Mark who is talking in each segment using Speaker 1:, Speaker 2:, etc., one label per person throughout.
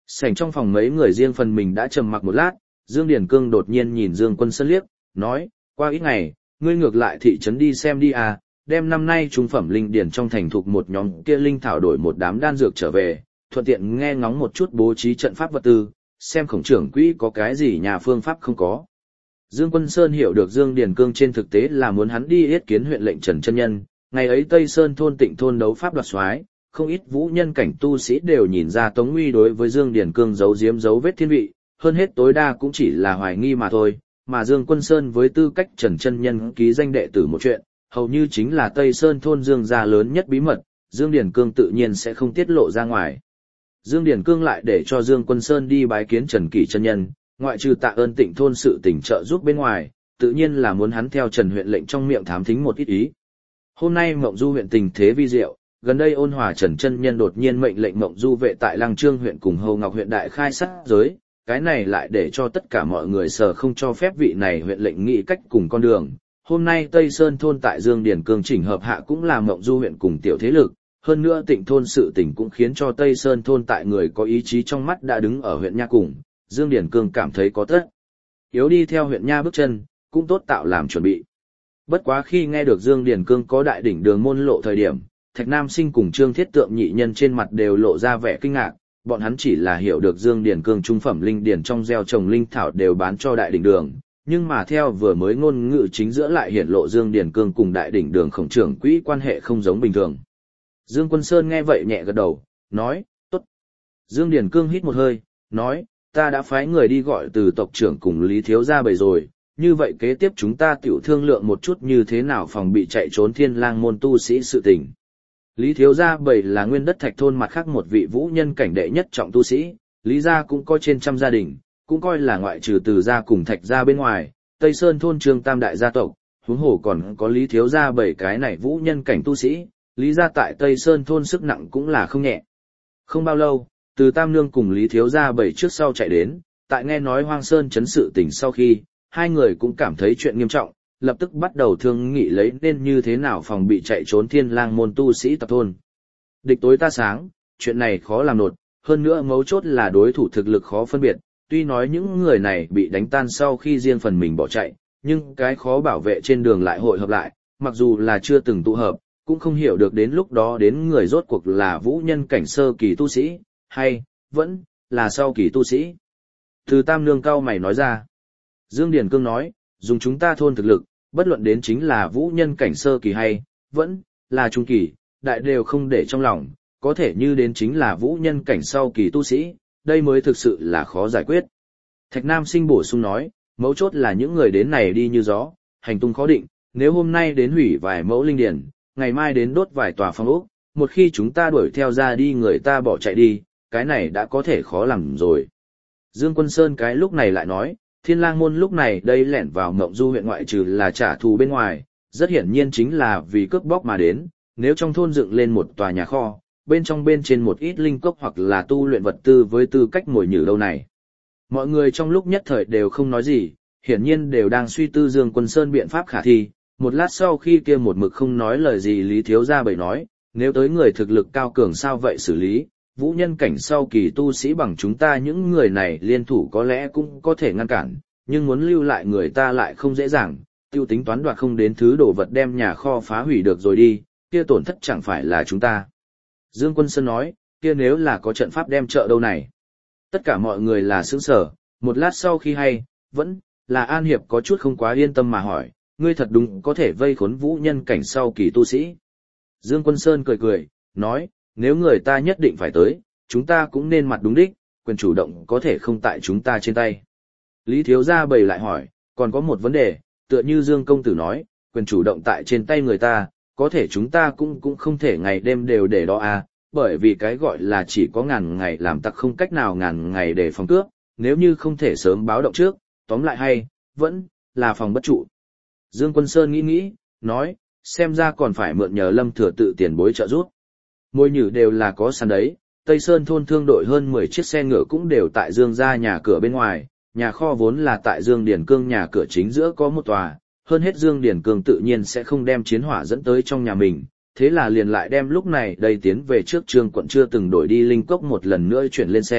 Speaker 1: Sảnh trong phòng mấy người riêng phần mình đã trầm mặc một lát, Dương Điền Cương đột nhiên nhìn Dương Quân Sơn liếc, nói, qua ít ngày, ngươi ngược lại thị trấn đi xem đi à, đem năm nay trung phẩm linh điển trong thành thục một nhóm kia linh thảo đổi một đám đan dược trở về, thuận tiện nghe ngóng một chút bố trí trận pháp vật tư, xem khổng trưởng quỹ có cái gì nhà phương pháp không có. Dương Quân Sơn hiểu được Dương Điền Cương trên thực tế là muốn hắn đi yết kiến huyện lệnh Trần Chân Nhân, ngày ấy Tây Sơn thôn Tịnh thôn đấu pháp đoạt soái, không ít vũ nhân cảnh tu sĩ đều nhìn ra Tống Nguy đối với Dương Điền Cương giấu giếm dấu vết thiên vị, hơn hết tối đa cũng chỉ là hoài nghi mà thôi, mà Dương Quân Sơn với tư cách Trần Chân Nhân ký danh đệ tử một chuyện, hầu như chính là Tây Sơn thôn Dương gia lớn nhất bí mật, Dương Điền Cương tự nhiên sẽ không tiết lộ ra ngoài. Dương Điền Cương lại để cho Dương Quân Sơn đi bái kiến Trần Kỷ chân nhân, ngoại trừ tạ ơn Tịnh thôn sự tình trợ giúp bên ngoài, tự nhiên là muốn hắn theo Trần huyện lệnh trong miệng thám thính một ít ý. Hôm nay Mộng Du huyện tình thế vi diệu, gần đây Ôn Hòa Trần chân nhân đột nhiên mệnh lệnh Mộng Du vệ tại Lăng Trương huyện cùng Hồ Ngọc huyện đại khai sát giới, cái này lại để cho tất cả mọi người sợ không cho phép vị này huyện lệnh nghĩ cách cùng con đường. Hôm nay Tây Sơn thôn tại Dương Điền Cương chỉnh hợp hạ cũng là Mộng Du huyện cùng tiểu thế lực, hơn nữa Tịnh thôn sự tình cũng khiến cho Tây Sơn thôn tại người có ý chí trong mắt đã đứng ở huyện Nha cùng, Dương Điền Cương cảm thấy có tất yếu đi theo huyện Nha bước chân, cũng tốt tạo làm chuẩn bị. Bất quá khi nghe được Dương Điền Cương có đại đỉnh đường môn lộ thời điểm, Thạch Nam Sinh cùng Trương Thiết Tượng nhị nhân trên mặt đều lộ ra vẻ kinh ngạc, bọn hắn chỉ là hiểu được Dương Điền Cương trung phẩm linh điển trong gieo trồng linh thảo đều bán cho đại đỉnh đường, nhưng mà theo vừa mới ngôn ngữ chính giữa lại hiển lộ Dương Điền Cương cùng đại đỉnh đường khổng trưởng quỹ quan hệ không giống bình thường. Dương Quân Sơn nghe vậy nhẹ gật đầu, nói, tốt. Dương Điền Cương hít một hơi, nói, ta đã phái người đi gọi từ tộc trưởng cùng Lý Thiếu Gia bầy rồi, như vậy kế tiếp chúng ta tiểu thương lượng một chút như thế nào phòng bị chạy trốn Thiên Lang môn tu sĩ sự tình. Lý Thiếu Gia bầy là nguyên đất Thạch thôn mặt khác một vị vũ nhân cảnh đệ nhất trọng tu sĩ, Lý gia cũng có trên trăm gia đình, cũng coi là ngoại trừ từ gia cùng Thạch gia bên ngoài, Tây Sơn thôn Trương Tam đại gia tộc, huống hồ còn có Lý Thiếu Gia bầy cái này vũ nhân cảnh tu sĩ. Lý gia tại Tây Sơn thôn sức nặng cũng là không nhẹ. Không bao lâu, từ Tam Nương cùng Lý Thiếu Gia bảy trước sau chạy đến, tại nghe nói Hoang Sơn chấn sự tình sau khi, hai người cũng cảm thấy chuyện nghiêm trọng, lập tức bắt đầu thương nghị lấy nên như thế nào phòng bị chạy trốn Thiên Lang môn tu sĩ tập thôn. Địch tối ta sáng, chuyện này khó làm nột, hơn nữa mấu chốt là đối thủ thực lực khó phân biệt, tuy nói những người này bị đánh tan sau khi riêng phần mình bỏ chạy, nhưng cái khó bảo vệ trên đường lại hội hợp lại, mặc dù là chưa từng tụ hợp, cũng không hiểu được đến lúc đó đến người rốt cuộc là vũ nhân cảnh sơ kỳ tu sĩ, hay, vẫn, là sau kỳ tu sĩ. Từ Tam Nương cao mày nói ra. Dương Điền Cương nói, dùng chúng ta thôn thực lực, bất luận đến chính là vũ nhân cảnh sơ kỳ hay, vẫn, là trung kỳ, đại đều không để trong lòng, có thể như đến chính là vũ nhân cảnh sau kỳ tu sĩ, đây mới thực sự là khó giải quyết. Thạch Nam Sinh bổ sung nói, mấu chốt là những người đến này đi như gió, hành tung khó định, nếu hôm nay đến hủy vài mẫu linh điển, ngày mai đến đốt vài tòa phong ốc, một khi chúng ta đuổi theo ra đi người ta bỏ chạy đi, cái này đã có thể khó làm rồi. Dương Quân Sơn cái lúc này lại nói, Thiên Lang môn lúc này đây lẻn vào Mộng Du huyện ngoại trừ là trả thù bên ngoài, rất hiển nhiên chính là vì cướp bóc mà đến, nếu trong thôn dựng lên một tòa nhà kho, bên trong bên trên một ít linh cốc hoặc là tu luyện vật tư với tư cách mồi nhử đâu này. Mọi người trong lúc nhất thời đều không nói gì, hiển nhiên đều đang suy tư Dương Quân Sơn biện pháp khả thi. Một lát sau khi kia một mực không nói lời gì Lý Thiếu Gia bày nói, nếu tới người thực lực cao cường sao vậy xử lý, vũ nhân cảnh sau kỳ tu sĩ bằng chúng ta những người này liên thủ có lẽ cũng có thể ngăn cản, nhưng muốn lưu lại người ta lại không dễ dàng, tiêu tính toán đoạt không đến thứ đồ vật đem nhà kho phá hủy được rồi đi, kia tổn thất chẳng phải là chúng ta. Dương Quân Sơn nói, kia nếu là có trận pháp đem trợ đâu này. Tất cả mọi người là sững sờ, một lát sau khi hay, vẫn là An Hiệp có chút không quá yên tâm mà hỏi, ngươi thật đúng có thể vây khốn vũ nhân cảnh sau kỳ tu sĩ. Dương Quân Sơn cười cười, nói, nếu người ta nhất định phải tới, chúng ta cũng nên mặt đúng đích, quyền chủ động có thể không tại chúng ta trên tay. Lý Thiếu Gia bày lại hỏi, còn có một vấn đề, tựa như Dương Công Tử nói, quyền chủ động tại trên tay người ta, có thể chúng ta cũng không thể ngày đêm đều để đó à, bởi vì cái gọi là chỉ có ngàn ngày làm tặc không cách nào ngàn ngày để phòng cướp, nếu như không thể sớm báo động trước, tóm lại hay, vẫn là phòng bất trụ. Dương Quân Sơn nghĩ, nói, xem ra còn phải mượn nhờ Lâm Thừa Tự tiền bối trợ giúp. Môi nhử đều là có sẵn đấy, Tây Sơn thôn thương đội hơn 10 chiếc xe ngựa cũng đều tại Dương gia nhà cửa bên ngoài, nhà kho vốn là tại Dương Điền Cương nhà cửa chính giữa có một tòa, hơn hết Dương Điền Cương tự nhiên sẽ không đem chiến hỏa dẫn tới trong nhà mình, thế là liền lại đem lúc này đây tiến về trước Trương quận chưa từng đổi đi linh cốc một lần nữa chuyển lên xe,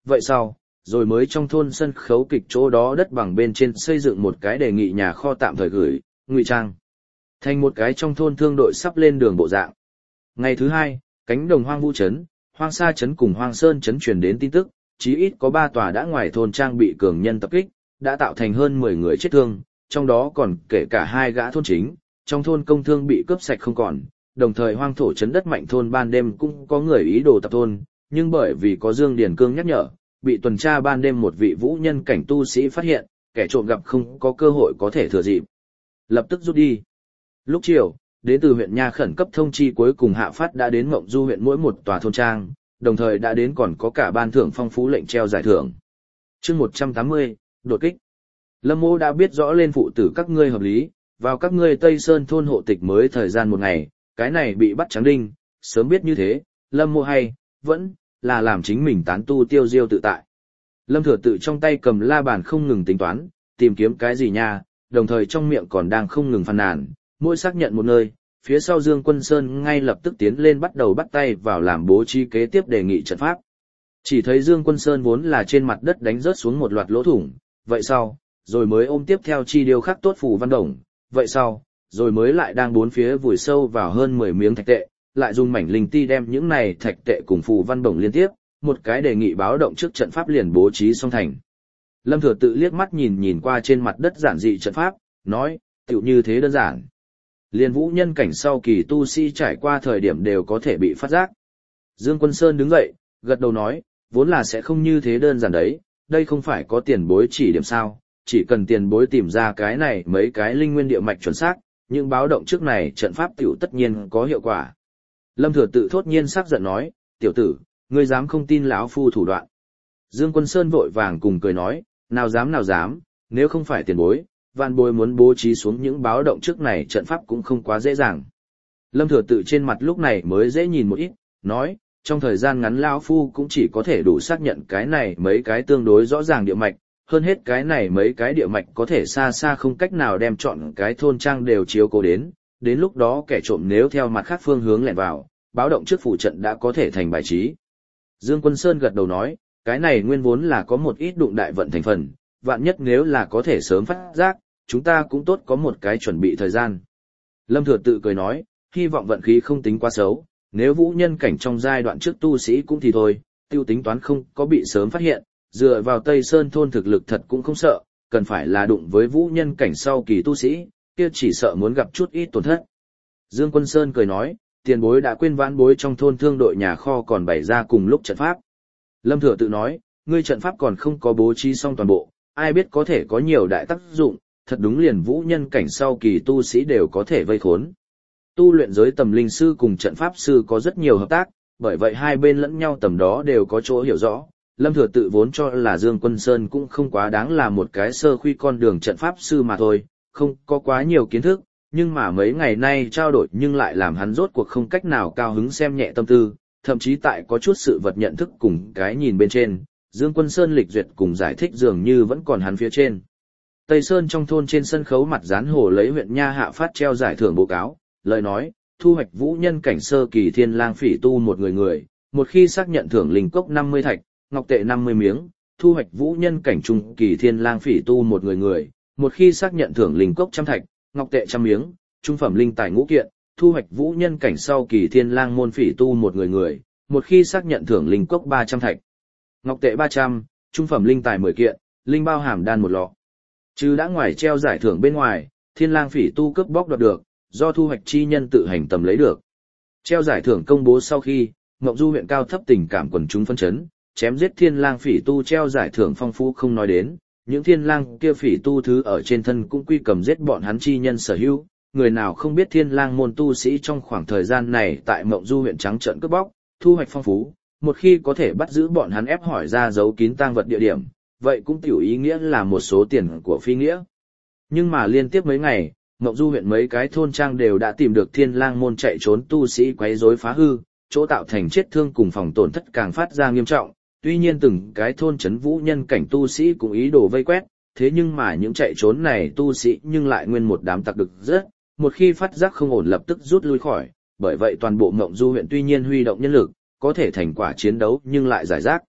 Speaker 1: vậy sau, rồi mới trong thôn sân khấu kịch chỗ đó đất bằng bên trên xây dựng một cái đề nghị nhà kho tạm thời gửi, ngụy trang thành một cái trong thôn thương đội sắp lên đường bộ dạng. Ngày thứ hai, cánh đồng hoang vu trấn, hoang sa trấn cùng hoang sơn trấn truyền đến tin tức, chí ít có 3 tòa đã ngoài thôn trang bị cường nhân tập kích, đã tạo thành hơn 10 người chết thương, trong đó còn kể cả 2 gã thôn chính, trong thôn công thương bị cướp sạch không còn, đồng thời hoang thổ trấn đất mạnh thôn ban đêm cũng có người ý đồ tập thôn, nhưng bởi vì có Dương Điền Cương nhắc nhở, bị tuần tra ban đêm một vị vũ nhân cảnh tu sĩ phát hiện, kẻ trộm gặp không có cơ hội có thể thừa dịp, lập tức rút đi. Lúc chiều, đến từ huyện Nha khẩn cấp thông chi cuối cùng hạ phát đã đến Mộng Du huyện mỗi một tòa thôn trang, đồng thời đã đến còn có cả ban thưởng phong phú lệnh treo giải thưởng. Chương 180, đột kích. Lâm Mô đã biết rõ lên phụ tử các ngươi hợp lý, vào các ngươi Tây Sơn thôn hộ tịch mới thời gian 1 ngày, cái này bị bắt trắng đinh, sớm biết như thế, Lâm Mô hay, vẫn là làm chính mình tán tu tiêu diêu tự tại. Lâm Thừa Tự trong tay cầm la bàn không ngừng tính toán, tìm kiếm cái gì nha, đồng thời trong miệng còn đang không ngừng phàn nàn, mỗi xác nhận một nơi, phía sau Dương Quân Sơn ngay lập tức tiến lên bắt đầu bắt tay vào làm bố trí kế tiếp đề nghị trận pháp. Chỉ thấy Dương Quân Sơn vốn là trên mặt đất đánh rớt xuống một loạt lỗ thủng, vậy sau, rồi mới ôm tiếp theo chi điêu khắc tốt phù văn đồng, vậy sau, rồi mới lại đang bốn phía vùi sâu vào hơn 10 miếng thạch tệ, lại dùng mảnh linh ti đem những này thạch tệ cùng phù văn đồng liên tiếp, một cái đề nghị báo động trước trận pháp liền bố trí xong thành. Lâm Thừa Tự liếc mắt nhìn qua trên mặt đất giản dị trận pháp, nói, tựu như thế đơn giản. Liên vũ nhân cảnh sau kỳ tu sĩ trải qua thời điểm đều có thể bị phát giác. Dương Quân Sơn đứng dậy, gật đầu nói, vốn là sẽ không như thế đơn giản đấy, đây không phải có tiền bối chỉ điểm sao, chỉ cần tiền bối tìm ra cái này mấy cái linh nguyên địa mạch chuẩn xác, những báo động trước này trận pháp tiểu tất nhiên có hiệu quả. Lâm Thừa Tự thốt nhiên sắc giận nói, tiểu tử, ngươi dám không tin lão phu thủ đoạn. Dương Quân Sơn vội vàng cùng cười nói, nào dám, nếu không phải tiền bối, vạn bối muốn bố trí xuống những báo động trước này trận pháp cũng không quá dễ dàng. Lâm Thừa Tự trên mặt lúc này mới dễ nhìn một ít, nói, trong thời gian ngắn lão phu cũng chỉ có thể đủ xác nhận cái này mấy cái tương đối rõ ràng địa mạch, hơn hết cái này mấy cái địa mạch có thể xa xa không cách nào đem chọn cái thôn trang đều chiếu cố đến lúc đó kẻ trộm nếu theo mặt khác phương hướng lẻn vào, báo động trước phủ trận đã có thể thành bài trí. Dương Quân Sơn gật đầu nói, cái này nguyên vốn là có một ít đụng đại vận thành phần, vạn nhất nếu là có thể sớm phát giác, chúng ta cũng tốt có một cái chuẩn bị thời gian. Lâm Thừa Tự cười nói, hy vọng vận khí không tính quá xấu, nếu vũ nhân cảnh trong giai đoạn trước tu sĩ cũng thì thôi, tiêu tính toán không có bị sớm phát hiện, dựa vào Tây Sơn thôn thực lực thật cũng không sợ, cần phải là đụng với vũ nhân cảnh sau kỳ tu sĩ, kia chỉ sợ muốn gặp chút ít tổn thất. Dương Quân Sơn cười nói, tiền bối đã quên vãn bối trong thôn thương đội nhà kho còn bày ra cùng lúc trận pháp. Lâm Thừa Tự nói, ngươi trận pháp còn không có bố trí xong toàn bộ, ai biết có thể có nhiều đại tác dụng, thật đúng liền vũ nhân cảnh sau kỳ tu sĩ đều có thể vây khốn. Tu luyện giới tầm linh sư cùng trận pháp sư có rất nhiều hợp tác, bởi vậy hai bên lẫn nhau tầm đó đều có chỗ hiểu rõ. Lâm Thừa Tự vốn cho là Dương Quân Sơn cũng không quá đáng là một cái sơ khuy con đường trận pháp sư mà thôi, không có quá nhiều kiến thức, nhưng mà mấy ngày nay trao đổi nhưng lại làm hắn rốt cuộc không cách nào cao hứng xem nhẹ tâm tư, thậm chí tại có chút sự vật nhận thức cùng cái nhìn bên trên, Dương Quân Sơn lịch duyệt cùng giải thích dường như vẫn còn hắn phía trên. Tây Sơn trong thôn trên sân khấu mặt dán hồ lấy huyện Nha hạ phát treo giải thưởng báo cáo, lời nói, thu hoạch vũ nhân cảnh sơ kỳ thiên lang phỉ tu một người, một khi xác nhận thưởng linh cốc 50 thạch, ngọc tệ 50 miếng, thu hoạch vũ nhân cảnh trung kỳ thiên lang phỉ tu một người, một khi xác nhận thưởng linh cốc 100 thạch, ngọc tệ 100 miếng, trung phẩm linh tài ngũ kiện, thu hoạch vũ nhân cảnh sau kỳ thiên lang môn phỉ tu một người, một khi xác nhận thưởng linh cốc 300 thạch, ngọc tệ 300, trung phẩm linh tài 10 kiện, linh bao hàm đan một lọ. Chứ đã ngoài treo giải thưởng bên ngoài, thiên lang phỉ tu cướp bóc đoạt được, do thu hoạch chi nhân tự hành tầm lấy được. Treo giải thưởng công bố sau khi, Mộng Du huyện cao thấp tình cảm quần chúng phân chấn, chém giết thiên lang phỉ tu treo giải thưởng phong phú không nói đến, những thiên lang kia phỉ tu thứ ở trên thân cũng quy cầm giết bọn hắn chi nhân sở hữu, người nào không biết thiên lang môn tu sĩ trong khoảng thời gian này tại Mộng Du huyện trắng trợn cướp bóc, thu hoạch phong phú, một khi có thể bắt giữ bọn hắn ép hỏi ra giấu kín tang vật địa điểm, vậy cũng tiểu ý nghĩa là một số tiền của phi nghĩa. Nhưng mà liên tiếp mấy ngày, Mộng Du huyện mấy cái thôn trang đều đã tìm được thiên lang môn chạy trốn tu sĩ quấy rối phá hư, chỗ tạo thành chết thương cùng phòng tổn thất càng phát ra nghiêm trọng. Tuy nhiên từng cái thôn trấn vũ nhân cảnh tu sĩ cũng ý đồ vây quét, thế nhưng mà những chạy trốn này tu sĩ nhưng lại nguyên một đám tặc đực rất, một khi phát giác không ổn lập tức rút lui khỏi, bởi vậy toàn bộ Mộng Du huyện tuy nhiên huy động nhân lực, có thể thành quả chiến đấu nhưng lại giải rác.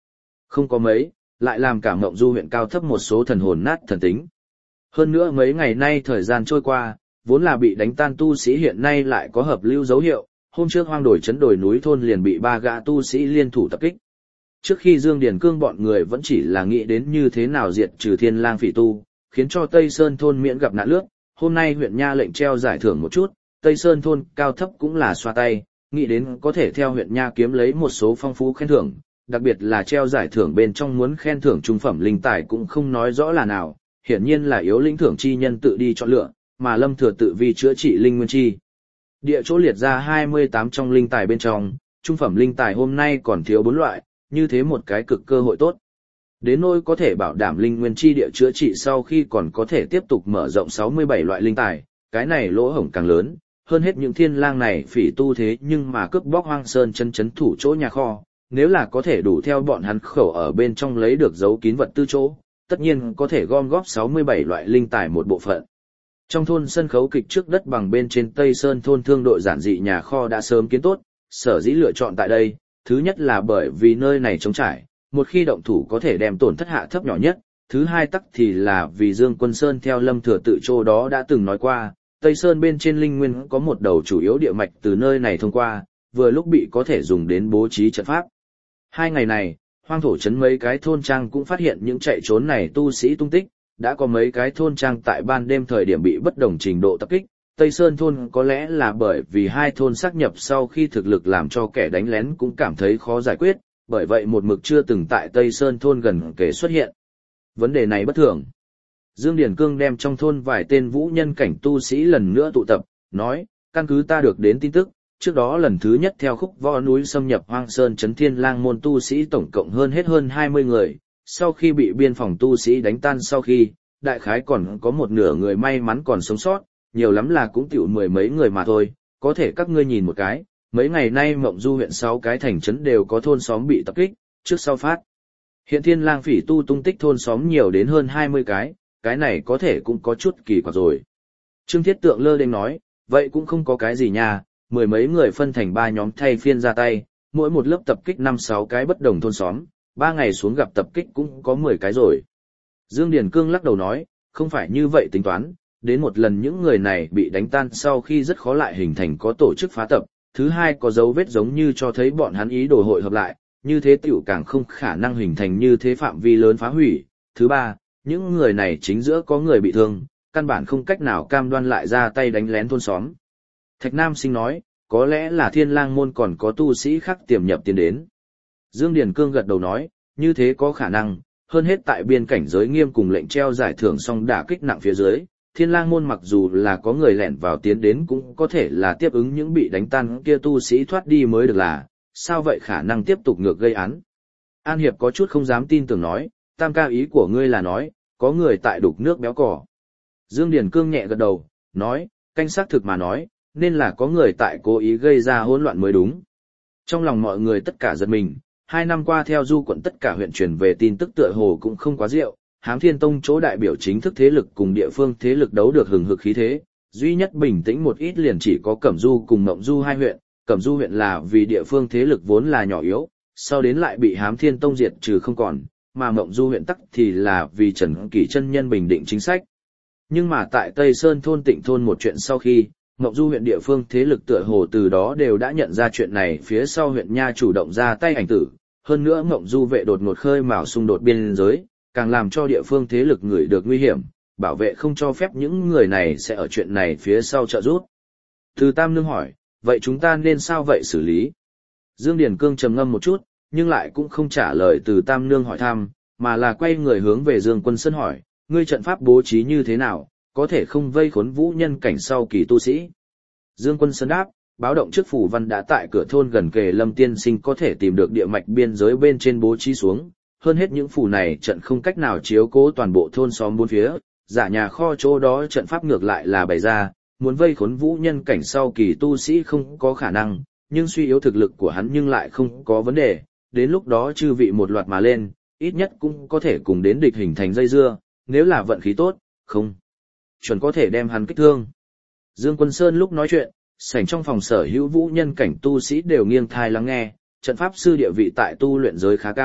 Speaker 1: Không có mấy, lại làm cả Mộng Du huyện cao thấp một số thần hồn nát thần tính. Hơn nữa mấy ngày nay thời gian trôi qua, vốn là bị đánh tan tu sĩ hiện nay lại có hợp lưu dấu hiệu, hôm trước Hoang Đồi trấn đồi núi thôn liền bị 3 gã tu sĩ liên thủ tập kích. Trước khi Dương Điền Cương bọn người vẫn chỉ là nghĩ đến như thế nào diệt trừ Thiên Lang phỉ tu, khiến cho Tây Sơn thôn miễn gặp nạn lướt, hôm nay huyện nha lệnh treo giải thưởng một chút, Tây Sơn thôn cao thấp cũng là xoa tay, nghĩ đến có thể theo huyện nha kiếm lấy một số phong phú khen thưởng, đặc biệt là treo giải thưởng bên trong muốn khen thưởng trung phẩm linh tài cũng không nói rõ là nào, hiển nhiên là yếu lĩnh thưởng chi nhân tự đi chọn lựa, mà Lâm Thừa tự vi chữa trị linh nguyên chi. Địa chỗ liệt ra 28 trong linh tài bên trong, trung phẩm linh tài hôm nay còn thiếu 4 loại, như thế một cái cực cơ hội tốt. Đến nỗi có thể bảo đảm linh nguyên chi địa chữa trị sau khi còn có thể tiếp tục mở rộng 67 loại linh tài, cái này lỗ hổng càng lớn, hơn hết những Thiên Lang này phỉ tu thế nhưng mà cướp bóc Hoang Sơn chấn thủ chỗ nhà kho, nếu là có thể đủ theo bọn hắn khẩu ở bên trong lấy được dấu kín vật tư chỗ, tất nhiên có thể gom góp 67 loại linh tài một bộ phận. Trong thôn sân khấu kịch trước đất bằng bên trên Tây Sơn thôn thương đội giản dị nhà kho đã sớm kiến tốt, sở dĩ lựa chọn tại đây, thứ nhất là bởi vì nơi này trống trải, một khi động thủ có thể đem tổn thất hạ thấp nhỏ nhất, thứ hai tắc thì là vì Dương Quân Sơn theo Lâm Thừa tự chỗ đó đã từng nói qua, Tây Sơn bên trên linh nguyên có một đầu chủ yếu địa mạch từ nơi này thông qua, vừa lúc bị có thể dùng đến bố trí trận pháp. 2 ngày này, Hoang Thổ trấn mấy cái thôn trang cũng phát hiện những chạy trốn này tu sĩ tung tích, đã có mấy cái thôn trang tại ban đêm thời điểm bị bất đồng trình độ tập kích. Tây Sơn thôn có lẽ là bởi vì 2 thôn xác nhập sau khi thực lực làm cho kẻ đánh lén cũng cảm thấy khó giải quyết, bởi vậy một mực chưa từng tại Tây Sơn thôn gần kể xuất hiện. Vấn đề này bất thường. Dương Điền Cương đem trong thôn vài tên vũ nhân cảnh tu sĩ lần nữa tụ tập, nói, căn cứ ta được đến tin tức, trước đó lần thứ nhất theo khúc võ núi xâm nhập Hoang Sơn trấn Thiên Lang môn tu sĩ tổng cộng hơn 20 người, sau khi bị biên phòng tu sĩ đánh tan sau khi, đại khái còn có một nửa người may mắn còn sống sót, nhiều lắm là cũng tiểu 10 mấy người mà thôi, có thể các ngươi nhìn một cái, mấy ngày nay Mộng Du huyện 6 cái thành trấn đều có thôn xóm bị tập kích, trước sau phát. Hiện Thiên Lang phỉ tu tung tích thôn xóm nhiều đến hơn 20 cái này có thể cũng có chút kỳ quặc rồi. Trương Thiết Tượng lơ đênh nói, vậy cũng không có cái gì nha, 10 mấy người phân thành 3 nhóm thay phiên ra tay, mỗi một lớp tập kích 5-6 cái bất đồng thôn xóm, 3 ngày xuống gặp tập kích cũng có 10 cái rồi. Dương Điền Cương lắc đầu nói, không phải như vậy tính toán, đến một lần những người này bị đánh tan sau khi rất khó lại hình thành có tổ chức phá tập, thứ hai có dấu vết giống như cho thấy bọn hắn ý đồ hội hợp lại, như thế tiểu càng không khả năng hình thành như thế phạm vi lớn phá hủy, thứ ba, những người này chính giữa có người bị thương, căn bản không cách nào cam đoan lại ra tay đánh lén thôn xóm. Thạch Nam Sinh nói, có lẽ là Thiên Lang môn còn có tu sĩ khác tiềm nhập tiến đến. Dương Điền Cương gật đầu nói, như thế có khả năng, hơn hết tại biên cảnh giới nghiêm cùng lệnh treo giải thưởng song đả kích nặng phía dưới, Thiên Lang môn mặc dù là có người lẻn vào tiến đến cũng có thể là tiếp ứng những bị đánh tan kia tu sĩ thoát đi mới được là, sao vậy khả năng tiếp tục ngược gây án. An Hiệp có chút không dám tin tưởng nói, Tam ca ý của ngươi là nói, có người tại đục nước béo cỏ. Dương Điền Cương nhẹ gật đầu, nói, canh xác thực mà nói, nên là có người tại cố ý gây ra hỗn loạn mới đúng. Trong lòng mọi người tất cả giật mình, 2 năm qua theo du quận tất cả huyện truyền về tin tức tựa hồ cũng không quá rượu, Hám Thiên Tông chỗ đại biểu chính thức thế lực cùng địa phương thế lực đấu được hừng hực khí thế, duy nhất bình tĩnh một ít liền chỉ có Cẩm Du cùng Mộng Du 2 huyện, Cẩm Du huyện là vì địa phương thế lực vốn là nhỏ yếu, sau đến lại bị Hám Thiên Tông diệt trừ không còn, mà Mộng Du huyện tắc thì là vì Trần Kỷ chân nhân bình định chính sách. Nhưng mà tại Tây Sơn thôn Tịnh thôn một chuyện sau khi, Mộng Du huyện địa phương thế lực tựa hồ từ đó đều đã nhận ra chuyện này, phía sau huyện nha chủ động ra tay ảnh tử, hơn nữa Mộng Du vệ đột ngột khơi mào xung đột biên giới, càng làm cho địa phương thế lực người được nguy hiểm, bảo vệ không cho phép những người này sẽ ở chuyện này phía sau trợ giúp. Từ Tam Nương hỏi, vậy chúng ta nên sao vậy xử lý? Dương Điền Cương trầm ngâm một chút, nhưng lại cũng không trả lời Từ Tam Nương hỏi thăm, mà là quay người hướng về Dương Quân Sơn hỏi, ngươi trận pháp bố trí như thế nào, có thể không vây khốn vũ nhân cảnh sau kỳ tu sĩ? Dương Quân Sơn đáp, báo động trước phủ văn đã tại cửa thôn gần kề Lâm Tiên Sinh có thể tìm được địa mạch biên giới bên trên bố trí xuống, hơn hết những phủ này trận không cách nào chiếu cố toàn bộ thôn xóm bốn phía, giả nhà kho chỗ đó trận pháp ngược lại là bày ra, muốn vây khốn vũ nhân cảnh sau kỳ tu sĩ không có khả năng, nhưng suy yếu thực lực của hắn nhưng lại không có vấn đề, đến lúc đó chư vị một loạt mà lên, ít nhất cũng có thể cùng đến địch hình thành dây dưa, nếu là vận khí tốt, không chuẩn có thể đem hắn kích thương. Dương Quân Sơn lúc nói chuyện, sảnh trong phòng sở hữu vũ nhân cảnh tu sĩ đều nghiêng thai lắng nghe, trận pháp sư địa vị tại tu luyện giới khá cao,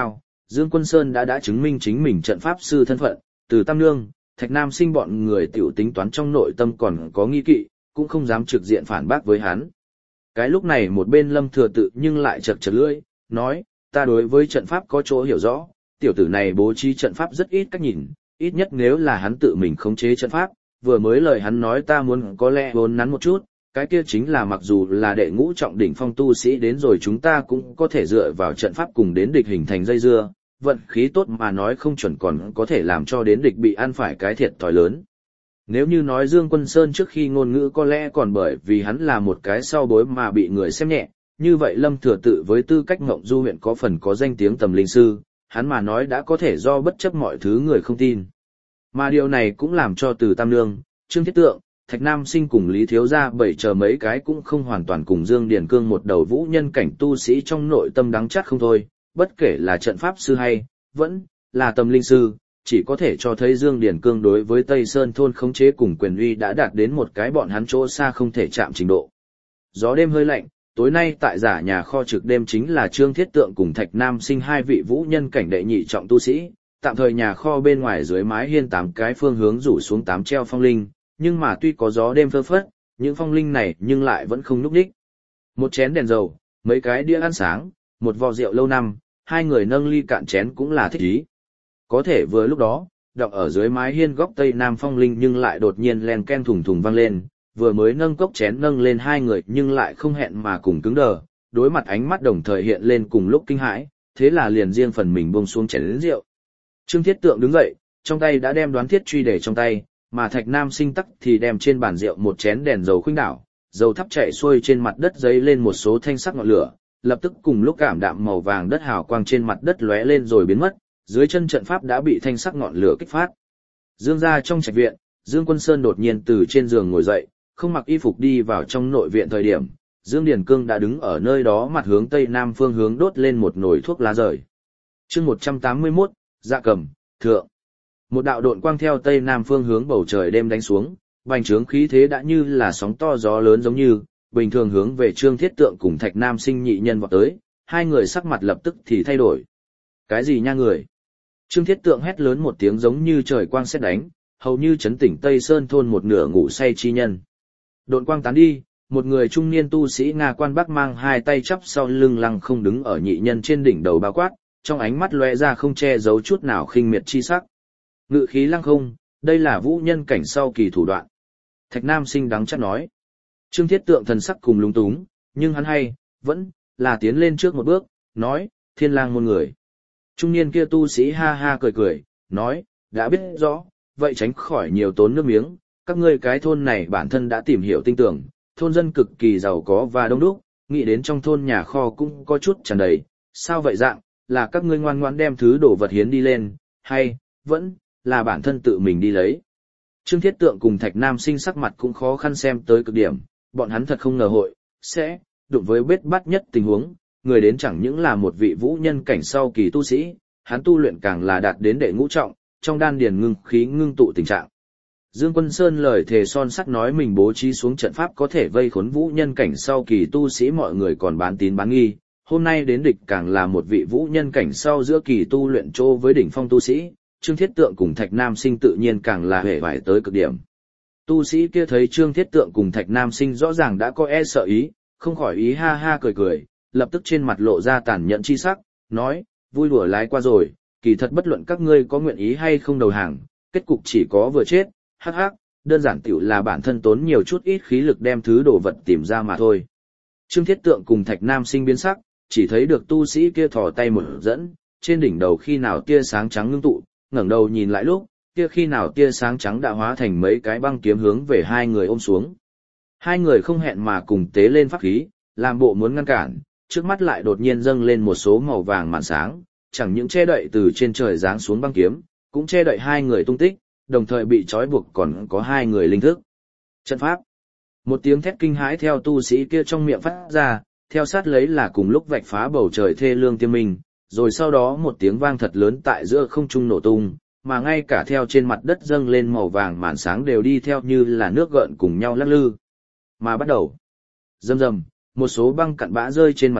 Speaker 1: Dương Quân Sơn đã chứng minh chính mình trận pháp sư thân phận, từ Tam Nương, Thạch Nam Sinh bọn người tiểu tính toán trong nội tâm còn có nghi kỵ, cũng không dám trực diện phản bác với hắn. Cái lúc này một bên Lâm Thừa Tự nhưng lại chật chật lưỡi, nói, ta đối với trận pháp có chỗ hiểu rõ, tiểu tử này bố trí trận pháp rất ít cách nhìn, ít nhất nếu là hắn tự mình khống chế trận pháp, vừa mới lời hắn nói ta muốn có lẽ vốn nắn một chút, cái kia chính là mặc dù là đệ ngũ trọng đỉnh phong tu sĩ đến rồi chúng ta cũng có thể dựa vào trận pháp cùng đến địch hình thành dây dưa, vận khí tốt mà nói không chuẩn còn có thể làm cho đến địch bị ăn phải cái thiệt thòi lớn. Nếu như nói Dương Quân Sơn trước khi ngôn ngữ có lẽ còn bởi vì hắn là một cái sau bối mà bị người xem nhẹ, như vậy Lâm Thừa Tự với tư cách Ngộng Du huyện có phần có danh tiếng tầm linh sư, hắn mà nói đã có thể do bất chấp mọi thứ người không tin. Mà điều này cũng làm cho Từ Tam Nương, Trương Thiết Tượng, Thạch Nam Sinh cùng Lý Thiếu Gia bảy chờ mấy cái cũng không hoàn toàn cùng Dương Điền Cương một đầu vũ nhân cảnh tu sĩ trong nội tâm đắng chát không thôi, bất kể là trận pháp sư hay, vẫn là tâm linh sư, chỉ có thể cho thấy Dương Điền Cương đối với Tây Sơn thôn khống chế cùng quyền uy đã đạt đến một cái bọn hắn chỗ xa không thể chạm trình độ. Gió đêm hơi lạnh, tối nay tại giả nhà kho trực đêm chính là Trương Thiết Tượng cùng Thạch Nam Sinh hai vị vũ nhân cảnh đệ nhị trọng tu sĩ, tạm thời nhà kho bên ngoài dưới mái hiên 8 cái phương hướng rủ xuống 8 treo phong linh, nhưng mà tuy có gió đêm phơ phất, những phong linh này nhưng lại vẫn không núp đích. Một chén đèn dầu, mấy cái đĩa ăn sáng, một vò rượu lâu năm, hai người nâng ly cạn chén cũng là thích ý. Có thể vừa lúc đó, đọng ở dưới mái hiên góc tây nam phong linh nhưng lại đột nhiên len ken thùng thùng vang lên, vừa mới nâng cốc chén nâng lên hai người nhưng lại không hẹn mà cùng cứng đờ, đối mặt ánh mắt đồng thời hiện lên cùng lúc kinh hãi, thế là liền riêng phần mình buông xuống chén rượu. Trương Thiết Tượng đứng dậy, trong tay đã đem đoán thiết truy để trong tay, mà Thạch Nam Sinh tắc thì đem trên bàn rượu một chén đèn dầu khuynh đảo, dầu thắp chạy xuôi trên mặt đất giấy lên một số thanh sắc ngọn lửa, lập tức cùng lúc cảm đạm màu vàng đất hào quang trên mặt đất lóe lên rồi biến mất, dưới chân trận pháp đã bị thanh sắc ngọn lửa kích phát. Dương gia trong trạch viện, Dương Quân Sơn đột nhiên từ trên giường ngồi dậy, không mặc y phục đi vào trong nội viện thời điểm, Dương Điền Cương đã đứng ở nơi đó mặt hướng tây nam phương hướng đốt lên một nồi thuốc lá rời. Chương 181, Dạ Cầm, thượng. Một đạo độn quang theo tây nam phương hướng bầu trời đêm đánh xuống, bành trướng khí thế đã như là sóng to gió lớn giống như, bình thường hướng về Trương Thiết Tượng cùng Thạch Nam Sinh nhị nhân vọt tới, hai người sắc mặt lập tức thì thay đổi. Cái gì nha người? Trương Thiết Tượng hét lớn một tiếng giống như trời quang sét đánh, hầu như chấn tỉnh Tây Sơn thôn một nửa ngủ say chi nhân. Độn quang tán đi, một người trung niên tu sĩ Nga Quan Bắc mang hai tay chắp sau lưng lăng không đứng ở nhị nhân trên đỉnh đầu bao quát, trong ánh mắt lóe ra không che giấu chút nào khinh miệt chi sắc. Ngự khí lăng không, đây là vũ nhân cảnh sau kỳ thủ đoạn. Thạch Nam Sinh đắng chát nói. Trương Thiết Tượng thần sắc cùng lúng túng, nhưng hắn hay, vẫn, là tiến lên trước một bước, nói, Thiên Lang môn người. Trung niên kia tu sĩ ha ha cười cười, nói, đã biết rõ, vậy tránh khỏi nhiều tốn nước miếng, các ngươi cái thôn này bản thân đã tìm hiểu tinh tưởng, thôn dân cực kỳ giàu có và đông đúc, nghĩ đến trong thôn nhà kho cũng có chút tràn đầy, sao vậy dạng, là các ngươi ngoan ngoãn đem thứ đồ vật hiến đi lên, hay, vẫn, là bản thân tự mình đi lấy. Trương Thiết Tượng cùng Thạch Nam Sinh sắc mặt cũng khó khăn xem tới cực điểm, bọn hắn thật không ngờ hội, sẽ, đụng với bết bát nhất tình huống, người đến chẳng những là một vị vũ nhân cảnh sau kỳ tu sĩ, hắn tu luyện càng là đạt đến đệ ngũ trọng, trong đan điền ngưng khí ngưng tụ tình trạng. Dương Quân Sơn lời thề son sắt nói mình bố trí xuống trận pháp có thể vây khốn vũ nhân cảnh sau kỳ tu sĩ mọi người còn bán tín bán nghi, hôm nay đến địch càng là một vị vũ nhân cảnh sau giữa kỳ tu luyện trô với đỉnh phong tu sĩ, Trương Thiết Tượng cùng Thạch Nam Sinh tự nhiên càng là hề vải tới cực điểm. Tu sĩ kia thấy Trương Thiết Tượng cùng Thạch Nam Sinh rõ ràng đã có e sợ ý, không khỏi ý ha ha cười cười, lập tức trên mặt lộ ra tàn nhẫn chi sắc, nói, vui đùa lái qua rồi, kỳ thật bất luận các ngươi có nguyện ý hay không đầu hàng, kết cục chỉ có vừa chết, hắc hắc, đơn giản tiểu là bản thân tốn nhiều chút ít khí lực đem thứ đồ vật tìm ra mà thôi. Trương Thiết Tượng cùng Thạch Nam Sinh biến sắc, chỉ thấy được tu sĩ kia thò tay một dẫn, trên đỉnh đầu khi nào tia sáng trắng ngưng tụ, ngẩng đầu nhìn lại lúc, kia khi nào tia sáng trắng đã hóa thành mấy cái băng kiếm hướng về hai người ôm xuống. Hai người không hẹn mà cùng tế lên pháp khí, làm bộ muốn ngăn cản, trước mắt lại đột nhiên dâng lên một số màu vàng màn sáng, chẳng những che đậy từ trên trời giáng xuống băng kiếm, cũng che đậy hai người tung tích, đồng thời bị trói buộc còn có hai người linh thức. Trận pháp. Một tiếng thét kinh hãi theo tu sĩ kia trong miệng phát ra, theo sát lấy là cùng lúc vạch phá bầu trời thê lương tiêm minh, rồi sau đó một tiếng vang thật lớn tại giữa không trung nổ tung, mà ngay cả theo trên mặt đất dâng lên màu vàng màn sáng đều đi theo như là nước gợn cùng nhau lắc lư. Mà bắt đầu. Rầm rầm, một số băng cặn bã rơi trên mặt đất,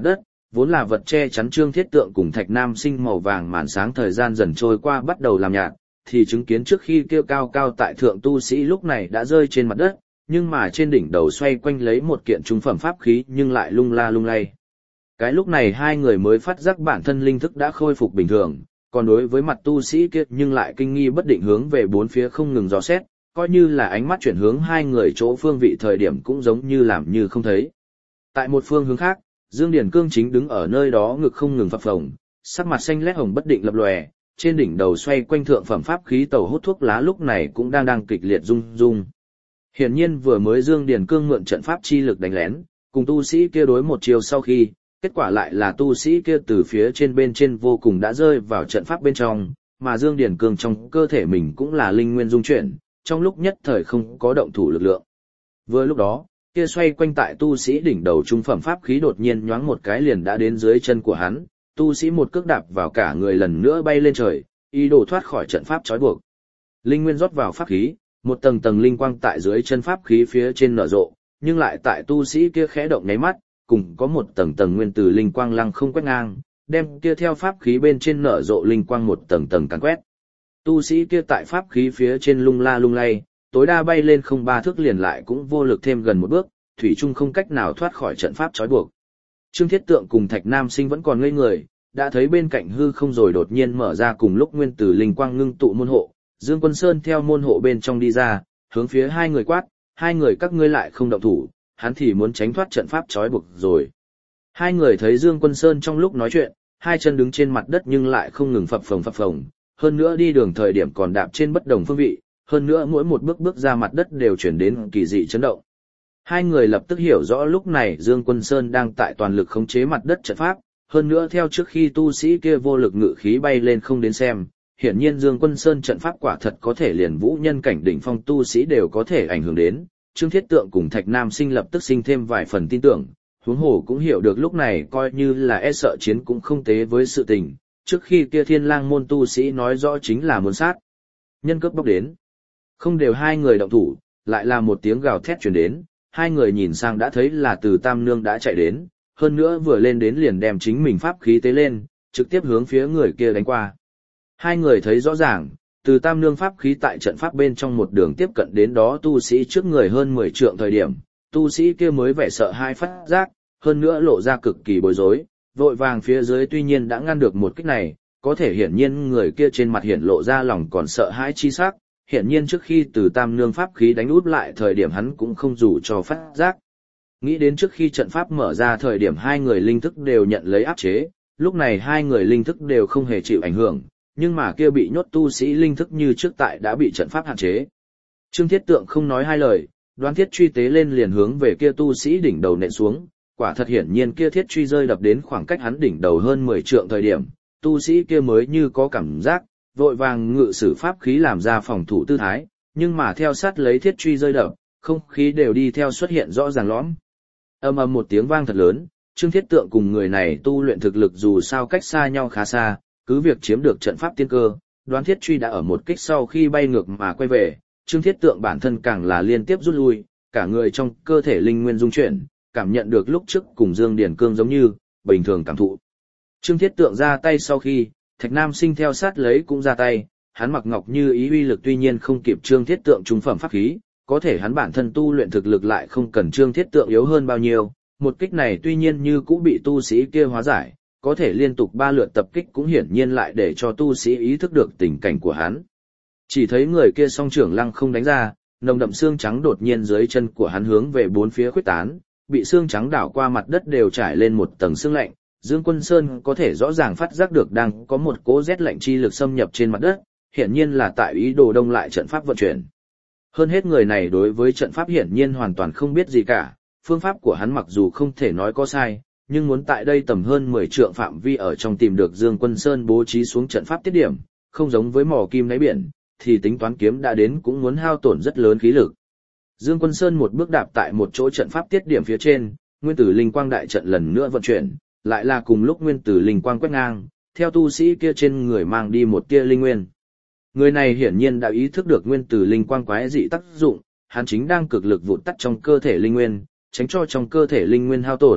Speaker 1: vốn là vật che chắn Trương Thiết Tượng cùng Thạch Nam Sinh màu vàng màn sáng thời gian dần trôi qua bắt đầu làm nhạt, thì chứng kiến trước khi kêu cao cao tại thượng tu sĩ lúc này đã rơi trên mặt đất, nhưng mà trên đỉnh đầu xoay quanh lấy một kiện trung phẩm pháp khí nhưng lại lung la lung lay. Cái lúc này hai người mới phát giác bản thân linh thức đã khôi phục bình thường, còn đối với mặt tu sĩ kia nhưng lại kinh nghi bất định hướng về bốn phía không ngừng dò xét, coi như là ánh mắt chuyển hướng hai người chỗ phương vị thời điểm cũng giống như làm như không thấy. Tại một phương hướng khác, Dương Điển Cương chính đứng ở nơi đó ngực không ngừng phập phồng, sắc mặt xanh lét hồng bất định lập lòe, trên đỉnh đầu xoay quanh thượng phẩm pháp khí tẩu hút thuốc lá lúc này cũng đang kịch liệt rung rung. Hiển nhiên vừa mới Dương Điển Cương mượn trận pháp chi lực đánh lén, cùng tu sĩ kia đối một chiều sau khi, kết quả lại là tu sĩ kia từ phía trên bên trên vô cùng đã rơi vào trận pháp bên trong, mà Dương Điển Cương trong cơ thể mình cũng là linh nguyên dung chuyển, trong lúc nhất thời không có động thủ lực lượng. Vừa lúc đó, kia xoay quanh tại tu sĩ đỉnh đầu trung phẩm pháp khí đột nhiên nhoáng một cái liền đã đến dưới chân của hắn, tu sĩ một cước đạp vào cả người lần nữa bay lên trời, ý đồ thoát khỏi trận pháp trói buộc. Linh nguyên rót vào pháp khí, một tầng tầng linh quang tại dưới chân pháp khí phía trên nở rộ, nhưng lại tại tu sĩ kia khẽ động nháy mắt, cùng có một tầng tầng nguyên tử linh quang lăng không quét ngang, đem kia theo pháp khí bên trên nở rộ linh quang một tầng tầng càn quét. Tu sĩ kia tại pháp khí phía trên lung la lung lay, tối đa bay lên không ba thước liền lại cũng vô lực thêm gần một bước, thủy chung không cách nào thoát khỏi trận pháp trói buộc. Trương Thiết Tượng cùng Thạch Nam Sinh vẫn còn ngây người, đã thấy bên cạnh hư không rồi đột nhiên mở ra cùng lúc nguyên tử linh quang ngưng tụ môn hộ, Dương Quân Sơn theo môn hộ bên trong đi ra, hướng phía hai người quát, hai người các ngươi lại không động thủ, hắn thì muốn tránh thoát trận pháp trói buộc rồi. Hai người thấy Dương Quân Sơn trong lúc nói chuyện, hai chân đứng trên mặt đất nhưng lại không ngừng phập phồng, hơn nữa đi đường thời điểm còn đạp trên bất đồng phương vị, hơn nữa mỗi một bước bước ra mặt đất đều chuyển đến kỳ dị chấn động. Hai người lập tức hiểu rõ lúc này Dương Quân Sơn đang tại toàn lực khống chế mặt đất trận pháp, hơn nữa theo trước khi tu sĩ kia vô lực ngự khí bay lên không đến xem, hiển nhiên Dương Quân Sơn trận pháp quả thật có thể liền vũ nhân cảnh đỉnh phong tu sĩ đều có thể ảnh hưởng đến. Trương Thiết Tượng cùng Thạch Nam Sinh lập tức sinh thêm vài phần tin tưởng, huống hồ cũng hiểu được lúc này coi như là e sợ chiến cũng không tế với sự tình, trước khi kia Thiên Lang môn tu sĩ nói rõ chính là muốn sát. Nhân cướp bóc đến. Không đều hai người động thủ, lại là một tiếng gào thét truyền đến, hai người nhìn sang đã thấy là Từ Tam Nương đã chạy đến, hơn nữa vừa lên đến liền đem chính mình pháp khí tế lên, trực tiếp hướng phía người kia đánh qua. Hai người thấy rõ ràng, Từ Tam Nương pháp khí tại trận pháp bên trong một đường tiếp cận đến đó tu sĩ trước người hơn 10 trượng thời điểm, tu sĩ kia mới vẻ sợ hai phát giác, hơn nữa lộ ra cực kỳ bối rối, vội vàng phía dưới tuy nhiên đã ngăn được một kích này, có thể hiển nhiên người kia trên mặt hiển lộ ra lòng còn sợ hãi chi sắc, hiển nhiên trước khi Từ Tam Nương pháp khí đánh út lại thời điểm hắn cũng không dù cho phát giác. Nghĩ đến trước khi trận pháp mở ra thời điểm hai người linh thức đều nhận lấy áp chế, lúc này hai người linh thức đều không hề chịu ảnh hưởng, nhưng mà kia bị nhốt tu sĩ linh thức như trước tại đã bị trận pháp hạn chế. Trương Thiết Tượng không nói hai lời, đoán thiết truy tế lên liền hướng về kia tu sĩ đỉnh đầu nện xuống, quả thật hiển nhiên kia thiết truy rơi đập đến khoảng cách hắn đỉnh đầu hơn 10 trượng thời điểm, tu sĩ kia mới như có cảm giác, vội vàng ngự sử pháp khí làm ra phòng thủ tư thái, nhưng mà theo sát lấy thiết truy rơi đập, không khí đều đi theo xuất hiện rõ ràng lõm. Ầm ầm một tiếng vang thật lớn, Trương Thiết Tượng cùng người này tu luyện thực lực dù sao cách xa nhau khá xa, cứ việc chiếm được trận pháp tiên cơ, đoán thiết truy đã ở một kích sau khi bay ngược mà quay về, Trương Thiết Tượng bản thân càng là liên tiếp rút lui, cả người trong cơ thể linh nguyên dung chuyển, cảm nhận được lúc trước cùng Dương Điển Cương giống như bình thường cảm thụ. Trương Thiết Tượng ra tay sau khi, Thạch Nam Sinh theo sát lấy cũng ra tay, hắn mặc ngọc như ý uy lực tuy nhiên không kịp Trương Thiết Tượng trung phẩm pháp khí, có thể hắn bản thân tu luyện thực lực lại không cần Trương Thiết Tượng yếu hơn bao nhiêu, một kích này tuy nhiên như cũng bị tu sĩ kia hóa giải, có thể liên tục 3 lượt tập kích cũng hiển nhiên lại để cho tu sĩ ý thức được tình cảnh của hắn. Chỉ thấy người kia song trưởng lăng không đánh ra, nồng đậm xương trắng đột nhiên dưới chân của hắn hướng về bốn phía khuếch tán, bị xương trắng đảo qua mặt đất đều trải lên một tầng xương lạnh. Dương Quân Sơn có thể rõ ràng phát giác được đang có một cỗ rét lạnh chi lực xâm nhập trên mặt đất, hiển nhiên là tại ý đồ đông lại trận pháp vận chuyển. Hơn hết người này đối với trận pháp hiển nhiên hoàn toàn không biết gì cả, phương pháp của hắn mặc dù không thể nói có sai, nhưng muốn tại đây tầm hơn 10 trượng phạm vi ở trong tìm được Dương Quân Sơn bố trí xuống trận pháp tiết điểm, không giống với mỏ kim đáy biển, thì tính toán kiếm đã đến cũng muốn hao tổn rất lớn khí lực. Dương Quân Sơn một bước đạp tại một chỗ trận pháp tiết điểm phía trên, nguyên tử linh quang đại trận lần nữa vận chuyển, lại là cùng lúc nguyên tử linh quang quét ngang, theo tu sĩ kia trên người mang đi một tia linh nguyên. Người này hiển nhiên đã ý thức được nguyên tử linh quang quái dị tác dụng, hắn chính đang cực lực vụn tắt trong cơ thể linh nguyên, tránh cho trong cơ thể linh nguyên hao tổn,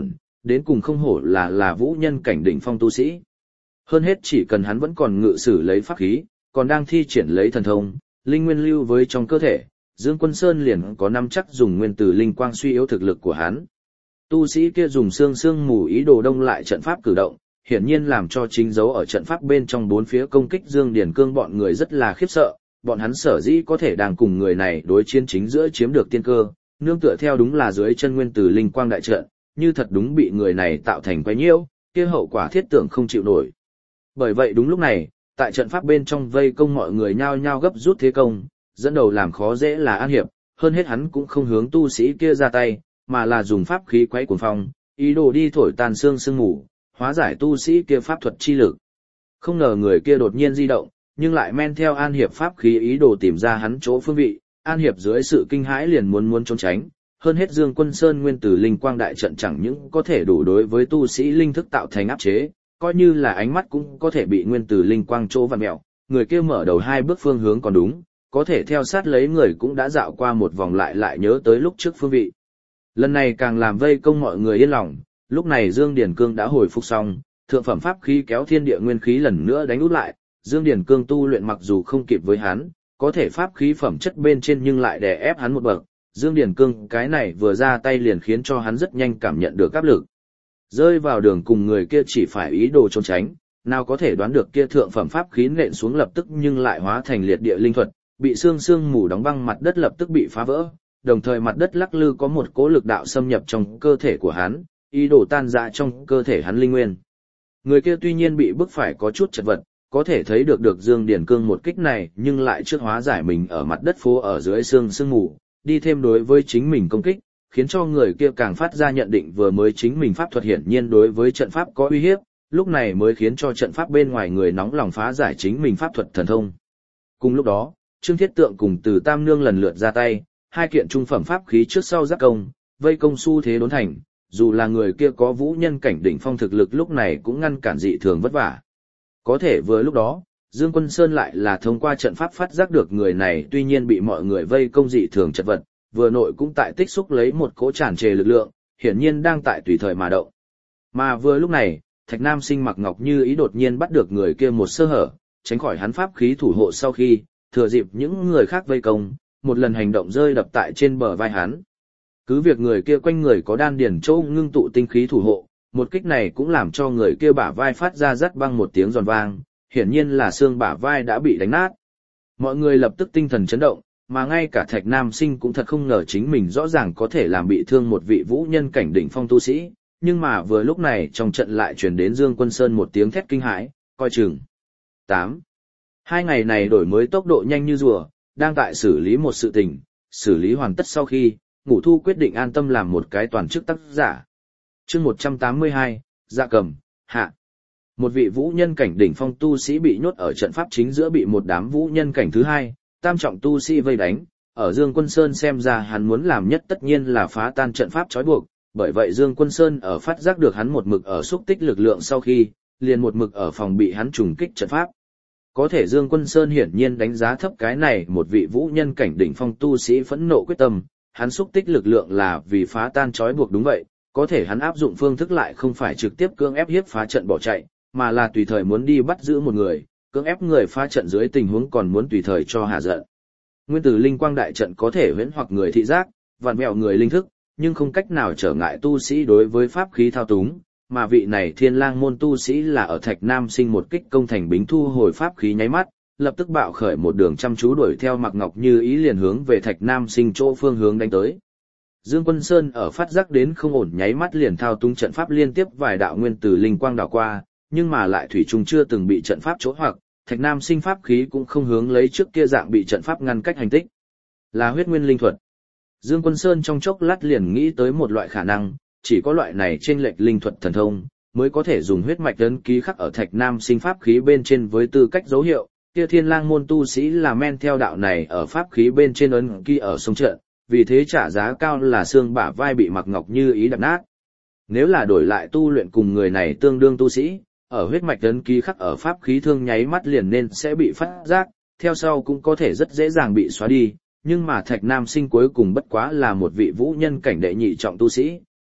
Speaker 1: đến cùng không hổ là vũ nhân cảnh đỉnh phong tu sĩ. Hơn hết chỉ cần hắn vẫn còn ngự sử lấy pháp khí, còn đang thi triển lấy thần thông, linh nguyên lưu với trong cơ thể, Dương Quân Sơn liền có năm chắc dùng nguyên tử linh quang suy yếu thực lực của hắn. Tu sĩ kia dùng sương mù ý đồ đông lại trận pháp cử động, hiển nhiên làm cho chính dấu ở trận pháp bên trong bốn phía công kích Dương Điển Cương bọn người rất là khiếp sợ, bọn hắn sở dĩ có thể đang cùng người này đối chiến chính giữa chiếm được tiên cơ, nương tựa theo đúng là dưới chân nguyên tử linh quang đại trận, như thật đúng bị người này tạo thành quấy nhiễu, kia hậu quả thiết tưởng không chịu nổi. Bởi vậy đúng lúc này, tại trận pháp bên trong vây công mọi người nhao nhao gấp rút thế công, dẫn đầu làm khó dễ là An Hiệp, hơn hết hắn cũng không hướng tu sĩ kia ra tay, mà là dùng pháp khí quấy cuồng phong, ý đồ đi thổi tan sương mù, hóa giải tu sĩ kia pháp thuật chi lực. Không ngờ người kia đột nhiên di động, nhưng lại men theo An Hiệp pháp khí ý đồ tìm ra hắn chỗ phương vị, An Hiệp dưới sự kinh hãi liền muốn trốn tránh, hơn hết Dương Quân Sơn nguyên tử linh quang đại trận chẳng những có thể đủ đối với tu sĩ linh thức tạo thành áp chế, coi như là ánh mắt cũng có thể bị nguyên tử linh quang chỗ vặn mẹo, người kia mở đầu hai bước phương hướng còn đúng, có thể theo sát lấy người cũng đã dạo qua một vòng lại nhớ tới lúc trước phương vị. Lần này càng làm vây công mọi người yên lòng, lúc này Dương Điển Cương đã hồi phục xong, thượng phẩm pháp khí kéo thiên địa nguyên khí lần nữa đánh út lại, Dương Điển Cương tu luyện mặc dù không kịp với hắn, có thể pháp khí phẩm chất bên trên nhưng lại đè ép hắn một bậc. Dương Điển Cương cái này vừa ra tay liền khiến cho hắn rất nhanh cảm nhận được áp lực. Rơi vào đường cùng người kia chỉ phải ý đồ trốn tránh, nào có thể đoán được kia thượng phẩm pháp khí nện xuống lập tức nhưng lại hóa thành liệt địa linh thuật, bị sương mù đóng băng mặt đất lập tức bị phá vỡ, đồng thời mặt đất lắc lư có một cỗ lực đạo xâm nhập trong cơ thể của hắn, ý đồ tan rã trong cơ thể hắn linh nguyên. Người kia tuy nhiên bị bức phải có chút chật vật, có thể thấy được Dương Điển Cương một kích này nhưng lại trước hóa giải mình ở mặt đất phố ở dưới sương mù, đi thêm đối với chính mình công kích, khiến cho người kia càng phát ra nhận định vừa mới chính mình pháp thuật hiển nhiên đối với trận pháp có uy hiếp, lúc này mới khiến cho trận pháp bên ngoài người nóng lòng phá giải chính mình pháp thuật thần thông. Cùng lúc đó, Trương Thiết Tượng cùng Từ Tam Nương lần lượt ra tay, hai kiện trung phẩm pháp khí trước sau giáp công, vây công xu thế đốn thành, dù là người kia có vũ nhân cảnh đỉnh phong thực lực lúc này cũng ngăn cản dị thường vất vả. Có thể vừa lúc đó, Dương Quân Sơn lại là thông qua trận pháp phát giác được người này tuy nhiên bị mọi người vây công dị thường chật vật, vừa nội cũng tại tích xúc lấy một cỗ tràn trề lực lượng, hiển nhiên đang tại tùy thời mà động. Mà vừa lúc này, Thạch Nam Sinh mặc ngọc như ý đột nhiên bắt được người kia một sơ hở, tránh khỏi hắn pháp khí thủ hộ sau khi, thừa dịp những người khác vây công, một lần hành động rơi đập tại trên bờ vai hắn. Cứ việc người kia quanh người có đan điển châu ngưng tụ tinh khí thủ hộ, một kích này cũng làm cho người kia bả vai phát ra rắt băng một tiếng giòn vang, hiển nhiên là xương bả vai đã bị đánh nát. Mọi người lập tức tinh thần chấn động, mà ngay cả Thạch Nam Sinh cũng thật không ngờ chính mình rõ ràng có thể làm bị thương một vị vũ nhân cảnh đỉnh phong tu sĩ, nhưng mà vừa lúc này trong trận lại truyền đến Dương Quân Sơn một tiếng thét kinh hãi, coi chừng. 8. Hai ngày này đổi mới tốc độ nhanh như rùa, đang tại xử lý một sự tình, xử lý hoàn tất sau khi, Ngũ Thu quyết định an tâm làm một cái toàn chức tác giả. Chương 182, Dạ Cầm, hạ. Một vị vũ nhân cảnh đỉnh phong tu sĩ bị nhốt ở trận pháp chính giữa bị một đám vũ nhân cảnh thứ hai, tam trọng tu sĩ vây đánh, ở Dương Quân Sơn xem ra hắn muốn làm nhất tất nhiên là phá tan trận pháp trói buộc, bởi vậy Dương Quân Sơn ở phát giác được hắn một mực ở xúc tích lực lượng sau khi, liền một mực ở phòng bị hắn trùng kích trận pháp. Có thể Dương Quân Sơn hiển nhiên đánh giá thấp cái này một vị vũ nhân cảnh đỉnh phong tu sĩ phẫn nộ quyết tâm, hắn xúc tích lực lượng là vì phá tan trói buộc đúng vậy, có thể hắn áp dụng phương thức lại không phải trực tiếp cưỡng ép hiếp phá trận bỏ chạy, mà là tùy thời muốn đi bắt giữ một người, cưỡng ép người phá trận dưới tình huống còn muốn tùy thời cho hạ giận. Nguyên tử linh quang đại trận có thể huyễn hoặc người thị giác, vặn vẹo người linh thức, nhưng không cách nào trở ngại tu sĩ đối với pháp khí thao túng, mà vị này Thiên Lang môn tu sĩ là ở Thạch Nam Sinh một kích công thành bính thu hồi pháp khí nháy mắt, lập tức bạo khởi một đường chăm chú đuổi theo Mạc Ngọc Như ý liền hướng về Thạch Nam Sinh chỗ phương hướng đánh tới. Dương Quân Sơn ở phát giác đến không ổn nháy mắt liền thao túng trận pháp liên tiếp vài đạo nguyên tử linh quang đảo qua, nhưng mà lại thủy chung chưa từng bị trận pháp chỗ hoặc, Thạch Nam Sinh pháp khí cũng không hướng lấy trước kia dạng bị trận pháp ngăn cách hành tích. Là huyết nguyên linh thuật. Dương Quân Sơn trong chốc lát liền nghĩ tới một loại khả năng, chỉ có loại này trên lệch linh thuật thần thông, mới có thể dùng huyết mạch ấn ký khắc ở Thạch Nam Sinh pháp khí bên trên với tư cách dấu hiệu, kia Thiên Lang môn tu sĩ là men theo đạo này ở pháp khí bên trên ấn ký ở sông trận, vì thế trả giá cao là xương bả vai bị Mạc Ngọc Như ý đập nát. Nếu là đổi lại tu luyện cùng người này tương đương tu sĩ, ở huyết mạch ấn ký khắc ở pháp khí thương nháy mắt liền nên sẽ bị phát giác, theo sau cũng có thể rất dễ dàng bị xóa đi, nhưng mà Thạch Nam Sinh cuối cùng bất quá là một vị vũ nhân cảnh đệ nhị trọng tu sĩ,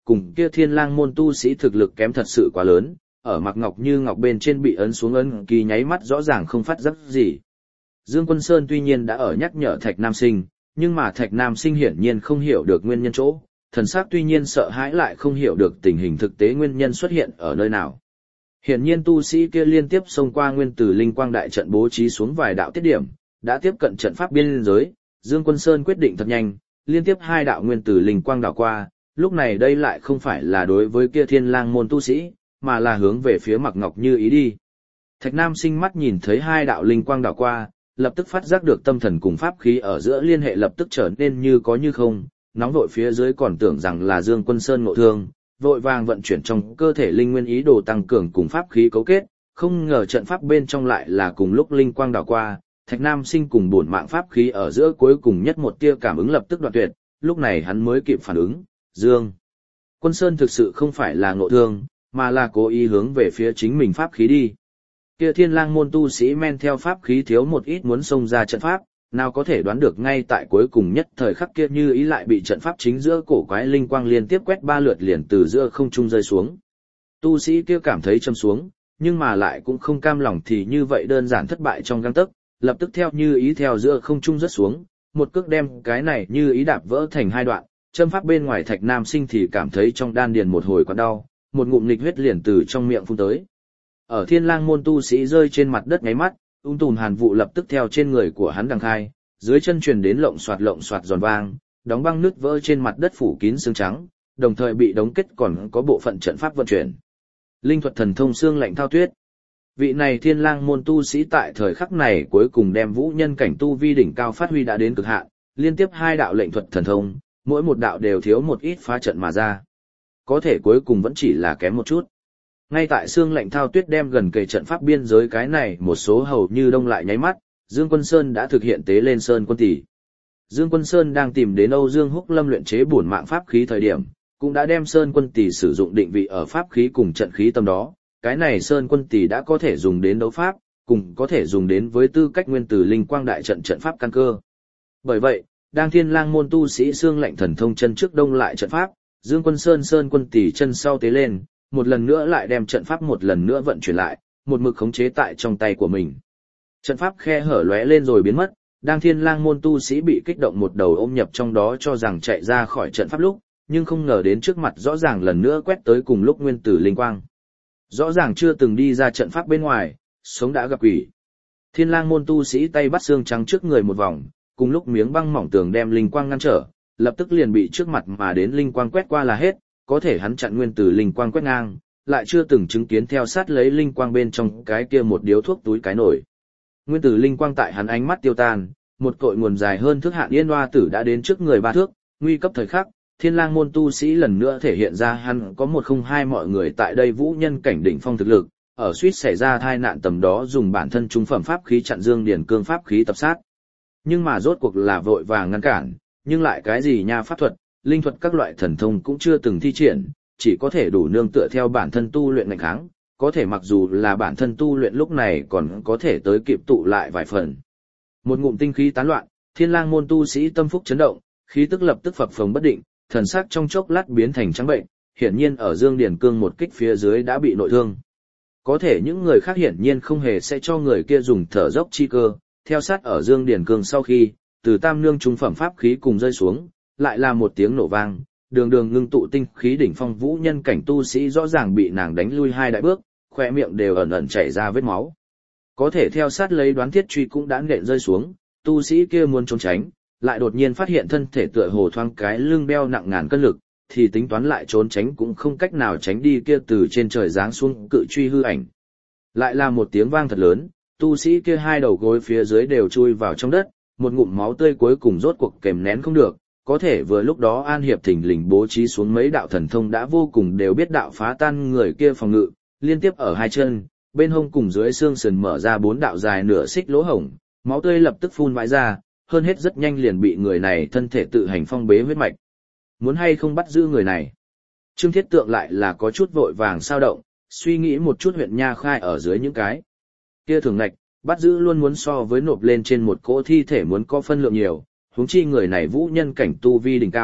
Speaker 1: cùng kia Thiên Lang môn tu sĩ thực lực kém thật sự quá lớn, ở Mạc Ngọc Như Ngọc bên trên bị ấn xuống ấn ký nháy mắt rõ ràng không phát giác gì. Dương Quân Sơn tuy nhiên đã ở nhắc nhở Thạch Nam Sinh, nhưng mà Thạch Nam Sinh hiển nhiên không hiểu được nguyên nhân chỗ, thần sắc tuy nhiên sợ hãi lại không hiểu được tình hình thực tế nguyên nhân xuất hiện ở nơi nào. Hiển nhiên tu sĩ kia liên tiếp xông qua nguyên tử linh quang đại trận bố trí xuống vài đạo tiết điểm, đã tiếp cận trận pháp biên giới, Dương Quân Sơn quyết định thật nhanh, liên tiếp 2 đạo nguyên tử linh quang đảo qua, lúc này đây lại không phải là đối với kia Thiên Lang môn tu sĩ, mà là hướng về phía Mạc Ngọc Như ý đi. Thạch Nam Sinh mắt nhìn thấy 2 đạo linh quang đảo qua, lập tức phát giác được tâm thần cùng pháp khí ở giữa liên hệ lập tức trở nên như có như không, nóng vội phía dưới còn tưởng rằng là Dương Quân Sơn ngộ thương, vội vàng vận chuyển trong cơ thể linh nguyên ý đồ tăng cường cùng pháp khí cấu kết, không ngờ trận pháp bên trong lại là cùng lúc linh quang đảo qua, Thạch Nam Sinh cùng bổn mạng pháp khí ở giữa cuối cùng nhất một tia cảm ứng lập tức đoạn tuyệt, lúc này hắn mới kịp phản ứng, Dương Quân Sơn thực sự không phải là ngộ thương, mà là cố ý hướng về phía chính mình pháp khí đi. Kia Thiên Lang môn tu sĩ men theo pháp khí thiếu một ít muốn xông ra trận pháp, nào có thể đoán được ngay tại cuối cùng nhất thời khắc kia Như ý lại bị trận pháp chính giữa cổ quái linh quang liên tiếp quét 3 lượt liền từ giữa không trung rơi xuống. Tu sĩ kia cảm thấy châm xuống, nhưng mà lại cũng không cam lòng thì như vậy đơn giản thất bại trong gang tấc, lập tức theo Như ý theo giữa không trung rớt xuống, một cước đem cái này Như ý đạp vỡ thành 2 đoạn, châm pháp bên ngoài Thạch Nam Sinh thì cảm thấy trong đan điền một hồi quặn đau, một ngụm nghịch huyết liền từ trong miệng phun tới. Ở Thiên Lang môn tu sĩ rơi trên mặt đất ngáy mắt, tùm hàn vụ lập tức theo trên người của hắn đằng khai, dưới chân truyền đến lộng xoạt giòn vang, đóng băng nứt vỡ trên mặt đất phủ kín xương trắng, đồng thời bị đóng kết còn có bộ phận trận pháp vận chuyển. Linh thuật thần thông xương lạnh thao tuyết. Vị này Thiên Lang môn tu sĩ tại thời khắc này cuối cùng đem vũ nhân cảnh tu vi đỉnh cao phát huy đã đến cực hạn, liên tiếp 2 đạo lệnh thuật thần thông, mỗi một đạo đều thiếu một ít phá trận mà ra. Có thể cuối cùng vẫn chỉ là kém một chút. Ngay tại xương lạnh thao tuyết đem gần kề trận pháp biên giới cái này một số hầu như đông lại nháy mắt, Dương Quân Sơn đã thực hiện tế lên Sơn Quân Tỷ. Dương Quân Sơn đang tìm đến Âu Dương Húc Lâm luyện chế bổn mạng pháp khí thời điểm, cũng đã đem Sơn Quân Tỷ sử dụng định vị ở pháp khí cùng trận khí tâm đó. Cái này Sơn Quân Tỷ đã có thể dùng đến đấu pháp, cùng có thể dùng đến với tư cách nguyên tử linh quang đại trận trận pháp căn cơ. Bởi vậy, đang Thiên Lang môn tu sĩ xương lạnh thần thông chân trước đông lại trận pháp, Dương Quân Sơn Quân Tỷ chân sau tế lên, một lần nữa lại đem trận pháp một lần nữa vận chuyển lại, một mực khống chế tại trong tay của mình. Trận pháp khe hở lóe lên rồi biến mất, đang Thiên Lang môn tu sĩ bị kích động một đầu ôm nhập trong đó cho rằng chạy ra khỏi trận pháp lúc, nhưng không ngờ đến trước mặt rõ ràng lần nữa quét tới cùng lúc nguyên tử linh quang. Rõ ràng chưa từng đi ra trận pháp bên ngoài, sống đã gặp quỷ. Thiên Lang môn tu sĩ tay bắt xương trắng trước người một vòng, cùng lúc miếng băng mỏng tường đem linh quang ngăn trở, lập tức liền bị trước mặt mà đến linh quang quét qua là hết, có thể hắn chặn nguyên tử linh quang quét ngang, lại chưa từng chứng kiến theo sát lấy linh quang bên trong cái kia một điếu thuốc túi cái nổi. Nguyên tử linh quang tại hắn ánh mắt tiêu tan, một cội nguồn dài hơn thước hạn yên hoa tử đã đến trước người 3 thước, nguy cấp thời khắc, Thiên Lang môn tu sĩ lần nữa thể hiện ra hắn có 102 mọi người tại đây vũ nhân cảnh đỉnh phong thực lực, ở suýt xảy ra tai nạn tầm đó dùng bản thân trung phẩm pháp khí chặn Dương Điển Cương pháp khí tập sát. Nhưng mà rốt cuộc là vội vàng ngăn cản, nhưng lại cái gì nha pháp thuật, linh thuật các loại thần thông cũng chưa từng thi triển, chỉ có thể đủ nương tựa theo bản thân tu luyện ngạnh kháng, có thể mặc dù là bản thân tu luyện lúc này còn có thể tới kịp tụ lại vài phần. Một ngụm tinh khí tán loạn, Thiên Lang môn tu sĩ tâm phúc chấn động, khí tức lập tức phập phồng bất định, thần sắc trong chốc lát biến thành trắng bệnh, hiển nhiên ở Dương Điển Cương một kích phía dưới đã bị nội thương. Có thể những người khác hiển nhiên không hề sẽ cho người kia dùng thở dốc chi cơ, theo sát ở Dương Điển Cương sau khi, từ tam nương trung phẩm pháp khí cùng rơi xuống, lại là một tiếng nổ vang, đường đường ngưng tụ tinh khí đỉnh phong vũ nhân cảnh tu sĩ rõ ràng bị nàng đánh lui 2 đại bước, khóe miệng đều ẩn ẩn chảy ra vết máu. Có thể theo sát lấy đoán thiết truy cũng đã nện rơi xuống, tu sĩ kia muốn trốn tránh, lại đột nhiên phát hiện thân thể tựa hồ thoáng cái lưng đeo nặng ngàn cân lực, thì tính toán lại trốn tránh cũng không cách nào tránh đi kia từ trên trời giáng xuống cự truy hư ảnh. Lại là một tiếng vang thật lớn, tu sĩ kia 2 đầu gối phía dưới đều chui vào trong đất, một ngụm máu tươi cuối cùng rốt cuộc kềm nén không được. Có thể vừa lúc đó An Hiệp thình lình bố trí xuống mấy đạo thần thông đã vô cùng đều biết đạo phá tan người kia phòng ngự, liên tiếp ở 2 chân, bên hông cùng dưới xương sườn mở ra 4 đạo dài nửa xích lỗ hổng, máu tươi lập tức phun vãi ra, hơn hết rất nhanh liền bị người này thân thể tự hành phong bế huyết mạch. Muốn hay không bắt giữ người này? Trương Thiết Tượng lại là có chút vội vàng sao động, suy nghĩ một chút huyện nha khai ở dưới những cái kia thường ngạch, bắt giữ luôn muốn so với nộp lên trên một cỗ thi thể muốn có phân lượng nhiều. Huống chi người này vũ nhân cảnh tu vi đỉnh cao,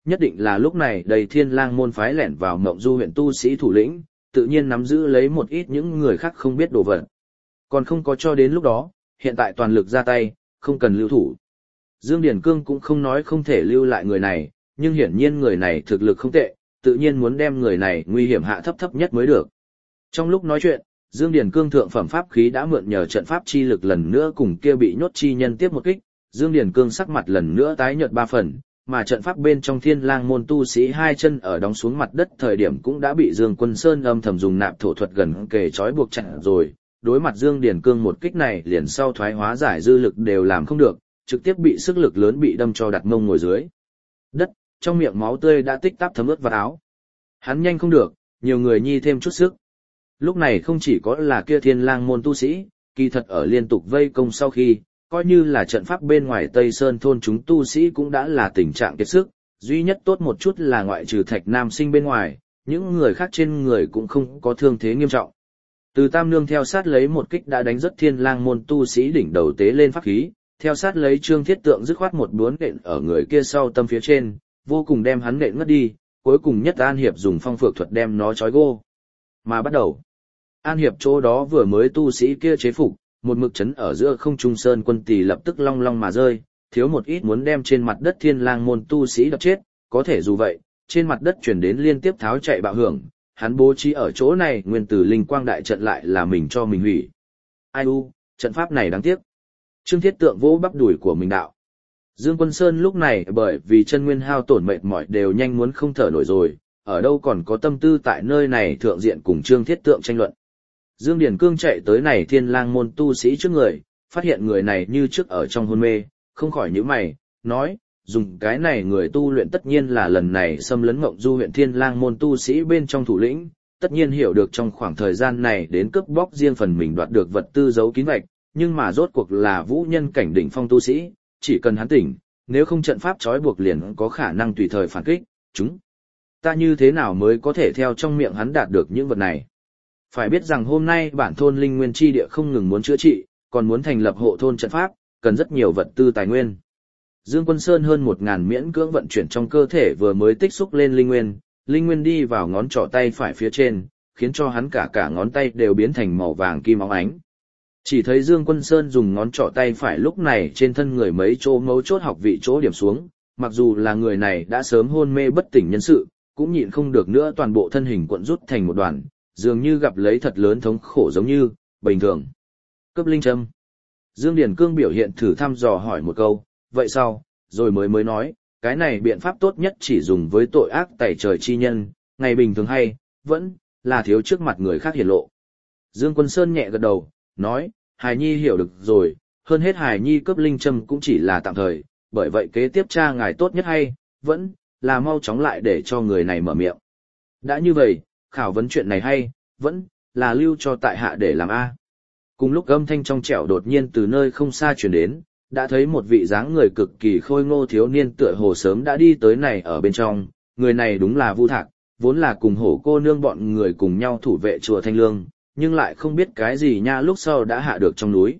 Speaker 1: Nhất định là lúc này đầy Thiên Lang môn phái lẻn vào Mộng Du huyện tu sĩ thủ lĩnh, tự nhiên nắm giữ lấy một ít những người khác không biết đồ vật. Còn không có cho đến lúc đó, hiện tại toàn lực ra tay, không cần lưu thủ. Dương Điển Cương cũng không nói không thể lưu lại người này, nhưng hiển nhiên người này thực lực không tệ, tự nhiên muốn đem người này nguy hiểm hạ thấp thấp nhất mới được. Trong lúc nói chuyện, Dương Điển Cương thượng phẩm pháp khí đã mượn nhờ trận pháp chi lực lần nữa cùng kia bị nhốt chi nhân tiếp một kích, Dương Điển Cương sắc mặt lần nữa tái nhợt 3 phần, mà trận pháp bên trong Thiên Lang môn tu sĩ hai chân ở đóng xuống mặt đất thời điểm cũng đã bị Dương Quân Sơn âm thầm dùng nạp thổ thuật gần kề trói buộc chặt rồi. Đối mặt Dương Điển Cương một kích này liền sau thoái hóa giải dư lực đều làm không được, trực tiếp bị sức lực lớn bị đâm cho đặt mông ngồi dưới đất, trong miệng máu tươi đã tích tắc thấm ướt vào áo. Hắn nhanh không được, nhiều người nhi thêm chút sức. Lúc này không chỉ có là kia Thiên Lang môn tu sĩ, kỳ thật ở liên tục vây công sau khi, coi như là trận pháp bên ngoài Tây Sơn thôn chúng tu sĩ cũng đã là tình trạng kiệt sức, duy nhất tốt một chút là ngoại trừ Thạch Nam Sinh bên ngoài, những người khác trên người cũng không có thương thế nghiêm trọng. Từ Tam Nương theo sát lấy một kích đã đánh rất Thiên Lang môn tu sĩ đỉnh đầu tế lên pháp khí, theo sát lấy Trương Thiết Tượng dứt khoát một đốn nện ở người kia sau tâm phía trên, vô cùng đem hắn nện ngất đi, cuối cùng nhất An Hiệp dùng phong phược thuật đem nó trói gô. Mà bắt đầu, An Hiệp chỗ đó vừa mới tu sĩ kia chế phục, một mực chấn ở giữa không trung sơn quân tỳ lập tức long long mà rơi, thiếu một ít muốn đem trên mặt đất Thiên Lang môn tu sĩ đập chết, có thể dù vậy, trên mặt đất chuyển đến liên tiếp tháo chạy bạo hưởng, hắn bố trí ở chỗ này nguyên tử linh quang đại trận lại là mình cho mình hủy. Ai u, trận pháp này đáng tiếc. Trương Thiết Tượng vỗ bắp đùi của mình đạo. Dương Quân Sơn lúc này bởi vì chân nguyên hao tổn mệt mỏi đều nhanh muốn không thở nổi rồi, ở đâu còn có tâm tư tại nơi này thượng diện cùng Trương Thiết Tượng tranh luận. Dương Điển Cương chạy tới này Thiên Lang môn tu sĩ trước người, phát hiện người này như trước ở trong hôn mê, không khỏi nhíu mày, nói, dùng cái này người tu luyện tất nhiên là lần này xâm lấn Mộng Du huyện Thiên Lang môn tu sĩ bên trong thủ lĩnh, tất nhiên hiểu được trong khoảng thời gian này đến cướp bóc riêng phần mình đoạt được vật tư giấu kín vạch, nhưng mà rốt cuộc là vũ nhân cảnh đỉnh phong tu sĩ, chỉ cần hắn tỉnh, nếu không trận pháp trói buộc liền có khả năng tùy thời phản kích, chúng ta như thế nào mới có thể theo trong miệng hắn đạt được những vật này. Phải biết rằng hôm nay bản thôn linh nguyên chi địa không ngừng muốn chữa trị, còn muốn thành lập hộ thôn trận pháp, cần rất nhiều vật tư tài nguyên. Dương Quân Sơn hơn 1000 miễn cưỡng vận chuyển trong cơ thể vừa mới tích xúc lên linh nguyên đi vào ngón trỏ tay phải phía trên, khiến cho hắn cả ngón tay đều biến thành màu vàng kim óng ánh. Chỉ thấy Dương Quân Sơn dùng ngón trỏ tay phải lúc này trên thân người mấy chỗ mấu chốt học vị chỗ điểm xuống, mặc dù là người này đã sớm hôn mê bất tỉnh nhân sự, cũng nhịn không được nữa toàn bộ thân hình cuộn rút thành một đoàn, dường như gặp lấy thật lớn thống khổ giống như, bình thường. Cấp linh châm. Dương Điển Cương biểu hiện thử thăm dò hỏi một câu, vậy sao, rồi mới nói, cái này biện pháp tốt nhất chỉ dùng với tội ác tẩy trời chi nhân, ngày bình thường hay, vẫn là thiếu trước mặt người khác hiển lộ. Dương Quân Sơn nhẹ gật đầu, nói, Hải Nhi hiểu được rồi, hơn hết Hải Nhi cấp linh châm cũng chỉ là tạm thời, bởi vậy kế tiếp cha ngài tốt nhất hay, vẫn là mau chóng lại để cho người này mở miệng. Đã như vậy, khảo vấn chuyện này hay, vẫn là lưu cho tại hạ để làm A. Cùng lúc âm thanh trong trẻo đột nhiên từ nơi không xa truyền đến, đã thấy một vị dáng người cực kỳ khôi ngô thiếu niên tựa hồ sớm đã đi tới này ở bên trong, người này đúng là Vu Thạc, vốn là cùng hổ cô nương bọn người cùng nhau thủ vệ chùa Thanh Lương, nhưng lại không biết cái gì nha lúc sau đã hạ được trong núi.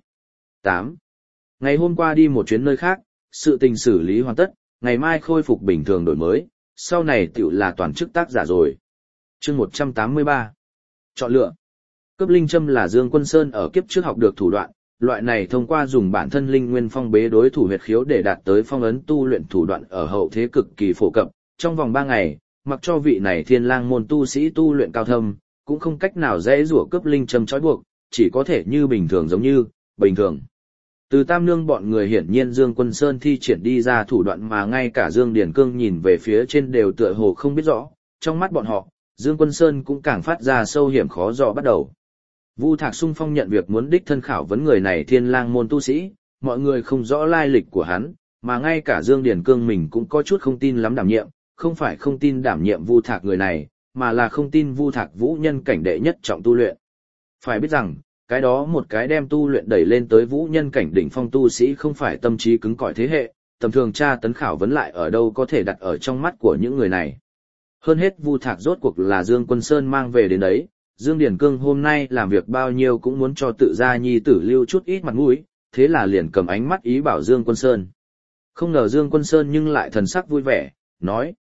Speaker 1: 8. Ngày hôm qua đi một chuyến nơi khác, sự tình xử lý hoàn tất, ngày mai khôi phục bình thường đổi mới, sau này tiểu là toàn chức tác giả rồi. Chương 183. Chọn lựa. Cấp linh châm là Dương Quân Sơn ở kiếp trước học được thủ đoạn, loại này thông qua dùng bản thân linh nguyên phong bế đối thủ huyệt khiếu để đạt tới phong ấn tu luyện thủ đoạn ở hậu thế cực kỳ phổ cập, trong vòng 3 ngày, mặc cho vị này Thiên Lang môn tu sĩ tu luyện cao thâm, cũng không cách nào dễ rủa cấp linh châm trói buộc, chỉ có thể như bình thường giống như bình thường. Từ Tam Nương bọn người hiển nhiên Dương Quân Sơn thi triển đi ra thủ đoạn mà ngay cả Dương Điển Cương nhìn về phía trên đều tựa hồ không biết rõ, trong mắt bọn họ, Dương Quân Sơn cũng càng phát ra sâu hiểm khó dò bắt đầu. Vu Thạc xung phong nhận việc muốn đích thân khảo vấn người này Thiên Lang môn tu sĩ, mọi người không rõ lai lịch của hắn, mà ngay cả Dương Điển Cương mình cũng có chút không tin lắm đảm nhiệm, không phải không tin đảm nhiệm Vu Thạc người này, mà là không tin Vu Thạc vũ nhân cảnh đệ nhất trọng tu luyện. Phải biết rằng, cái đó một cái đem tu luyện đẩy lên tới vũ nhân cảnh đỉnh phong tu sĩ không phải tâm trí cứng cỏi thế hệ, tầm thường tra tấn khảo vấn lại ở đâu có thể đặt ở trong mắt của những người này. Hơn hết Vu Thạc rốt cuộc là Dương Quân Sơn mang về đến đấy, Dương Điển Cương hôm nay làm việc bao nhiêu cũng muốn cho tự gia nhi tử lưu chút ít mặt mũi, thế là liền cầm ánh mắt ý bảo Dương Quân Sơn. Không ngờ Dương Quân Sơn nhưng lại thần sắc vui vẻ, nói,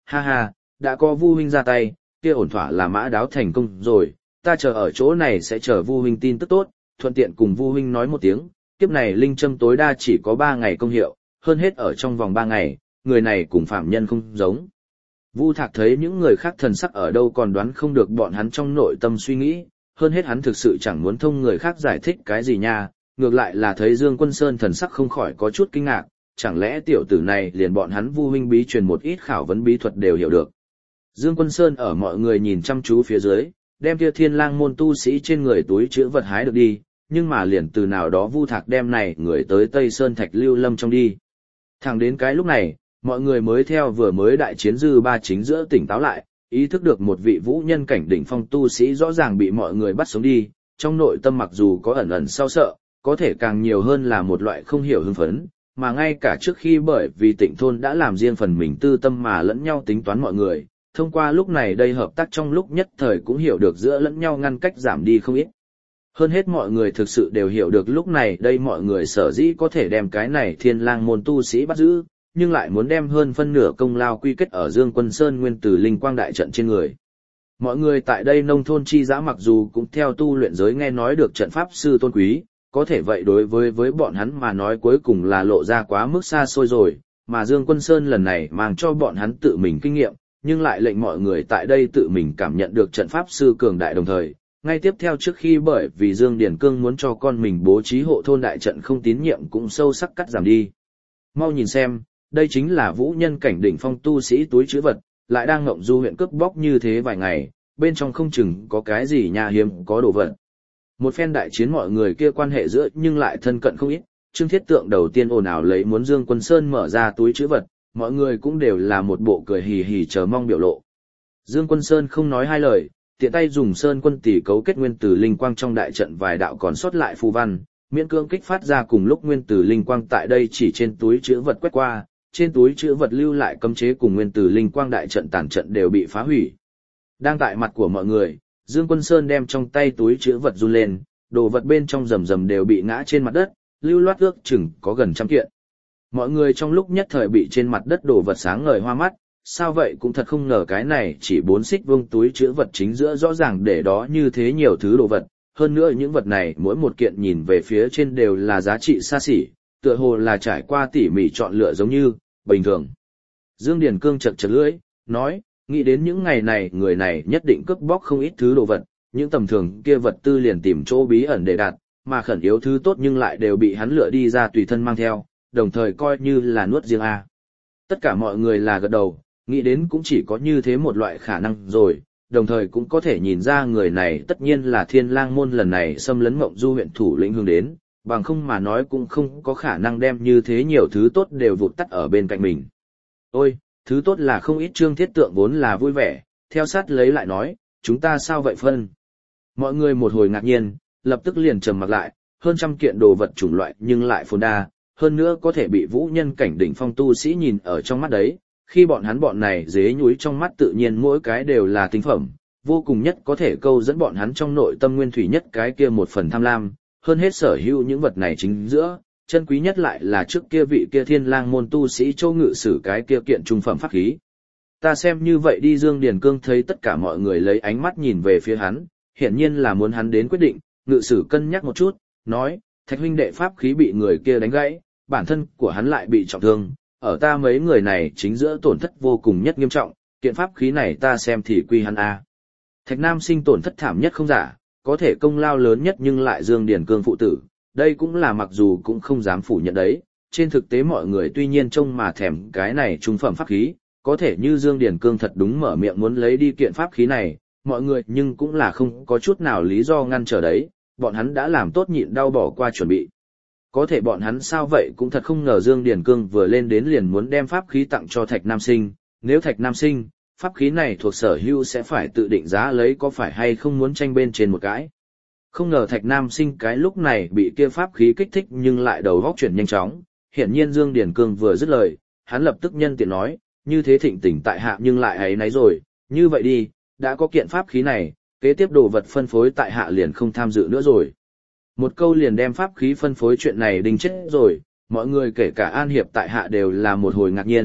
Speaker 1: Ha ha, đã có Vu huynh ra tay, kia ổn thỏa là mã đáo thành công rồi, ta chờ ở chỗ này sẽ chờ Vu huynh tin tức tốt, thuận tiện cùng Vu huynh nói một tiếng, kiếp này linh châm tối đa chỉ có 3 ngày công hiệu, hơn hết ở trong vòng 3 ngày, người này cùng phạm nhân không giống. Vu Thạc thấy những người khác thần sắc ở đâu còn đoán không được bọn hắn trong nội tâm suy nghĩ, hơn hết hắn thực sự chẳng muốn thông người khác giải thích cái gì nha, ngược lại là thấy Dương Quân Sơn thần sắc không khỏi có chút kinh ngạc, chẳng lẽ tiểu tử này liền bọn hắn Vu huynh bí truyền một ít khảo vấn bí thuật đều hiểu được. Dương Quân Sơn ở mọi người nhìn chăm chú phía dưới, đem kia Thiên Lang môn tu sĩ trên người túi chứa vật hái được đi, nhưng mà liền từ nào đó Vu Thạc đem này người tới Tây Sơn Thạch Lưu Lâm trong đi. Thẳng đến cái lúc này, mọi người mới theo vừa mới đại chiến dư ba chính giữa tỉnh táo lại, ý thức được một vị vũ nhân cảnh đỉnh phong tu sĩ rõ ràng bị mọi người bắt sống đi, trong nội tâm mặc dù có ẩn ẩn sao sợ, có thể càng nhiều hơn là một loại không hiểu hưng phấn, mà ngay cả trước khi bởi vì Tịnh thôn đã làm riêng phần mình tư tâm mà lẫn nhau tính toán mọi người, thông qua lúc này đây hợp tác trong lúc nhất thời cũng hiểu được giữa lẫn nhau ngăn cách giảm đi không ít. Hơn hết mọi người thực sự đều hiểu được lúc này đây mọi người sở dĩ có thể đem cái này Thiên Lang môn tu sĩ bắt giữ, nhưng lại muốn đem hơn phân nửa công lao quy kết ở Dương Quân Sơn nguyên tử linh quang đại trận trên người. Mọi người tại đây nông thôn chi dã mặc dù cũng theo tu luyện giới nghe nói được trận pháp sư tôn quý, có thể vậy đối với bọn hắn mà nói cuối cùng là lộ ra quá mức xa xôi rồi, mà Dương Quân Sơn lần này mang cho bọn hắn tự mình kinh nghiệm, nhưng lại lệnh mọi người tại đây tự mình cảm nhận được trận pháp sư cường đại đồng thời. Ngay tiếp theo trước khi bởi vì Dương Điển Cương muốn cho con mình bố trí hộ thôn đại trận không tín nhiệm cũng sâu sắc cắt giảm đi. Mau nhìn xem, đây chính là vũ nhân cảnh đỉnh phong tu sĩ túi trữ vật, lại đang ngộng du huyện cướp bóc như thế vài ngày, bên trong không chừng có cái gì nhà hiếm có đồ vật. Một phen đại chiến mọi người kia quan hệ giữa nhưng lại thân cận không ít, Trương Thiết Tượng đầu tiên ồn ào lấy muốn Dương Quân Sơn mở ra túi trữ vật, mọi người cũng đều là một bộ cười hì hì chờ mong biểu lộ. Dương Quân Sơn không nói hai lời, tiện tay dùng sơn quân tỷ cấu kết nguyên tử linh quang trong đại trận vài đạo còn sót lại phù văn, miễn cưỡng kích phát ra cùng lúc nguyên tử linh quang tại đây chỉ trên túi chứa vật quét qua, trên túi chứa vật lưu lại cấm chế cùng nguyên tử linh quang đại trận tản trận đều bị phá hủy. Đang tại mặt của mọi người, Dương Quân Sơn đem trong tay túi chứa vật run lên, đồ vật bên trong rầm rầm đều bị ngã trên mặt đất, lưu loát ước chừng có gần 100 kiện. Mọi người trong lúc nhất thời bị trên mặt đất đồ vật sáng ngời hoa mắt, sao vậy cũng thật không ngờ cái này chỉ 4 xích vuông túi chứa vật chính giữa rõ ràng để đó như thế nhiều thứ đồ vật, hơn nữa những vật này mỗi một kiện nhìn về phía trên đều là giá trị xa xỉ, tựa hồ là trải qua tỉ mỉ chọn lựa giống như bình thường. Dương Điền Cương chật chật lưỡi, nói, nghĩ đến những ngày này người này nhất định cướp bóc không ít thứ đồ vật, những tầm thường kia vật tư liền tìm chỗ bí ẩn để đặt, mà khẩn yếu thứ tốt nhưng lại đều bị hắn lựa đi ra tùy thân mang theo, đồng thời coi như là nuốt riêng a. Tất cả mọi người là gật đầu, nghĩ đến cũng chỉ có như thế một loại khả năng rồi, đồng thời cũng có thể nhìn ra người này tất nhiên là Thiên Lang môn lần này xâm lấn Ngộng Du huyện thủ lĩnh hướng đến, bằng không mà nói cũng không có khả năng đem như thế nhiều thứ tốt đều vụt tắt ở bên cạnh mình. Ôi, thứ tốt là không ít. Trương Thiết Tượng vốn là vui vẻ, theo sát lấy lại nói, chúng ta sao vậy phân? Mọi người một hồi ngạc nhiên, lập tức liền trầm mặc lại, hơn 100 kiện đồ vật chủng loại nhưng lại phồn đa, hơn nữa có thể bị vũ nhân cảnh đỉnh phong tu sĩ nhìn ở trong mắt đấy, khi bọn này dế nhúi trong mắt tự nhiên mỗi cái đều là tinh phẩm, vô cùng nhất có thể câu dẫn bọn hắn trong nội tâm nguyên thủy nhất cái kia một phần tham lam, hơn hết sở hữu những vật này chính giữa, chân quý nhất lại là trước kia vị kia Thiên Lang môn tu sĩ Châu Ngự Sử cái kia kiện trung phẩm pháp khí. Ta xem như vậy đi. Dương Điền Cương thấy tất cả mọi người lấy ánh mắt nhìn về phía hắn, hiển nhiên là muốn hắn đến quyết định, Ngự Sử cân nhắc một chút, nói, Thạch huynh đệ pháp khí bị người kia đánh gãy, bản thân của hắn lại bị trọng thương, ở ta mấy người này chính giữa tổn thất vô cùng nhất nghiêm trọng, kiện pháp khí này ta xem thì quy hắn a. Thạch Nam Sinh tổn thất thảm nhất không giả, có thể công lao lớn nhất nhưng lại Dương Điền Cương phụ tử, đây cũng là mặc dù cũng không dám phủ nhận đấy, trên thực tế mọi người tuy nhiên trông mà thèm cái này trung phẩm pháp khí, có thể như Dương Điền Cương thật đúng mở miệng muốn lấy đi kiện pháp khí này, mọi người nhưng cũng là không có chút nào lý do ngăn trở đấy, bọn hắn đã làm tốt nhịn đau bỏ qua chuẩn bị. Có thể bọn hắn sao vậy cũng thật không ngờ Dương Điền Cương vừa lên đến liền muốn đem pháp khí tặng cho Thạch Nam Sinh, nếu Thạch Nam Sinh, pháp khí này thuộc sở hữu sẽ phải tự định giá lấy có phải hay không muốn tranh bên trên một cái. Không ngờ Thạch Nam Sinh cái lúc này bị kia pháp khí kích thích nhưng lại đầu góc chuyển nhanh chóng, hiển nhiên Dương Điền Cương vừa dứt lời, hắn lập tức nhân tiện nói, như thế thịnh tỉnh tại hạ nhưng lại ấy nấy rồi, như vậy đi, đã có kiện pháp khí này, kế tiếp đồ vật phân phối tại hạ liền không tham dự nữa rồi. Một câu liền đem pháp khí phân phối chuyện này đinh chết rồi, mọi người kể cả An Hiệp tại hạ đều là một hồi ngạc nhiên,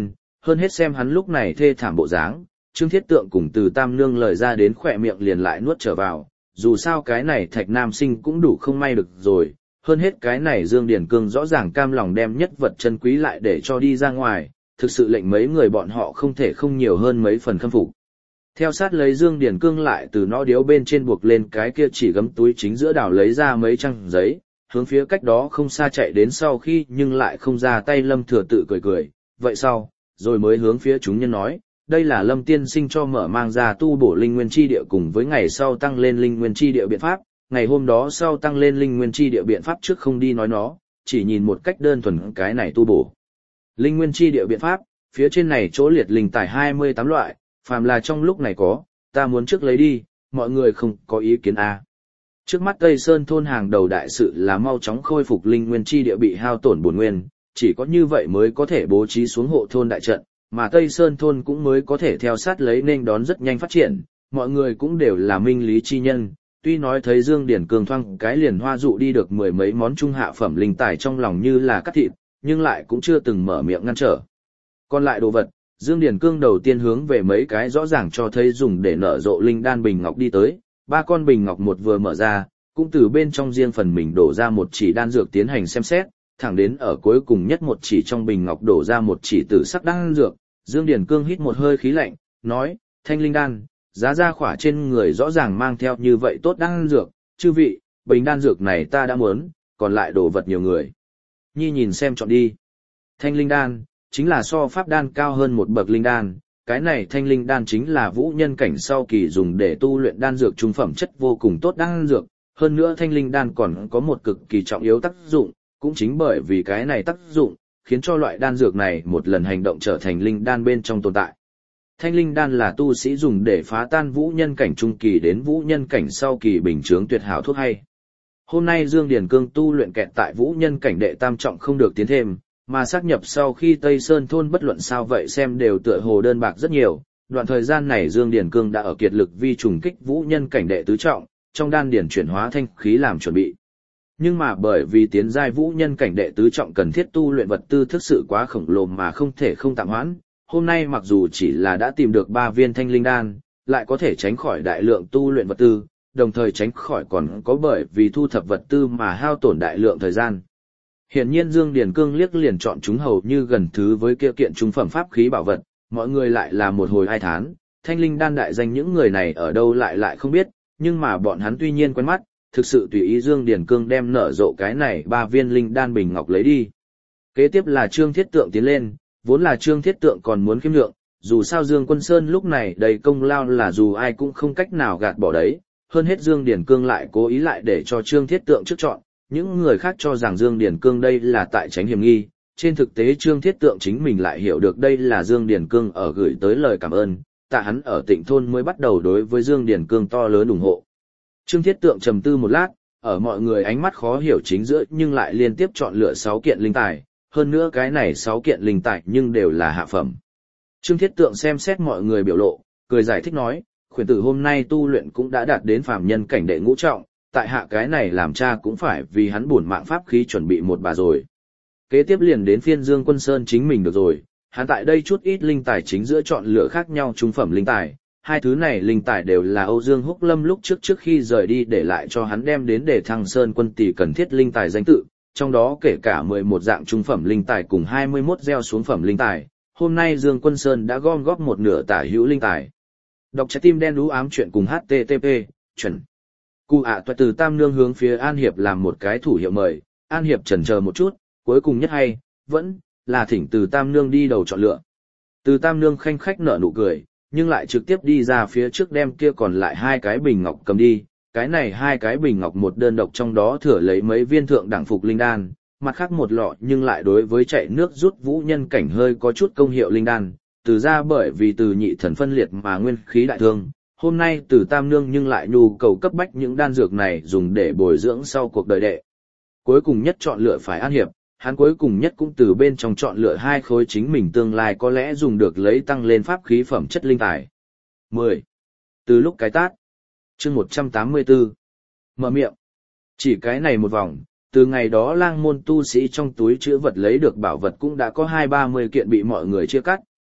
Speaker 1: hơn hết xem hắn lúc này thê thảm bộ dáng, Trương Thiết Tượng cùng Từ Tam Nương lời ra đến khỏe miệng liền lại nuốt trở vào, dù sao cái này Thạch Nam Sinh cũng đủ không may được rồi, hơn hết cái này Dương Điển Cương rõ ràng cam lòng đem nhất vật chân quý lại để cho đi ra ngoài, thực sự lệnh mấy người bọn họ không thể không nhiều hơn mấy phần khâm phục. Theo sát lấy Dương Điển Cương lại từ nó điếu bên trên buộc lên cái kia chỉ gấm túi chính giữa đảo lấy ra mấy trang giấy, hướng phía cách đó không xa chạy đến sau khi nhưng lại không ra tay Lâm Thừa Tự cười cười, vậy sau, rồi mới hướng phía chúng nhân nói, đây là Lâm tiên sinh cho mở mang ra tu bổ linh nguyên chi địa cùng với ngày sau tăng lên linh nguyên chi địa biện pháp, ngày hôm đó sau tăng lên linh nguyên chi địa biện pháp trước không đi nói nó, chỉ nhìn một cách đơn thuần cái này tu bổ. Linh nguyên chi địa biện pháp, phía trên này chỗ liệt linh tài 28 loại, phàm là trong lúc này có, ta muốn trước lấy đi, mọi người không có ý kiến à. Trước mắt Tây Sơn thôn hàng đầu đại sự là mau chóng khôi phục linh nguyên chi địa bị hao tổn bổn nguyên, chỉ có như vậy mới có thể bố trí xuống hộ thôn đại trận, mà Tây Sơn thôn cũng mới có thể theo sát lấy nên đón rất nhanh phát triển, mọi người cũng đều là minh lý chi nhân, tuy nói thấy Dương Điển Cương thoang cái liền hoa dụ đi được mười mấy món trung hạ phẩm linh tài trong lòng như là cắt thịt, nhưng lại cũng chưa từng mở miệng ngăn trở. Còn lại đồ vật, Dương Điển Cương đầu tiên hướng về mấy cái rõ ràng cho thấy dùng để nở rộ linh đan bình ngọc đi tới, ba con bình ngọc một vừa mở ra, cũng từ bên trong riêng phần mình đổ ra một chỉ đan dược tiến hành xem xét, thẳng đến ở cuối cùng nhất một chỉ trong bình ngọc đổ ra một chỉ tử sắc đan dược, Dương Điển Cương hít một hơi khí lạnh, nói, thanh linh đan, giá ra khỏa trên người rõ ràng mang theo như vậy tốt đan dược, chư vị, bình đan dược này ta đã muốn, còn lại đồ vật nhiều người. Nhi nhìn xem chọn đi. Thanh linh đan, chính là so pháp đan cao hơn một bậc linh đan, cái này thanh linh đan chính là vũ nhân cảnh sau kỳ dùng để tu luyện đan dược trung phẩm chất vô cùng tốt đan dược, hơn nữa thanh linh đan còn có một cực kỳ trọng yếu tác dụng, cũng chính bởi vì cái này tác dụng, khiến cho loại đan dược này một lần hành động trở thành linh đan bên trong tồn tại. Thanh linh đan là tu sĩ dùng để phá tan vũ nhân cảnh trung kỳ đến vũ nhân cảnh sau kỳ bình chướng tuyệt hảo thuốc hay. Hôm nay Dương Điển Cương tu luyện kẹt tại vũ nhân cảnh đệ tam trọng không được tiến thêm, mà xác nhập sau khi Tây Sơn thôn bất luận sao vậy xem đều tựa hồ đơn bạc rất nhiều. Đoạn thời gian này Dương Điển Cương đã ở kiệt lực vi trùng kích vũ nhân cảnh đệ tứ trọng, trong đan điển chuyển hóa thanh khí làm chuẩn bị. Nhưng mà bởi vì tiến giai vũ nhân cảnh đệ tứ trọng cần thiết tu luyện vật tư thực sự quá khổng lồ mà không thể không tạm hoãn, hôm nay mặc dù chỉ là đã tìm được 3 viên thanh linh đan, lại có thể tránh khỏi đại lượng tu luyện vật tư, đồng thời tránh khỏi còn có bởi vì thu thập vật tư mà hao tổn đại lượng thời gian. Hiển nhiên Dương Điển Cương liếc liền chọn chúng hầu như gần thứ với kia kiện trung phẩm pháp khí bảo vật, mọi người lại là một hồi ai thán, thanh linh đan đại danh những người này ở đâu lại không biết, nhưng mà bọn hắn tuy nhiên quen mắt, thực sự tùy ý Dương Điển Cương đem nở rộ cái này 3 viên linh đan bình ngọc lấy đi. Kế tiếp là Trương Thiết Tượng tiến lên, vốn là Trương Thiết Tượng còn muốn khiêm lượng, dù sao Dương Quân Sơn lúc này đầy công lao là dù ai cũng không cách nào gạt bỏ đấy, hơn hết Dương Điển Cương lại cố ý lại để cho Trương Thiết Tượng trước chọn, những người khác cho rằng Dương Điển Cương đây là tại tránh hiểm nghi, trên thực tế Trương Thiết Tượng chính mình lại hiểu được đây là Dương Điển Cương ở gửi tới lời cảm ơn, tạ hắn ở Tịnh thôn mới bắt đầu đối với Dương Điển Cương to lớn ủng hộ. Trương Thiết Tượng trầm tư một lát, ở mọi người ánh mắt khó hiểu chính giữa nhưng lại liên tiếp chọn lựa 6 kiện linh tài, hơn nữa cái này 6 kiện linh tài nhưng đều là hạ phẩm. Trương Thiết Tượng xem xét mọi người biểu lộ, cười giải thích nói, khuyển tử hôm nay tu luyện cũng đã đạt đến phàm nhân cảnh đệ ngũ trọng, tại hạ cái này làm cha cũng phải vì hắn bổn mạng pháp khí chuẩn bị một bà rồi. Kế tiếp liền đến phiên Dương Quân Sơn chính mình được rồi, hắn tại đây chút ít linh tài chính giữa chọn lựa khác nhau trung phẩm linh tài. Hai thứ này linh tài đều là Âu Dương Húc Lâm lúc trước khi rời đi để lại cho hắn đem đến để Thăng Sơn Quân tỷ cần thiết linh tài danh tự, trong đó kể cả 11 dạng trung phẩm linh tài cùng 21 gieo xuống phẩm linh tài. Hôm nay Dương Quân Sơn đã gom góp một nửa tả hữu linh tài. Đọc trái tim đen đú ám chuyện cùng http chuẩn. Cụ toại từ Tam Nương hướng phía An Hiệp làm một cái thủ hiệu mời, An Hiệp chần chờ một chút, cuối cùng nhất hay, vẫn là thỉnh từ Tam Nương đi đầu chọn lựa. Từ Tam Nương khanh khách nở nụ cười, nhưng lại trực tiếp đi ra phía trước đem kia còn lại 2 cái bình ngọc cầm đi, cái này 2 cái bình ngọc một đơn độc trong đó thừa lấy mấy viên thượng đẳng phục linh đan, mặt khác một lọ nhưng lại đối với chạy nước rút vũ nhân cảnh hơi có chút công hiệu linh đan, từ ra bởi vì từ nhị thần phân liệt mà nguyên khí đại thương, hôm nay từ Tam Nương nhưng lại nhu cầu cấp bách những đan dược này dùng để bồi dưỡng sau cuộc đời đệ. Cuối cùng nhất chọn lựa phải An Hiệp, hắn cuối cùng nhất cũng từ bên trong chọn lựa 2 khối chính mình tương lai có lẽ dùng được lấy tăng lên pháp khí phẩm chất linh tài. 10. Từ lúc cái tát. Chương 184. Mở miệng. Chỉ cái này một vòng, từ ngày đó lang môn tu sĩ trong túi chữ vật lấy được bảo vật cũng đã có 20-30 kiện bị mọi người chia cắt,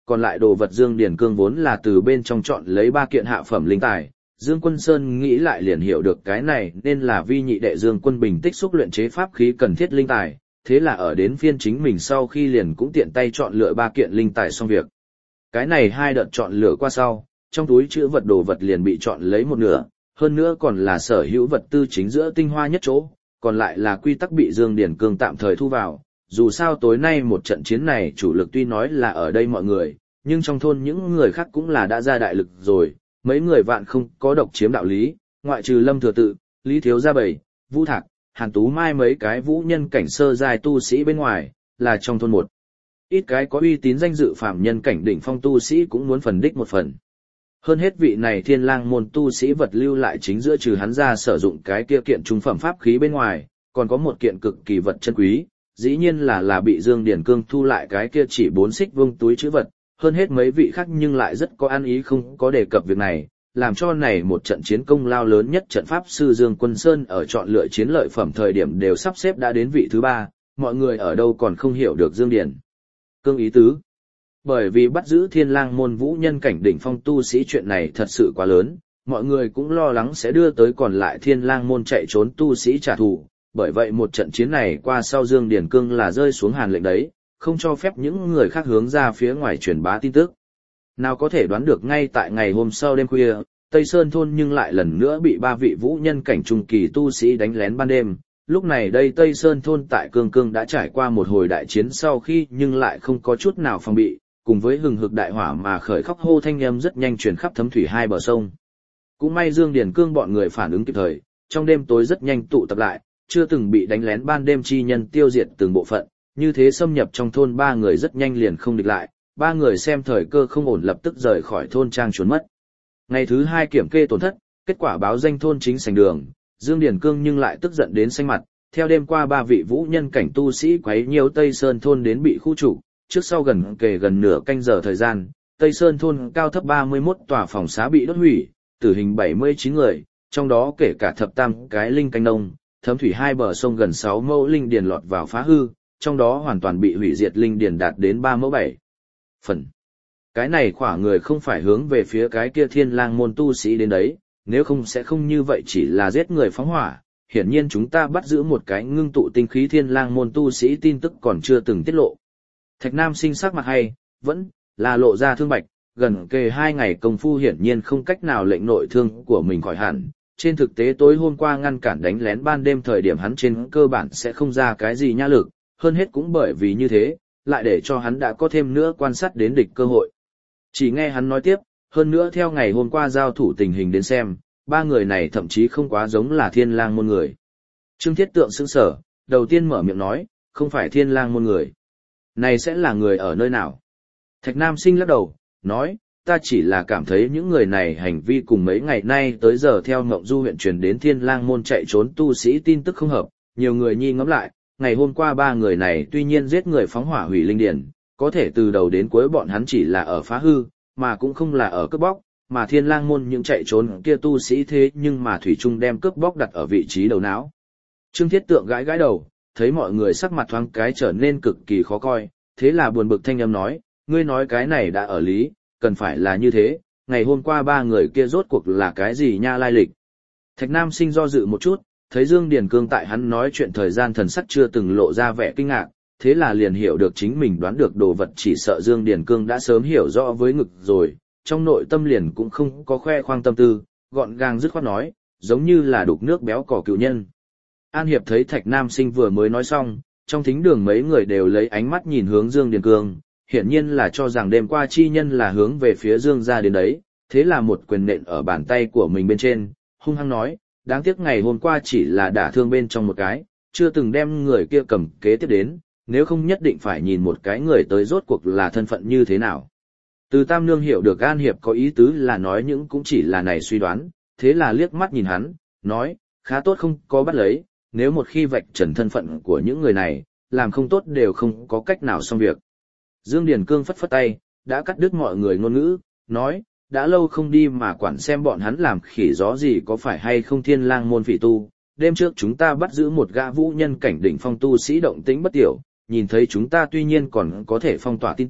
Speaker 1: còn lại đồ vật Dương Điền Cương vốn là từ bên trong chọn lấy 3 kiện hạ phẩm linh tài. Dương Quân Sơn nghĩ lại liền hiểu được cái này nên là vi nhị đệ Dương Quân Bình tích xúc luyện chế pháp khí cần thiết linh tài, thế là ở đến phiên chính mình sau khi liền cũng tiện tay chọn lựa 3 kiện linh tài xong việc. Cái này 2 đợt chọn lựa qua sau, trong túi chứa vật đồ vật liền bị chọn lấy một nửa, hơn nữa còn là sở hữu vật tư chính giữa tinh hoa nhất chỗ, còn lại là quy tắc bị Dương Điền Cương tạm thời thu vào. Dù sao tối nay một trận chiến này chủ lực tuy nói là ở đây mọi người, nhưng trong thôn những người khác cũng là đã ra đại lực rồi, mấy người vạn không có độc chiếm đạo lý, ngoại trừ Lâm Thừa Tự, Lý Thiếu Gia Bảy, Vũ Thạc, Hàn Tú Mai mấy cái vũ nhân cảnh sơ giai tu sĩ bên ngoài, là trong thôn một. Ít cái có uy tín danh dự phạm nhân cảnh đỉnh phong tu sĩ cũng muốn phần đích một phần. Hơn hết vị này Thiên Lang môn tu sĩ vật lưu lại chính giữa trừ hắn ra sử dụng cái kia kiện trung phẩm pháp khí bên ngoài, còn có một kiện cực kỳ vật chân quý, dĩ nhiên là bị Dương Điền Cương thu lại cái kia chỉ 4 xích vuông túi trữ vật, hơn hết mấy vị khác nhưng lại rất có ăn ý không có đề cập việc này, làm cho này một trận chiến công lao lớn nhất trận pháp sư Dương Quân Sơn ở chọn lựa chiến lợi phẩm thời điểm đều sắp xếp đã đến vị thứ 3, mọi người ở đâu còn không hiểu được Dương Điền Cương ý tứ. Bởi vì bắt giữ Thiên Lang môn vũ nhân cảnh đỉnh phong tu sĩ chuyện này thật sự quá lớn, mọi người cũng lo lắng sẽ đưa tới còn lại Thiên Lang môn chạy trốn tu sĩ trả thù, bởi vậy một trận chiến này qua sau Dương Điền Cương là rơi xuống hàn lệnh đấy, không cho phép những người khác hướng ra phía ngoài truyền bá tin tức. Nào có thể đoán được ngay tại ngày hôm sau đêm khuya, Tây Sơn thôn nhưng lại lần nữa bị 3 vị vũ nhân cảnh trung kỳ tu sĩ đánh lén ban đêm. Lúc này đây Tây Sơn thôn tại Cương Cương đã trải qua một hồi đại chiến sau khi nhưng lại không có chút nào phòng bị, cùng với hừng hực đại hỏa mà khởi khóc hô thanh âm rất nhanh truyền khắp thấm thủy hai bờ sông. Cũng may Dương Điền Cương bọn người phản ứng kịp thời, trong đêm tối rất nhanh tụ tập lại, chưa từng bị đánh lén ban đêm chi nhân tiêu diệt từng bộ phận, như thế xâm nhập trong thôn 3 người rất nhanh liền không địch lại, 3 người xem thời cơ không ổn lập tức rời khỏi thôn trang trốn mất. Ngày thứ 2 kiểm kê tổn thất, kết quả báo danh thôn chính sảnh đường, Dương Điền Cương nhưng lại tức giận đến xanh mặt, theo đêm qua 3 vị vũ nhân cảnh tu sĩ quấy nhiễu Tây Sơn thôn đến bị khu trục, trước sau gần nửa canh giờ thời gian, Tây Sơn thôn cao thấp 31 tòa phòng xá bị đốt hủy, tử hình 79 người, trong đó kể cả thập tam cái linh canh nông, thấm thủy hai bờ sông gần 6 mẫu linh điền lọt vào phá hư, trong đó hoàn toàn bị hủy diệt linh điền đạt đến 3 mẫu 7 phần. Cái này khỏa người không phải hướng về phía cái kia Thiên Lang môn tu sĩ đến đấy, nếu không sẽ không như vậy chỉ là giết người phóng hỏa. Hiển nhiên chúng ta bắt giữ một cái ngưng tụ tinh khí Thiên Lang môn tu sĩ tin tức còn chưa từng tiết lộ. Thạch Nam Sinh sắc mặt hay, vẫn là lộ ra thương bạch, gần kề 2 ngày công phu hiển nhiên không cách nào lệnh nội thương của mình khỏi hẳn. Trên thực tế tối hôm qua ngăn cản đánh lén ban đêm thời điểm hắn trên cơ bản sẽ không ra cái gì nha lực, hơn hết cũng bởi vì như thế, lại để cho hắn đã có thêm nữa quan sát đến địch cơ hội. Chỉ nghe hắn nói tiếp, hơn nữa theo ngày hôm qua giao thủ tình hình đến xem, 3 người này thậm chí không quá giống là Thiên Lang môn người. Trương Thiết Tượng sững sờ, đầu tiên mở miệng nói, không phải Thiên Lang môn người. Này sẽ là người ở nơi nào? Thạch Nam Sinh lắc đầu, nói, ta chỉ là cảm thấy những người này hành vi cùng mấy ngày nay tới giờ theo Ngộng Du huyện truyền đến Thiên Lang môn chạy trốn tu sĩ tin tức không hợp, nhiều người nghi ngẫm lại, ngày hôm qua 3 người này tuy nhiên giết người phóng hỏa hủy linh điển, có thể từ đầu đến cuối bọn hắn chỉ là ở phá hư, mà cũng không là ở cướp bóc, mà Thiên Lang môn những chạy trốn kia tu sĩ thế nhưng mà thủy chung đem cướp bóc đặt ở vị trí đầu não. Trương Thiết Tượng gãi gãi đầu, thấy mọi người sắc mặt thoáng cái trở nên cực kỳ khó coi, thế là buồn bực thanh âm nói, ngươi nói cái này đã ở lý, cần phải là như thế, ngày hôm qua 3 người kia rốt cuộc là cái gì nha lai lịch. Thạch Nam Sinh do dự một chút, thấy Dương Điền Cương tại hắn nói chuyện thời gian thần sắc chưa từng lộ ra vẻ kinh ngạc, thế là liền hiểu được chính mình đoán được đồ vật chỉ sợ Dương Điền Cương đã sớm hiểu rõ với ngực rồi, trong nội tâm liền cũng không có khoe khoang tâm tư, gọn gàng dứt khoát nói, giống như là đục nước béo cỏ cựu nhân. An Hiệp thấy Thạch Nam Sinh vừa mới nói xong, trong thính đường mấy người đều lấy ánh mắt nhìn hướng Dương Điền Cương, hiển nhiên là cho rằng đêm qua chi nhân là hướng về phía Dương gia đến đấy, thế là một quyền nện ở bàn tay của mình bên trên, hung hăng nói, đáng tiếc ngày hôm qua chỉ là đả thương bên trong một cái, chưa từng đem người kia cầm kế tiếp đến, nếu không nhất định phải nhìn một cái người tới rốt cuộc là thân phận như thế nào. Từ Tam Nương hiểu được An Hiệp có ý tứ là nói những cũng chỉ là này suy đoán, thế là liếc mắt nhìn hắn, nói, khá tốt không có bắt lấy, nếu một khi vạch trần thân phận của những người này, làm không tốt đều không có cách nào xong việc. Dương Điền Cương phất phất tay, đã cắt đứt mọi người ngôn ngữ, nói, đã lâu không đi mà quản xem bọn hắn làm khỉ gió gì có phải hay không Thiên Lang môn phỉ tu. Đêm trước chúng ta bắt giữ một gã vũ nhân cảnh đỉnh phong tu sĩ động tĩnh bất tiểu, nhìn thấy chúng ta tuy nhiên còn có thể phong tỏa tin tức,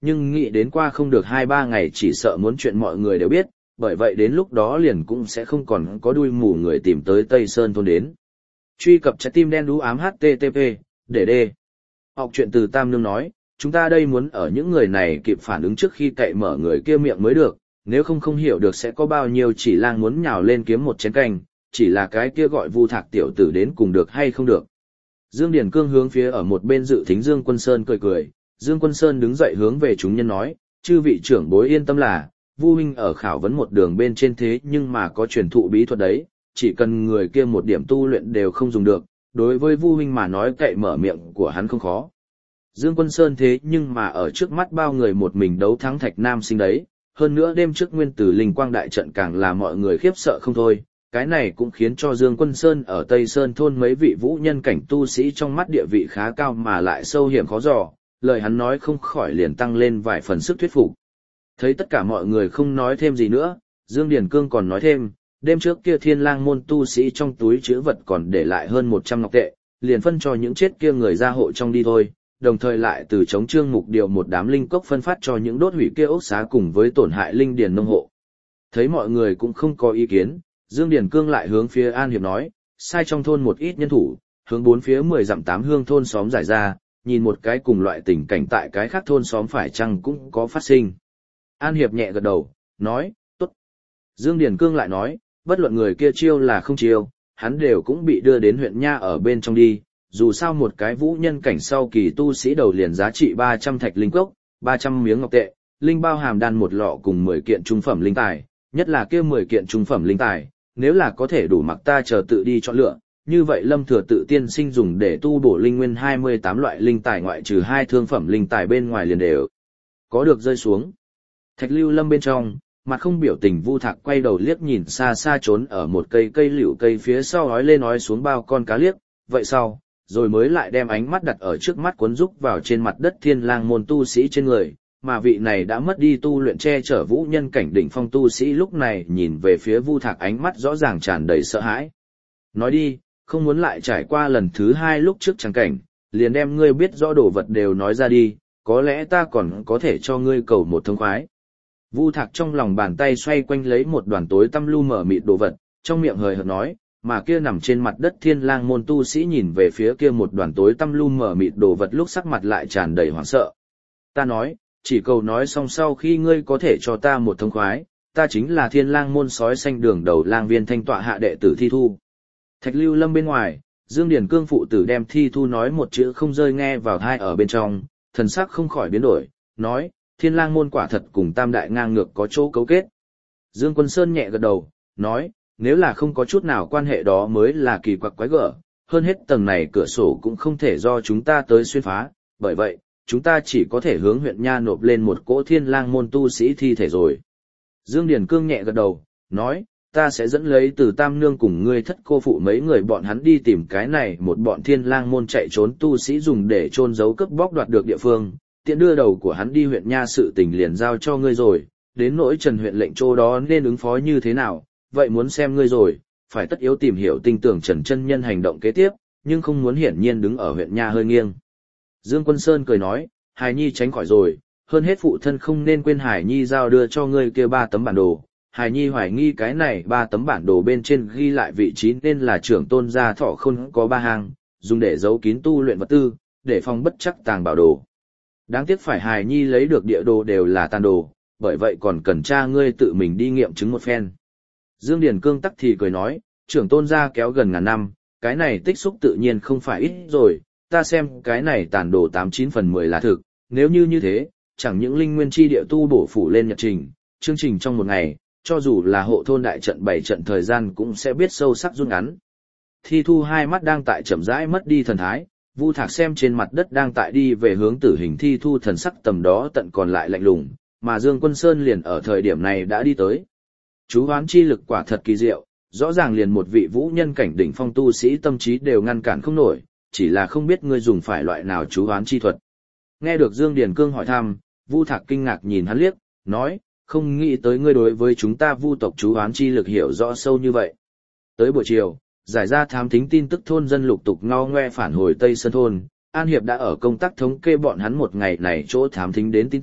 Speaker 1: nhưng nghĩ đến qua không được 2-3 ngày chỉ sợ muốn chuyện mọi người đều biết, bởi vậy đến lúc đó liền cũng sẽ không còn có đuôi mù người tìm tới Tây Sơn thôn đến. Truy cập trái tim đen đú ám http, để đê. Học chuyện từ Tam Nương nói, chúng ta đây muốn ở những người này kịp phản ứng trước khi cậy mở người kia miệng mới được, nếu không hiểu được sẽ có bao nhiêu chỉ lang muốn nhào lên kiếm một chén canh, chỉ là cái kia gọi Vu Thạc tiểu tử đến cùng được hay không được. Dương Điển Cương hướng phía ở một bên dự thính Dương Quân Sơn cười cười, Dương Quân Sơn đứng dậy hướng về chúng nhân nói, chư vị trưởng bối yên tâm là, Vu huynh ở khảo vấn một đường bên trên thế nhưng mà có truyền thụ bí thuật đấy, chỉ cần người kia một điểm tu luyện đều không dùng được, đối với Vu huynh mà nói cậy mở miệng của hắn không khó. Dương Quân Sơn thế nhưng mà ở trước mắt bao người một mình đấu thắng Thạch Nam Sinh đấy, hơn nữa đêm trước nguyên tử linh quang đại trận càng là mọi người khiếp sợ không thôi, cái này cũng khiến cho Dương Quân Sơn ở Tây Sơn thôn mấy vị vũ nhân cảnh tu sĩ trong mắt địa vị khá cao mà lại sâu hiểm khó dò, lời hắn nói không khỏi liền tăng lên vài phần sức thuyết phục. Thấy tất cả mọi người không nói thêm gì nữa, Dương Điển Cương còn nói thêm, đêm trước kia Thiên Lang môn tu sĩ trong túi trữ vật còn để lại hơn 100 ngọc tệ, liền phân cho những chết kia người ra hộ trong đi thôi, đồng thời lại từ chống trương mục điều một đám linh cốc phân phát cho những đốt hủy kia ốc xá cùng với tổn hại linh điền nông hộ. Thấy mọi người cũng không có ý kiến, Dương Điển Cương lại hướng phía An Hiệp nói, sai trong thôn một ít nhân thủ, hướng bốn phía 10 dặm 8 hương thôn xóm giải ra, nhìn một cái cùng loại tình cảnh tại cái khác thôn xóm phải chăng cũng có phát sinh. An Hiệp nhẹ gật đầu, nói, tốt. Dương Điển Cương lại nói, bất luận người kia chiêu là không chiêu, hắn đều cũng bị đưa đến huyện Nha ở bên trong đi, dù sao một cái vũ nhân cảnh sau kỳ tu sĩ đầu liền giá trị 300 thạch linh cốc, 300 miếng ngọc tệ, linh bao hàm đan một lọ cùng 10 kiện trung phẩm linh tài, nhất là kia 10 kiện trung phẩm linh tài, nếu là có thể đủ mặc ta chờ tự đi chọn lựa, như vậy Lâm Thừa tự tiên sinh dùng để tu bổ linh nguyên 28 loại linh tài ngoại trừ 2 thương phẩm linh tài bên ngoài liền đều có được rơi xuống. Thạch Lưu Lâm bên trong, mặt không biểu tình Vu Thạc quay đầu liếc nhìn xa xa trốn ở một cây liễu cây phía sau nói lên nói xuống bao con cá liếc, vậy sau, rồi mới lại đem ánh mắt đặt ở trước mắt cuốn rúc vào trên mặt đất Thiên Lang môn tu sĩ trên người, mà vị này đã mất đi tu luyện che chở vũ nhân cảnh đỉnh phong tu sĩ lúc này nhìn về phía Vu Thạc ánh mắt rõ ràng tràn đầy sợ hãi. Nói đi, không muốn lại trải qua lần thứ 2 lúc trước chẳng cảnh, liền đem ngươi biết rõ đồ vật đều nói ra đi, có lẽ ta còn có thể cho ngươi cầu một thông khoái. Vu Thạc trong lòng bàn tay xoay quanh lấy một đoàn tối tăm lu mờ mịt đồ vật, trong miệng hời hợt nói, mà kia nằm trên mặt đất Thiên Lang môn tu sĩ nhìn về phía kia một đoàn tối tăm lu mờ mịt đồ vật lúc sắc mặt lại tràn đầy hoảng sợ. Ta nói, chỉ cầu nói xong sau khi ngươi có thể cho ta một thông khoái, ta chính là Thiên Lang môn sói xanh đường đầu lang viên thanh tọa hạ đệ tử Thi Thu. Thạch Lưu Lâm bên ngoài, Dương Điển Cương phụ tử đem Thi Thu nói một chữ không rơi nghe vào tai ở bên trong, thần sắc không khỏi biến đổi, nói, Thiên Lang môn quả thật cùng Tam đại ngang ngược có chỗ cấu kết. Dương Quân Sơn nhẹ gật đầu, nói, nếu là không có chút nào quan hệ đó mới là kỳ quặc quái gở, hơn hết tầng này cửa sổ cũng không thể do chúng ta tới xuyên phá, bởi vậy, chúng ta chỉ có thể hướng huyện Nha nộp lên một cỗ Thiên Lang môn tu sĩ thi thể rồi. Dương Điển Cương nhẹ gật đầu, nói, ta sẽ dẫn lấy từ Tam Nương cùng ngươi thất cô phụ mấy người bọn hắn đi tìm cái này một bọn Thiên Lang môn chạy trốn tu sĩ dùng để chôn giấu cướp bóc đoạt được địa phương, tiện đưa đầu của hắn đi huyện Nha sự tình liền giao cho ngươi rồi, đến nỗi Trần huyện lệnh chỗ đó nên ứng phó như thế nào, vậy muốn xem ngươi rồi, phải tất yếu tìm hiểu tinh tưởng Trần chân nhân hành động kế tiếp, nhưng không muốn hiển nhiên đứng ở huyện Nha hơi nghiêng. Dương Quân Sơn cười nói, Hải Nhi tránh khỏi rồi, hơn hết phụ thân không nên quên Hải Nhi giao đưa cho ngươi kia 3 tấm bản đồ. Hải Nhi hoài nghi cái này 3 tấm bản đồ bên trên ghi lại vị trí nên là trưởng tôn gia Thọ Khôn có 3 hang, dùng để giấu kín tu luyện vật tư, để phòng bất chắc tàng bảo đồ. Đáng tiếc phải Hải Nhi lấy được địa đồ đều là tàn đồ, bởi vậy còn cần cha ngươi tự mình đi nghiệm chứng một phen. Dương Điển Cương tắc thì cười nói, trưởng tôn gia kéo gần ngàn năm, cái này tích xúc tự nhiên không phải ít rồi, ta xem cái này tàn đồ 89 phần 10 là thực, nếu như thế, chẳng những linh nguyên chi địa tu bổ phủ lên nhật trình, chương trình trong một ngày, cho dù là hộ thôn đại trận 7 trận thời gian cũng sẽ biết sâu sắc rút ngắn. Thi Thu hai mắt đang tại chậm rãi mất đi thần thái, Vu Thạc xem trên mặt đất đang tại đi về hướng tử hình Thi Thu thần sắc tầm đó tận còn lại lạnh lùng, mà Dương Quân Sơn liền ở thời điểm này đã đi tới. Chú hoán chi lực quả thật kỳ diệu, rõ ràng liền một vị vũ nhân cảnh đỉnh phong tu sĩ tâm trí đều ngăn cản không nổi, chỉ là không biết ngươi dùng phải loại nào chú hoán chi thuật. Nghe được Dương Điển Cương hỏi thăm, Vu Thạc kinh ngạc nhìn hắn liếc, nói, không nghĩ tới ngươi đối với chúng ta Vu tộc chú hoán chi lực hiểu rõ sâu như vậy. Tới buổi chiều, giải ra thám thính tin tức thôn dân lục tục ngao ngoe phản hồi Tây Sơn thôn, An Hiệp đã ở công tác thống kê bọn hắn một ngày này chỗ thám thính đến tin tức,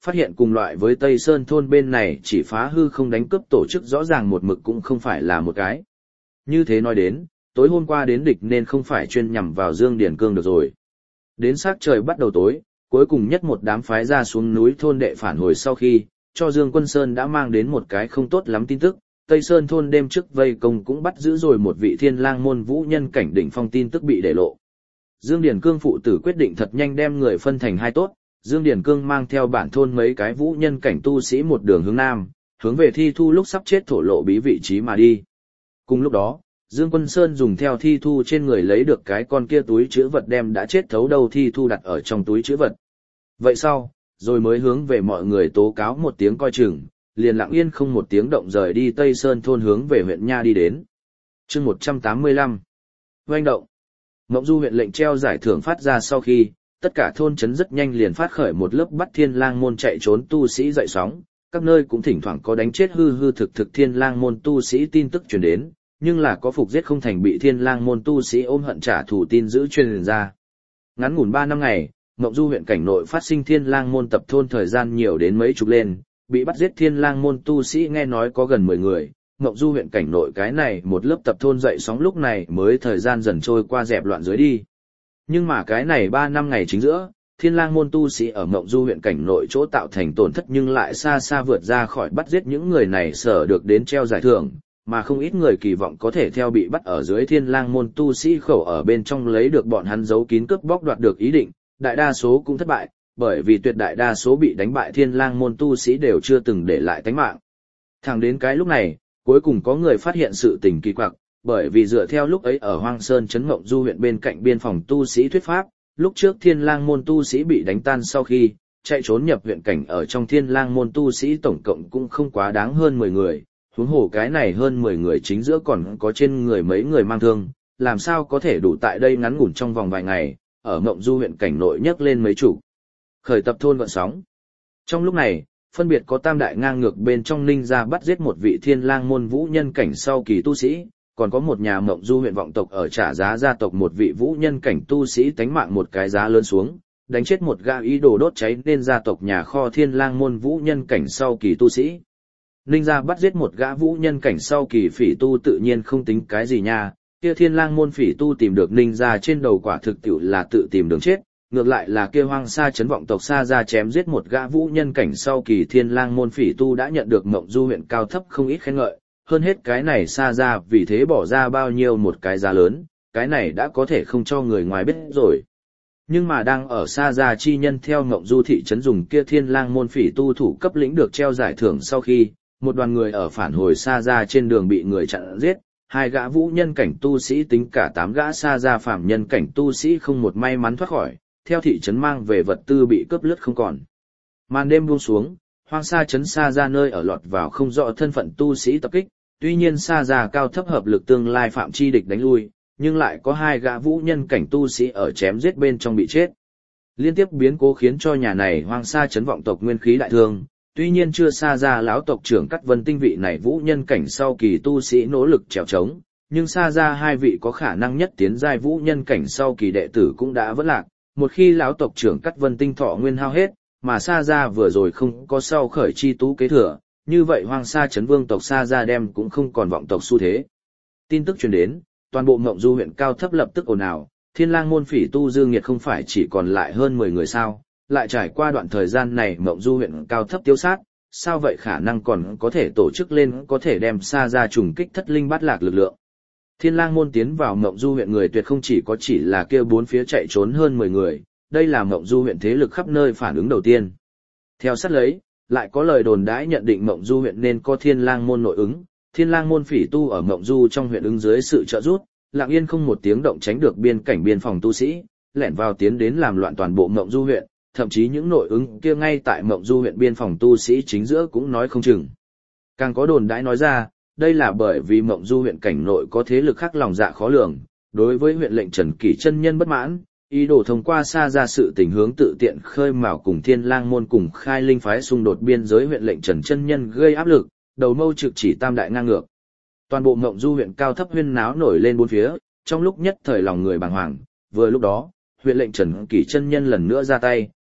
Speaker 1: phát hiện cùng loại với Tây Sơn thôn bên này chỉ phá hư không đánh cướp tổ chức rõ ràng một mực cũng không phải là một cái. Như thế nói đến, tối hôm qua đến địch nên không phải chuyên nhằm vào Dương Điển Cương được rồi. Đến sắc trời bắt đầu tối, cuối cùng nhất một đám phái ra xuống núi thôn đệ phản hồi sau khi, cho Dương Quân Sơn đã mang đến một cái không tốt lắm tin tức, Tây Sơn thôn đêm trước vây công cũng bắt giữ rồi một vị thiên lang môn vũ nhân cảnh đỉnh phong tin tức bị để lộ. Dương Điển Cương phụ tử quyết định thật nhanh đem người phân thành hai tốt, Dương Điển Cương mang theo bản thôn mấy cái vũ nhân cảnh tu sĩ một đường hướng nam, hướng về Thi Thu lúc sắp chết thổ lộ bí vị trí mà đi. Cùng lúc đó, Dương Quân Sơn dùng theo Thi Thu trên người lấy được cái con kia túi chứa vật đem đã chết thấu đầu Thi Thu đặt ở trong túi chứa vật. Vậy sau, rồi mới hướng về mọi người tố cáo một tiếng coi chừng, liền lặng yên không một tiếng động rời đi Tây Sơn thôn hướng về huyện Nha đi đến. Chương 185. Oanh động. Mộng Du huyện lệnh treo giải thưởng phát ra sau khi, tất cả thôn trấn rất nhanh liền phát khởi một lớp bắt thiên lang môn chạy trốn tu sĩ dậy sóng, các nơi cũng thỉnh thoảng có đánh chết hư hư thực thiên lang môn tu sĩ tin tức truyền đến, nhưng là có phục giết không thành bị thiên lang môn tu sĩ ôm hận trả thù tin giữ truyền ra. Ngắn ngủn 3 năm ngày, Mộng Du huyện cảnh nội phát sinh thiên lang môn tập thôn thời gian nhiều đến mấy chục lên, bị bắt giết thiên lang môn tu sĩ nghe nói có gần 10 người. Mộng Du huyện cảnh nội cái này một lớp tập thôn dậy sóng lúc này mới thời gian dần trôi qua dẹp loạn dưới đi. Nhưng mà cái này 3 năm ngày chính giữa, thiên lang môn tu sĩ ở Mộng Du huyện cảnh nội chỗ tạo thành tổn thất nhưng lại xa xa vượt ra khỏi bắt giết những người này sở được đến treo giải thưởng, mà không ít người kỳ vọng có thể theo bị bắt ở dưới thiên lang môn tu sĩ khẩu ở bên trong lấy được bọn hắn giấu kín cướp bóc đoạt được ý định, đại đa số cũng thất bại, bởi vì tuyệt đại đa số bị đánh bại thiên lang môn tu sĩ đều chưa từng để lại tánh mạng. Thẳng đến cái lúc này, cuối cùng có người phát hiện sự tình kỳ quặc, bởi vì dựa theo lúc ấy ở Hoang Sơn trấn Mộng Du huyện bên cạnh biên phòng tu sĩ thuyết pháp, lúc trước thiên lang môn tu sĩ bị đánh tan sau khi chạy trốn nhập huyện cảnh ở trong thiên lang môn tu sĩ tổng cộng cũng không quá đáng hơn 10 người, huống hồ cái này hơn 10 người chính giữa còn có trên người mấy người mang thương, làm sao có thể đủ tại đây ngắn ngủn trong vòng vài ngày, ở Mộng Du huyện cảnh nội nhấc lên mấy chủ khởi tập thôn gợn sóng. Trong lúc này, phân biệt có tam đại ngang ngược bên trong Ninh gia bắt giết một vị thiên lang môn vũ nhân cảnh sau kỳ tu sĩ, còn có một nhà Mộng Du huyện vọng tộc ở trả giá gia tộc một vị vũ nhân cảnh tu sĩ tánh mạng một cái giá lớn xuống, đánh chết một gã ý đồ đốt cháy nên gia tộc nhà kho thiên lang môn vũ nhân cảnh sau kỳ tu sĩ. Ninh gia bắt giết một gã vũ nhân cảnh sau kỳ phỉ tu tự nhiên không tính cái gì nha, kia thiên lang môn phỉ tu tìm được Ninh gia trên đầu quả thực tiệu là tự tìm đường chết, ngược lại là kia Hoang Sa trấn vọng tộc Sa gia chém giết một gã vũ nhân cảnh sau kỳ thiên lang môn phỉ tu đã nhận được Mộng Du huyện cao thấp không ít khen ngợi, hơn hết cái này Sa gia vì thế bỏ ra bao nhiêu một cái giá lớn, cái này đã có thể không cho người ngoài biết rồi. Nhưng mà đang ở Sa gia chi nhân theo Mộng Du thị trấn dùng kia thiên lang môn phỉ tu thủ cấp lĩnh được treo giải thưởng sau khi, một đoàn người ở phản hồi Sa gia trên đường bị người chặn giết, 2 gã vũ nhân cảnh tu sĩ tính cả 8 gã Sa gia phạm nhân cảnh tu sĩ không một may mắn thoát khỏi, theo thị trấn mang về vật tư bị cướp lướt không còn. Màn đêm buông xuống, Hoang Sa trấn Sa gia nơi ở lọt vào không rõ thân phận tu sĩ tập kích, tuy nhiên Sa gia cao thấp hợp lực tương lai phạm chi địch đánh lui, nhưng lại có 2 gã vũ nhân cảnh tu sĩ ở chém giết bên trong bị chết. Liên tiếp biến cố khiến cho nhà này Hoang Sa trấn vọng tộc nguyên khí đại thương, tuy nhiên chưa Sa gia lão tộc trưởng Cắt Vân Tinh vị này vũ nhân cảnh sau kỳ tu sĩ nỗ lực trèo trống, nhưng Sa gia 2 vị có khả năng nhất tiến giai vũ nhân cảnh sau kỳ đệ tử cũng đã vỡ lạc. Một khi lão tộc trưởng Cắt Vân Tinh thọ nguyên hao hết, mà Sa gia vừa rồi không có sau khởi chi tú kế thừa, như vậy Hoang Sa trấn vương tộc Sa gia đem cũng không còn vọng tộc xu thế. Tin tức truyền đến, toàn bộ Mộng Du huyện cao thấp lập tức ồn ào, thiên lang môn phỉ tu Dương Nghiệt không phải chỉ còn lại hơn 10 người sao, lại trải qua đoạn thời gian này Mộng Du huyện cao thấp tiêu sát, sao vậy khả năng còn có thể tổ chức lên có thể đem Sa gia trùng kích thất linh bát lạc lực lượng. Thiên lang môn tiến vào Mộng Du huyện người tuyệt không chỉ là kêu bốn phía chạy trốn hơn 10 người, đây là Mộng Du huyện thế lực khắp nơi phản ứng đầu tiên. Theo sát lấy, lại có lời đồn đãi nhận định Mộng Du huyện nên có thiên lang môn nội ứng, thiên lang môn phỉ tu ở Mộng Du trong huyện ứng dưới sự trợ giúp, lặng yên không một tiếng động tránh được biên cảnh biên phòng tu sĩ, lẻn vào tiến đến làm loạn toàn bộ Mộng Du huyện, thậm chí những nội ứng kia ngay tại Mộng Du huyện biên phòng tu sĩ chính giữa cũng nói không chừng. Càng có đồn đãi nói ra, đây là bởi vì Mộng Du huyện cảnh nội có thế lực khác lòng dạ khó lường, đối với huyện lệnh Trần Kỷ chân nhân bất mãn, ý đồ thông qua Sa gia sự tình hướng tự tiện khơi mào cùng thiên lang môn cùng khai linh phái xung đột biên giới huyện lệnh Trần chân nhân gây áp lực, đầu mâu trực chỉ tam đại ngang ngược. Toàn bộ Mộng Du huyện cao thấp huyên náo nổi lên bốn phía, trong lúc nhất thời lòng người bàng hoàng, vừa lúc đó, huyện lệnh Trần Kỷ chân nhân lần nữa ra tay,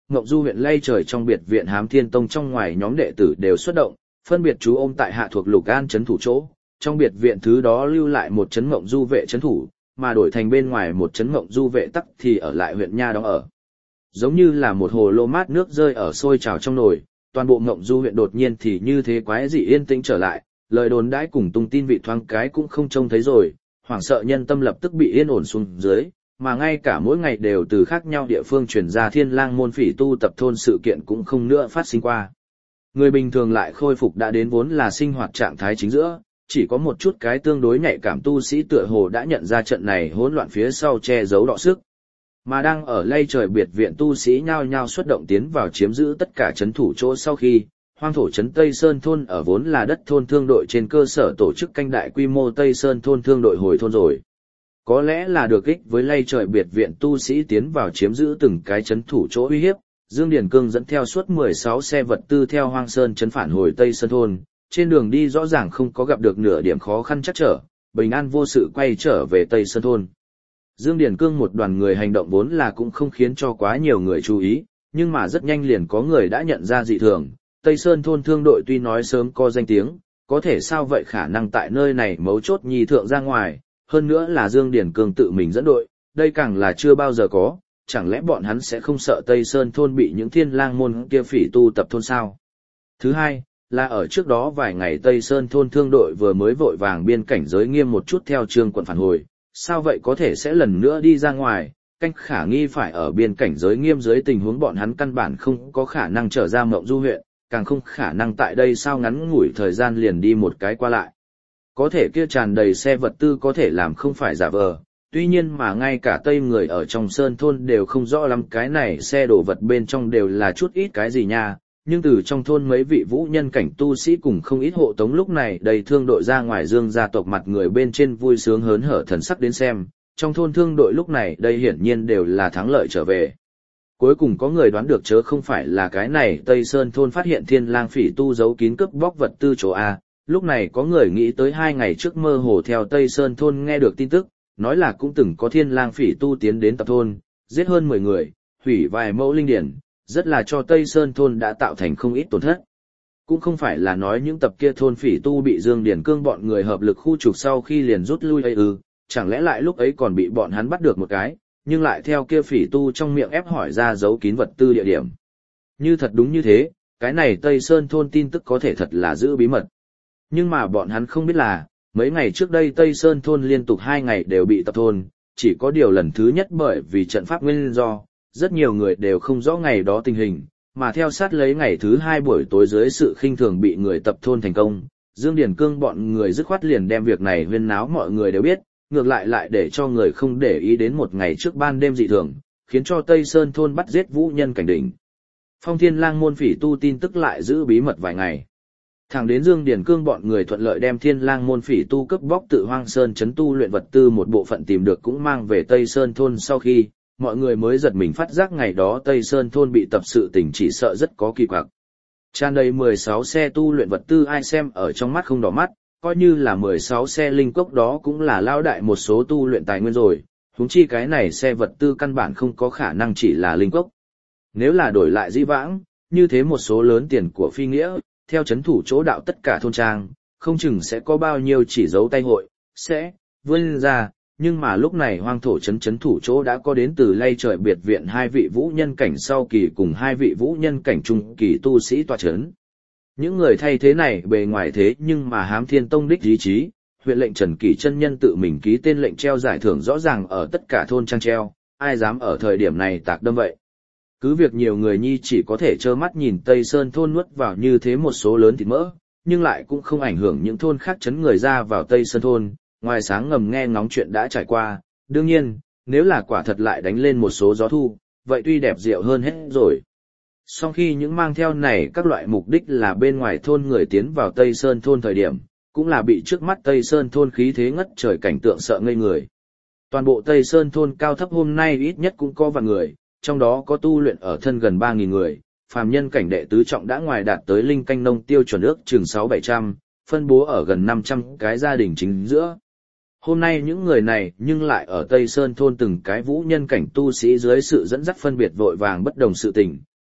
Speaker 1: Ngộng Du huyện lay trời trong biệt viện Hám Thiên Tông trong ngoài nhóm đệ tử đều xuất động, phân biệt chú ôm tại hạ thuộc Lục An trấn thủ chỗ, trong biệt viện thứ đó lưu lại một trấn Ngộng Du vệ trấn thủ, mà đổi thành bên ngoài một trấn Ngộng Du vệ tắc thì ở lại huyện Nha đóng ở. Giống như là một hồ lô mát nước rơi ở sôi trào trong nồi, toàn bộ Ngộng Du huyện đột nhiên thì như thế quái dị yên tĩnh trở lại, lời đồn đãi cùng tung tin vị thoáng cái cũng không trông thấy rồi, hoảng sợ nhân tâm lập tức bị yên ổn xuống dưới, mà ngay cả mỗi ngày đều từ khác nhau địa phương truyền ra Thiên Lang môn phỉ tu tập thôn sự kiện cũng không nữa phát sinh qua. Người bình thường lại khôi phục đã đến vốn là sinh hoạt trạng thái chính giữa, chỉ có một chút cái tương đối nhạy cảm tu sĩ tựa hồ đã nhận ra trận này hỗn loạn phía sau che giấu đọ sức. Mà đang ở lay trời biệt viện tu sĩ nhao nhao xuất động tiến vào chiếm giữ tất cả trấn thủ chỗ sau khi, hoang thổ trấn Tây Sơn thôn ở vốn là đất thôn thương đội trên cơ sở tổ chức canh đại quy mô Tây Sơn thôn thương đội hồi thôn rồi. Có lẽ là được ích với lay trời biệt viện tu sĩ tiến vào chiếm giữ từng cái trấn thủ chỗ uy hiếp, Dương Điển Cương dẫn theo suốt 16 xe vật tư theo Hoang Sơn trấn phản hồi Tây Sơn thôn, trên đường đi rõ ràng không có gặp được nửa điểm khó khăn chắc trở, bình an vô sự quay trở về Tây Sơn thôn. Dương Điển Cương một đoàn người hành động vốn là cũng không khiến cho quá nhiều người chú ý, nhưng mà rất nhanh liền có người đã nhận ra dị thường. Tây Sơn thôn thương đội tuy nói sớm có danh tiếng, có thể sao vậy khả năng tại nơi này mấu chốt nhi thượng ra ngoài, hơn nữa là Dương Điển Cương tự mình dẫn đội, đây càng là chưa bao giờ có, chẳng lẽ bọn hắn sẽ không sợ Tây Sơn thôn bị những Thiên Lang môn kia phỉ tu tập thôn sao? Thứ hai, là ở trước đó vài ngày Tây Sơn thôn thương đội vừa mới vội vàng biên cảnh giới nghiêm một chút theo Trương quận phản hồi, sao vậy có thể sẽ lần nữa đi ra ngoài, canh khả nghi phải ở biên cảnh giới nghiêm dưới tình huống bọn hắn căn bản không có khả năng trở ra Ngộng Du huyện, càng không khả năng tại đây sao ngắn ngủi thời gian liền đi một cái qua lại. Có thể kia tràn đầy xe vật tư có thể làm không phải giả vờ, tuy nhiên mà ngay cả Tây người ở trong sơn thôn đều không rõ lắm cái này xe đồ vật bên trong đều là chút ít cái gì nha, nhưng từ trong thôn mấy vị vũ nhân cảnh tu sĩ cùng không ít hộ tống lúc này đầy thương đội ra ngoài Dương gia tộc mặt người bên trên vui sướng hớn hở thần sắc đến xem, trong thôn thương đội lúc này đây hiển nhiên đều là thắng lợi trở về. Cuối cùng có người đoán được chớ không phải là cái này Tây Sơn thôn phát hiện Thiên Lang phỉ tu giấu kín cướp bóc vật tư chỗ A, lúc này có người nghĩ tới 2 ngày trước mơ hồ theo Tây Sơn thôn nghe được tin tức, nói là cũng từng có Thiên Lang phỉ tu tiến đến tập thôn, giết hơn 10 người, hủy vài mẫu linh điển, rất là cho Tây Sơn thôn đã tạo thành không ít tổn thất. Cũng không phải là nói những tập kia thôn phỉ tu bị Dương Điển Cương bọn người hợp lực khu trục sau khi liền rút lui ấy chẳng lẽ lại lúc ấy còn bị bọn hắn bắt được một cái, nhưng lại theo kia phỉ tu trong miệng ép hỏi ra giấu kín vật tư địa điểm. Như thật đúng như thế, cái này Tây Sơn thôn tin tức có thể thật là giữ bí mật. Nhưng mà bọn hắn không biết là, mấy ngày trước đây Tây Sơn thôn liên tục 2 ngày đều bị tập thôn, chỉ có điều lần thứ nhất bởi vì trận pháp nguyên do, rất nhiều người đều không rõ ngày đó tình hình, mà theo sát lấy ngày thứ 2 buổi tối dưới sự khinh thường bị người tập thôn thành công, Dương Điển Cương bọn người dứt khoát liền đem việc này huyên náo mọi người đều biết, ngược lại để cho người không để ý đến một ngày trước ban đêm dị thường, khiến cho Tây Sơn thôn bắt giết vũ nhân cảnh đỉnh. Phong Thiên Lang môn phỉ tu tin tức lại giữ bí mật vài ngày. Thẳng đến Dương Điển Cương bọn người thuận lợi đem Thiên Lang môn phỉ tu cướp bóc tự Hoang Sơn trấn tu luyện vật tư một bộ phận tìm được cũng mang về Tây Sơn thôn sau khi, mọi người mới giật mình phát giác ngày đó Tây Sơn thôn bị tập sự tình chỉ sợ rất có kỳ quặc. Tràn đầy 16 xe tu luyện vật tư ai xem ở trong mắt không đỏ mắt, coi như là 16 xe linh cốc đó cũng là lao đại một số tu luyện tài nguyên rồi, huống chi cái này xe vật tư căn bản không có khả năng chỉ là linh cốc. Nếu là đổi lại dĩ vãng, như thế một số lớn tiền của phi nghĩa, theo chấn thủ chỗ đạo tất cả thôn trang, không chừng sẽ có bao nhiêu chỉ dấu tay hội, sẽ vươn ra, nhưng mà lúc này hoang thổ chấn thủ chỗ đã có đến từ lay trời biệt viện 2 vị vũ nhân cảnh sau kỳ cùng 2 vị vũ nhân cảnh trung kỳ tu sĩ tọa chấn. Những người thay thế này bề ngoài thế nhưng mà Hám Thiên Tông đích ý chí, huyện lệnh Trần Kỳ chân nhân tự mình ký tên lệnh treo giải thưởng rõ ràng ở tất cả thôn trang treo, ai dám ở thời điểm này tạc đâm vậy. Cứ việc nhiều người nhi chỉ có thể trơ mắt nhìn Tây Sơn thôn nuốt vào như thế một số lớn thịt mỡ, nhưng lại cũng không ảnh hưởng những thôn khác chấn người ra vào Tây Sơn thôn, ngoài sáng ngầm nghe ngóng chuyện đã trải qua, đương nhiên, nếu là quả thật lại đánh lên một số gió thu, vậy tuy đẹp diệu hơn hết rồi. Sau khi những mang theo này các loại mục đích là bên ngoài thôn người tiến vào Tây Sơn thôn thời điểm, cũng là bị trước mắt Tây Sơn thôn khí thế ngất trời cảnh tượng sợ ngây người. Toàn bộ Tây Sơn thôn cao thấp hôm nay ít nhất cũng có vạn người, trong đó có tu luyện ở thân gần 3.000 người, phàm nhân cảnh đệ tứ trọng đã ngoài đạt tới linh canh nông tiêu chuẩn ước chừng 600-700, phân bố ở gần 500 cái gia đình chính giữa. Hôm nay những người này nhưng lại ở Tây Sơn thôn từng cái vũ nhân cảnh tu sĩ dưới sự dẫn dắt phân biệt vội vàng bất đồng sự tình,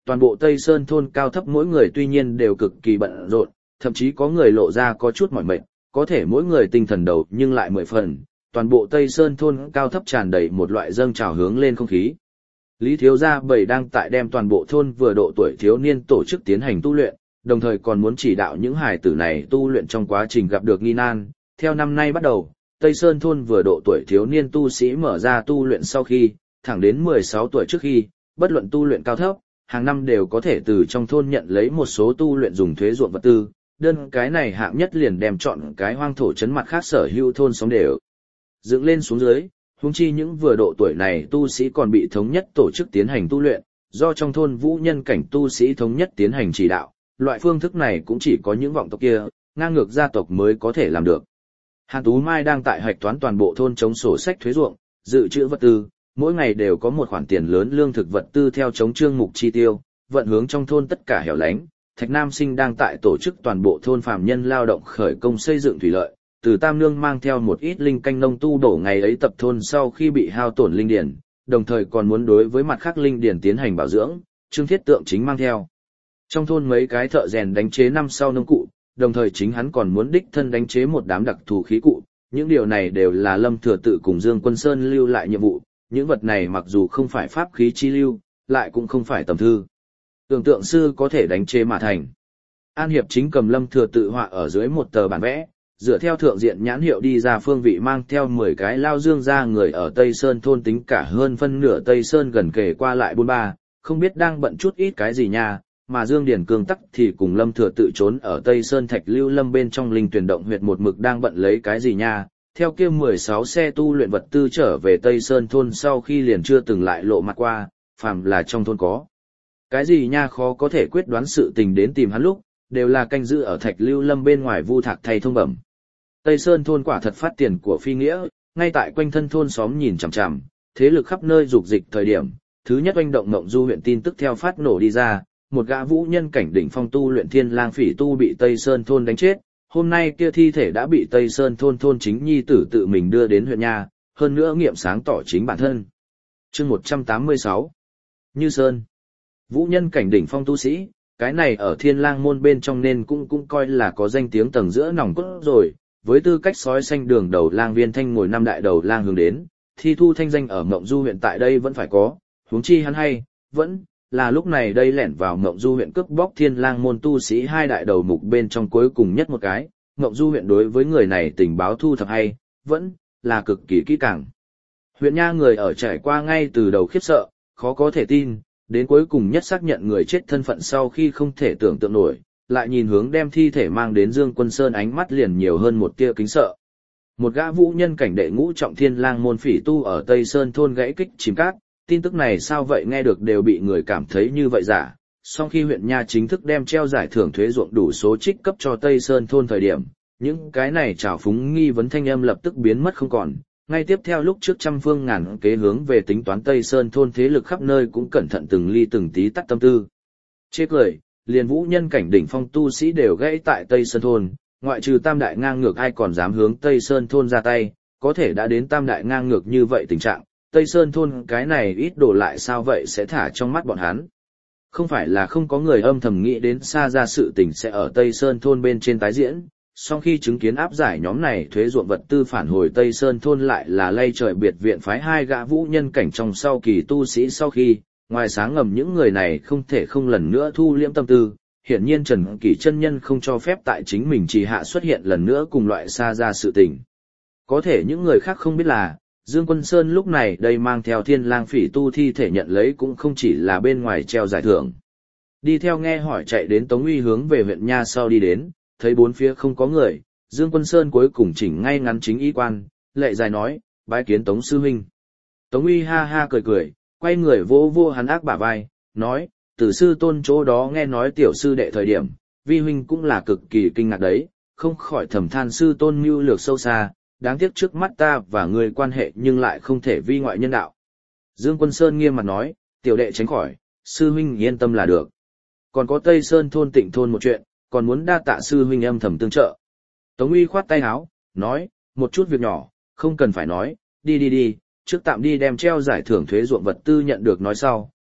Speaker 1: toàn bộ Tây Sơn thôn cao thấp mỗi người tuy nhiên đều cực kỳ bận rộn, thậm chí có người lộ ra có chút mỏi mệt, có thể mỗi người tinh thần đầu nhưng lại 10 phần, toàn bộ Tây Sơn thôn cao thấp tràn đầy một loại dâng trào hướng lên không khí. Lý Thiếu Gia Bảy đang tại đem toàn bộ thôn vừa độ tuổi thiếu niên tổ chức tiến hành tu luyện, đồng thời còn muốn chỉ đạo những hài tử này tu luyện trong quá trình gặp được nghi nan. Theo năm nay bắt đầu, Tây Sơn thôn vừa độ tuổi thiếu niên tu sĩ mở ra tu luyện sau khi, thẳng đến 16 tuổi trước khi, bất luận tu luyện cao thấp, hàng năm đều có thể từ trong thôn nhận lấy một số tu luyện dùng thuế ruộng vật tư, đơn cái này hạng nhất liền đem chọn cái hoang thổ chấn mặt khác sở hữu thôn sống đều dựng lên xuống dưới, huống chi những vừa độ tuổi này tu sĩ còn bị thống nhất tổ chức tiến hành tu luyện, do trong thôn vũ nhân cảnh tu sĩ thống nhất tiến hành chỉ đạo, loại phương thức này cũng chỉ có những vọng tộc kia, ngang ngược gia tộc mới có thể làm được. Hàn Tú Mai đang tại hạch toán toàn bộ thôn chống sổ sách thuế ruộng, dự trữ vật tư, mỗi ngày đều có một khoản tiền lớn lương thực vật tư theo chống chương mục chi tiêu, vận hướng trong thôn tất cả hẻo lánh. Thạch Nam Sinh đang tại tổ chức toàn bộ thôn phàm nhân lao động khởi công xây dựng thủy lợi, từ Tam Nương mang theo một ít linh canh nông tu đổ ngày ấy tập thôn sau khi bị hao tổn linh điển, đồng thời còn muốn đối với mặt khác linh điển tiến hành bảo dưỡng, Trương Thiết Tượng chính mang theo. Trong thôn mấy cái thợ rèn đánh chế năm sau nông cụ, đồng thời chính hắn còn muốn đích thân đánh chế một đám đặc thù khí cụ, những điều này đều là Lâm Thừa Tự cùng Dương Quân Sơn lưu lại nhiệm vụ, những vật này mặc dù không phải pháp khí chi lưu, lại cũng không phải tầm thư. Tưởng tượng sư có thể đánh chế mà thành. An Hiệp chính cầm Lâm Thừa Tự họa ở dưới một tờ bản vẽ, dựa theo thượng diện nhãn hiệu đi ra phương vị mang theo 10 cái lao dương ra người ở Tây Sơn thôn tính cả hơn phân nửa Tây Sơn gần kề qua lại bôn ba, không biết đang bận chút ít cái gì nha, mà Dương Điển Cương tắc thì cùng Lâm Thừa Tự trốn ở Tây Sơn Thạch Lưu Lâm bên trong linh tuyển động huyệt một mực đang bận lấy cái gì nha. Theo kia 16 xe tu luyện vật tư trở về Tây Sơn thôn sau khi liền chưa từng lại lộ mặt qua, phàm là trong thôn có. Cái gì nha khó có thể quyết đoán sự tình đến tìm hắn lúc, đều là canh giữ ở Thạch Lưu Lâm bên ngoài Vu Thạc thay thông bẩm. Tây Sơn thôn quả thật phát tiền của phi nghĩa, ngay tại quanh thân thôn xóm nhìn chằm chằm, thế lực khắp nơi dục dịch thời điểm, thứ nhất oanh động Mộng Du huyện tin tức theo phát nổ đi ra, một gã vũ nhân cảnh đỉnh phong tu luyện thiên lang phỉ tu bị Tây Sơn thôn đánh chết, hôm nay kia thi thể đã bị Tây Sơn thôn thôn chính nhi tử tự mình đưa đến huyện nha, hơn nữa nghiệm sáng tỏ chính bản thân. Chương 186 Như Sơn Vũ nhân cảnh đỉnh phong tu sĩ, cái này ở thiên lang môn bên trong nên cũng coi là có danh tiếng tầng giữa nòng cốt rồi, với tư cách sói xanh đường đầu lang viên thanh ngồi năm đại đầu lang hướng đến, thi thu thanh danh ở Mộng Du huyện tại đây vẫn phải có, huống chi hắn hay, vẫn là lúc này đây lẻn vào Mộng Du huyện cướp bóc thiên lang môn tu sĩ hai đại đầu mục bên trong cuối cùng nhất một cái, Mộng Du huyện đối với người này tình báo thu thập hay, vẫn là cực kỳ kỹ càng. Huyện nha người ở trải qua ngay từ đầu khiếp sợ, khó có thể tin, đến cuối cùng nhất xác nhận người chết thân phận sau khi không thể tưởng tượng nổi, lại nhìn hướng đem thi thể mang đến Dương Quân Sơn ánh mắt liền nhiều hơn một tia kính sợ. Một gã vũ nhân cảnh đệ ngũ trọng thiên lang môn phỉ tu ở Tây Sơn thôn gãy kích chìm cát, tin tức này sao vậy nghe được đều bị người cảm thấy như vậy giả. Sau khi huyện nha chính thức đem treo giải thưởng thuế ruộng đủ số trích cấp cho Tây Sơn thôn thời điểm, những cái này trào phúng nghi vấn thanh âm lập tức biến mất không còn. Ngay tiếp theo lúc trước trăm phương ngàn kế hướng về tính toán Tây Sơn thôn thế lực khắp nơi cũng cẩn thận từng ly từng tí tắt tâm tư. Chê cười, liền vũ nhân cảnh đỉnh phong tu sĩ đều gãy tại Tây Sơn thôn, ngoại trừ tam đại ngang ngược ai còn dám hướng Tây Sơn thôn ra tay, có thể đã đến tam đại ngang ngược như vậy tình trạng, Tây Sơn thôn cái này ít đổ lại sao vậy sẽ thả trong mắt bọn hắn. Không phải là không có người âm thầm nghĩ đến xa ra sự tình sẽ ở Tây Sơn thôn bên trên tái diễn, song khi chứng kiến áp giải nhóm này thuế ruộng vật tư phản hồi Tây Sơn thôn lại là lay trời biệt viện phái hai gã vũ nhân cảnh trong sau kỳ tu sĩ sau khi, ngoài sáng ngầm những người này không thể không lần nữa thu liễm tâm tư, hiển nhiên Trần Kỳ chân nhân không cho phép tại chính mình trì hạ xuất hiện lần nữa cùng loại xa ra sự tình. Có thể những người khác không biết là, Dương Quân Sơn lúc này đây mang theo thiên lang phỉ tu thi thể nhận lấy cũng không chỉ là bên ngoài treo giải thưởng. Đi theo nghe hỏi chạy đến Tống Uy hướng về huyện nha sau đi đến, thấy bốn phía không có người, Dương Quân Sơn cuối cùng chỉnh ngay ngắn chính y quan, lệ dài nói, bái kiến Tống sư huynh. Tống Uy ha ha cười cười, quay người vô vô hắn ác bả vai, nói, từ sư tôn chỗ đó nghe nói tiểu sư đệ thời điểm, vi huynh cũng là cực kỳ kinh ngạc đấy, không khỏi thầm than sư tôn mưu lược sâu xa, đáng tiếc trước mắt ta và người quan hệ nhưng lại không thể vi ngoại nhân đạo. Dương Quân Sơn nghiêm mặt nói, tiểu đệ tránh khỏi, sư huynh yên tâm là được. Còn có Tây Sơn thôn Tịnh thôn một chuyện, còn muốn đa tạ sư huynh âm thầm tương trợ. Tống Uy khoát tay áo, nói, một chút việc nhỏ, không cần phải nói, đi, trước tạm đi đem treo giải thưởng thuế ruộng vật tư nhận được nói sau,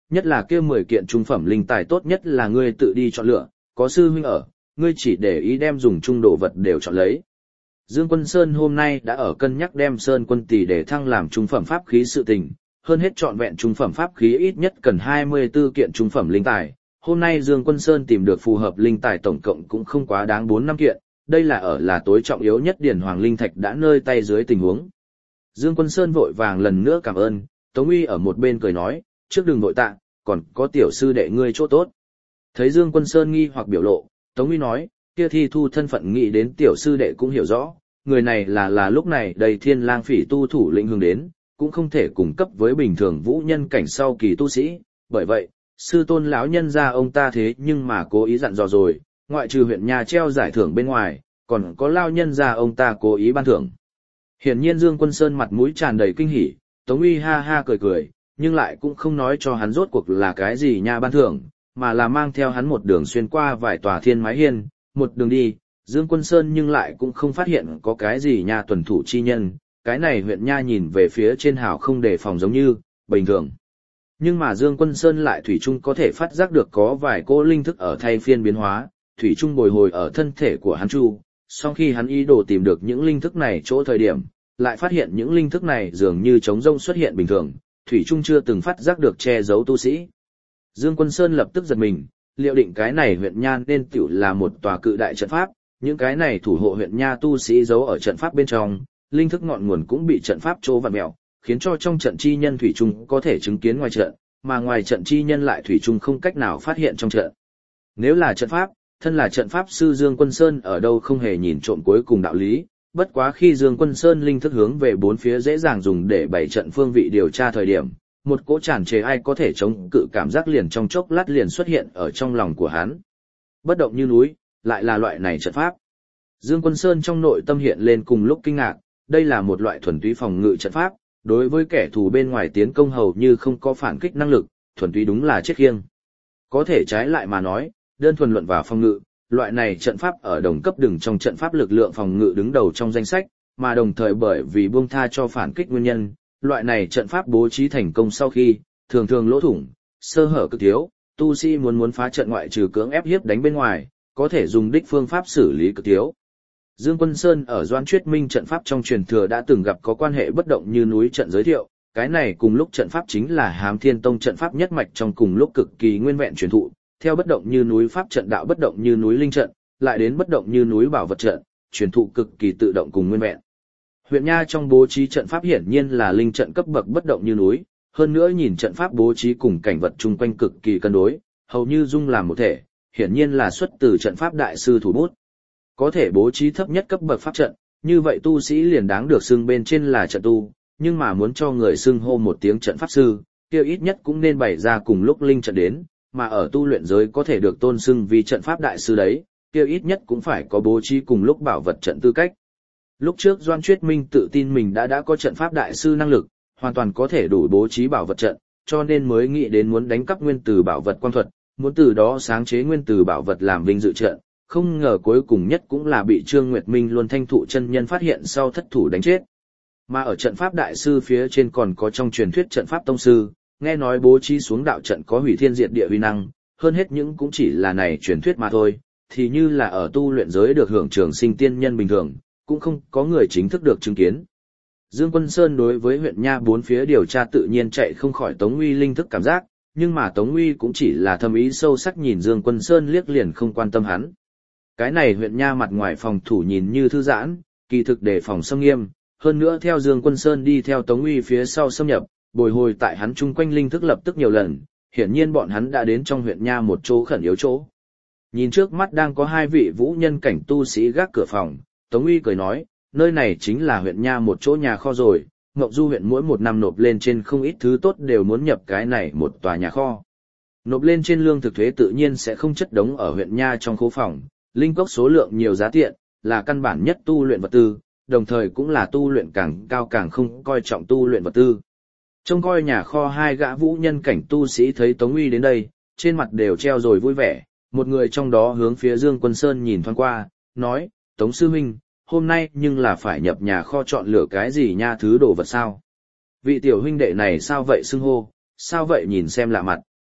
Speaker 1: nhất là kia 10 kiện trung phẩm linh tài tốt nhất là ngươi tự đi chọn lựa, có sư huynh ở, ngươi chỉ để ý đem dùng trung đồ vật đều chọn lấy. Dương Quân Sơn hôm nay đã ở cân nhắc đem Sơn Quân Tỷ để thăng làm trung phẩm pháp khí sự tình, hơn hết chọn vẹn trung phẩm pháp khí ít nhất cần 24 kiện trung phẩm linh tài. Hôm nay Dương Quân Sơn tìm được phù hợp linh tài tổng cộng cũng không quá đáng 4-5 kiện, đây là tối trọng yếu nhất điển hoàng linh thạch đã nơi tay dưới tình huống. Dương Quân Sơn vội vàng lần nữa cảm ơn, Tống Uy ở một bên cười nói, trước đừng vội tạ, còn có tiểu sư đệ ngươi chỗ tốt. Thấy Dương Quân Sơn nghi hoặc biểu lộ, Tống Uy nói, kia thi thu thân phận nghĩ đến tiểu sư đệ cũng hiểu rõ, người này là lúc này đầy Thiên Lang Phỉ tu thủ lĩnh hướng đến, cũng không thể cùng cấp với bình thường vũ nhân cảnh sau kỳ tu sĩ, bởi vậy, sư tôn lão nhân gia ông ta thế nhưng mà cố ý dặn dò rồi, ngoại trừ huyện nhà treo giải thưởng bên ngoài, còn có lao nhân gia ông ta cố ý ban thưởng. Hiển nhiên Dương Quân Sơn mặt mũi tràn đầy kinh hỉ, Tống Uy ha ha cười cười, nhưng lại cũng không nói cho hắn rốt cuộc là cái gì nha ban thưởng, mà là mang theo hắn một đường xuyên qua vài tòa thiên mái hiên, một đường đi, Dương Quân Sơn nhưng lại cũng không phát hiện có cái gì nha tuần thủ chi nhân, cái này huyện nha nhìn về phía trên hào không đề phòng giống như, bình thường. Nhưng mà Dương Quân Sơn lại thủy chung có thể phát giác được có vài cô linh thức ở thay phiên biến hóa, thủy chung bồi hồi ở thân thể của hắn chu, sau khi hắn ý đồ tìm được những linh thức này chỗ thời điểm, lại phát hiện những linh thức này dường như trống rông xuất hiện bình thường, thủy chung chưa từng phát giác được che giấu tu sĩ. Dương Quân Sơn lập tức giật mình, liệu định cái này huyện nha nên tiểu là một tòa cự đại trận pháp, những cái này thủ hộ huyện nha tu sĩ giấu ở trận pháp bên trong, linh thức ngọn nguồn cũng bị trận pháp chỗ vặn mèo, khiến cho trong trận chi nhân thủy chung có thể chứng kiến ngoài trận, mà ngoài trận chi nhân lại thủy chung không cách nào phát hiện trong trận. Nếu là trận pháp, thân là trận pháp sư Dương Quân Sơn ở đâu không hề nhìn trộm cuối cùng đạo lý, bất quá khi Dương Quân Sơn linh thức hướng về bốn phía dễ dàng dùng để bày trận phương vị điều tra thời điểm, một cỗ tràn trề ai có thể chống cự cảm giác liền trong chốc lát liền xuất hiện ở trong lòng của hắn. Bất động như núi, lại là loại này trận pháp. Dương Quân Sơn trong nội tâm hiện lên cùng lúc kinh ngạc, đây là một loại thuần túy phòng ngự trận pháp, đối với kẻ thù bên ngoài tiến công hầu như không có phản kích năng lực, thuần túy đúng là chết khiêng. Có thể trái lại mà nói, đơn thuần luận vào phòng ngự, loại này trận pháp ở đồng cấp đường trong trận pháp lực lượng phòng ngự đứng đầu trong danh sách, mà đồng thời bởi vì buông tha cho phản kích nguyên nhân, loại này trận pháp bố trí thành công sau khi, thường thường lỗ thủng, sơ hở cực thiếu, tu sĩ muốn phá trận ngoại trừ cưỡng ép hiếp đánh bên ngoài, có thể dùng đích phương pháp xử lý cực thiếu. Dương Quân Sơn ở Doan Chuyết Minh trận pháp trong truyền thừa đã từng gặp có quan hệ bất động như núi trận giới thiệu, cái này cùng lúc trận pháp chính là Hám Thiên Tông trận pháp nhất mạch trong cùng lúc cực kỳ nguyên vẹn truyền thụ, theo bất động như núi pháp trận đạo bất động như núi linh trận, lại đến bất động như núi bảo vật trận, truyền thụ cực kỳ tự động cùng nguyên vẹn. Huyện nha trong bố trí trận pháp hiển nhiên là linh trận cấp bậc bất động như núi, hơn nữa nhìn trận pháp bố trí cùng cảnh vật chung quanh cực kỳ cân đối, hầu như dung làm một thể, hiển nhiên là xuất từ trận pháp đại sư thủ bút. Có thể bố trí thấp nhất cấp bậc pháp trận, như vậy tu sĩ liền đáng được xưng bên trên là trận tu, nhưng mà muốn cho người xưng hô một tiếng trận pháp sư, kia ít nhất cũng nên bày ra cùng lúc linh trận đến, mà ở tu luyện giới có thể được tôn xưng vì trận pháp đại sư đấy, kia ít nhất cũng phải có bố trí cùng lúc bảo vật trận tư cách. Lúc trước Doan Chuyết Minh tự tin mình đã có trận pháp đại sư năng lực, hoàn toàn có thể đủ bố trí bảo vật trận, cho nên mới nghĩ đến muốn đánh cắp nguyên tử bảo vật quan thuật, muốn từ đó sáng chế nguyên tử bảo vật làm vinh dự trận, không ngờ cuối cùng nhất cũng là bị Trương Nguyệt Minh luôn thanh thụ chân nhân phát hiện sau thất thủ đánh chết. Mà ở trận pháp đại sư phía trên còn có trong truyền thuyết trận pháp tông sư, nghe nói bố trí xuống đạo trận có hủy thiên diệt địa uy năng, hơn hết những cũng chỉ là này truyền thuyết mà thôi, thì như là ở tu luyện giới được hưởng trường sinh tiên nhân bình thường, cũng không có người chính thức được chứng kiến. Dương Quân Sơn đối với huyện nha bốn phía điều tra tự nhiên chạy không khỏi Tống Uy linh thức cảm giác, nhưng mà Tống Uy cũng chỉ là thâm ý sâu sắc nhìn Dương Quân Sơn liếc liền không quan tâm hắn. Cái này huyện nha mặt ngoài phòng thủ nhìn như thư giãn, kỳ thực đề phòng xâm nghiêm, hơn nữa theo Dương Quân Sơn đi theo Tống Uy phía sau xâm nhập, bồi hồi tại hắn chung quanh linh thức lập tức nhiều lần, hiển nhiên bọn hắn đã đến trong huyện nha một chỗ khẩn yếu chỗ. Nhìn trước mắt đang có hai vị vũ nhân cảnh tu sĩ gác cửa phòng, Tống Uy cười nói, nơi này chính là huyện nha một chỗ nhà kho rồi, Ngọc Du huyện mỗi một năm nộp lên trên không ít thứ tốt đều muốn nhập cái này một tòa nhà kho. Nộp lên trên lương thực thuế tự nhiên sẽ không chất đống ở huyện nha trong khố phòng, linh cốc số lượng nhiều giá tiện, là căn bản nhất tu luyện vật tư, đồng thời cũng là tu luyện càng cao càng không coi trọng tu luyện vật tư. Trông coi nhà kho hai gã vũ nhân cảnh tu sĩ thấy Tống Uy đến đây, trên mặt đều treo rồi vui vẻ, một người trong đó hướng phía Dương Quân Sơn nhìn thoáng qua, nói, Tống Sư Huynh, hôm nay nhưng là phải nhập nhà kho chọn lựa cái gì nha thứ đồ vật sao? Vị tiểu huynh đệ này sao vậy xưng hô, sao vậy nhìn xem lạ mặt,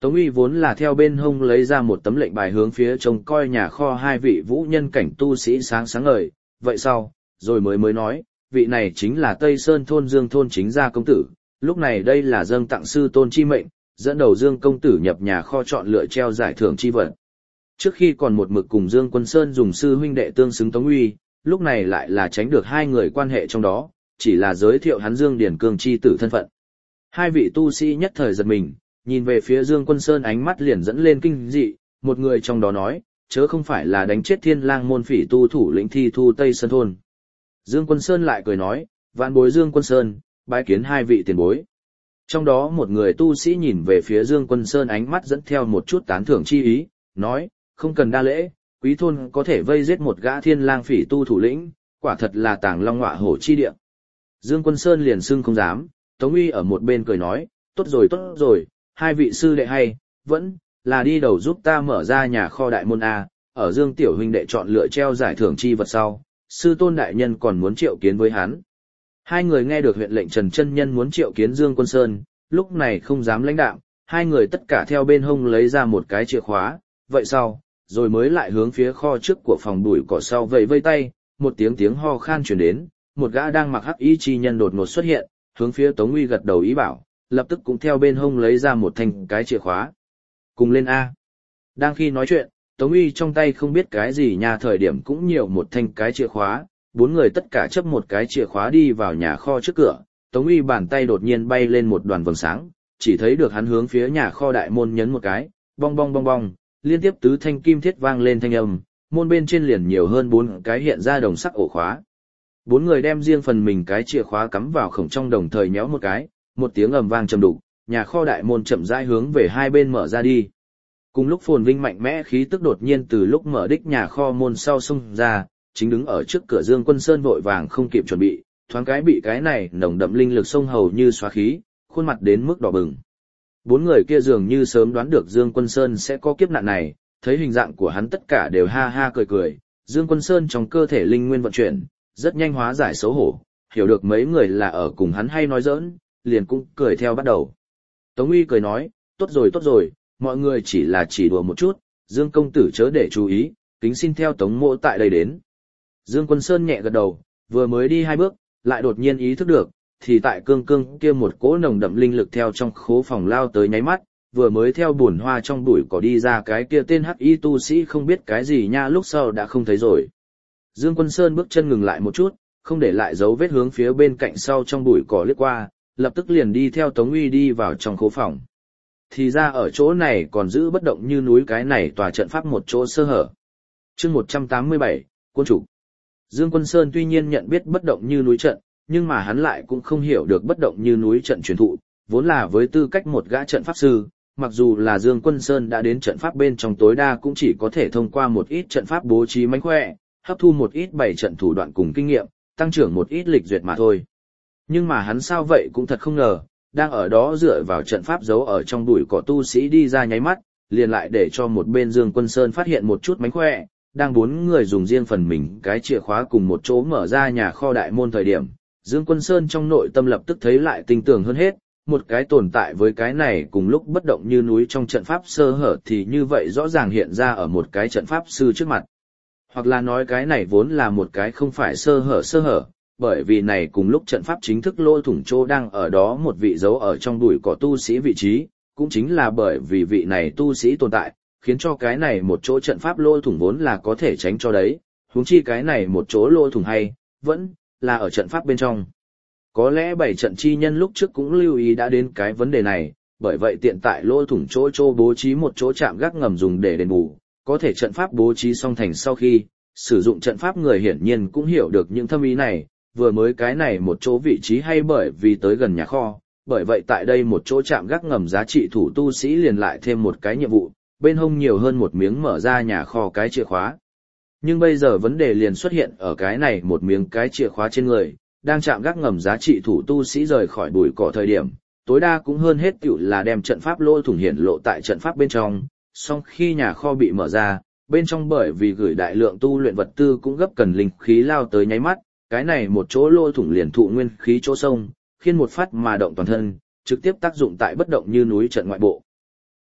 Speaker 1: Tống Uy vốn là theo bên hông lấy ra một tấm lệnh bài hướng phía trông coi nhà kho hai vị vũ nhân cảnh tu sĩ sáng sáng ngời, vậy sau, rồi mới nói, vị này chính là Tây Sơn thôn Dương thôn chính gia công tử, lúc này đây là dâng tặng sư tôn chi mệnh, dẫn đầu Dương công tử nhập nhà kho chọn lựa treo giải thưởng chi vật. Trước khi còn một mực cùng Dương Quân Sơn dùng sư huynh đệ tương xứng Tống Uy, lúc này lại là tránh được hai người quan hệ trong đó, chỉ là giới thiệu hắn Dương Điển Cương chi tử thân phận. Hai vị tu sĩ nhất thời giật mình, nhìn về phía Dương Quân Sơn ánh mắt liền dẫn lên kinh dị, một người trong đó nói, chớ không phải là đánh chết Thiên Lang môn phỉ tu thủ lĩnh Thi Thu Tây Sơn thôn. Dương Quân Sơn lại cười nói, vạn bối Dương Quân Sơn, bái kiến hai vị tiền bối. Trong đó một người tu sĩ nhìn về phía Dương Quân Sơn ánh mắt dẫn theo một chút tán thưởng chi ý, nói, không cần đa lễ, quý thôn có thể vây giết một gã Thiên Lang phỉ tu thủ lĩnh, quả thật là tàng long ngọa hổ chi địa. Dương Quân Sơn liền xưng không dám, Tống Uy ở một bên cười nói, tốt rồi, hai vị sư đệ hay, vẫn là đi đầu giúp ta mở ra nhà kho đại môn A, ở Dương Tiểu huynh đệ chọn lựa treo giải thưởng chi vật sau, sư tôn đại nhân còn muốn triệu kiến với hắn. Hai người nghe được huyện lệnh Trần Chân Nhân muốn triệu kiến Dương Quân Sơn, lúc này không dám lãnh đạm, hai người tất cả theo bên hông lấy ra một cái chìa khóa, vậy sau, rồi mới lại hướng phía kho trước của phòng bụi cỏ sau vẫy tay, một tiếng ho khan truyền đến, một gã đang mặc hắc y chi nhân đột ngột xuất hiện, hướng phía Tống Uy gật đầu ý bảo, lập tức cũng theo bên hông lấy ra một thanh cái chìa khóa. Cùng lên A. Đang khi nói chuyện, Tống Uy trong tay không biết cái gì nhà thời điểm cũng nhiều một thanh cái chìa khóa, bốn người tất cả chấp một cái chìa khóa đi vào nhà kho trước cửa, Tống Uy bàn tay đột nhiên bay lên một đoàn vầng sáng, chỉ thấy được hắn hướng phía nhà kho đại môn nhấn một cái, bong bong bong bong, liên tiếp tứ thanh kim thiết vang lên thanh âm, môn bên trên liền nhiều hơn bốn cái hiện ra đồng sắc ổ khóa. Bốn người đem riêng phần mình cái chìa khóa cắm vào khổng trong đồng thời nhéo một cái, một tiếng ầm vang trầm đục, nhà kho đại môn chậm rãi hướng về hai bên mở ra đi. Cùng lúc phồn vinh mạnh mẽ khí tức đột nhiên từ lúc mở đích nhà kho môn sau xông ra, chính đứng ở trước cửa Dương Quân Sơn vội vàng không kịp chuẩn bị, thoáng cái bị cái này nồng đậm linh lực xông hầu như xóa khí, khuôn mặt đến mức đỏ bừng. Bốn người kia dường như sớm đoán được Dương Quân Sơn sẽ có kiếp nạn này, thấy hình dạng của hắn tất cả đều ha ha cười cười, Dương Quân Sơn trong cơ thể linh nguyên vận chuyển, rất nhanh hóa giải xấu hổ, hiểu được mấy người là ở cùng hắn hay nói giỡn, liền cũng cười theo bắt đầu. Tống Uy cười nói, tốt rồi, mọi người chỉ đùa một chút, Dương công tử chớ để chú ý, kính xin theo Tống mỗ tại đây đến. Dương Quân Sơn nhẹ gật đầu, vừa mới đi hai bước, lại đột nhiên ý thức được, thì tại cương kia một cỗ nồng đậm linh lực theo trong khố phòng lao tới nháy mắt, vừa mới theo buồn hoa trong bụi cỏ đi ra cái kia tên hắc y tu sĩ không biết cái gì nha, lúc sau đã không thấy rồi. Dương Quân Sơn bước chân ngừng lại một chút, không để lại dấu vết hướng phía bên cạnh sau trong bụi cỏ liếc qua, lập tức liền đi theo Tống Uy đi vào trong khố phòng. Thì ra ở chỗ này còn giữ bất động như núi cái này tòa trận pháp một chỗ sơ hở. Chương 187, quân chủ. Dương Quân Sơn tuy nhiên nhận biết bất động như núi trận, nhưng mà hắn lại cũng không hiểu được bất động như núi trận truyền thụ, vốn là với tư cách một gã trận pháp sư, mặc dù là Dương Quân Sơn đã đến trận pháp bên trong tối đa cũng chỉ có thể thông qua một ít trận pháp bố trí mánh khỏe, hấp thu một ít bảy trận thủ đoạn cùng kinh nghiệm, tăng trưởng một ít lịch duyệt mà thôi. Nhưng mà hắn sao vậy cũng thật không ngờ, đang ở đó dựa vào trận pháp giấu ở trong bụi cỏ tu sĩ đi ra nháy mắt, liền lại để cho một bên Dương Quân Sơn phát hiện một chút mánh khỏe, đang bốn người dùng riêng phần mình cái chìa khóa cùng một chỗ mở ra nhà kho đại môn thời điểm, Dương Quân Sơn trong nội tâm lập tức thấy lại tinh tường hơn hết, một cái tồn tại với cái này cùng lúc bất động như núi trong trận pháp sơ hở thì như vậy rõ ràng hiện ra ở một cái trận pháp sư trước mặt. Hoặc là nói cái này vốn là một cái không phải sơ hở, bởi vì này cùng lúc trận pháp chính thức lỗ thủng chỗ đang ở đó một vị dấu ở trong bụi cỏ tu sĩ vị trí, cũng chính là bởi vì vị này tu sĩ tồn tại, khiến cho cái này một chỗ trận pháp lỗ thủng vốn là có thể tránh cho đấy, huống chi cái này một chỗ lỗ thủng hay, vẫn là ở trận pháp bên trong. Có lẽ bảy trận chi nhân lúc trước cũng lưu ý đã đến cái vấn đề này, bởi vậy tiện tại lỗ thủng chỗ bố trí một chỗ trạm gác ngầm dùng để đền bù, có thể trận pháp bố trí xong thành sau khi sử dụng trận pháp người hiển nhiên cũng hiểu được những thâm ý này, vừa mới cái này một chỗ vị trí hay bởi vì tới gần nhà kho, bởi vậy tại đây một chỗ trạm gác ngầm giá trị thủ tu sĩ liền lại thêm một cái nhiệm vụ, bên hông nhiều hơn một miếng mở ra nhà kho cái chìa khóa. Nhưng bây giờ vấn đề liền xuất hiện ở cái này một miếng cái chìa khóa trên người, đang chạm gác ngầm giá trị thủ tu sĩ rời khỏi bụi cỏ thời điểm, tối đa cũng hơn hết tiểu là đem trận pháp lỗ thủng hiển lộ tại trận pháp bên trong, song khi nhà kho bị mở ra, bên trong bởi vì gửi đại lượng tu luyện vật tư cũng gấp cần linh khí lao tới nháy mắt, cái này một chỗ lỗ thủng liền thụ nguyên khí chỗ sông, khiến một phát mà động toàn thân, trực tiếp tác dụng tại bất động như núi trận ngoại bộ.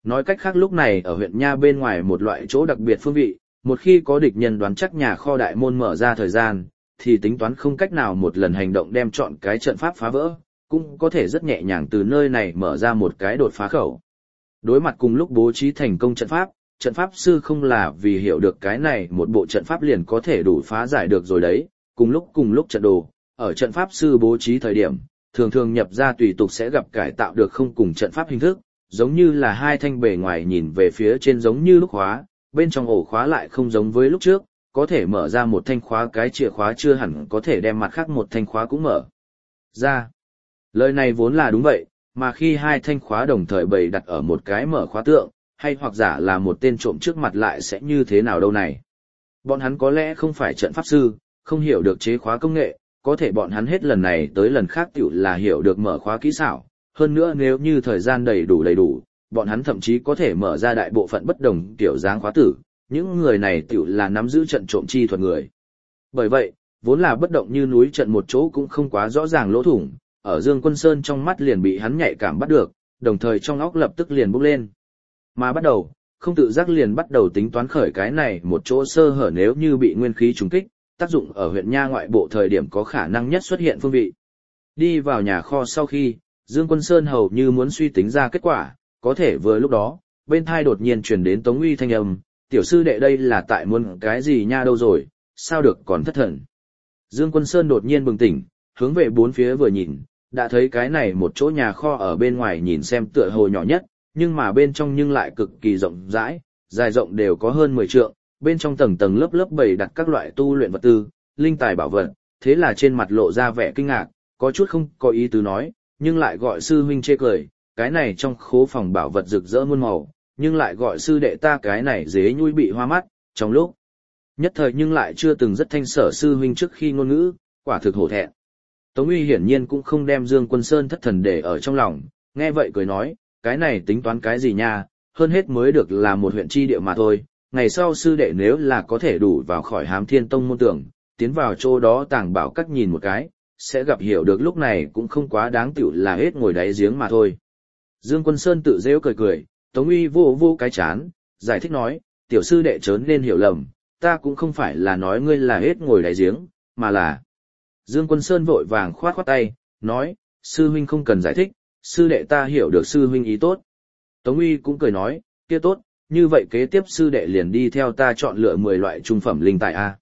Speaker 1: Nói cách khác lúc này ở huyện Nha bên ngoài một loại chỗ đặc biệt phương vị, một khi có địch nhân đoán chắc nhà kho đại môn mở ra thời gian, thì tính toán không cách nào một lần hành động đem chọn cái trận pháp phá vỡ, cũng có thể rất nhẹ nhàng từ nơi này mở ra một cái đột phá khẩu. Đối mặt cùng lúc bố trí thành công trận pháp sư không là vì hiểu được cái này một bộ trận pháp liền có thể đủ phá giải được rồi đấy, cùng lúc trận đồ, ở trận pháp sư bố trí thời điểm, thường thường nhập ra tùy tục sẽ gặp cải tạo được không cùng trận pháp hình thức, giống như là hai thanh bề ngoài nhìn về phía trên giống như lúc khóa, bên trong ổ khóa lại không giống với lúc trước, có thể mở ra một thanh khóa cái chìa khóa chưa hẳn có thể đem mặt khác một thanh khóa cũng mở ra. Lời này vốn là đúng vậy, mà khi hai thanh khóa đồng thời bày đặt ở một cái mở khóa tượng, hay hoặc giả là một tên trộm trước mặt lại sẽ như thế nào đâu này. Bọn hắn có lẽ không phải trận pháp sư, không hiểu được chế khóa công nghệ, có thể bọn hắn hết lần này tới lần khác tiểu là hiểu được mở khóa kỹ xảo. Hơn nữa nếu như thời gian đầy đủ, bọn hắn thậm chí có thể mở ra đại bộ phận bất đồng tiểu dáng khóa tử, những người này tiểu là nắm giữ trận trộm chi thuật người. Bởi vậy, vốn là bất động như núi trận một chỗ cũng không quá rõ ràng lỗ thủng, ở Dương Quân Sơn trong mắt liền bị hắn nhạy cảm bắt được, đồng thời trong óc lập tức liền bốc lên. Mà bắt đầu, không tự giác liền bắt đầu tính toán khởi cái này một chỗ sơ hở nếu như bị nguyên khí trùng kích, tác dụng ở huyện Nha ngoại bộ thời điểm có khả năng nhất xuất hiện phương vị. Đi vào nhà kho sau khi, Dương Quân Sơn hầu như muốn suy tính ra kết quả, có thể vừa lúc đó, bên thai đột nhiên truyền đến Tống Uy thanh âm, tiểu sư đệ đây là tại muốn cái gì nha đâu rồi, sao được còn thất thần. Dương Quân Sơn đột nhiên bừng tỉnh, hướng về bốn phía vừa nhìn, đã thấy cái này một chỗ nhà kho ở bên ngoài nhìn xem tựa hồ nhỏ nhất, nhưng mà bên trong nhưng lại cực kỳ rộng rãi, dài rộng đều có hơn 10 trượng, bên trong tầng tầng lớp lớp bày đặt các loại tu luyện vật tư, linh tài bảo vật, thế là trên mặt lộ ra vẻ kinh ngạc, có chút không có ý tứ nói, nhưng lại gọi sư huynh chê cười, cái này trong khố phòng bảo vật rực rỡ muôn màu, nhưng lại gọi sư đệ ta cái này dế nhui bị hoa mắt, trong lúc nhất thời nhưng lại chưa từng rất thanh sở sư huynh trước khi ngôn ngữ, quả thực hổ thẹn. Tống Uy hiển nhiên cũng không đem Dương Quân Sơn thất thần để ở trong lòng, nghe vậy cười nói, cái này tính toán cái gì nha, hơn hết mới được là một huyện chi địa mà thôi, ngày sau sư đệ nếu là có thể đủ vào khỏi Hám Thiên Tông môn tưởng, tiến vào chỗ đó tàng bảo các nhìn một cái, sẽ gặp hiểu được lúc này cũng không quá đáng tiểu là hết ngồi đáy giếng mà thôi. Dương Quân Sơn tự giễu cười cười, Tống Uy vô cái chán, giải thích nói, tiểu sư đệ chớ nên hiểu lầm, ta cũng không phải là nói ngươi là hết ngồi đáy giếng, mà là... Dương Quân Sơn vội vàng khoát tay, nói, sư huynh không cần giải thích, sư đệ ta hiểu được sư huynh ý tốt. Tống Uy cũng cười nói, kia tốt, như vậy kế tiếp sư đệ liền đi theo ta chọn lựa 10 loại trung phẩm linh tài A.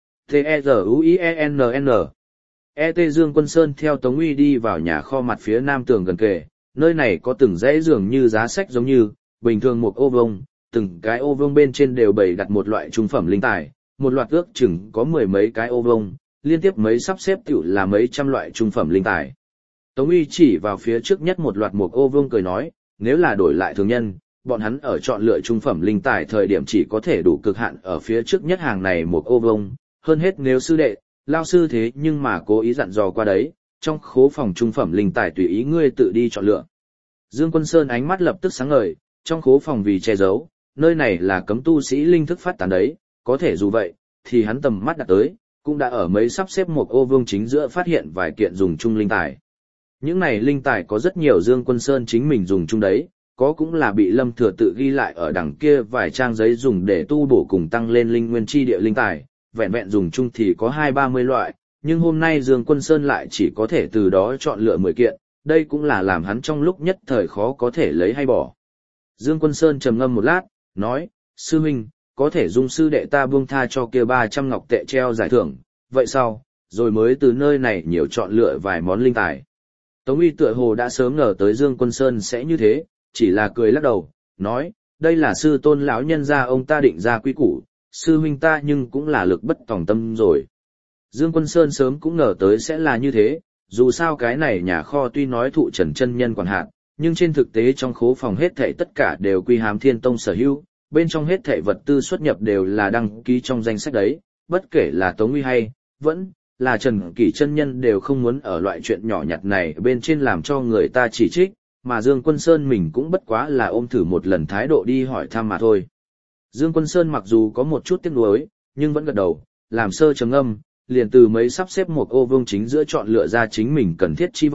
Speaker 1: T-E-Z-U-I-E-N-N E.T. Dương Quân Sơn theo Tống Uy đi vào nhà kho mặt phía nam tường gần kề, nơi này có từng dãy giường như giá sách giống như, bình thường một ô vông, từng cái ô vông bên trên đều bày đặt một loại trung phẩm linh tài, một loạt ước chừng có 10 mấy cái ô vông, liên tiếp mấy sắp xếp tiểu là mấy trăm loại trung phẩm linh tài. Tống Uy chỉ vào phía trước nhất một loạt một ô vông cười nói, nếu là đổi lại thường nhân, bọn hắn ở chọn lựa trung phẩm linh tài thời điểm chỉ có thể đủ cực hạn ở phía trước nhất hàng này một ô vông, hơn hết nếu sư đệ, lao sư thế nhưng mà cố ý dặn dò qua đấy, trong khố phòng trung phẩm linh tài tùy ý ngươi tự đi chọn lựa. Dương Quân Sơn ánh mắt lập tức sáng ngời, trong khố phòng vì che giấu, nơi này là cấm tu sĩ linh thức phát tán đấy, có thể dù vậy, thì hắn tầm mắt đặt tới, cũng đã ở mấy sắp xếp một ô vương chính giữa phát hiện vài kiện dùng chung linh tài. Những này linh tài có rất nhiều Dương Quân Sơn chính mình dùng chung đấy, có cũng là bị Lâm Thừa tự ghi lại ở đằng kia vài trang giấy dùng để tu bổ cùng tăng lên linh nguyên chi địa linh tài, vẹn vẹn dùng chung thì có 20-30 loại, nhưng hôm nay Dương Quân Sơn lại chỉ có thể từ đó chọn lựa 10 kiện, đây cũng là làm hắn trong lúc nhất thời khó có thể lấy hay bỏ. Dương Quân Sơn trầm ngâm một lát, nói, sư huynh, có thể dung sư đệ ta buông tha cho kia 300 ngọc tệ treo giải thưởng, vậy sau, rồi mới từ nơi này nhiều chọn lựa vài món linh tài. Tống Uy tựa hồ đã sớm ngờ tới Dương Quân Sơn sẽ như thế, chỉ là cười lắc đầu, nói, đây là sư tôn lão nhân gia ông ta định ra quy củ, sư huynh ta nhưng cũng là lực bất tòng tâm rồi. Dương Quân Sơn sớm cũng ngờ tới sẽ là như thế, dù sao cái này nhà kho tuy nói thụ Trần chân nhân quản hạt, nhưng trên thực tế trong khố phòng hết thảy tất cả đều quy Hám Thiên Tông sở hữu, bên trong hết thảy vật tư xuất nhập đều là đăng ký trong danh sách đấy, bất kể là Tống Uy hay, vẫn là Trần Kỷ chân nhân đều không muốn ở loại chuyện nhỏ nhặt này bên trên làm cho người ta chỉ trích, mà Dương Quân Sơn mình cũng bất quá là ôm thử một lần thái độ đi hỏi thăm mà thôi. Dương Quân Sơn mặc dù có một chút tiếc nuối, nhưng vẫn gật đầu, làm sơ trầm ngâm, liền từ mấy sắp xếp một ô vương chính giữa chọn lựa ra chính mình cần thiết chi vật,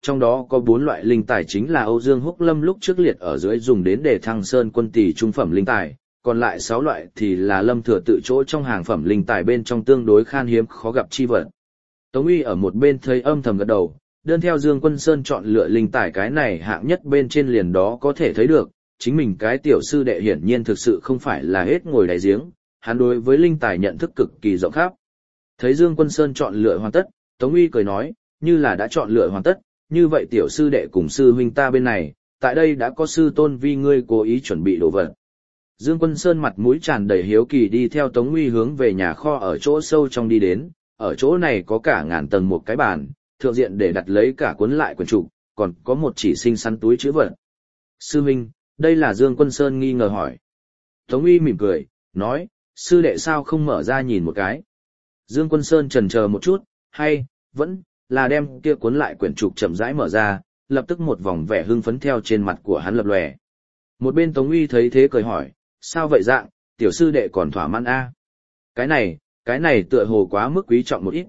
Speaker 1: trong đó có 4 loại linh tài chính là Âu Dương Húc Lâm lúc trước liệt ở dưới dùng đến để thăng sơn quân tỷ trung phẩm linh tài, còn lại 6 loại thì là Lâm Thừa tự chỗ trong hàng phẩm linh tài bên trong tương đối khan hiếm khó gặp chi vật. Tống Uy ở một bên thấy âm thầm gật đầu, đơn theo Dương Quân Sơn chọn lựa linh tài cái này hạng nhất bên trên liền đó có thể thấy được, chính mình cái tiểu sư đệ hiển nhiên thực sự không phải là hết ngồi đáy giếng, hắn đối với linh tài nhận thức cực kỳ rộng khắp. Thấy Dương Quân Sơn chọn lựa hoàn tất, Tống Uy cười nói, như là đã chọn lựa hoàn tất, như vậy tiểu sư đệ cùng sư huynh ta bên này, tại đây đã có sư tôn vi ngươi cố ý chuẩn bị đồ vật. Dương Quân Sơn mặt mũi tràn đầy hiếu kỳ đi theo Tống Uy hướng về nhà kho ở chỗ sâu trong đi đến, ở chỗ này có cả ngàn tầng một cái bàn, thượng diện để đặt lấy cả cuốn lại quyển trục, còn có một chỉ xinh xắn túi chữ vật. Sư huynh, đây là Dương Quân Sơn nghi ngờ hỏi. Tống Uy mỉm cười, nói, sư đệ sao không mở ra nhìn một cái. Dương Quân Sơn chần chờ một chút, hay, vẫn, là đem kia cuốn lại quyển trục chậm rãi mở ra, lập tức một vòng vẻ hưng phấn theo trên mặt của hắn lập lòe. Một bên Tống Uy thấy thế cười hỏi, sao vậy dạng, tiểu sư đệ còn thỏa mãn a? Cái này tựa hồ quá mức quý trọng một ít,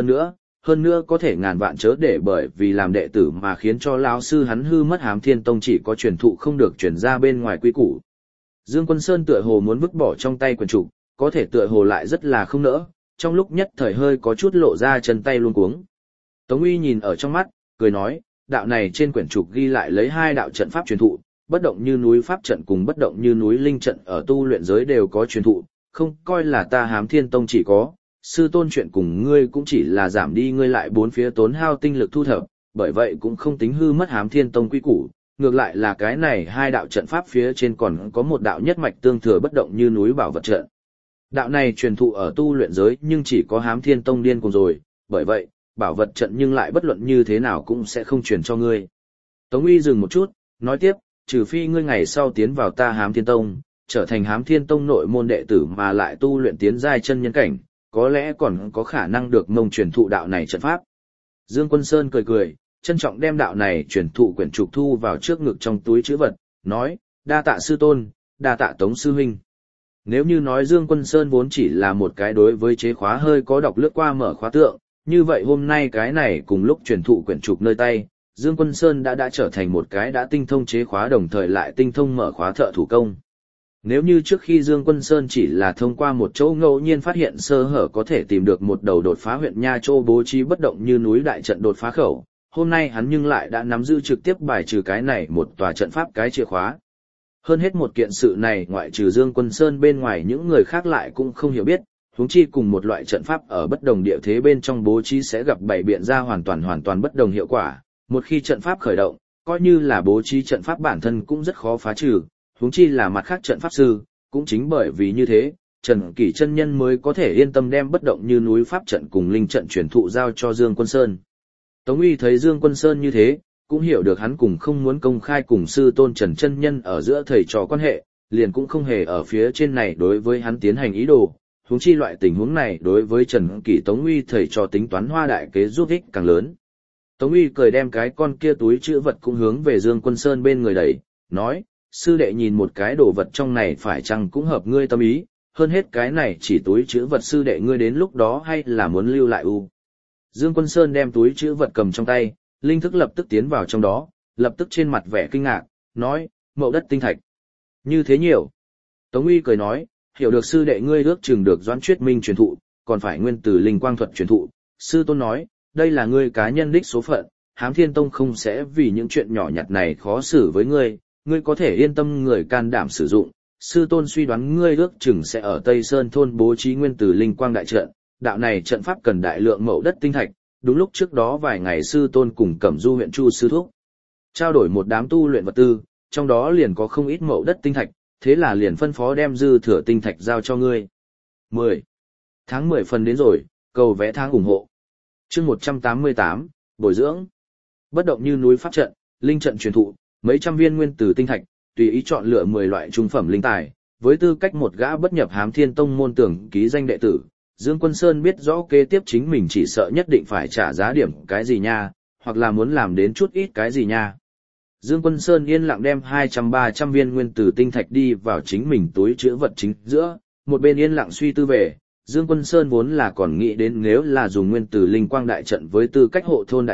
Speaker 1: hơn nữa có thể ngàn vạn chớ để bởi vì làm đệ tử mà khiến cho lão sư hắn hư mất Hám Thiên Tông chỉ có truyền thụ không được truyền ra bên ngoài quy củ. Dương Quân Sơn tựa hồ muốn vứt bỏ trong tay quyển trục, có thể tựa hồ lại rất là không nỡ, trong lúc nhất thời hơi có chút lộ ra chân tay luống cuống. Tống Uy nhìn ở trong mắt, cười nói, đạo này trên quyển trục ghi lại lấy 2 đạo trận pháp truyền thụ, bất động như núi pháp trận cùng bất động như núi linh trận ở tu luyện giới đều có truyền thụ, không coi là ta Hám Thiên Tông chỉ có, sư tôn chuyện cùng ngươi cũng chỉ là giảm đi ngươi lại 4 phía tốn hao tinh lực thu thập, bởi vậy cũng không tính hư mất Hám Thiên Tông quy củ, ngược lại là cái này 2 đạo trận pháp phía trên còn có một đạo nhất mạch tương thừa bất động như núi bảo vật trận. Đạo này truyền thụ ở tu luyện giới nhưng chỉ có Hám Thiên Tông điên cùng rồi, bởi vậy, bảo vật trận nhưng lại bất luận như thế nào cũng sẽ không truyền cho ngươi. Tống Uy dừng một chút, nói tiếp, trừ phi ngươi ngày sau tiến vào ta Hám Thiên Tông, trở thành Hám Thiên Tông nội môn đệ tử mà lại tu luyện tiến giai chân nhân cảnh, có lẽ còn có khả năng được mông truyền thụ đạo này trận pháp. Dương Quân Sơn cười cười, trân trọng đem đạo này truyền thụ quyển trục thu vào trước ngực trong túi trữ vật, nói, đa tạ sư tôn, đa tạ Tống sư huynh. Nếu như nói Dương Quân Sơn vốn chỉ là một cái đối với chế khóa hơi có đọc lướt qua mở khóa tượng, như vậy hôm nay cái này cùng lúc truyền thụ quyển trục nơi tay, Dương Quân Sơn đã trở thành một cái đã tinh thông chế khóa đồng thời lại tinh thông mở khóa thợ thủ công. Nếu như trước khi Dương Quân Sơn chỉ là thông qua một chỗ ngẫu nhiên phát hiện sơ hở có thể tìm được một đầu đột phá huyện Nha Châu bố trí bất động như núi đại trận đột phá khẩu, hôm nay hắn nhưng lại đã nắm giữ trực tiếp bài trừ cái này một tòa trận pháp cái chìa khóa. Hơn hết một kiện sự này ngoại trừ Dương Quân Sơn bên ngoài những người khác lại cũng không hiểu biết, huống chi cùng một loại trận pháp ở bất đồng địa thế bên trong bố trí sẽ gặp bảy biện ra hoàn toàn bất đồng hiệu quả. Một khi trận pháp khởi động, coi như là bố trí trận pháp bản thân cũng rất khó phá trừ, huống chi là mặt khác trận pháp sư, cũng chính bởi vì như thế, Trần Kỷ chân nhân mới có thể yên tâm đem bất động như núi pháp trận cùng linh trận truyền thụ giao cho Dương Quân Sơn. Tống Uy thấy Dương Quân Sơn như thế, cũng hiểu được hắn cùng không muốn công khai cùng sư tôn Trần chân nhân ở giữa thầy trò quan hệ, liền cũng không hề ở phía trên này đối với hắn tiến hành ý đồ, huống chi loại tình huống này đối với Trần Kỷ Tống Uy thầy trò tính toán hoa đại kế giúp ích càng lớn. Tống Uy cười đem cái con kia túi chữ vật cũng hướng về Dương Quân Sơn bên người đẩy, nói, sư đệ nhìn một cái đồ vật trong này phải chăng cũng hợp ngươi tâm ý, hơn hết cái này chỉ túi chữ vật sư đệ ngươi đến lúc đó hay là muốn lưu lại u. Dương Quân Sơn đem túi chữ vật cầm trong tay, linh thức lập tức tiến vào trong đó, lập tức trên mặt vẻ kinh ngạc, nói, mậu đất tinh thạch. Như thế nhiều. Tống Uy cười nói, hiểu được sư đệ ngươi ước chừng được Doãn Chuyết Minh truyền thụ, còn phải nguyên tử linh quang thuật truyền thụ. Sư tôn nói, đây là ngươi cá nhân đích số phận, Hám Thiên Tông không sẽ vì những chuyện nhỏ nhặt này khó xử với ngươi, ngươi có thể yên tâm người can đảm sử dụng. Sư tôn suy đoán ngươi ước chừng sẽ ở Tây Sơn thôn bố trí nguyên tử linh quang đại trận, đạo này trận pháp cần đại lượng mậu đất tinh thạch, đúng lúc trước đó vài ngày sư tôn cùng Cẩm Du huyện Chu sư thúc trao đổi một đám tu luyện vật tư, trong đó liền có không ít mậu đất tinh thạch, thế là liền phân phó đem dư thừa tinh thạch giao cho ngươi. 10. Tháng 10 phần đến rồi, cầu vẽ tháng ủng hộ. Chương 188, bồi dưỡng. Bất động như núi pháp trận, linh trận truyền thụ, mấy trăm viên nguyên tử tinh thạch, tùy ý chọn lựa 10 loại trung phẩm linh tài, với tư cách một gã bất nhập Hám Thiên Tông môn tưởng ký danh đệ tử, Dương Quân Sơn biết rõ kế tiếp chính mình chỉ sợ nhất định phải trả giá điểm cái gì nha, hoặc là muốn làm đến chút ít cái gì nha. Dương Quân Sơn yên lặng đem 200-300 viên nguyên tử tinh thạch đi vào chính mình túi chứa vật chính giữa, một bên yên lặng suy tư về, Dương Quân Sơn vốn là còn nghĩ đến nếu là dùng nguyên tử linh quang đại trận với tư cách hộ thôn đại trận,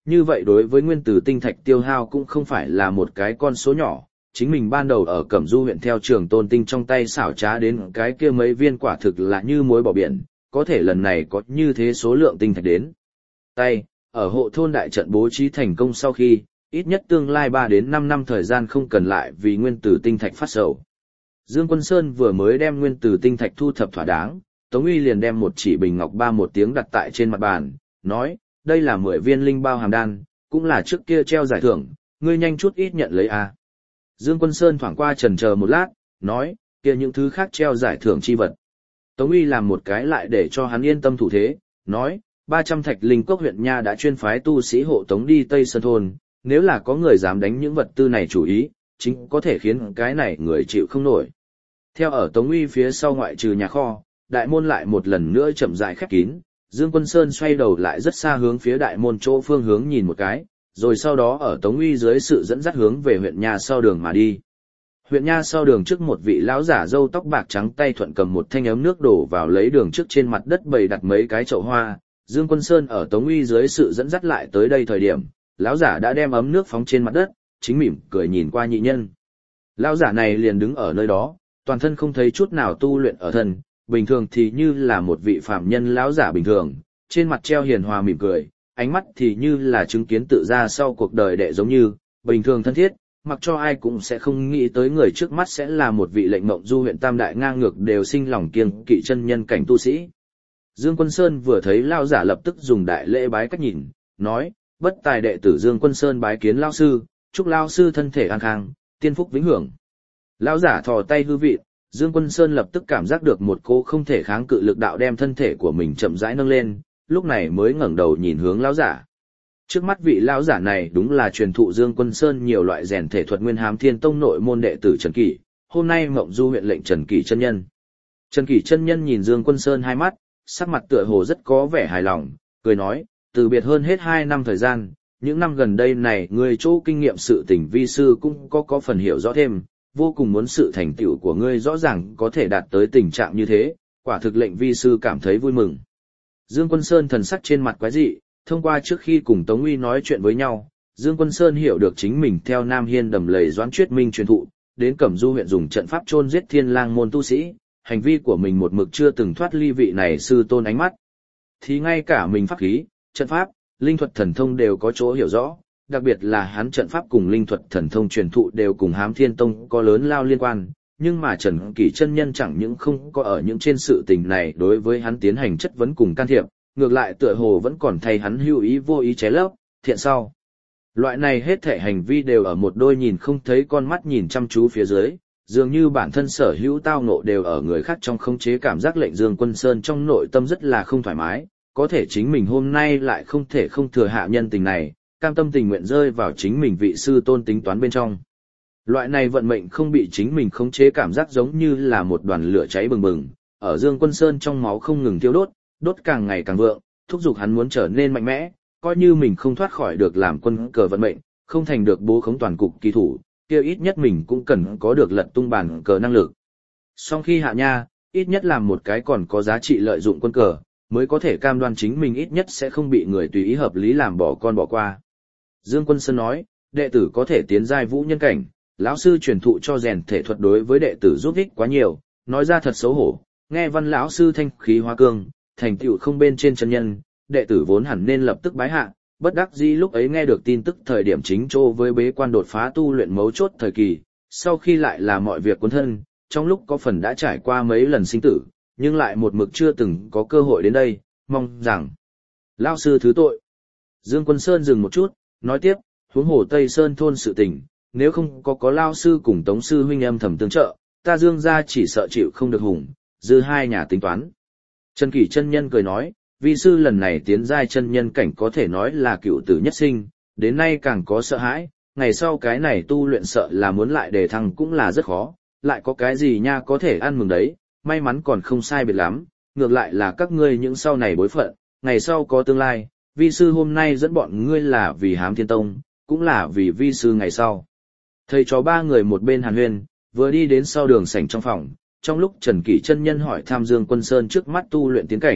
Speaker 1: như vậy đối với nguyên tử tinh thạch tiêu hao cũng không phải là một cái con số nhỏ. Chính mình ban đầu ở Cẩm Du huyện theo Trường Tôn Tinh trong tay xảo trá đến cái kia mấy viên quả thực là như muối bỏ biển, có thể lần này có như thế số lượng tinh thạch đến tay, ở hộ thôn đại trận bố trí thành công sau khi, ít nhất tương lai 3 đến 5 năm thời gian không cần lại vì nguyên tử tinh thạch phát sầu. Dương Quân Sơn vừa mới đem nguyên tử tinh thạch thu thập thỏa đáng, Tống Uy liền đem một chỉ bình ngọc ba một tiếng đặt tại trên mặt bàn, nói, đây là 10 viên linh bao hàm đan, cũng là trước kia treo giải thưởng, ngươi nhanh chút ít nhận lấy a. Dương Quân Sơn thoảng qua chần chờ một lát, nói, kia những thứ khác treo giải thưởng chi vật. Tống Uy làm một cái lại để cho hắn yên tâm thủ thế, nói, 300 thạch linh cốc huyện nha đã chuyên phái tu sĩ hộ tống đi Tây Sơn thôn, nếu là có người dám đánh những vật tư này chủ ý, chính có thể khiến cái này người chịu không nổi. Theo ở Tống Uy phía sau ngoại trừ nhà kho, đại môn lại một lần nữa chậm rãi khép kín, Dương Quân Sơn xoay đầu lại rất xa hướng phía đại môn chỗ phương hướng nhìn một cái, rồi sau đó ở Tống Uy dưới sự dẫn dắt hướng về huyện nha sau đường mà đi. Huyện nha sau đường trước một vị lão giả râu tóc bạc trắng tay thuận cầm một thanh ấm nước đổ vào lấy đường trước trên mặt đất bày đặt mấy cái chậu hoa. Dương Quân Sơn ở Tống Uy dưới sự dẫn dắt lại tới đây thời điểm, lão giả đã đem ấm nước phóng trên mặt đất, chính mỉm cười nhìn qua nhị nhân. Lão giả này liền đứng ở nơi đó, toàn thân không thấy chút nào tu luyện ở thân, bình thường thì như là một vị phạm nhân lão giả bình thường, trên mặt treo hiền hòa mỉm cười, ánh mắt thì như là chứng kiến tự ra sau cuộc đời đệ giống như, bình thường thân thiết, mặc cho ai cũng sẽ không nghĩ tới người trước mắt sẽ là một vị lệnh mộng du huyện Tam Đại ngang ngược đều sinh lòng kiêng kỵ chân nhân cảnh tu sĩ. Dương Quân Sơn vừa thấy lão giả lập tức dùng đại lễ bái cách nhìn, nói, bất tài đệ tử Dương Quân Sơn bái kiến lão sư, chúc lão sư thân thể an khang, tiên phúc vĩnh hưởng. Lão giả thò tay hư vị, Dương Quân Sơn lập tức cảm giác được một cô không thể kháng cự lực đạo đem thân thể của mình chậm rãi nâng lên, lúc này mới ngẩng đầu nhìn hướng lão giả. Trước mắt vị lão giả này đúng là truyền thụ Dương Quân Sơn nhiều loại rèn thể thuật Nguyên Hám Thiên Tông nội môn đệ tử Trần Kỷ, hôm nay Mộng Du huyện lệnh Trần Kỷ chân nhân. Trần Kỷ chân nhân nhìn Dương Quân Sơn hai mắt, sắc mặt tựa hồ rất có vẻ hài lòng, cười nói, từ biệt hơn hết 2 năm thời gian, những năm gần đây này ngươi chỗ kinh nghiệm sự tình vi sư cũng có phần hiểu rõ thêm, vô cùng muốn sự thành tựu của ngươi rõ ràng có thể đạt tới tình trạng như thế, quả thực lệnh vi sư cảm thấy vui mừng. Dương Quân Sơn thần sắc trên mặt quái dị, thông qua trước khi cùng Tống Uy nói chuyện với nhau, Dương Quân Sơn hiểu được chính mình theo Nam Hiên đầm lầy Doãn Chuyết Minh truyền thụ, đến Cẩm Du huyện dùng trận pháp chôn giết Thiên Lang môn tu sĩ, hành vi của mình một mực chưa từng thoát ly vị này sư tôn ánh mắt. Thì ngay cả mình pháp khí, trận pháp, linh thuật thần thông đều có chỗ hiểu rõ, đặc biệt là hắn trận pháp cùng linh thuật thần thông truyền thụ đều cùng Hám Thiên Tông có lớn lao liên quan, nhưng mà Trần Kỷ chân nhân chẳng những không có ở những trên sự tình này đối với hắn tiến hành chất vấn cùng can thiệp, ngược lại tựa hồ vẫn còn thay hắn hữu ý vô ý ché lấp, thiện sau. Loại này hết thể hành vi đều ở một đôi nhìn không thấy con mắt nhìn chăm chú phía dưới, dường như bản thân sở hữu tao ngộ đều ở người khác trong khống chế cảm giác lệnh Dương Quân Sơn trong nội tâm rất là không thoải mái, có thể chính mình hôm nay lại không thể không thừa hạ nhân tình này, cam tâm tình nguyện rơi vào chính mình vị sư tôn tính toán bên trong. Loại này vận mệnh không bị chính mình khống chế cảm giác giống như là một đoàn lửa cháy bừng bừng, ở Dương Quân Sơn trong máu không ngừng thiêu đốt, đốt càng ngày càng vượng, thúc giục hắn muốn trở nên mạnh mẽ, coi như mình không thoát khỏi được làm quân cờ vận mệnh, không thành được bố khống toàn cục kỳ thủ, kia ít nhất mình cũng cần có được lật tung bàn cờ năng lực. Song khi hạ nha, ít nhất làm một cái còn có giá trị lợi dụng quân cờ, mới có thể cam đoan chính mình ít nhất sẽ không bị người tùy ý hợp lý làm bỏ con bỏ qua. Dương Quân Sơn nói, đệ tử có thể tiến giai vũ nhân cảnh, lão sư truyền thụ cho rèn thể thuật đối với đệ tử giúp ích quá nhiều, nói ra thật xấu hổ, nghe văn lão sư thanh khí hóa cương, thành tựu không bên trên chân nhân, đệ tử vốn hẳn nên lập tức bái hạ, bất đắc dĩ lúc ấy nghe được tin tức thời điểm chính trô với bế quan đột phá tu luyện mấu chốt thời kỳ, sau khi lại là mọi việc cuốn thân, trong lúc có phần đã trải qua mấy lần sinh tử, nhưng lại một mực chưa từng có cơ hội đến đây, mong rằng lão sư thứ tội. Dương Quân Sơn dừng một chút, nói tiếp, huống hồ Tây Sơn thôn sự tình, nếu không có lão sư cùng Tống sư huynh âm thầm tương trợ, ta Dương gia chỉ sợ chịu không được hùng, dư hai nhà tính toán. Trần Kỷ chân nhân cười nói, vi sư lần này tiến giai chân nhân cảnh có thể nói là cựu tử nhất sinh, đến nay càng có sợ hãi, ngày sau cái này tu luyện sợ là muốn lại đề thăng cũng là rất khó, lại có cái gì nha có thể ăn mừng đấy, may mắn còn không sai biệt lắm, ngược lại là các ngươi những sau này bối phận, ngày sau có tương lai, vi sư hôm nay dẫn bọn ngươi là vì Hám Thiên Tông, cũng là vì vi sư ngày sau. Thầy trò ba người một bên hàn huyên, vừa đi đến sau đường sảnh trong phòng, trong lúc Trần Kỷ chân nhân hỏi thăm Dương Quân Sơn trước mắt tu luyện tiến cảnh,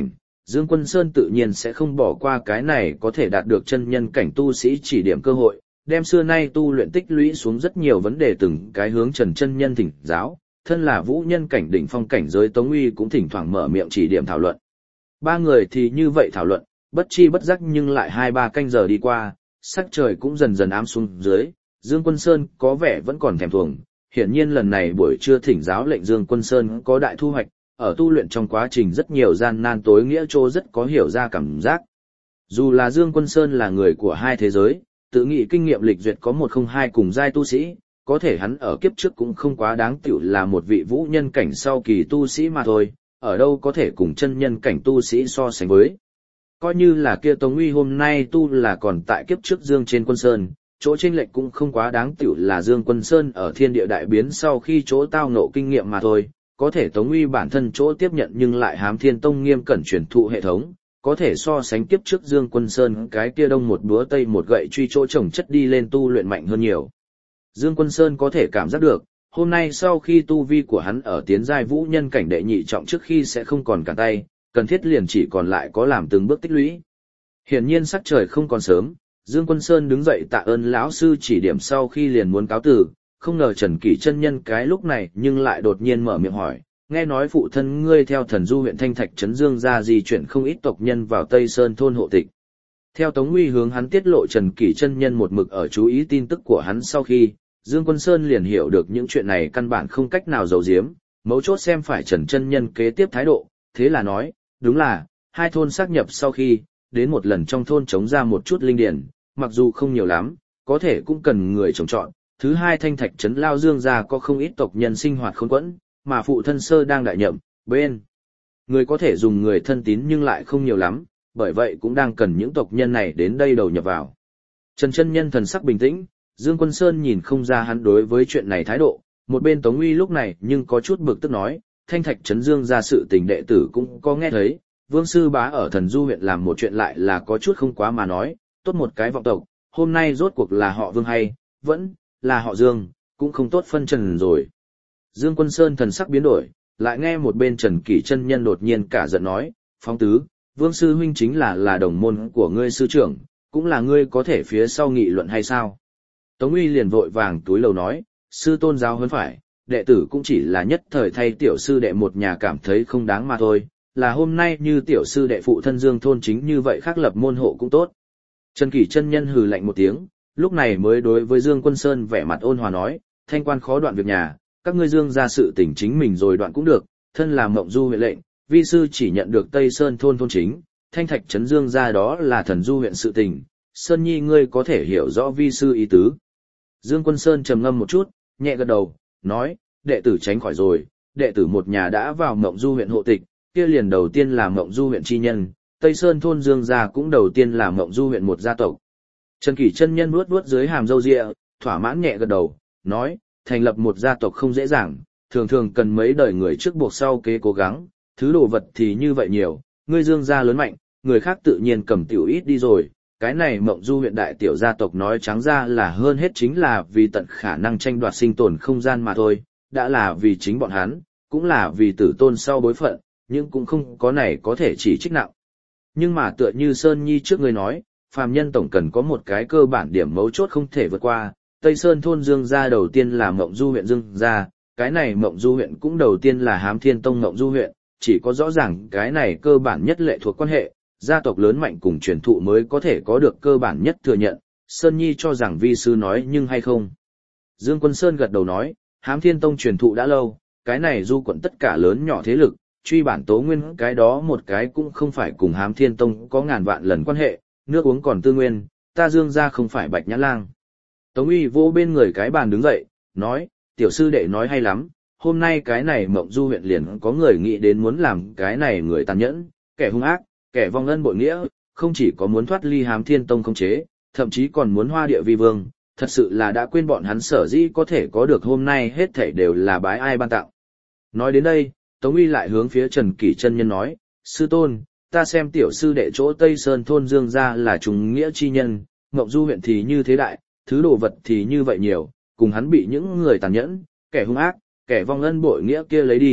Speaker 1: Dương Quân Sơn tự nhiên sẽ không bỏ qua cái này có thể đạt được chân nhân cảnh tu sĩ chỉ điểm cơ hội, đem xưa nay tu luyện tích lũy xuống rất nhiều vấn đề từng cái hướng Trần chân nhân thỉnh giáo, thân là vũ nhân cảnh đỉnh phong cảnh giới Tống Uy cũng thỉnh thoảng mở miệng chỉ điểm thảo luận. Ba người thì như vậy thảo luận, bất chi bất giác nhưng lại 2-3 canh giờ đi qua, sắc trời cũng dần dần ám xuống dưới, Dương Quân Sơn có vẻ vẫn còn thèm thuồng, hiển nhiên lần này buổi trưa thỉnh giáo lệnh Dương Quân Sơn có đại thu hoạch, ở tu luyện trong quá trình rất nhiều gian nan tối nghĩa trô rất có hiểu ra cảm giác. Dù là Dương Quân Sơn là người của hai thế giới, tự nghĩ kinh nghiệm lịch duyệt có 102 cùng giai tu sĩ, có thể hắn ở kiếp trước cũng không quá đáng tiểu là một vị vũ nhân cảnh sau kỳ tu sĩ mà thôi, ở đâu có thể cùng chân nhân cảnh tu sĩ so sánh với. Coi như là kia Tống Uy hôm nay tu là còn tại kiếp trước Dương trên Quân Sơn, chỗ chênh lệch cũng không quá đáng tiểu là Dương Quân Sơn ở thiên địa đại biến sau khi chỗ tao ngộ kinh nghiệm mà thôi, có thể Tống Uy bản thân chỗ tiếp nhận nhưng lại Hám Thiên Tông nghiêm cẩn truyền thụ hệ thống, có thể so sánh kiếp trước Dương Quân Sơn cái kia đông một búa tây một gậy truy chỗ trồng chất đi lên tu luyện mạnh hơn nhiều. Dương Quân Sơn có thể cảm giác được, hôm nay sau khi tu vi của hắn ở tiến giai vũ nhân cảnh đệ nhị trọng trước khi sẽ không còn cản tay, cần thiết liền chỉ còn lại có làm từng bước tích lũy. Hiển nhiên sắc trời không còn sớm, Dương Quân Sơn đứng dậy tạ ơn lão sư chỉ điểm sau khi liền muốn cáo từ, không ngờ Trần Kỷ chân nhân cái lúc này nhưng lại đột nhiên mở miệng hỏi, nghe nói phụ thân ngươi theo Thần Du huyện Thanh Thạch trấn Dương ra di chuyển không ít tộc nhân vào Tây Sơn thôn hộ tịch. Theo Tống Uy hướng hắn tiết lộ Trần Kỷ chân nhân một mực ở chú ý tin tức của hắn sau khi, Dương Quân Sơn liền hiểu được những chuyện này căn bản không cách nào giấu giếm, mấu chốt xem phải Trần chân nhân kế tiếp thái độ, thế là nói, đúng là, hai thôn xác nhập sau khi, đến một lần trong thôn chống ra một chút linh điển, mặc dù không nhiều lắm, có thể cũng cần người trồng trọt. Thứ hai Thanh Thạch trấn Lao Dương gia có không ít tộc nhân sinh hoạt khốn quẫn, mà phụ thân sơ đang đại nhậm, bên người có thể dùng người thân tín nhưng lại không nhiều lắm, bởi vậy cũng đang cần những tộc nhân này đến đây đầu nhập vào. Trần chân nhân thần sắc bình tĩnh, Dương Quân Sơn nhìn không ra hắn đối với chuyện này thái độ, một bên Tống Uy lúc này nhưng có chút bực tức nói, Thanh Thạch trấn Dương gia sự tình đệ tử cũng có nghe thấy, Vương sư bá ở Thần Du huyện làm một chuyện lại là có chút không quá mà nói, tốt một cái vọng tộc, hôm nay rốt cuộc là họ Vương hay vẫn là họ Dương, cũng không tốt phân trần rồi. Dương Quân Sơn thần sắc biến đổi, lại nghe một bên Trần Kỷ chân nhân đột nhiên cả giận nói, Phong tứ, Vương sư huynh chính là đồng môn của ngươi sư trưởng, cũng là ngươi có thể phía sau nghị luận hay sao? Tống Uy liền vội vàng túi lầu nói, sư tôn giáo huấn phải, đệ tử cũng chỉ là nhất thời thay tiểu sư đệ một nhà cảm thấy không đáng mà thôi, là hôm nay như tiểu sư đệ phụ thân Dương thôn chính như vậy khác lập môn hộ cũng tốt. Trần Kỷ chân nhân hừ lạnh một tiếng, lúc này mới đối với Dương Quân Sơn vẻ mặt ôn hòa nói, thanh quan khó đoạn việc nhà, các ngươi Dương ra sự tình chính mình rồi đoạn cũng được, thân là Mộng Du huyện lệnh, vi sư chỉ nhận được Tây Sơn thôn chính, Thanh Thạch trấn Dương ra đó là Thần Du huyện sự tình, Sơn Nhi ngươi có thể hiểu rõ vi sư ý tứ. Dương Quân Sơn trầm ngâm một chút, nhẹ gật đầu, nói, đệ tử tránh khỏi rồi, đệ tử một nhà đã vào Mộng Du huyện hộ tịch, kia liền đầu tiên là Mộng Du huyện chi nhân, Tây Sơn thôn Dương gia cũng đầu tiên là Mộng Du huyện một gia tộc. Trần Kỷ chân nhân vuốt vuốt dưới hàm râu ria, thỏa mãn nhẹ gật đầu, nói, thành lập một gia tộc không dễ dàng, thường thường cần mấy đời người trước buộc sau kế cố gắng, thứ đồ vật thì như vậy nhiều, ngươi Dương gia lớn mạnh, người khác tự nhiên cầm tiểu ít đi rồi, cái này Mộng Du huyện đại tiểu gia tộc nói trắng ra là hơn hết chính là vì tận khả năng tranh đoạt sinh tồn không gian mà thôi, đã là vì chính bọn hắn, cũng là vì tử tôn sau bối phận, nhưng cũng không có này có thể chỉ trích nặng. Nhưng mà tựa như Sơn Nhi trước ngươi nói, phàm nhân tổng cần có một cái cơ bản điểm mấu chốt không thể vượt qua, Tây Sơn thôn Dương gia đầu tiên là Mộng Du huyện Dương gia, cái này Mộng Du huyện cũng đầu tiên là Hám Thiên Tông Mộng Du huyện, chỉ có rõ ràng cái này cơ bản nhất lệ thuộc quan hệ, gia tộc lớn mạnh cùng truyền thụ mới có thể có được cơ bản nhất thừa nhận, Sơn Nhi cho rằng vi sư nói nhưng hay không. Dương Quân Sơn gật đầu nói, Hám Thiên Tông truyền thụ đã lâu, cái này du quận tất cả lớn nhỏ thế lực, truy bản tố nguyên cái đó một cái cũng không phải cùng Hám Thiên Tông có ngàn vạn lần quan hệ, nước uống còn tư nguyên, ta Dương gia không phải Bạch Nhã Lang. Tống Uy vô bên người cái bàn đứng dậy, nói, tiểu sư đệ nói hay lắm, hôm nay cái này Mộng Du huyện liền có người nghĩ đến muốn làm cái này người tàn nhẫn, kẻ hung ác, kẻ vong ân bội nghĩa, không chỉ có muốn thoát ly Hám Thiên Tông khống chế, thậm chí còn muốn hoa địa vi vương, thật sự là đã quên bọn hắn sở dĩ có thể có được hôm nay hết thảy đều là bái ai ban tặng. Nói đến đây, Tống Uy lại hướng phía Trần Kỷ chân nhân nói, sư tôn, ta xem tiểu sư đệ chỗ Tây Sơn thôn Dương gia là trùng nghĩa chi nhân, Mộng Du huyện thì như thế đại, thứ đồ vật thì như vậy nhiều, cùng hắn bị những người tàn nhẫn, kẻ hung ác, kẻ vong ân bội nghĩa kia lấy đi,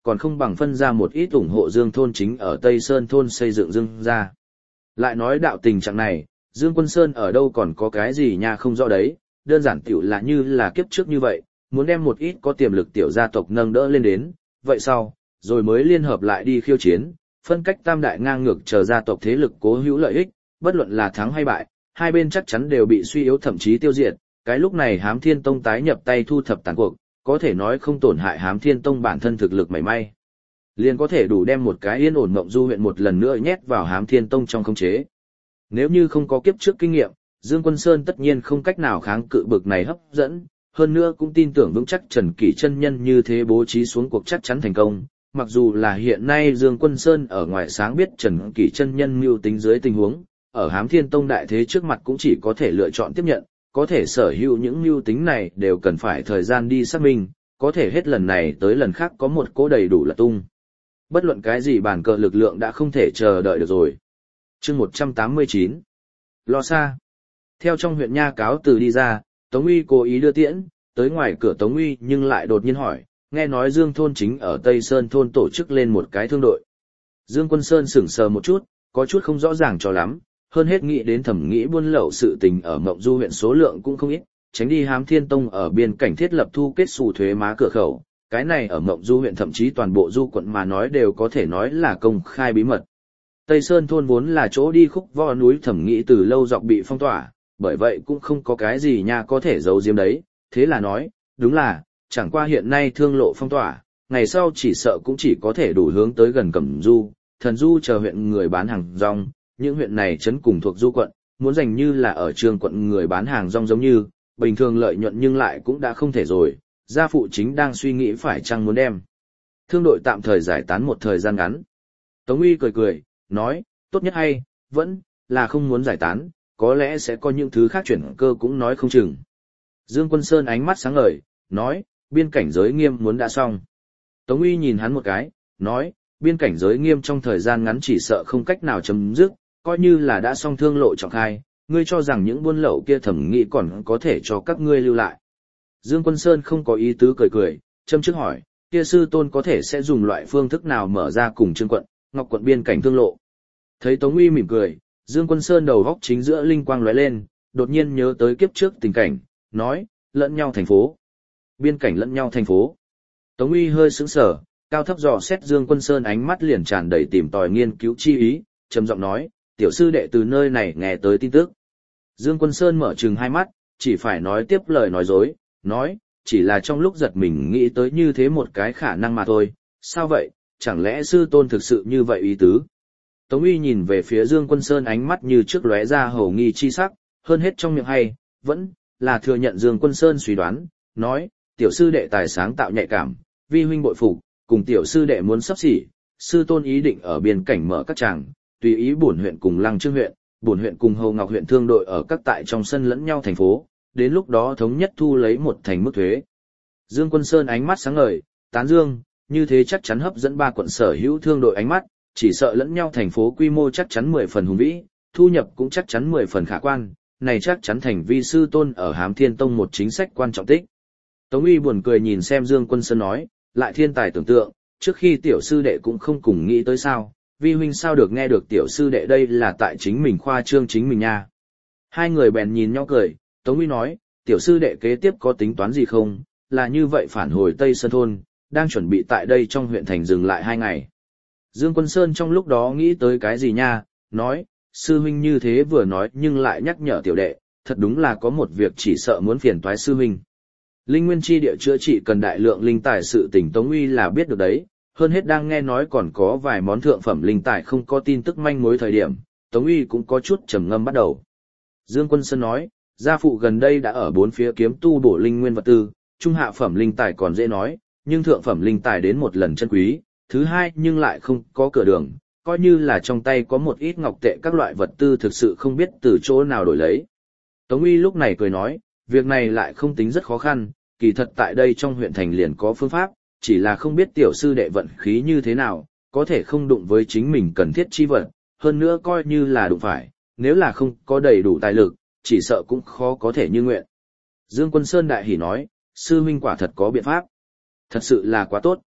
Speaker 1: còn không bằng phân ra một ít ủng hộ Dương thôn chính ở Tây Sơn thôn xây dựng Dương ra. Lại nói đạo tình trạng này, Dương Quân Sơn ở đâu còn có cái gì nha không rõ đấy, đơn giản tiểu là như là kiếp trước như vậy, muốn đem một ít có tiềm lực tiểu gia tộc nâng đỡ lên đến, vậy sau, rồi mới liên hợp lại đi khiêu chiến, phân cách tam đại ngang ngược chờ gia tộc thế lực cố hữu lợi ích, bất luận là thắng hay bại, hai bên chắc chắn đều bị suy yếu thậm chí tiêu diệt, cái lúc này Hám Thiên Tông tái nhập tay thu thập tàn cuộc, có thể nói không tổn hại Hám Thiên Tông bản thân thực lực mảy may. Liền có thể đủ đem một cái yên ổn Mộng Du huyện một lần nữa nhét vào Hám Thiên Tông trong khống chế. Nếu như không có kiếp trước kinh nghiệm, Dương Quân Sơn tất nhiên không cách nào kháng cự bực này hấp dẫn, hơn nữa cũng tin tưởng vững chắc Trần Kỷ chân nhân như thế bố trí xuống cuộc chắc chắn thành công. Mặc dù là hiện nay Dương Quân Sơn ở ngoài sáng biết Trần Kỷ chân nhân mưu tính dưới tình huống, ở Hám Thiên Tông đại thế trước mặt cũng chỉ có thể lựa chọn tiếp nhận, có thể sở hữu những mưu tính này đều cần phải thời gian đi xác minh, có thể hết lần này tới lần khác có một cố đầy đủ là tung. Bất luận cái gì bàn cờ lực lượng đã không thể chờ đợi được rồi. Chương 189. Lo xa. Theo trong huyện Nha cáo từ đi ra, Tống Uy cố ý đưa tiễn, tới ngoài cửa Tống Uy nhưng lại đột nhiên hỏi, nghe nói Dương thôn chính ở Tây Sơn thôn tổ chức lên một cái thương đội. Dương Quân Sơn sững sờ một chút, có chút không rõ ràng cho lắm, hơn hết nghĩ đến thẩm nghĩ buôn lậu sự tình ở Mộng Du huyện số lượng cũng không ít, tránh đi Hám Thiên Tông ở biên cảnh thiết lập thu kết xù thuế má cửa khẩu, cái này ở Mộng Du huyện thậm chí toàn bộ du quận mà nói đều có thể nói là công khai bí mật. Tây Sơn thôn vốn là chỗ đi khúc vo núi thẩm nghĩ từ lâu dọc bị phong tỏa, bởi vậy cũng không có cái gì nha có thể giấu giếm đấy, thế là nói, đúng là, chẳng qua hiện nay thương lộ phong tỏa, ngày sau chỉ sợ cũng chỉ có thể đủ hướng tới gần Cẩm Du, Thần Du chờ huyện người bán hàng rong, những huyện này trấn cùng thuộc du quận, muốn giành như là ở trường quận người bán hàng rong giống như, bình thường lợi nhuận nhưng lại cũng đã không thể rồi, gia phụ chính đang suy nghĩ phải chăng muốn đem. Thương đội tạm thời giải tán một thời gian ngắn. Tống Uy cười cười, nói, tốt nhất hay, vẫn là không muốn giải tán, có lẽ sẽ có những thứ khác chuyển cơ cũng nói không chừng. Dương Quân Sơn ánh mắt sáng ngời, nói, biên cảnh giới nghiêm muốn đã xong. Tống Uy nhìn hắn một cái, nói, biên cảnh giới nghiêm trong thời gian ngắn chỉ sợ không cách nào chấm dứt, coi như là đã xong thương lộ trọng khai, ngươi cho rằng những buôn lậu kia thẩm nghĩ còn có thể cho các ngươi lưu lại. Dương Quân Sơn không có ý tứ cười cười, châm trước hỏi, kia sư tôn có thể sẽ dùng loại phương thức nào mở ra cùng Trương quận, Ngọc quận biên cảnh thương lộ. Thấy Tống Uy mỉm cười, Dương Quân Sơn đầu góc chính giữa linh quang lóe lên, đột nhiên nhớ tới kiếp trước tình cảnh, nói, lẫn nhau thành phố. Biên cảnh lẫn nhau thành phố. Tống Uy hơi sững sờ, cao thấp dò xét Dương Quân Sơn ánh mắt liền tràn đầy tìm tòi nghiên cứu chi ý, trầm giọng nói, tiểu sư đệ từ nơi này nghe tới tin tức. Dương Quân Sơn mở trừng hai mắt, chỉ phải nói tiếp lời nói dối, nói, chỉ là trong lúc giật mình nghĩ tới như thế một cái khả năng mà thôi, sao vậy, chẳng lẽ sư tôn thực sự như vậy ý tứ? Tống Uy nhìn về phía Dương Quân Sơn ánh mắt như trước lóe ra hầu nghi chi sắc, hơn hết trong miệng hay, vẫn là thừa nhận Dương Quân Sơn suy đoán, nói, tiểu sư đệ tài sáng tạo nhạy cảm, vi huynh bội phục, cùng tiểu sư đệ muốn sắp xỉ, sư tôn ý định ở biên cảnh mở các tràng, tùy ý bổn huyện cùng Lăng Trương huyện, bổn huyện cùng Hầu Ngọc huyện thương đội ở các tại trong sân lẫn nhau thành phố, đến lúc đó thống nhất thu lấy một thành mức thuế. Dương Quân Sơn ánh mắt sáng ngời, tán dương, như thế chắc chắn hấp dẫn ba quận sở hữu thương đội ánh mắt, chỉ sợ lẫn nhau thành phố quy mô chắc chắn 10 phần hùng vĩ, thu nhập cũng chắc chắn 10 phần khả quan, này chắc chắn thành vi sư tôn ở Hám Thiên Tông một chính sách quan trọng tích. Tống Uy buồn cười nhìn xem Dương Quân Sơn nói, lại thiên tài tưởng tượng, trước khi tiểu sư đệ cũng không cùng nghĩ tới sao, vi huynh sao được nghe được tiểu sư đệ đây là tại chính mình khoa trương chính mình nha. Hai người bèn nhìn nhau cười, Tống Uy nói, tiểu sư đệ kế tiếp có tính toán gì không, là như vậy phản hồi Tây Sơn thôn, đang chuẩn bị tại đây trong huyện thành dừng lại 2 ngày. Dương Quân Sơn trong lúc đó nghĩ tới cái gì nha, nói, sư huynh như thế vừa nói nhưng lại nhắc nhở tiểu đệ, thật đúng là có một việc chỉ sợ muốn phiền toái sư huynh. Linh nguyên chi địa chữa trị cần đại lượng linh tài sự tình Tống Uy là biết được đấy, hơn hết đang nghe nói còn có vài món thượng phẩm linh tài không có tin tức manh mối thời điểm, Tống Uy cũng có chút trầm ngâm bắt đầu. Dương Quân Sơn nói, gia phụ gần đây đã ở bốn phía kiếm tu bổ linh nguyên vật tư, trung hạ phẩm linh tài còn dễ nói, nhưng thượng phẩm linh tài đến một lần chân quý, thứ hai nhưng lại không có cửa đường, coi như là trong tay có một ít ngọc tệ các loại vật tư thực sự không biết từ chỗ nào đổi lấy. Tống Uy lúc này cười nói, việc này lại không tính rất khó khăn, kỳ thật tại đây trong huyện thành liền có phương pháp, chỉ là không biết tiểu sư đệ vận khí như thế nào, có thể không đụng với chính mình cần thiết chi vật, hơn nữa coi như là đụng phải, nếu là không có đầy đủ tài lực, chỉ sợ cũng khó có thể như nguyện. Dương Quân Sơn đại hỉ nói, sư huynh quả thật có biện pháp. Thật sự là quá tốt.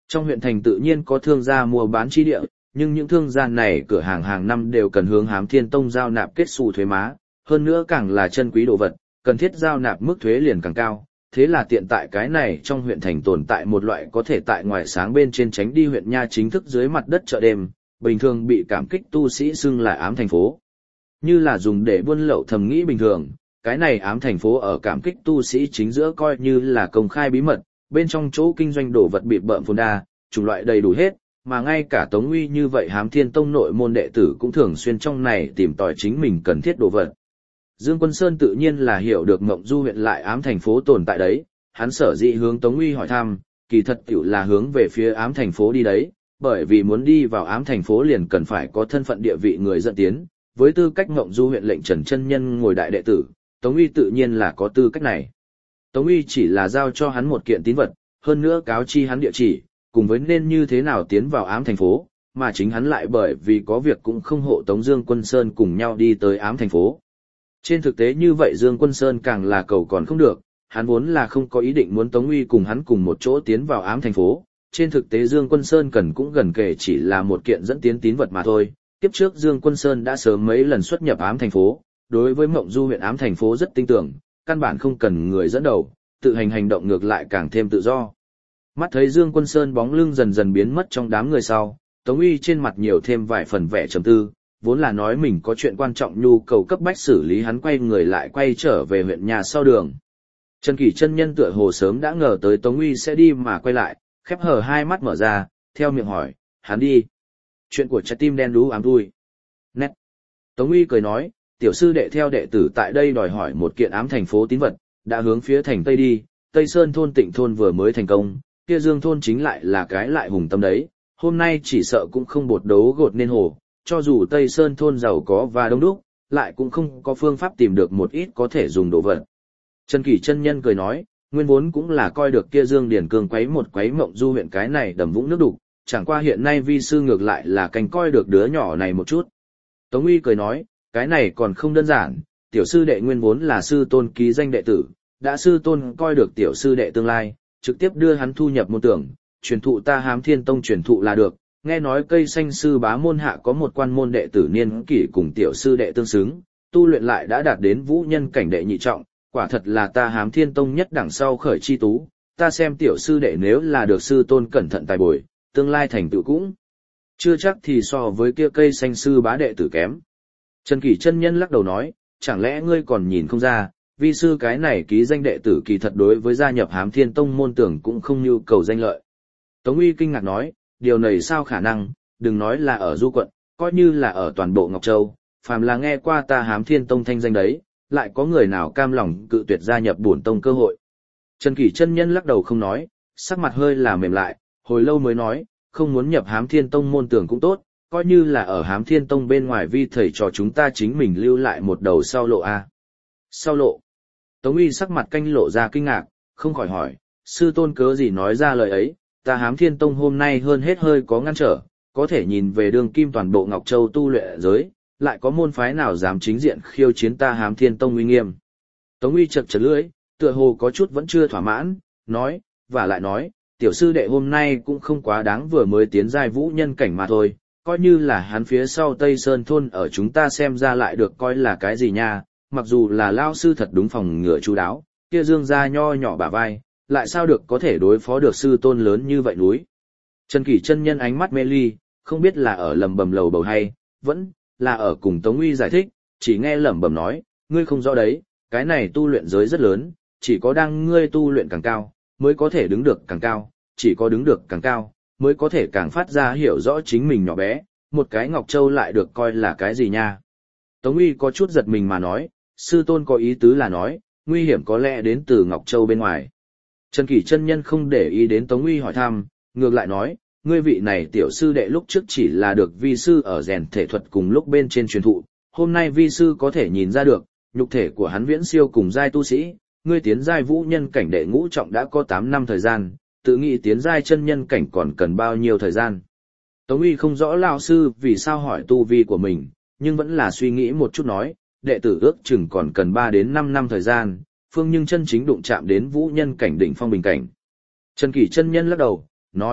Speaker 1: Trong huyện thành tự nhiên có thương gia mua bán chi địa, nhưng những thương gia này cửa hàng hàng năm đều cần hướng Hám Thiên Tông giao nạp kết xù thuế má, hơn nữa càng là chân quý đồ vật, cần thiết giao nạp mức thuế liền càng cao. Thế là tiện tại cái này trong huyện thành tồn tại một loại có thể tại ngoài sáng bên trên tránh đi huyện nha chính thức dưới mặt đất chợ đêm, bình thường bị cảm kích tu sĩ xưng là ám thành phố. Như là dùng để buôn lậu thầm nghĩ bình thường, cái này ám thành phố ở cảm kích tu sĩ chính giữa coi như là công khai bí mật, bên trong chỗ kinh doanh đồ vật bị bợm phồn đa, chủng loại đầy đủ hết, mà ngay cả Tống Uy như vậy Hám Thiên Tông nội môn đệ tử cũng thường xuyên trong này tìm tòi chính mình cần thiết đồ vật. Dương Quân Sơn tự nhiên là hiểu được Ngộng Du huyện lại ám thành phố tồn tại đấy, hắn sở dĩ hướng Tống Uy hỏi thăm, kỳ thật tiểu là hướng về phía ám thành phố đi đấy, bởi vì muốn đi vào ám thành phố liền cần phải có thân phận địa vị người dẫn tiến, với tư cách Ngộng Du huyện lệnh Trần chân nhân ngồi đại đệ tử, Tống Uy tự nhiên là có tư cách này. Tống Uy chỉ là giao cho hắn một kiện tín vật, hơn nữa cáo chi hắn địa chỉ, cùng với nên như thế nào tiến vào ám thành phố, mà chính hắn lại bởi vì có việc cũng không hộ tống Dương Quân Sơn cùng nhau đi tới ám thành phố. Trên thực tế như vậy Dương Quân Sơn càng là cầu còn không được, hắn vốn là không có ý định muốn Tống Uy cùng hắn cùng một chỗ tiến vào ám thành phố. Trên thực tế Dương Quân Sơn cần cũng gần kể chỉ là một kiện dẫn tiến tín vật mà thôi. Tiếp trước Dương Quân Sơn đã sớm mấy lần xuất nhập ám thành phố, đối với Mộng Du huyện ám thành phố rất tin tưởng, căn bản không cần người dẫn đầu, tự hành hành động ngược lại càng thêm tự do. Mắt thấy Dương Quân Sơn bóng lưng dần dần biến mất trong đám người sau, Tống Uy trên mặt nhiều thêm vài phần vẻ trầm tư, vốn là nói mình có chuyện quan trọng nhu cầu cấp bách xử lý, hắn quay người lại quay trở về huyện nhà sau đường. Trần Kỷ chân nhân tựa hồ sớm đã ngờ tới Tống Uy sẽ đi mà quay lại, khép hờ hai mắt mở ra, theo miệng hỏi, hắn đi. Chuyện của trái tim đen đú ám thui. Nét. Tống Uy cười nói, tiểu sư đệ theo đệ tử tại đây đòi hỏi một kiện ám thành phố tín vật, đã hướng phía thành Tây đi, Tây Sơn thôn Tịnh thôn vừa mới thành công, kia Dương thôn chính lại là cái lại hùng tâm đấy, hôm nay chỉ sợ cũng không bột đấu gột nên hồ, cho dù Tây Sơn thôn giàu có và đông đúc, lại cũng không có phương pháp tìm được một ít có thể dùng đồ vật. Trần Kỷ chân nhân cười nói, nguyên vốn cũng là coi được kia Dương Điển Cương quấy một quấy Mộng Du huyện cái này đầm vũng nước đục, chẳng qua hiện nay vi sư ngược lại là canh coi được đứa nhỏ này một chút. Tống Uy cười nói, cái này còn không đơn giản, tiểu sư đệ nguyên vốn là sư tôn ký danh đệ tử, đã sư tôn coi được tiểu sư đệ tương lai, trực tiếp đưa hắn thu nhập môn tưởng, truyền thụ ta Hám Thiên Tông truyền thụ là được. Nghe nói cây xanh sư bá môn hạ có một quan môn đệ tử niên kỷ cùng tiểu sư đệ tương xứng, tu luyện lại đã đạt đến vũ nhân cảnh đệ nhị trọng, quả thật là ta Hám Thiên Tông nhất đẳng sau khởi chi tú, ta xem tiểu sư đệ nếu là được sư tôn cẩn thận tài bồi, tương lai thành tựu cũng chưa chắc thì so với kia cây xanh sư bá đệ tử kém. Trần Kỷ chân nhân lắc đầu nói, chẳng lẽ ngươi còn nhìn không ra, vi sư cái này ký danh đệ tử kỳ thật đối với gia nhập Hám Thiên Tông môn tưởng cũng không nhu cầu danh lợi. Tống Uy kinh ngạc nói, điều này sao khả năng, đừng nói là ở Du quận, coi như là ở toàn bộ Ngọc Châu, phàm là nghe qua ta Hám Thiên Tông thanh danh đấy, lại có người nào cam lòng cự tuyệt gia nhập bổn tông cơ hội. Trần Kỷ chân nhân lắc đầu không nói, sắc mặt hơi là mềm lại, hồi lâu mới nói, không muốn nhập Hám Thiên Tông môn tưởng cũng tốt, coi như là ở Hám Thiên Tông bên ngoài vi thầy trò chúng ta chính mình lưu lại một đầu sau lộ a. Sau lộ. Tống Uy sắc mặt canh lộ ra kinh ngạc, không khỏi hỏi, sư tôn cớ gì nói ra lời ấy, ta Hám Thiên Tông hôm nay hơn hết hơi có ngăn trở, có thể nhìn về đường kim toàn bộ Ngọc Châu tu luyện giới, lại có môn phái nào dám chính diện khiêu chiến ta Hám Thiên Tông uy nghiêm. Tống Uy chật chật lưỡi, tựa hồ có chút vẫn chưa thỏa mãn, nói, và lại nói, tiểu sư đệ hôm nay cũng không quá đáng vừa mới tiến giai vũ nhân cảnh mà thôi, coi như là hắn phía sau Tây Sơn thôn ở chúng ta xem ra lại được coi là cái gì nha, mặc dù là lao sư thật đúng phòng ngừa chú đáo, kia Dương gia nho nhỏ bả vai, lại sao được có thể đối phó được sư tôn lớn như vậy núi. Trần Kỷ chân nhân ánh mắt mê ly, không biết là ở lẩm bẩm lầu bầu hay, vẫn là ở cùng Tống Uy giải thích, chỉ nghe lẩm bẩm nói, ngươi không rõ đấy, cái này tu luyện giới rất lớn, chỉ có đang ngươi tu luyện càng cao, mới có thể đứng được càng cao, chỉ có đứng được càng cao, mới có thể càng phát ra hiểu rõ chính mình nhỏ bé, một cái Ngọc Châu lại được coi là cái gì nha. Tống Uy có chút giật mình mà nói, sư tôn có ý tứ là nói, nguy hiểm có lẽ đến từ Ngọc Châu bên ngoài. Trần Kỷ chân nhân không để ý đến Tống Uy hỏi thăm, ngược lại nói, ngươi vị này tiểu sư đệ lúc trước chỉ là được vi sư ở rèn thể thuật cùng lúc bên trên truyền thụ, hôm nay vi sư có thể nhìn ra được, nhục thể của hắn viễn siêu cùng giai tu sĩ, ngươi tiến giai vũ nhân cảnh đệ ngũ trọng đã có 8 năm thời gian, tự nghĩ tiến giai chân nhân cảnh còn cần bao nhiêu thời gian. Tống Uy không rõ lão sư vì sao hỏi tu vi của mình, nhưng vẫn là suy nghĩ một chút nói, đệ tử ước chừng còn cần 3 đến 5 năm thời gian, phương nhưng chân chính đụng chạm đến vũ nhân cảnh đỉnh phong bình cảnh. Trần Kỷ chân nhân lắc đầu, nói,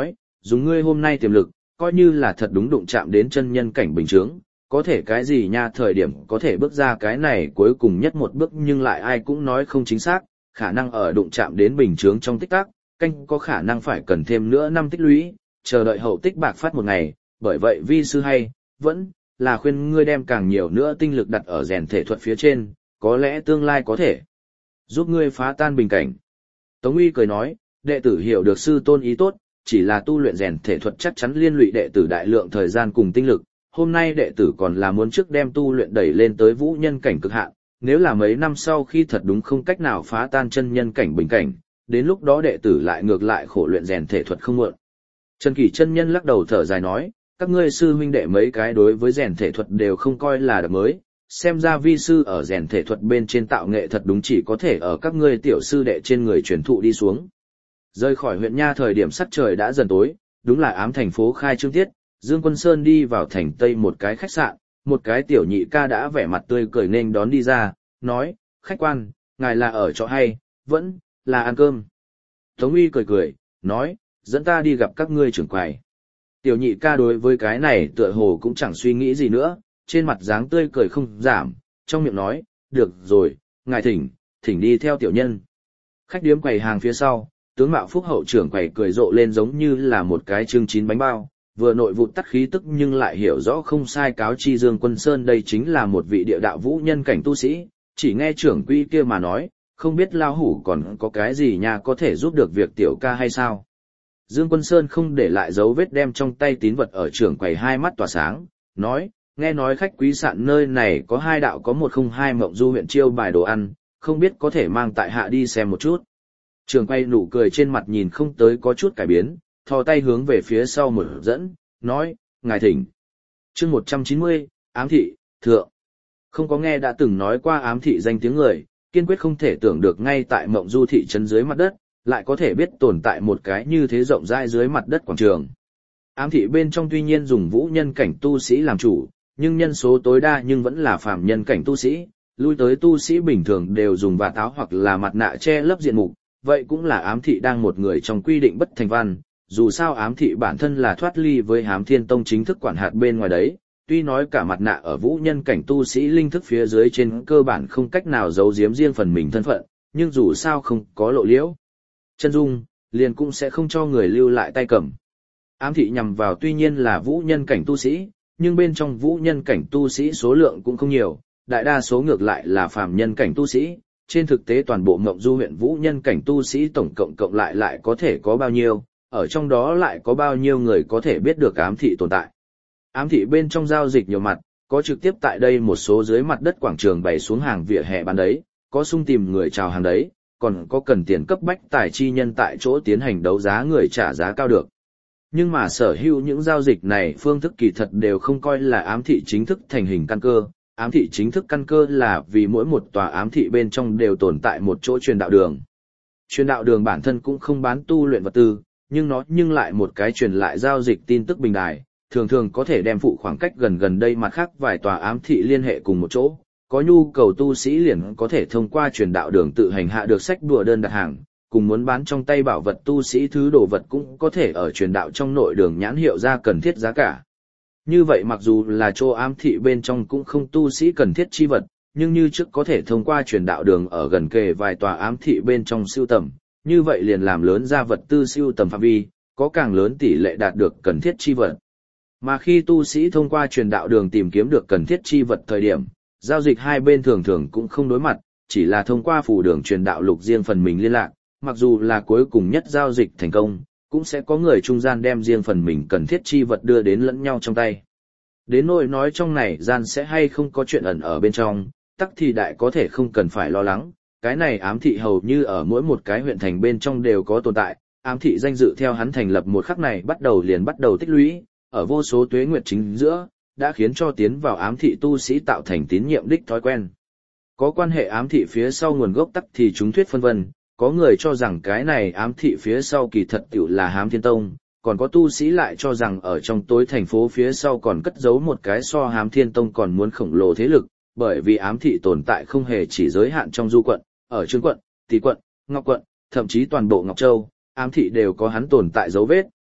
Speaker 1: dùng ngươi hôm nay tiềm lực, coi như là thật đúng đụng chạm đến chân nhân cảnh bình chướng, có thể cái gì nha thời điểm có thể bước ra cái này cuối cùng nhất một bước nhưng lại ai cũng nói không chính xác, khả năng ở đụng chạm đến bình chướng trong tích tắc, canh có khả năng phải cần thêm nữa năm tích lũy, chờ đợi hậu tích bạc phát một ngày, bởi vậy vi sư hay, vẫn là khuyên ngươi đem càng nhiều nữa tinh lực đặt ở rèn thể thuật phía trên, có lẽ tương lai có thể giúp ngươi phá tan bình cảnh. Tống Uy cười nói, đệ tử hiểu được sư tôn ý tốt, chỉ là tu luyện rèn thể thuật chắc chắn liên lụy đệ tử đại lượng thời gian cùng tinh lực, hôm nay đệ tử còn là muốn trước đem tu luyện đẩy lên tới vũ nhân cảnh cực hạn, nếu là mấy năm sau khi thật đúng không cách nào phá tan chân nhân cảnh bình cảnh, đến lúc đó đệ tử lại ngược lại khổ luyện rèn thể thuật không muộn. Trần Kỳ chân nhân lắc đầu thở dài nói, các ngươi sư huynh đệ mấy cái đối với rèn thể thuật đều không coi là đặc mới, xem ra vi sư ở rèn thể thuật bên trên tạo nghệ thật đúng chỉ có thể ở các ngươi tiểu sư đệ trên người truyền thụ đi xuống. Rời khỏi huyện Nha thời điểm sắc trời đã dần tối, đúng là ám thành phố khai trương tiết, Dương Quân Sơn đi vào thành Tây một cái khách sạn, một cái tiểu nhị ca đã vẻ mặt tươi cười nên đón đi ra, nói, khách quan, ngài là ở chỗ hay, vẫn là ăn cơm. Tống Uy cười cười, nói, dẫn ta đi gặp các ngươi trưởng quầy. Tiểu nhị ca đối với cái này tựa hồ cũng chẳng suy nghĩ gì nữa, trên mặt dáng tươi cười không giảm, trong miệng nói, được rồi, ngài thỉnh đi theo tiểu nhân. Khách điếm quầy hàng phía sau, tướng mạo phúc hậu trưởng quầy cười rộ lên giống như là một cái chưng chín bánh bao, vừa nội vụt tắt khí tức nhưng lại hiểu rõ không sai cáo chi Dương Quân Sơn đây chính là một vị địa đạo vũ nhân cảnh tu sĩ, chỉ nghe trưởng quỹ kia mà nói, không biết lao hủ còn có cái gì nha có thể giúp được việc tiểu ca hay sao. Dương Quân Sơn không để lại dấu vết đem trong tay tín vật ở trưởng quầy hai mắt tỏa sáng, nói, nghe nói khách quý sạn nơi này có hai đạo có 102 Mộng Du huyện chiêu bài đồ ăn, không biết có thể mang tại hạ đi xem một chút. Trưởng quầy nụ cười trên mặt nhìn không tới có chút cải biến, thò tay hướng về phía sau một dẫn, nói, ngài thỉnh. Chương 190, ám thị, thượng. Không có nghe đã từng nói qua ám thị danh tiếng người, kiên quyết không thể tưởng được ngay tại Mộng Du thị trấn dưới mặt đất, lại có thể biết tồn tại một cái như thế rộng rãi dưới mặt đất quảng trường. Ám thị bên trong tuy nhiên dùng vũ nhân cảnh tu sĩ làm chủ, nhưng nhân số tối đa nhưng vẫn là phàm nhân cảnh tu sĩ, lui tới tu sĩ bình thường đều dùng vạt áo hoặc là mặt nạ che lấp diện mục, vậy cũng là ám thị đang một người trong quy định bất thành văn, dù sao ám thị bản thân là thoát ly với Hám Thiên Tông chính thức quản hạt bên ngoài đấy, tuy nói cả mặt nạ ở vũ nhân cảnh tu sĩ linh thức phía dưới trên cơ bản không cách nào giấu giếm riêng phần mình thân phận, nhưng dù sao không có lộ liễu chân dung, liền cũng sẽ không cho người lưu lại tay cầm. Ám thị nhằm vào tuy nhiên là vũ nhân cảnh tu sĩ, nhưng bên trong vũ nhân cảnh tu sĩ số lượng cũng không nhiều, đại đa số ngược lại là phàm nhân cảnh tu sĩ. Trên thực tế toàn bộ Mộng Du huyện vũ nhân cảnh tu sĩ tổng cộng lại có thể có bao nhiêu, ở trong đó lại có bao nhiêu người có thể biết được ám thị tồn tại. Ám thị bên trong giao dịch nhiều mặt, có trực tiếp tại đây một số dưới mặt đất quảng trường bày xuống hàng vỉa hè bán đấy, có sung tìm người chào hàng đấy, còn có cần tiền cấp bách tài chi nhân tại chỗ tiến hành đấu giá người trả giá cao được. Nhưng mà sở hữu những giao dịch này phương thức kỳ thật đều không coi là ám thị chính thức thành hình căn cơ. Ám thị chính thức căn cơ là vì mỗi một tòa ám thị bên trong đều tồn tại một chỗ truyền đạo đường. Truyền đạo đường bản thân cũng không bán tu luyện vật tư, nhưng nó lại một cái truyền lại giao dịch tin tức bình đài, thường thường có thể đem phụ khoảng cách gần đây mặt khác vài tòa ám thị liên hệ cùng một chỗ. Có nhu cầu tu sĩ liền có thể thông qua truyền đạo đường tự hành hạ được sách đùa đơn đặt hàng, cùng muốn bán trong tay bảo vật tu sĩ thứ đồ vật cũng có thể ở truyền đạo trong nội đường nhãn hiệu ra cần thiết giá cả. Như vậy mặc dù là chỗ ám thị bên trong cũng không tu sĩ cần thiết chi vật, nhưng như trước có thể thông qua truyền đạo đường ở gần kề vài tòa ám thị bên trong siêu tầm, như vậy liền làm lớn ra vật tư siêu tầm phạm vi, có càng lớn tỷ lệ đạt được cần thiết chi vật. Mà khi tu sĩ thông qua truyền đạo đường tìm kiếm được cần thiết chi vật thời điểm, giao dịch hai bên thường thường cũng không đối mặt, chỉ là thông qua phù đường truyền đạo lục riêng phần mình liên lạc, mặc dù là cuối cùng nhất giao dịch thành công, cũng sẽ có người trung gian đem riêng phần mình cần thiết chi vật đưa đến lẫn nhau trong tay. Đến nỗi nói trong này gian sẽ hay không có chuyện ẩn ở bên trong, tắc thì đại có thể không cần phải lo lắng, cái này ám thị hầu như ở mỗi một cái huyện thành bên trong đều có tồn tại, ám thị danh dự theo hắn thành lập một khắc này bắt đầu tích lũy, ở vô số tuế nguyệt chính giữa, đã khiến cho tiến vào ám thị tu sĩ tạo thành tín nhiệm đích thói quen. Có quan hệ ám thị phía sau nguồn gốc tắc thì chúng thuyết phân vân, có người cho rằng cái này ám thị phía sau kỳ thật tiểu là Hám Thiên Tông, còn có tu sĩ lại cho rằng ở trong tối thành phố phía sau còn cất giấu một cái so Hám Thiên Tông còn muốn khổng lồ thế lực, bởi vì ám thị tồn tại không hề chỉ giới hạn trong Du quận, ở Trương quận, Tỳ quận, Ngọc quận, thậm chí toàn bộ Ngọc Châu, ám thị đều có hắn tồn tại dấu vết,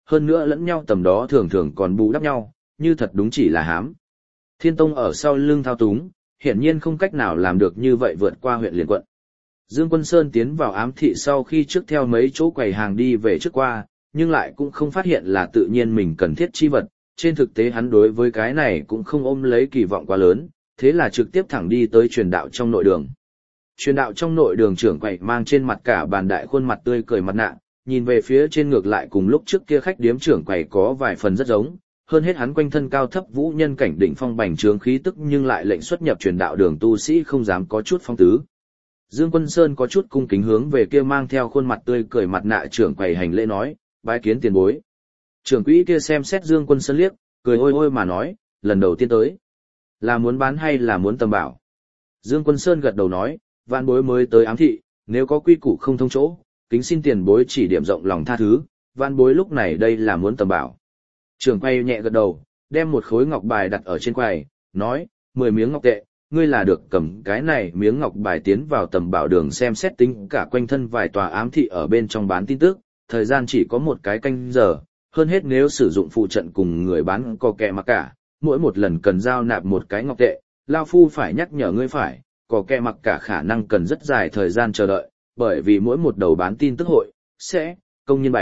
Speaker 1: hơn nữa lẫn nhau tầm đó thường thường còn bù đắp nhau, như thật đúng chỉ là hám. Thiên Tông ở sau lưng thao túng, hiển nhiên không cách nào làm được như vậy vượt qua huyện liền quận. Dương Quân Sơn tiến vào ám thị sau khi trước theo mấy chỗ quầy hàng đi về trước qua, nhưng lại cũng không phát hiện là tự nhiên mình cần thiết chi vật, trên thực tế hắn đối với cái này cũng không ôm lấy kỳ vọng quá lớn, thế là trực tiếp thẳng đi tới truyền đạo trong nội đường. Truyền đạo trong nội đường trưởng quầy mang trên mặt cả bàn đại khuôn mặt tươi cười mặt nạ, nhìn về phía trên ngược lại cùng lúc trước kia khách điếm trưởng quầy có vài phần rất giống, hơn hết hắn quanh thân cao thấp vũ nhân cảnh đỉnh phong bành trướng khí tức nhưng lại lệnh xuất nhập truyền đạo đường tu sĩ không dám có chút phong tứ. Dương Quân Sơn có chút cung kính hướng về kia mang theo khuôn mặt tươi cười mặt nạ trưởng quầy hành lễ nói, bái kiến tiền bối. Trưởng quỹ kia xem xét Dương Quân Sơn liếc, cười ôi ôi mà nói, lần đầu tiên tới. Là muốn bán hay là muốn tầm bảo? Dương Quân Sơn gật đầu nói, vạn bối mới tới ám thị, nếu có quy củ không thông chỗ, kính xin tiền bối chỉ điểm rộng lòng tha thứ, vạn bối lúc này đây là muốn tầm bảo. Trưởng quầy nhẹ gật đầu, đem một khối ngọc bài đặt ở trên quầy, nói, 10 miếng ngọc tệ, ngươi là được cầm cái này miếng ngọc bài tiến vào tầm bảo đường xem xét tính cả quanh thân vài tòa ám thị ở bên trong bán tin tức, thời gian chỉ có một cái canh giờ, hơn hết nếu sử dụng phụ trận cùng người bán có kẹ mặc cả, mỗi một lần cần giao nạp một cái ngọc tệ, Lao Phu phải nhắc nhở ngươi phải, có kẹ mặc cả khả năng cần rất dài thời gian chờ đợi, bởi vì mỗi một đầu bán tin tức hội, sẽ, công nhân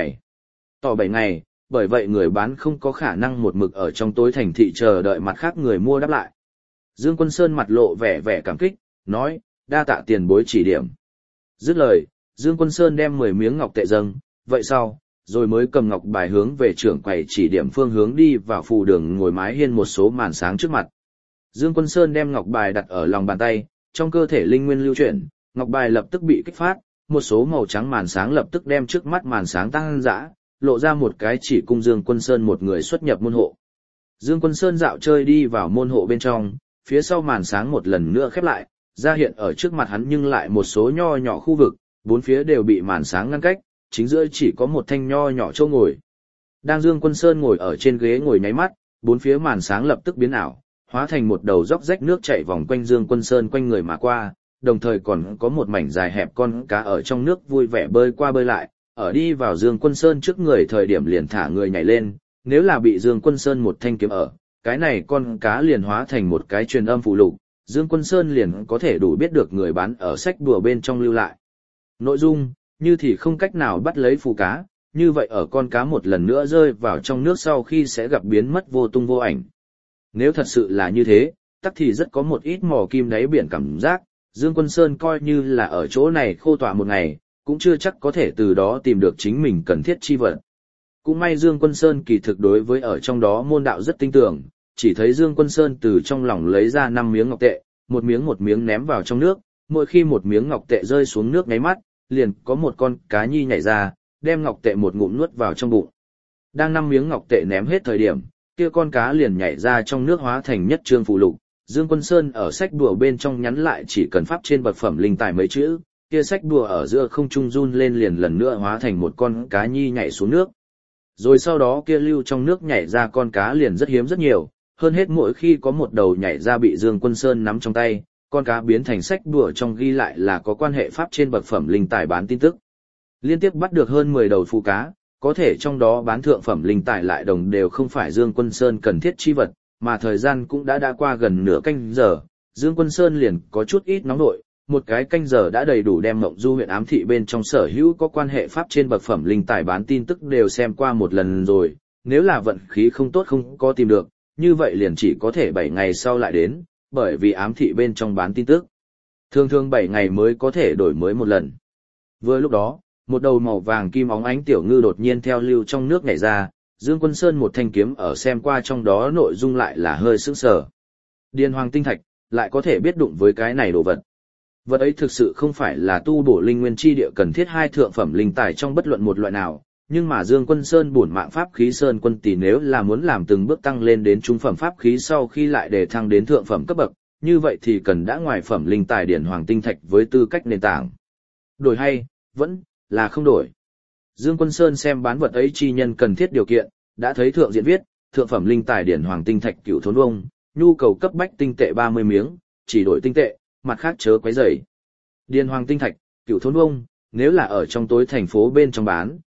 Speaker 1: 7 ngày, bởi vậy người bán không có khả năng một mực ở trong tối thành thị chờ đợi mặt khác người mua đáp lại. Dương Quân Sơn mặt lộ vẻ cảm kích, nói, đa tạ tiền bối chỉ điểm. Dứt lời, Dương Quân Sơn đem 10 miếng ngọc tệ dâng, vậy sau, rồi mới cầm ngọc bài hướng về trưởng quầy chỉ điểm phương hướng đi vào phù đường ngồi mái hiên một số màn sáng trước mặt. Dương Quân Sơn đem ngọc bài đặt ở lòng bàn tay, trong cơ thể linh nguyên lưu chuyển, ngọc bài lập tức bị kích phát, một số màu trắng màn sáng lập tức đem trước mắt màn sáng tăng dã, lộ ra một cái chỉ cung Dương Quân Sơn một người xuất nhập môn hộ. Dương Quân Sơn dạo chơi đi vào môn hộ bên trong, phía sau màn sáng một lần nữa khép lại, ra hiện ở trước mặt hắn nhưng lại một số nho nhỏ khu vực, bốn phía đều bị màn sáng ngăn cách, chính giữa chỉ có một thanh nho nhỏ chỗ ngồi. Đang Dương Quân Sơn ngồi ở trên ghế ngồi nháy mắt, bốn phía màn sáng lập tức biến ảo, hóa thành một đầu dốc rách nước chảy vòng quanh Dương Quân Sơn quanh người mà qua, đồng thời còn có một mảnh dài hẹp con cá ở trong nước vui vẻ bơi qua bơi lại, ở đi vào Dương Quân Sơn trước người thời điểm liền thả người nhảy lên, nếu là bị Dương Quân Sơn một thanh kiếm ở, cái này con cá liền hóa thành một cái truyền âm phụ lục, Dương Quân Sơn liền có thể đủ biết được người bán ở sách đùa bên trong lưu lại. Nội dung, như thì không cách nào bắt lấy phù cá, như vậy ở con cá một lần nữa rơi vào trong nước sau khi sẽ gặp biến mất vô tung vô ảnh. Nếu thật sự là như thế, tắc thì rất có một ít mò kim đáy biển cảm giác, Dương Quân Sơn coi như là ở chỗ này khô tọa một ngày, cũng chưa chắc có thể từ đó tìm được chính mình cần thiết chi vật. Cũng may Dương Quân Sơn kỳ thực đối với ở trong đó môn đạo rất tinh tưởng, chỉ thấy Dương Quân Sơn từ trong lòng lấy ra 5 miếng ngọc tệ, một miếng ném vào trong nước, mỗi khi một miếng ngọc tệ rơi xuống nước nháy mắt, liền có một con cá nhi nhảy ra, đem ngọc tệ một ngụm nuốt vào trong bụng. Đang 5 miếng ngọc tệ ném hết thời điểm, kia con cá liền nhảy ra trong nước hóa thành nhất trương phù lục. Dương Quân Sơn ở sách đùa bên trong nhắn lại chỉ cần pháp trên bậc phẩm linh tài mấy chữ, kia sách đùa ở giữa không trung run lên liền lần nữa hóa thành một con cá nhi nhảy xuống nước. Rồi sau đó kia lưu trong nước nhảy ra con cá liền rất hiếm rất nhiều, hơn hết mỗi khi có một đầu nhảy ra bị Dương Quân Sơn nắm trong tay, con cá biến thành sách đùa trong ghi lại là có quan hệ pháp trên bậc phẩm linh tài bán tin tức. Liên tiếp bắt được hơn 10 đầu phù cá, có thể trong đó bán thượng phẩm linh tài lại đồng đều không phải Dương Quân Sơn cần thiết chi vật, mà thời gian cũng đã qua gần nửa canh giờ, Dương Quân Sơn liền có chút ít nóng nội, một cái canh giờ đã đầy đủ đem Mộng Du huyện ám thị bên trong sở hữu có quan hệ pháp trên bậc phẩm linh tài bán tin tức đều xem qua một lần rồi, nếu là vận khí không tốt không có tìm được, như vậy liền chỉ có thể 7 ngày sau lại đến, bởi vì ám thị bên trong bán tin tức. Thường 7 ngày mới có thể đổi mới một lần. Vừa lúc đó, một đầu màu vàng kim óng ánh tiểu ngư đột nhiên theo lưu trong nước nhảy ra, Dương Quân Sơn một thanh kiếm ở xem qua trong đó nội dung lại là hơi sững sờ. Điền hoàng tinh thạch, lại có thể biết đụng với cái này đồ vật. Vật ấy thực sự không phải là tu bổ linh nguyên chi địa cần thiết hai thượng phẩm linh tài trong bất luận một loại nào, nhưng mà Dương Quân Sơn bổn mạng pháp khí Sơn Quân Tỷ nếu là muốn làm từng bước tăng lên đến trung phẩm pháp khí sau khi lại đề thăng đến thượng phẩm cấp bậc, như vậy thì cần đã ngoài phẩm linh tài điển hoàng tinh thạch với tư cách nền tảng. Đổi hay, vẫn là không đổi. Dương Quân Sơn xem bán vật ấy chi nhân cần thiết điều kiện, đã thấy thượng diện viết, thượng phẩm linh tài điển hoàng tinh thạch cửu thốn vông, nhu cầu cấp bách tinh tệ 30 miếng, chỉ đổi tinh tệ, mặt khác chớ quấy rầy. Điền hoàng tinh thạch, cửu thốn vông, nếu là ở trong tối thành phố bên trong bán,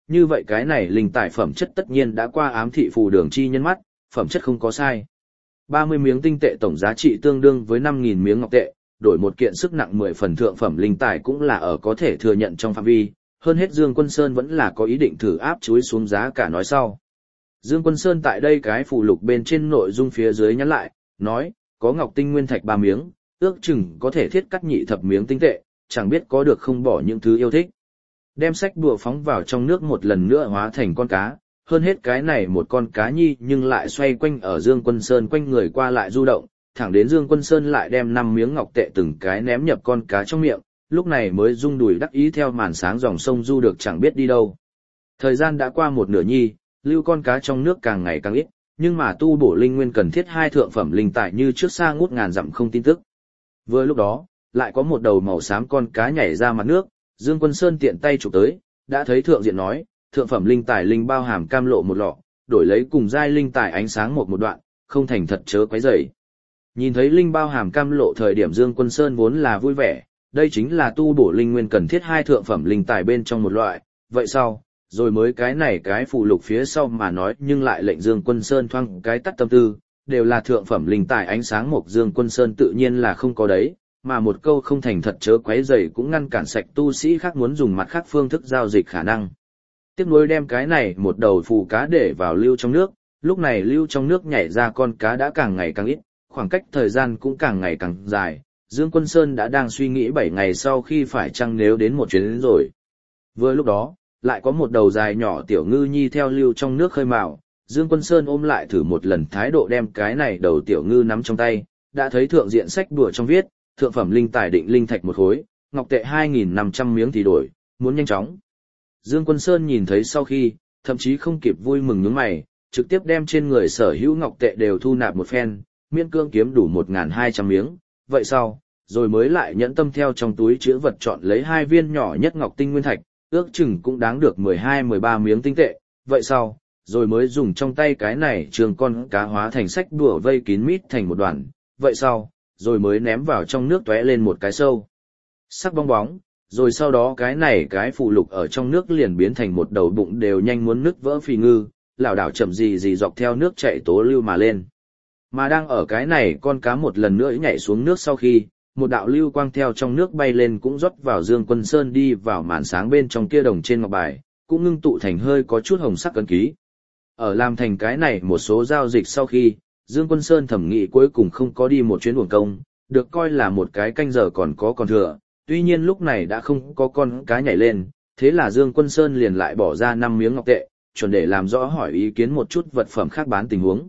Speaker 1: như vậy cái này linh tài phẩm chất tất nhiên đã qua ám thị phù đường chi nhân mắt, phẩm chất không có sai. 30 miếng tinh tệ tổng giá trị tương đương với 5.000 miếng ngọc tệ, đổi một kiện sức nặng 10 phần thượng phẩm linh tài cũng là ở có thể thừa nhận trong phạm vi, hơn hết Dương Quân Sơn vẫn là có ý định thử áp chuối xuống giá cả nói sau. Dương Quân Sơn tại đây cái phụ lục bên trên nội dung phía dưới nhắn lại, nói, có ngọc tinh nguyên thạch 3 miếng, ước chừng có thể thiết cắt nhị thập miếng tinh tệ, chẳng biết có được không bỏ những thứ yêu thích. Đem sách đùa phóng vào trong nước một lần nữa hóa thành con cá, hơn hết cái này một con cá nhi nhưng lại xoay quanh ở Dương Quân Sơn quanh người qua lại du động, thẳng đến Dương Quân Sơn lại đem 5 miếng ngọc tệ từng cái ném nhập con cá trong miệng, lúc này mới rung đùi đắc ý theo màn sáng dòng sông du được chẳng biết đi đâu. Thời gian đã qua một nửa nhi, lưu con cá trong nước càng ngày càng ít, nhưng mà tu bổ linh nguyên cần thiết 2 thượng phẩm linh tài như trước xa ngút ngàn dặm không tin tức. Vừa lúc đó, lại có một đầu màu xám con cá nhảy ra mặt nước, Dương Quân Sơn tiện tay chụp tới, đã thấy thượng diện nói, thượng phẩm linh tài linh bao hàm cam lộ một lọ, đổi lấy cùng giai linh tài ánh sáng một đoạn, không thành thật chớ quấy rầy. Nhìn thấy linh bao hàm cam lộ thời điểm Dương Quân Sơn vốn là vui vẻ, đây chính là tu bổ linh nguyên cần thiết 2 thượng phẩm linh tài bên trong một loại, vậy sau, rồi mới cái này cái phụ lục phía sau mà nói nhưng lại lệnh Dương Quân Sơn thoang cái tắt tâm tư, đều là thượng phẩm linh tài ánh sáng một Dương Quân Sơn tự nhiên là không có đấy, mà một câu không thành thật chớ quấy rầy cũng ngăn cản sạch tu sĩ khác muốn dùng mặt khác phương thức giao dịch khả năng. Tiếp nối đem cái này một đầu phù cá để vào lưu trong nước, lúc này lưu trong nước nhảy ra con cá đã càng ngày càng ít, khoảng cách thời gian cũng càng ngày càng dài, Dương Quân Sơn đã đang suy nghĩ 7 ngày sau khi phải chăng nếu đến một chuyến đến rồi. Vừa lúc đó, lại có một đầu dài nhỏ tiểu ngư nhi theo lưu trong nước khơi mào, Dương Quân Sơn ôm lại thử một lần thái độ đem cái này đầu tiểu ngư nắm trong tay, đã thấy thượng diện sách đùa trong viết, thượng phẩm linh tài định linh thạch một khối, ngọc tệ 2.500 miếng thì đổi, muốn nhanh chóng. Dương Quân Sơn nhìn thấy sau khi, thậm chí không kịp vui mừng nhướng mày, trực tiếp đem trên người sở hữu ngọc tệ đều thu nạp một phen, miễn cương kiếm đủ 1.200 miếng, vậy sau, rồi mới lại nhẫn tâm theo trong túi chữ vật chọn lấy 2 viên nhỏ nhất ngọc tinh nguyên thạch, ước chừng cũng đáng được 12-13 miếng tinh tệ, vậy sau, rồi mới dùng trong tay cái này trường con cá hóa thành sách đùa vây kín mít thành một đoàn, vậy sau, rồi mới ném vào trong nước tóe lên một cái sâu. Sắc bong bóng, rồi sau đó cái này cái phụ lục ở trong nước liền biến thành một đầu bụng đều nhanh muốn nứt vỡ phì ngư, lảo đảo chậm gì dọc theo nước chảy tố lưu mà lên. Mà đang ở cái này con cá một lần nữa nhảy xuống nước sau khi, một đạo lưu quang theo trong nước bay lên cũng rót vào Dương Quân Sơn đi vào màn sáng bên trong kia đồng trên ngọc bài, cũng ngưng tụ thành hơi có chút hồng sắc ấn ký. Ở làm thành cái này một số giao dịch sau khi, Dương Quân Sơn thẩm nghĩ cuối cùng không có đi một chuyến uổng công, được coi là một cái canh giờ còn có còn thừa, tuy nhiên lúc này đã không có con cá nhảy lên, thế là Dương Quân Sơn liền lại bỏ ra 5 miếng ngọc tệ, chuẩn để làm rõ hỏi ý kiến một chút vật phẩm khác bán tình huống.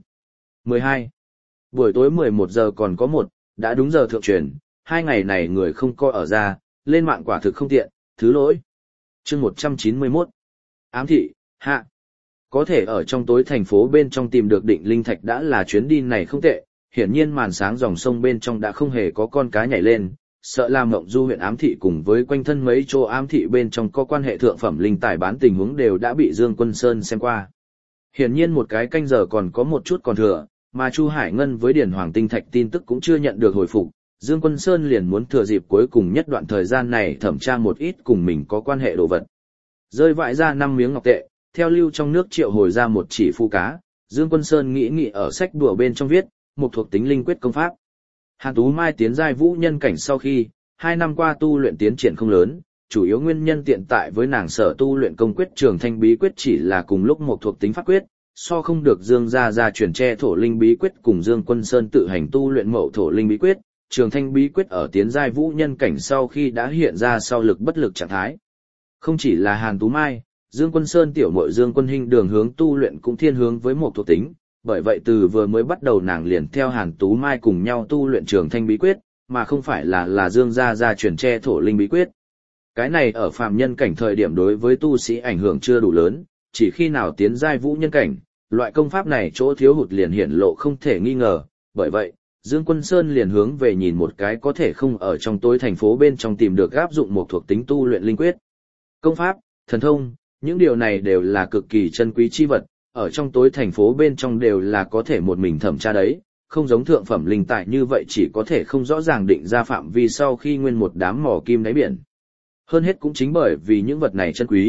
Speaker 1: 12. Buổi tối 11 giờ còn có một, đã đúng giờ thượng truyền, 2 ngày này người không coi ở ra, lên mạng quả thực không tiện, thứ lỗi. Chương 191. Ám thị, hạ. Có thể ở trong tối thành phố bên trong tìm được định linh thạch đã là chuyến đi này không tệ, hiển nhiên màn sáng dòng sông bên trong đã không hề có con cá nhảy lên, sợ làm Mộng Du huyện ám thị cùng với quanh thân mấy chỗ ám thị bên trong có quan hệ thượng phẩm linh tài bán tình huống đều đã bị Dương Quân Sơn xem qua. Hiển nhiên một cái canh giờ còn có một chút còn thừa, mà Chu Hải Ngân với Điển Hoàng tinh thạch tin tức cũng chưa nhận được hồi phục, Dương Quân Sơn liền muốn thừa dịp cuối cùng nhất đoạn thời gian này thẩm tra một ít cùng mình có quan hệ đồ vật. Rơi vãi ra 5 miếng ngọc tệ, theo lưu trong nước triệu hồi ra một chỉ phu cá, Dương Quân Sơn nghĩ ở sách đùa bên trong viết, một thuộc tính linh quyết công pháp. Hàn Tú Mai tiến giai vũ nhân cảnh sau khi, 2 năm qua tu luyện tiến triển không lớn, chủ yếu nguyên nhân tiện tại với nàng sở tu luyện công quyết Trường Thanh bí quyết chỉ là cùng lúc một thuộc tính pháp quyết, so không được Dương gia truyền che thổ linh bí quyết cùng Dương Quân Sơn tự hành tu luyện mậu thổ linh bí quyết, Trường Thanh bí quyết ở tiến giai vũ nhân cảnh sau khi đã hiện ra sau lực bất lực trạng thái. Không chỉ là Hàn Tú Mai, Dương Quân Sơn tiểu muội Dương Quân Hinh đường hướng tu luyện cũng thiên hướng với một thuộc tính, bởi vậy từ vừa mới bắt đầu nàng liền theo Hàn Tú Mai cùng nhau tu luyện Trường Thanh bí quyết, mà không phải là Dương gia truyền che thổ linh bí quyết. Cái này ở phàm nhân cảnh thời điểm đối với tu sĩ ảnh hưởng chưa đủ lớn, chỉ khi nào tiến giai vũ nhân cảnh, loại công pháp này chỗ thiếu hụt liền hiển lộ không thể nghi ngờ, bởi vậy, Dương Quân Sơn liền hướng về nhìn một cái có thể không ở trong tối thành phố bên trong tìm được áp dụng một thuộc tính tu luyện linh quyết. Công pháp, thần thông, những điều này đều là cực kỳ chân quý chi vật, ở trong tối thành phố bên trong đều là có thể một mình thẩm tra đấy, không giống thượng phẩm linh tài như vậy chỉ có thể không rõ ràng định ra phạm vi sau khi nguyên một đám mỏ kim đáy biển. Hơn hết cũng chính bởi vì những vật này chân quý,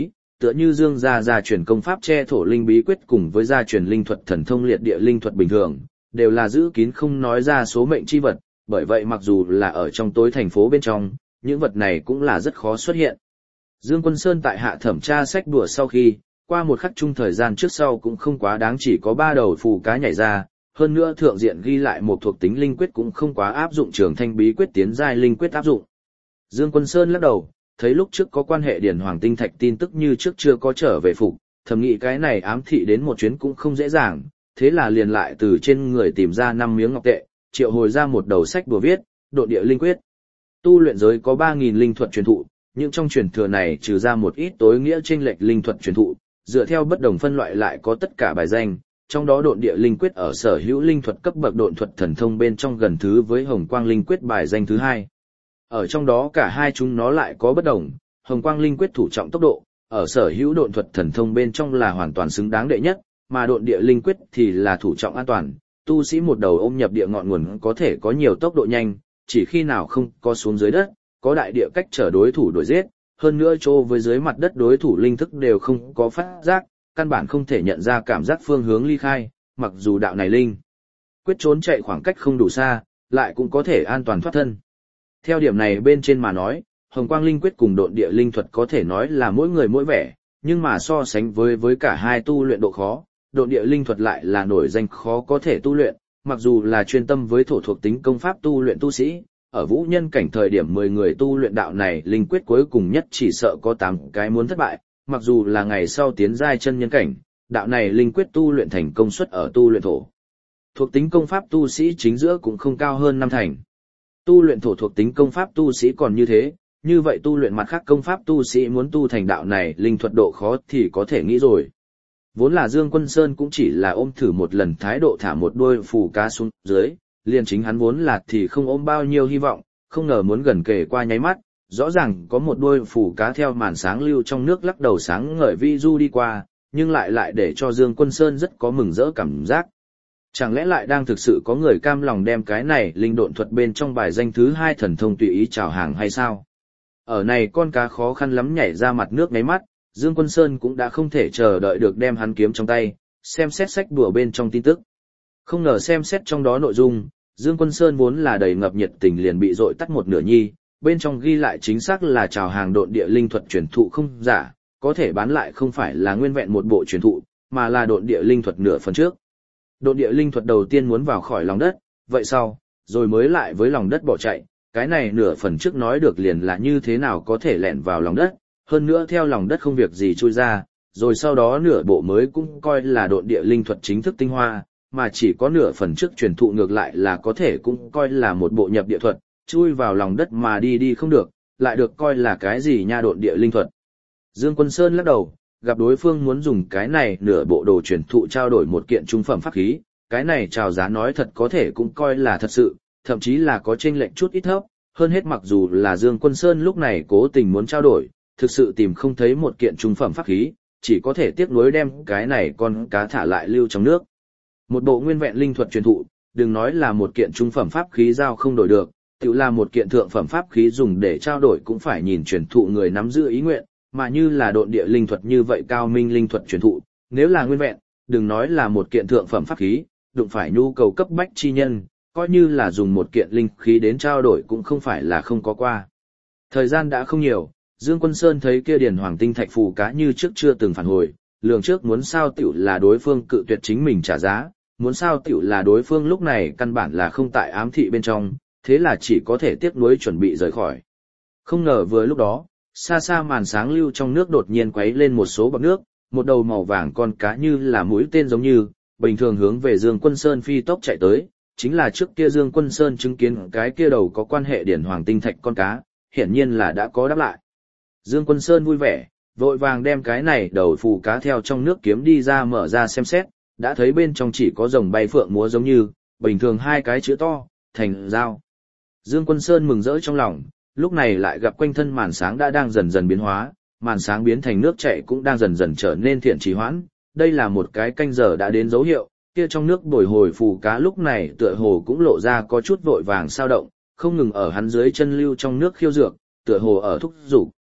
Speaker 1: tựa như Dương gia truyền công pháp che thổ linh bí quyết cùng với gia truyền linh thuật thần thông liệt địa linh thuật bình thường, đều là giữ kín không nói ra số mệnh chi vật, bởi vậy mặc dù là ở trong tối thành phố bên trong, những vật này cũng là rất khó xuất hiện. Dương Quân Sơn tại hạ thẩm tra sách đùa sau khi, qua một khắc chung thời gian trước sau cũng không quá đáng, chỉ có 3 đầu phù cá nhảy ra, hơn nữa thượng diện ghi lại một thuộc tính linh quyết cũng không quá áp dụng trường thanh bí quyết tiến giai linh quyết áp dụng. Dương Quân Sơn lắc đầu, thấy lúc trước có quan hệ điển hoàng tinh thạch tin tức như trước chưa có trở về phục, thầm nghĩ cái này ám thị đến một chuyến cũng không dễ dàng, thế là liền lại từ trên người tìm ra 5 miếng ngọc tệ, triệu hồi ra một đầu sách đùa viết, Độn địa linh quyết. Tu luyện giới có 3000 linh thuật truyền thụ, nhưng trong truyền thừa này trừ ra một ít tối nghĩa chênh lệch linh thuật truyền thụ, dựa theo bất đồng phân loại lại có tất cả bài danh, trong đó Độn địa linh quyết ở sở hữu linh thuật cấp bậc độn thuật thần thông bên trong gần thứ với Hồng Quang linh quyết bài danh thứ 2. Ở trong đó cả hai chúng nó lại có bất đồng, Hồng Quang linh quyết thủ trọng tốc độ, ở sở hữu độn thuật thần thông bên trong là hoàn toàn xứng đáng đệ nhất, mà độn địa linh quyết thì là thủ trọng an toàn, tu sĩ một đầu ôm nhập địa ngọn nguồn có thể có nhiều tốc độ nhanh, chỉ khi nào không có xuống dưới đất, có đại địa cách trở đối thủ đuổi giết, hơn nữa chỗ với dưới mặt đất đối thủ linh thức đều không có phát giác, căn bản không thể nhận ra cảm giác phương hướng ly khai, mặc dù đạo này linh quyết trốn chạy khoảng cách không đủ xa, lại cũng có thể an toàn thoát thân. Theo điểm này bên trên mà nói, Hồng Quang linh quyết cùng độn địa linh thuật có thể nói là mỗi người mỗi vẻ, nhưng mà so sánh với cả hai tu luyện độ khó, độn địa linh thuật lại là nổi danh khó có thể tu luyện, mặc dù là chuyên tâm với thổ thuộc tính công pháp tu luyện tu sĩ, ở vũ nhân cảnh thời điểm 10 người tu luyện đạo này linh quyết cuối cùng nhất chỉ sợ có 8 cái muốn thất bại, mặc dù là ngày sau tiến giai chân nhân cảnh, đạo này linh quyết tu luyện thành công suất ở tu luyện thổ thuộc tính công pháp tu sĩ chính giữa cũng không cao hơn 5 thành. Tu luyện thổ thuộc tính công pháp tu sĩ còn như thế, như vậy tu luyện mặt khác công pháp tu sĩ muốn tu thành đạo này linh thuật độ khó thì có thể nghĩ rồi. Vốn là Dương Quân Sơn cũng chỉ là ôm thử một lần thái độ thả một đôi phù cá xuống dưới, liền chính hắn vốn là thì không ôm bao nhiêu hy vọng, không ngờ muốn gần kề qua nháy mắt, rõ ràng có một đôi phù cá theo màn sáng lưu trong nước lắc đầu sáng ngời vi du đi qua, nhưng lại để cho Dương Quân Sơn rất có mừng rỡ cảm giác. Chẳng lẽ lại đang thực sự có người cam lòng đem cái này linh độn thuật bên trong bài danh thứ 2 thần thông tùy ý chào hàng hay sao? Ở này con cá khó khăn lắm nhảy ra mặt nước ngáy mắt, Dương Quân Sơn cũng đã không thể chờ đợi được đem hắn kiếm trong tay, xem xét sách đùa bên trong tin tức. Không ngờ xem xét trong đó nội dung, Dương Quân Sơn vốn là đầy ngập nhiệt tình liền bị dội tắt một nửa nhi, bên trong ghi lại chính xác là chào hàng độn địa linh thuật truyền thụ không giả, có thể bán lại không phải là nguyên vẹn một bộ truyền thụ, mà là độn địa linh thuật nửa phần trước. Độn địa linh thuật đầu tiên muốn vào khỏi lòng đất, vậy sau, rồi mới lại với lòng đất bỏ chạy, cái này nửa phần trước nói được liền là như thế nào có thể lẻn vào lòng đất, hơn nữa theo lòng đất không việc gì chui ra, rồi sau đó nửa bộ mới cũng coi là độn địa linh thuật chính thức tinh hoa, mà chỉ có nửa phần trước truyền thụ ngược lại là có thể cũng coi là một bộ nhập địa thuật, chui vào lòng đất mà đi không được, lại được coi là cái gì nha độn địa linh thuật. Dương Quân Sơn lắc đầu, gặp đối phương muốn dùng cái này nửa bộ đồ truyền thụ trao đổi một kiện trung phẩm pháp khí, cái này chào giá nói thật có thể cũng coi là thật sự, thậm chí là có chênh lệch chút ít thấp, hơn hết mặc dù là Dương Quân Sơn lúc này cố tình muốn trao đổi, thực sự tìm không thấy một kiện trung phẩm pháp khí, chỉ có thể tiếc nuối đem cái này con cá thả lại lưu trong nước. Một bộ nguyên vẹn linh thuật truyền thụ, đừng nói là một kiện trung phẩm pháp khí giao không đổi được, tự là một kiện thượng phẩm pháp khí dùng để trao đổi cũng phải nhìn truyền thụ người nắm giữ ý nguyện, mà như là độn địa linh thuật như vậy cao minh linh thuật truyền thụ, nếu là nguyên vẹn, đừng nói là một kiện thượng phẩm pháp khí, đụng phải nhu cầu cấp bách chi nhân, coi như là dùng một kiện linh khí đến trao đổi cũng không phải là không có qua. Thời gian đã không nhiều, Dương Quân Sơn thấy kia điền hoàng tinh thạch phù cá như trước chưa từng phản hồi, lường trước muốn sao tiểu là đối phương cự tuyệt chính mình trả giá, muốn sao tiểu là đối phương lúc này căn bản là không tại ám thị bên trong, thế là chỉ có thể tiếc nuối chuẩn bị rời khỏi. Không ngờ vừa lúc đó, xa xa màn sáng lưu trong nước đột nhiên quấy lên một số bọt nước, một đầu màu vàng con cá như là mũi tên giống như, bình thường hướng về Dương Quân Sơn phi tốc chạy tới, chính là trước kia Dương Quân Sơn chứng kiến cái kia đầu có quan hệ điển hoàng tinh thạch con cá, hiển nhiên là đã có đáp lại. Dương Quân Sơn vui vẻ, vội vàng đem cái này đầu phù cá theo trong nước kiếm đi ra mở ra xem xét, đã thấy bên trong chỉ có rồng bay phượng múa giống như, bình thường hai cái chữ to, thành dao. Dương Quân Sơn mừng rỡ trong lòng, lúc này lại gặp quanh thân màn sáng đã đang dần dần biến hóa, màn sáng biến thành nước chảy cũng đang dần dần trở nên thiện trì hoãn, đây là một cái canh giờ đã đến dấu hiệu, kia trong nước bồi hồi phù cá lúc này tựa hồ cũng lộ ra có chút vội vàng sao động, không ngừng ở hắn dưới chân lưu trong nước khiêu dược, tựa hồ ở thúc dục.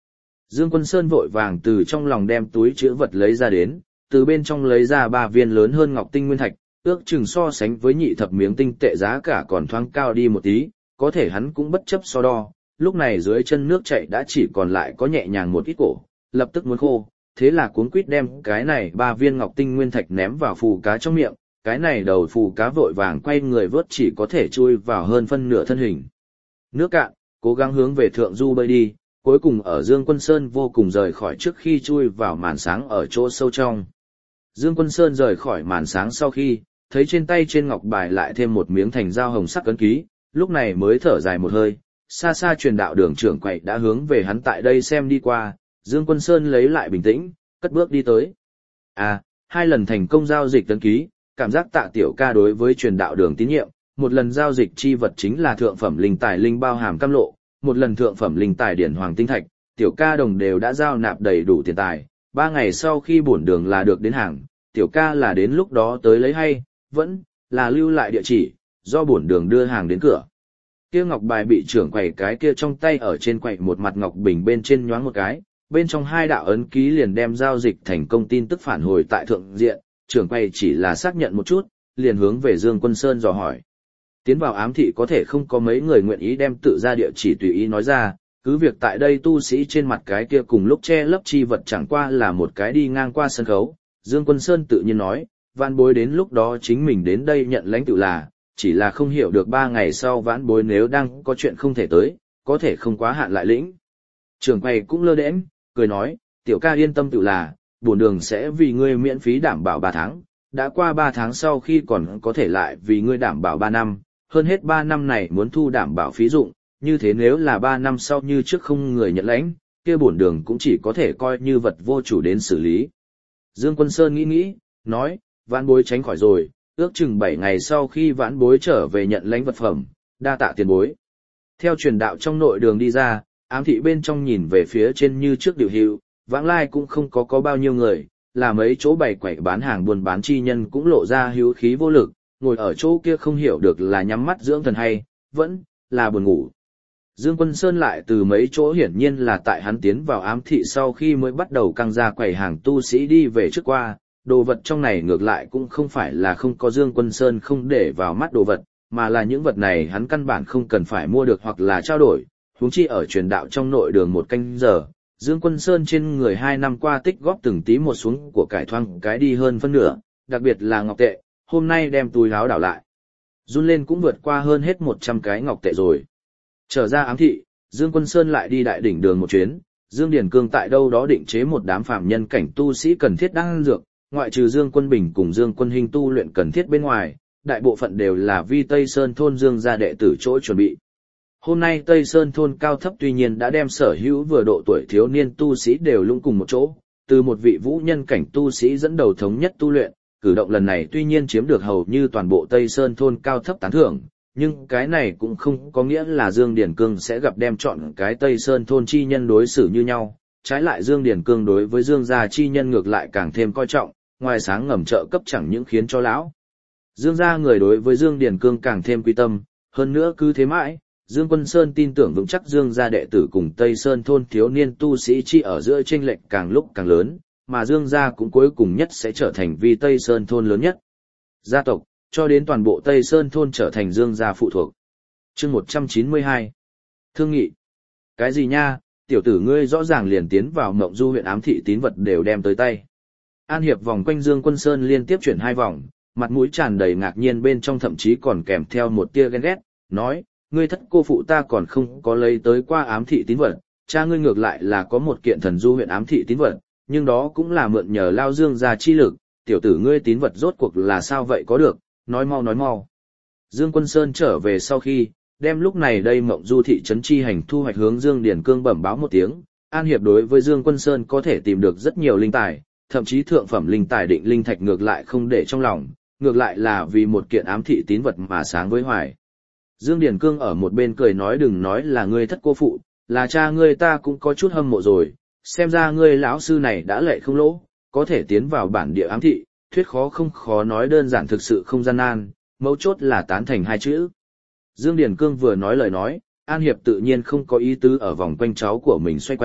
Speaker 1: Dương Quân Sơn vội vàng từ trong lòng đem túi chữ vật lấy ra đến, từ bên trong lấy ra 3 viên lớn hơn ngọc tinh nguyên thạch, ước chừng so sánh với nhị thập miếng tinh tệ giá cả còn thoáng cao đi một tí, có thể hắn cũng bất chấp so đo, lúc này dưới chân nước chảy đã chỉ còn lại có nhẹ nhàng một ít cổ, lập tức muốn khô, thế là cuống quýt đem cái này 3 viên ngọc tinh nguyên thạch ném vào phù cá trong miệng, cái này đầu phù cá vội vàng quay người vớt chỉ có thể chui vào hơn phân nửa thân hình. Nước cạn, cố gắng hướng về thượng du bơi đi, cuối cùng ở Dương Quân Sơn vô cùng rời khỏi trước khi chui vào màn sáng ở chỗ sâu trong. Dương Quân Sơn rời khỏi màn sáng sau khi, thấy trên tay trên ngọc bài lại thêm một miếng thành dao hồng sắc ấn ký, lúc này mới thở dài một hơi, xa xa truyền đạo đường trưởng quậy đã hướng về hắn tại đây xem đi qua, Dương Quân Sơn lấy lại bình tĩnh, cất bước đi tới. À, 2 lần thành công giao dịch ấn ký, cảm giác Tạ tiểu ca đối với truyền đạo đường tín nhiệm, một lần giao dịch chi vật chính là thượng phẩm linh tài linh bao hàm cam lộ, một lần thượng phẩm linh tài điển hoàng tinh thạch, tiểu ca đồng đều đã giao nạp đầy đủ tiền tài, 3 ngày sau khi bổn đường là được đến hàng, tiểu ca là đến lúc đó tới lấy hay, vẫn là lưu lại địa chỉ, do bổn đường đưa hàng đến cửa. Kia ngọc bài bị trưởng quầy cái kia trong tay ở trên quầy một mặt ngọc bình bên trên nhoáng một cái, bên trong 2 đạo ấn ký liền đem giao dịch thành công tin tức phản hồi tại thượng diện, trưởng quầy chỉ là xác nhận một chút, liền hướng về Dương Quân Sơn dò hỏi. Tiến vào ám thị có thể không có mấy người nguyện ý đem tự ra địa chỉ tùy ý nói ra, cứ việc tại đây tu sĩ trên mặt cái kia cùng lúc che lấp chi vật chẳng qua là một cái đi ngang qua sân khấu. Dương Quân Sơn tự nhiên nói, vãn bối đến lúc đó chính mình đến đây nhận lãnh tự là, chỉ là không hiểu được 3 ngày sau vãn bối nếu đang có chuyện không thể tới, có thể không quá hạn lại lĩnh. Trưởng quầy cũng lơ đễnh, cười nói, tiểu ca yên tâm tự là, bổn đường sẽ vì ngươi miễn phí đảm bảo 3 tháng, đã qua 3 tháng sau khi còn có thể lại vì ngươi đảm bảo 3 năm, hơn hết 3 năm này muốn thu đảm bảo phí dụng, như thế nếu là 3 năm sau như trước không người nhận lãnh, kia bổn đường cũng chỉ có thể coi như vật vô chủ đến xử lý. Dương Quân Sơn nghĩ, nói, vãn bối tránh khỏi rồi, ước chừng 7 ngày sau khi vãn bối trở về nhận lãnh vật phẩm, đa tạ tiền bối. Theo truyền đạo trong nội đường đi ra, ám thị bên trong nhìn về phía trên như trước điều hiệu, vãng lai cũng không có bao nhiêu người, là mấy chỗ bày quẩy bán hàng buôn bán chi nhân cũng lộ ra hữu khí vô lực, ngồi ở chỗ kia không hiểu được là nhắm mắt dưỡng thần hay, vẫn là buồn ngủ. Dương Quân Sơn lại từ mấy chỗ hiển nhiên là tại hắn tiến vào ám thị sau khi mới bắt đầu căng ra quầy hàng tu sĩ đi về trước qua, đồ vật trong này ngược lại cũng không phải là không có Dương Quân Sơn không để vào mắt đồ vật, mà là những vật này hắn căn bản không cần phải mua được hoặc là trao đổi, huống chi ở truyền đạo trong nội đường 1 canh giờ. Dương Quân Sơn trên người 2 năm qua tích góp từng tí một xuống của cải thoang cái đi hơn phân nửa, đặc biệt là ngọc tệ, hôm nay đem túi áo đảo lại. Run lên cũng vượt qua hơn hết 100 cái ngọc tệ rồi. Trở ra ám thị, Dương Quân Sơn lại đi đại đỉnh đường một chuyến, Dương Điển Cương tại đâu đó định chế một đám phàm nhân cảnh tu sĩ cần thiết đan dược, ngoại trừ Dương Quân Bình cùng Dương Quân Hinh tu luyện cần thiết bên ngoài, đại bộ phận đều là vi Tây Sơn thôn Dương gia đệ tử chỗ chuẩn bị. Hôm nay Tây Sơn thôn cao thấp tuy nhiên đã đem sở hữu vừa độ tuổi thiếu niên tu sĩ đều lũng cùng một chỗ, từ một vị vũ nhân cảnh tu sĩ dẫn đầu thống nhất tu luyện, cử động lần này tuy nhiên chiếm được hầu như toàn bộ Tây Sơn thôn cao thấp tán thưởng, nhưng cái này cũng không có nghĩa là Dương Điển Cương sẽ gặp đem chọn cái Tây Sơn thôn chi nhân đối xử như nhau, trái lại Dương Điển Cương đối với Dương gia chi nhân ngược lại càng thêm coi trọng, ngoài sáng ngầm trợ cấp chẳng những khiến cho lão Dương gia người đối với Dương Điển Cương càng thêm quy tâm, hơn nữa cứ thế mãi, Dương Quân Sơn tin tưởng vững chắc Dương gia đệ tử cùng Tây Sơn thôn thiếu niên tu sĩ chi ở giữa chênh lệch càng lúc càng lớn, mà Dương gia cũng cuối cùng nhất sẽ trở thành vi Tây Sơn thôn lớn nhất gia tộc, cho đến toàn bộ Tây Sơn thôn trở thành Dương gia phụ thuộc. Chương 192. Thương nghị. Cái gì nha, tiểu tử ngươi rõ ràng liền tiến vào Mộng Du huyện ám thị tín vật đều đem tới tay. An Hiệp vòng quanh Dương Quân Sơn liên tiếp chuyển 2 vòng, mặt mũi tràn đầy ngạc nhiên bên trong thậm chí còn kèm theo một tia ghen ghét, nói, ngươi thất cô phụ ta còn không có lấy tới qua ám thị tín vật, cha ngươi ngược lại là có một kiện Thần Du huyện ám thị tín vật, nhưng đó cũng là mượn nhờ lao Dương gia chi lực, tiểu tử ngươi tín vật rốt cuộc là sao vậy có được, nói mau. Dương Quân Sơn trở về sau khi, đem lúc này đây Mộng Du thị trấn chi hành thu hoạch hướng Dương Điển Cương bẩm báo một tiếng, An Hiệp đối với Dương Quân Sơn có thể tìm được rất nhiều linh tài, thậm chí thượng phẩm linh tài định linh thạch ngược lại không để trong lòng, ngược lại là vì một kiện ám thị tín vật mà sáng với hoài. Dương Điển Cương ở một bên cười nói đừng nói là ngươi thất cô phụ, là cha ngươi ta cũng có chút hâm mộ rồi, xem ra ngươi lão sư này đã lệ không lỗ, có thể tiến vào bản địa ám thị, thuyết khó không khó nói đơn giản thực sự không gian nan, mấu chốt là tán thành 2 chữ. Dương Điển Cương vừa nói lời nói, An Hiệp tự nhiên không có ý tứ ở vòng quanh cháu của mình xoay quanh,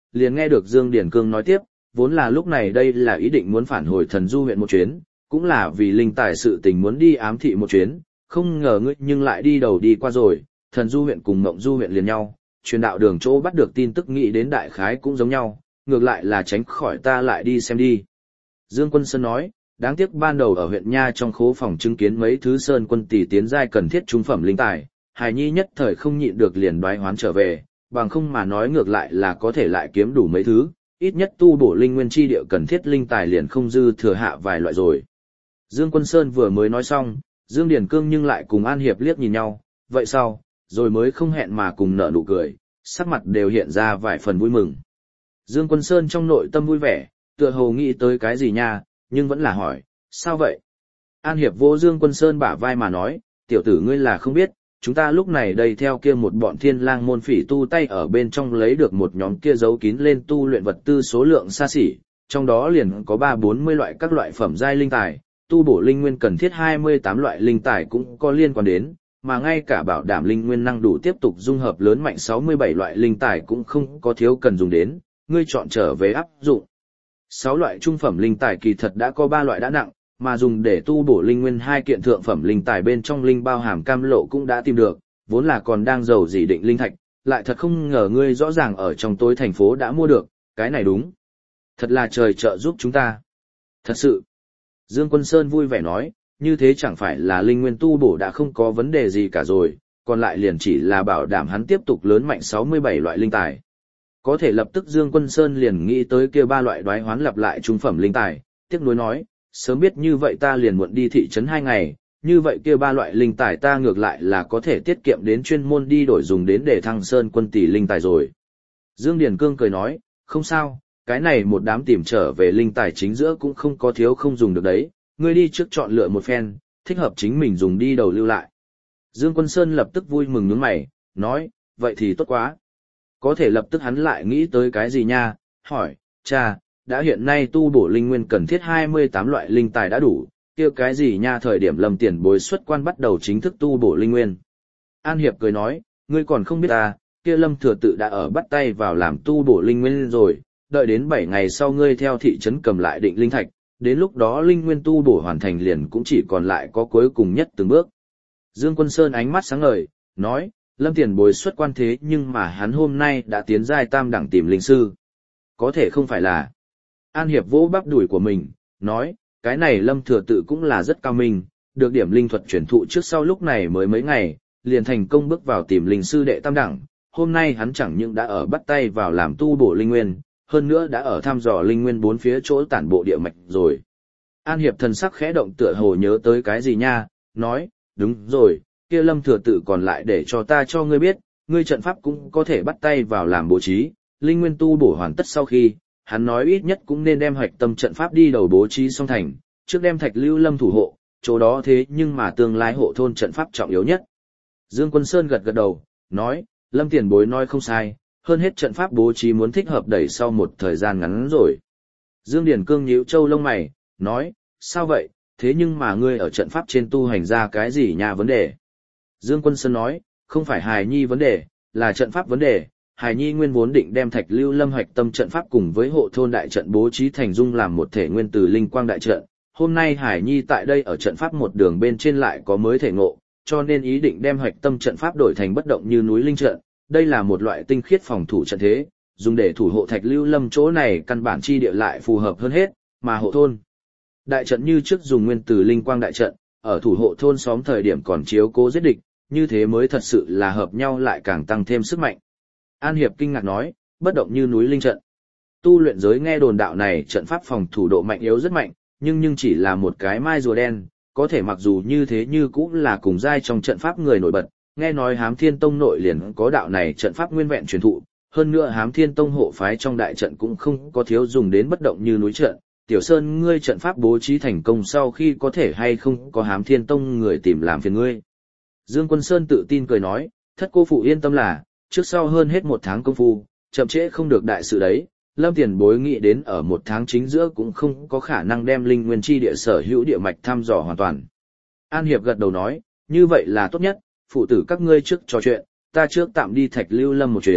Speaker 1: liền nghe được Dương Điển Cương nói tiếp, vốn là lúc này đây là ý định muốn phản hồi Thần Du huyện một chuyến, cũng là vì linh tài sự tình muốn đi ám thị một chuyến, không ngờ ngươi nhưng lại đi đầu đi qua rồi, Thần Du huyện cùng Mộng Du huyện liền nhau, truyền đạo đường chỗ bắt được tin tức nghĩ đến đại khái cũng giống nhau, ngược lại là tránh khỏi ta lại đi xem đi. Dương Quân Sơn nói, đáng tiếc ban đầu ở huyện Nha trong khố phòng chứng kiến mấy thứ sơn quân tỷ tiến giai cần thiết trung phẩm linh tài, Hải Nhi nhất thời không nhịn được liền đoái hoán trở về, bằng không mà nói ngược lại là có thể lại kiếm đủ mấy thứ, ít nhất tu bổ linh nguyên chi địa cần thiết linh tài liền không dư thừa hạ vài loại rồi. Dương Quân Sơn vừa mới nói xong, Dương Điển Cương nhưng lại cùng An Hiệp liếc nhìn nhau, vậy sao, rồi mới không hẹn mà cùng nở nụ cười, sắc mặt đều hiện ra vài phần vui mừng. Dương Quân Sơn trong nội tâm vui vẻ, tựa hồ nghĩ tới cái gì nha, nhưng vẫn là hỏi, sao vậy? An Hiệp vô Dương Quân Sơn bả vai mà nói, tiểu tử ngươi là không biết, chúng ta lúc này đây theo kia một bọn thiên lang môn phỉ tu tay ở bên trong lấy được một nhóm kia giấu kín lên tu luyện vật tư số lượng xa xỉ, trong đó liền có 3-40 loại các loại phẩm giai linh tài, tu bổ linh nguyên cần thiết 28 loại linh tài cũng có liên quan đến, mà ngay cả bảo đảm linh nguyên năng đủ tiếp tục dung hợp lớn mạnh 67 loại linh tài cũng không có thiếu cần dùng đến, ngươi chọn trở về áp dụng. 6 loại trung phẩm linh tài kỳ thật đã có 3 loại đã nặng, mà dùng để tu bổ linh nguyên 2 kiện thượng phẩm linh tài bên trong linh bao hàm cam lộ cũng đã tìm được, vốn là còn đang giàu gì định linh thạch, lại thật không ngờ ngươi rõ ràng ở trong tối thành phố đã mua được, cái này đúng. Thật là trời trợ giúp chúng ta. Thật sự. Dương Quân Sơn vui vẻ nói, như thế chẳng phải là linh nguyên tu bổ đã không có vấn đề gì cả rồi, còn lại liền chỉ là bảo đảm hắn tiếp tục lớn mạnh 67 loại linh tài. Có thể lập tức Dương Quân Sơn liền nghĩ tới kia 3 loại đoái hoán lặp lại trung phẩm linh tài, tiếc nuối nói, sớm biết như vậy ta liền muộn đi thị trấn 2 ngày, như vậy kia 3 loại linh tài ta ngược lại là có thể tiết kiệm đến chuyên môn đi đổi dùng đến để thăng sơn quân tỷ linh tài rồi. Dương Điển Cương cười nói, không sao, cái này một đám tìm trở về linh tài chính giữa cũng không có thiếu không dùng được đấy, ngươi đi trước chọn lựa một phen, thích hợp chính mình dùng đi đầu lưu lại. Dương Quân Sơn lập tức vui mừng nhướng mày, nói, vậy thì tốt quá. Có thể lập tức hắn lại nghĩ tới cái gì nha, hỏi, cha, đã hiện nay tu bổ linh nguyên cần thiết 28 loại linh tài đã đủ, kia cái gì nha thời điểm Lâm Tiền Bối xuất quan bắt đầu chính thức tu bổ linh nguyên. An Hiệp cười nói, ngươi còn không biết ta, kia Lâm Thừa Tự đã ở bắt tay vào làm tu bổ linh nguyên rồi, đợi đến 7 ngày sau ngươi theo thị trấn cầm lại định linh thạch, đến lúc đó linh nguyên tu bổ hoàn thành liền cũng chỉ còn lại có cuối cùng nhất từng bước. Dương Quân Sơn ánh mắt sáng ngời, nói, Lâm Tiền Bối xuất quan thế nhưng mà hắn hôm nay đã tiến giai tam đẳng tìm linh sư. Có thể không phải là. An Hiệp vỗ bắp đùi của mình, nói, cái này Lâm Thừa Tự cũng là rất cao minh, được điểm linh thuật chuyển thụ trước sau lúc này mới mấy ngày, liền thành công bước vào tìm linh sư đệ tam đẳng, hôm nay hắn chẳng những đã ở bắt tay vào làm tu bổ linh nguyên, hơn nữa đã ở thăm dò linh nguyên 4 phía chỗ tản bộ địa mạch rồi. An Hiệp thần sắc khẽ động tựa hồ nhớ tới cái gì nha, nói, đúng rồi, kia Lâm Thừa Tự còn lại để cho ta cho ngươi biết, ngươi trận pháp cũng có thể bắt tay vào làm bố trí, linh nguyên tu bổ hoàn tất sau khi, hắn nói ít nhất cũng nên đem hoạch tâm trận pháp đi đầu bố trí xong thành, trước đem Thạch Lưu Lâm thủ hộ, chỗ đó thế nhưng mà tương lai hộ thôn trận pháp trọng yếu nhất. Dương Quân Sơn gật gật đầu, nói, Lâm Tiền Bối nói không sai, hơn hết trận pháp bố trí muốn thích hợp đẩy sau một thời gian ngắn rồi. Dương Điển Cương nhíu châu lông mày, nói, sao vậy, thế nhưng mà ngươi ở trận pháp trên tu hành ra cái gì nha vấn đề? Dương Quân Sơn nói, không phải Hài Nhi vấn đề, là trận pháp vấn đề. Hài Nhi nguyên vốn định đem Thạch Lưu Lâm hoạch tâm trận pháp cùng với hộ thôn đại trận bố trí thành dung làm một thể nguyên từ linh quang đại trận. Hôm nay Hải Nhi tại đây ở trận pháp một đường bên trên lại có mới thể ngộ, cho nên ý định đem hoạch tâm trận pháp đổi thành bất động như núi linh trận. Đây là một loại tinh khiết phòng thủ trận thế, dùng để thủ hộ Thạch Lưu Lâm chỗ này căn bản chi địa lại phù hợp hơn hết, mà hộ thôn đại trận như trước dùng nguyên từ linh quang đại trận, ở thủ hộ thôn xóm thời điểm còn chiếu cố giết địch, như thế mới thật sự là hợp nhau lại càng tăng thêm sức mạnh. An Hiệp kinh ngạc nói, bất động như núi linh trận. Tu luyện giới nghe đồn đạo này trận pháp phòng thủ độ mạnh yếu rất mạnh, nhưng chỉ là một cái mai rùa đen, có thể mặc dù như thế như cũng là cùng giai trong trận pháp người nổi bật, nghe nói Hám Thiên Tông nội liền có đạo này trận pháp nguyên vẹn truyền thụ, hơn nữa Hám Thiên Tông hộ phái trong đại trận cũng không có thiếu dùng đến bất động như núi trận. Tiểu Sơn ngươi trận pháp bố trí thành công sau khi có thể hay không có Hám Thiên Tông người tìm làm phiền ngươi. Dương Quân Sơn tự tin cười nói, thất cô phụ yên tâm là, trước sau hơn hết 1 tháng công phu, chậm trễ không được đại sự đấy. Lâm Tiền Bối nghĩ đến ở 1 tháng chính giữa cũng không có khả năng đem linh nguyên chi địa sở hữu địa mạch thăm dò hoàn toàn. An Hiệp gật đầu nói, như vậy là tốt nhất, phụ tử các ngươi trước trò chuyện, ta trước tạm đi Thạch Lưu Lâm một chuyến,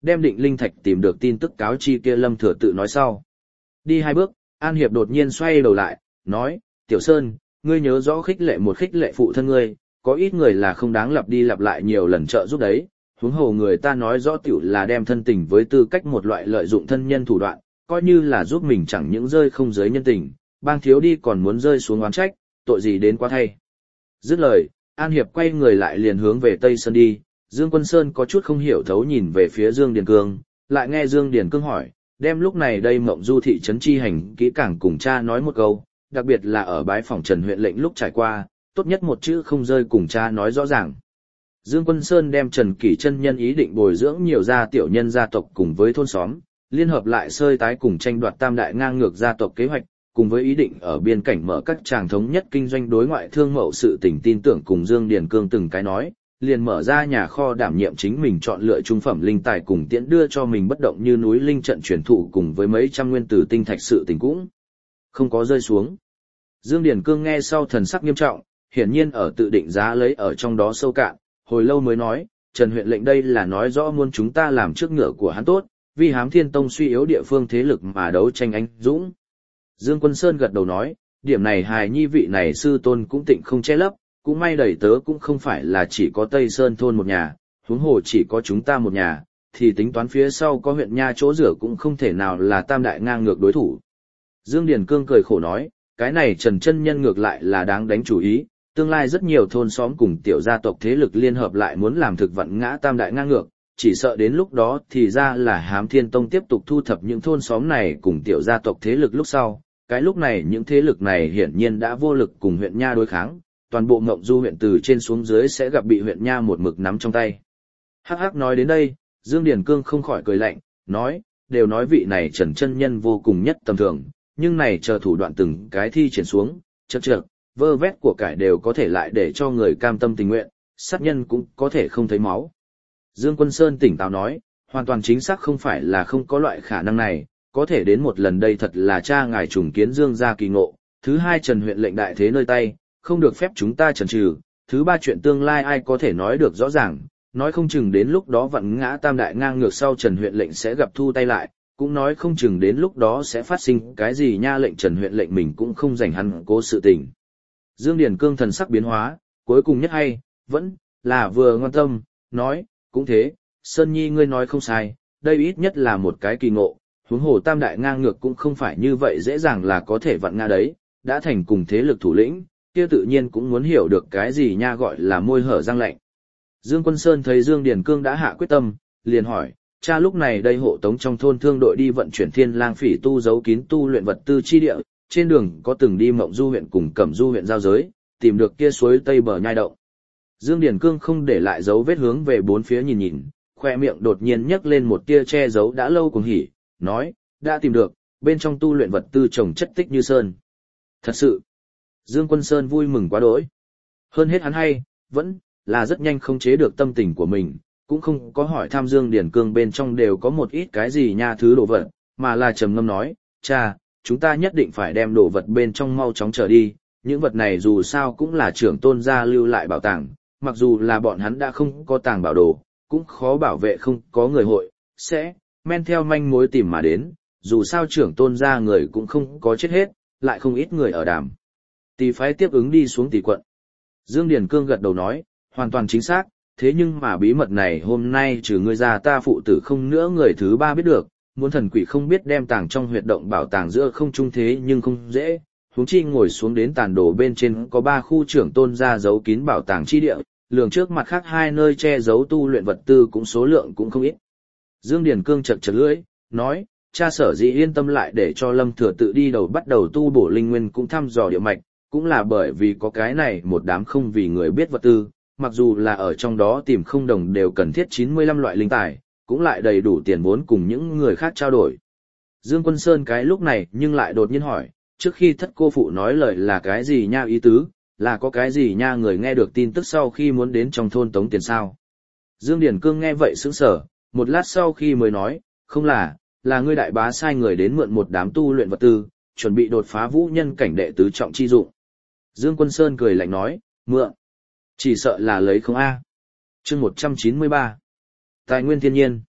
Speaker 1: đem định linh thạch tìm được tin tức cáo chi kia Lâm Thừa Tự nói sau. Đi 2 bước, An Hiệp đột nhiên xoay đầu lại, nói, Tiểu Sơn, ngươi nhớ rõ khích lệ phụ thân ngươi, có ít người là không đáng lặp đi lặp lại nhiều lần trợ giúp đấy, huống hồ người ta nói rõ tiểu là đem thân tình với tư cách một loại lợi dụng thân nhân thủ đoạn, coi như là giúp mình chẳng những rơi không giới nhân tình, bang thiếu đi còn muốn rơi xuống oán trách, tội gì đến quá thay. Dứt lời, An Hiệp quay người lại liền hướng về Tây Sơn đi, Dương Quân Sơn có chút không hiểu thấu nhìn về phía Dương Điền Cương, lại nghe Dương Điền Cương hỏi, đem lúc này đây Mộng Du thị trấn chi hành kỹ càng cùng cha nói một câu, đặc biệt là ở bái phòng Trần huyện lệnh lúc trải qua, tốt nhất một chữ không rơi cùng cha nói rõ ràng. Dương Quân Sơn đem Trần Kỷ chân nhân ý định bồi dưỡng nhiều gia tiểu nhân gia tộc cùng với thôn xóm, liên hợp lại sơi tái cùng tranh đoạt tam đại ngang ngược gia tộc kế hoạch, cùng với ý định ở biên cảnh mở các tràng thống nhất kinh doanh đối ngoại thương mậu sự tình tin tưởng cùng Dương Điền Cương từng cái nói, liền mở ra nhà kho đảm nhiệm chính mình chọn lựa trung phẩm linh tài cùng tiễn đưa cho mình bất động như núi linh trận truyền thụ cùng với mấy trăm nguyên tử tinh thạch sự tình cũng không có rơi xuống. Dương Điền Cương nghe sau thần sắc nghiêm trọng, hiển nhiên ở tự định giá lấy ở trong đó sâu cạn, hồi lâu mới nói, Trần huyện lệnh đây là nói rõ muốn chúng ta làm trước ngựa của hắn tốt, vì Hám Thiên Tông suy yếu địa phương thế lực mà đấu tranh anh dũng. Dương Quân Sơn gật đầu nói, điểm này hài nhi vị này sư tôn cũng tịnh không che lấp, cũng may đầy tớ cũng không phải là chỉ có Tây Sơn thôn một nhà, huống hồ chỉ có chúng ta một nhà, thì tính toán phía sau có huyện nha chỗ rửa cũng không thể nào là tam đại ngang ngược đối thủ. Dương Điền Cương cười khổ nói, cái này Trần chân nhân ngược lại là đáng đánh chủ ý, tương lai rất nhiều thôn xóm cùng tiểu gia tộc thế lực liên hợp lại muốn làm thực vận ngã tam đại ngang ngược, chỉ sợ đến lúc đó thì ra là Hám Thiên Tông tiếp tục thu thập những thôn xóm này cùng tiểu gia tộc thế lực lúc sau, cái lúc này những thế lực này hiển nhiên đã vô lực cùng huyện nha đối kháng, toàn bộ Mộng Du huyện từ trên xuống dưới sẽ gặp bị huyện nha một mực nắm trong tay. Hắc hắc nói đến đây, Dương Điền Cương không khỏi cười lạnh, nói, đều nói vị này Trần chân nhân vô cùng nhất tầm thường, nhưng này chờ thủ đoạn từng cái thi triển xuống, chậc chậc, vơ vét của cải đều có thể lại để cho người cam tâm tình nguyện, sát nhân cũng có thể không thấy máu. Dương Quân Sơn tỉnh táo nói, hoàn toàn chính xác không phải là không có loại khả năng này, có thể đến một lần đây thật là cha ngài trùng kiến Dương gia kỳ ngộ, thứ hai Trần huyện lệnh đại thế nơi tay, không được phép chúng ta chần chừ, thứ ba chuyện tương lai ai có thể nói được rõ ràng, nói không chừng đến lúc đó vặn ngã tam đại ngang ngược sau Trần huyện lệnh sẽ gặp thu tay lại, cũng nói không chừng đến lúc đó sẽ phát sinh cái gì nha lệnh Trần huyện lệnh mình cũng không dành hắn cố sự tình. Dương Điền Cương thần sắc biến hóa, cuối cùng nhất hay, vẫn là vừa ngoan tâm, nói, cũng thế, Sơn Nhi ngươi nói không sai, đây ít nhất là một cái kỳ ngộ, huống hồ tam đại ngang ngược cũng không phải như vậy dễ dàng là có thể vặn ngã đấy, đã thành cùng thế lực thủ lĩnh, kia tự nhiên cũng muốn hiểu được cái gì nha gọi là môi hở răng lạnh. Dương Quân Sơn thấy Dương Điền Cương đã hạ quyết tâm, liền hỏi, cha lúc này đây hộ tống trong thôn thương đội đi vận chuyển Thiên Lang Phỉ tu giấu kín tu luyện vật tư chi địa, trên đường có từng đi Mộng Du huyện cùng Cẩm Du huyện giao giới, tìm được kia suối Tây bờ nhai động. Dương Điền Cương không để lại dấu vết hướng về bốn phía nhìn nhìn, khoe miệng đột nhiên nhấc lên một tia che giấu đã lâu cuồng hỉ, nói, đã tìm được, bên trong tu luyện vật tư trồng chất tích như sơn. Thật sự, Dương Quân Sơn vui mừng quá đỗi. Hơn hết hắn hay, vẫn là rất nhanh không chế được tâm tình của mình, cũng không có hỏi thăm Dương Điền Cương bên trong đều có một ít cái gì nha thứ đồ vật, mà là trầm ngâm nói, cha, chúng ta nhất định phải đem đồ vật bên trong mau chóng trở đi, những vật này dù sao cũng là trưởng tôn gia lưu lại bảo tàng, mặc dù là bọn hắn đã không có tàng bảo đồ, cũng khó bảo vệ không có người hội, sẽ men theo manh mối tìm mà đến, dù sao trưởng tôn gia người cũng không có chết hết, lại không ít người ở Đàm Tỳ phái tiếp ứng đi xuống Tỳ quận. Dương Điền Cương gật đầu nói, hoàn toàn chính xác, thế nhưng mà bí mật này hôm nay trừ ngươi ra ta phụ tử không nữa người thứ ba biết được, muốn thần quỷ không biết đem tàng trong huyệt động bảo tàng giữa không trung thế nhưng không dễ, huống chi ngồi xuống đến tàn đồ bên trên có 3 khu trưởng tôn gia giấu kín bảo tàng chi địa, lường trước mặt khác 2 nơi che giấu tu luyện vật tư cũng số lượng cũng không ít. Dương Điền Cương chật chật lưỡi, nói, cha sở dĩ yên tâm lại để cho Lâm Thừa Tự đi đầu bắt đầu tu bổ linh nguyên cũng thăm dò địa mạch, cũng là bởi vì có cái này một đám không vì người biết vật tư, mặc dù là ở trong đó tìm không đồng đều cần thiết 95 loại linh tài, cũng lại đầy đủ tiền vốn cùng những người khác trao đổi. Dương Quân Sơn cái lúc này nhưng lại đột nhiên hỏi, trước khi thất cô phụ nói lời là cái gì nha ý tứ, là có cái gì nha người nghe được tin tức sau khi muốn đến trong thôn tống tiền sao? Dương Điền Cương nghe vậy sững sờ, một lát sau khi mới nói, không là ngươi đại bá sai người đến mượn một đám tu luyện vật tư, chuẩn bị đột phá vũ nhân cảnh đệ tứ trọng chi dụng. Dương Quân Sơn cười lạnh nói, mượn, chỉ sợ là lấy không a. Chương 193. Tài nguyên thiên nhiên.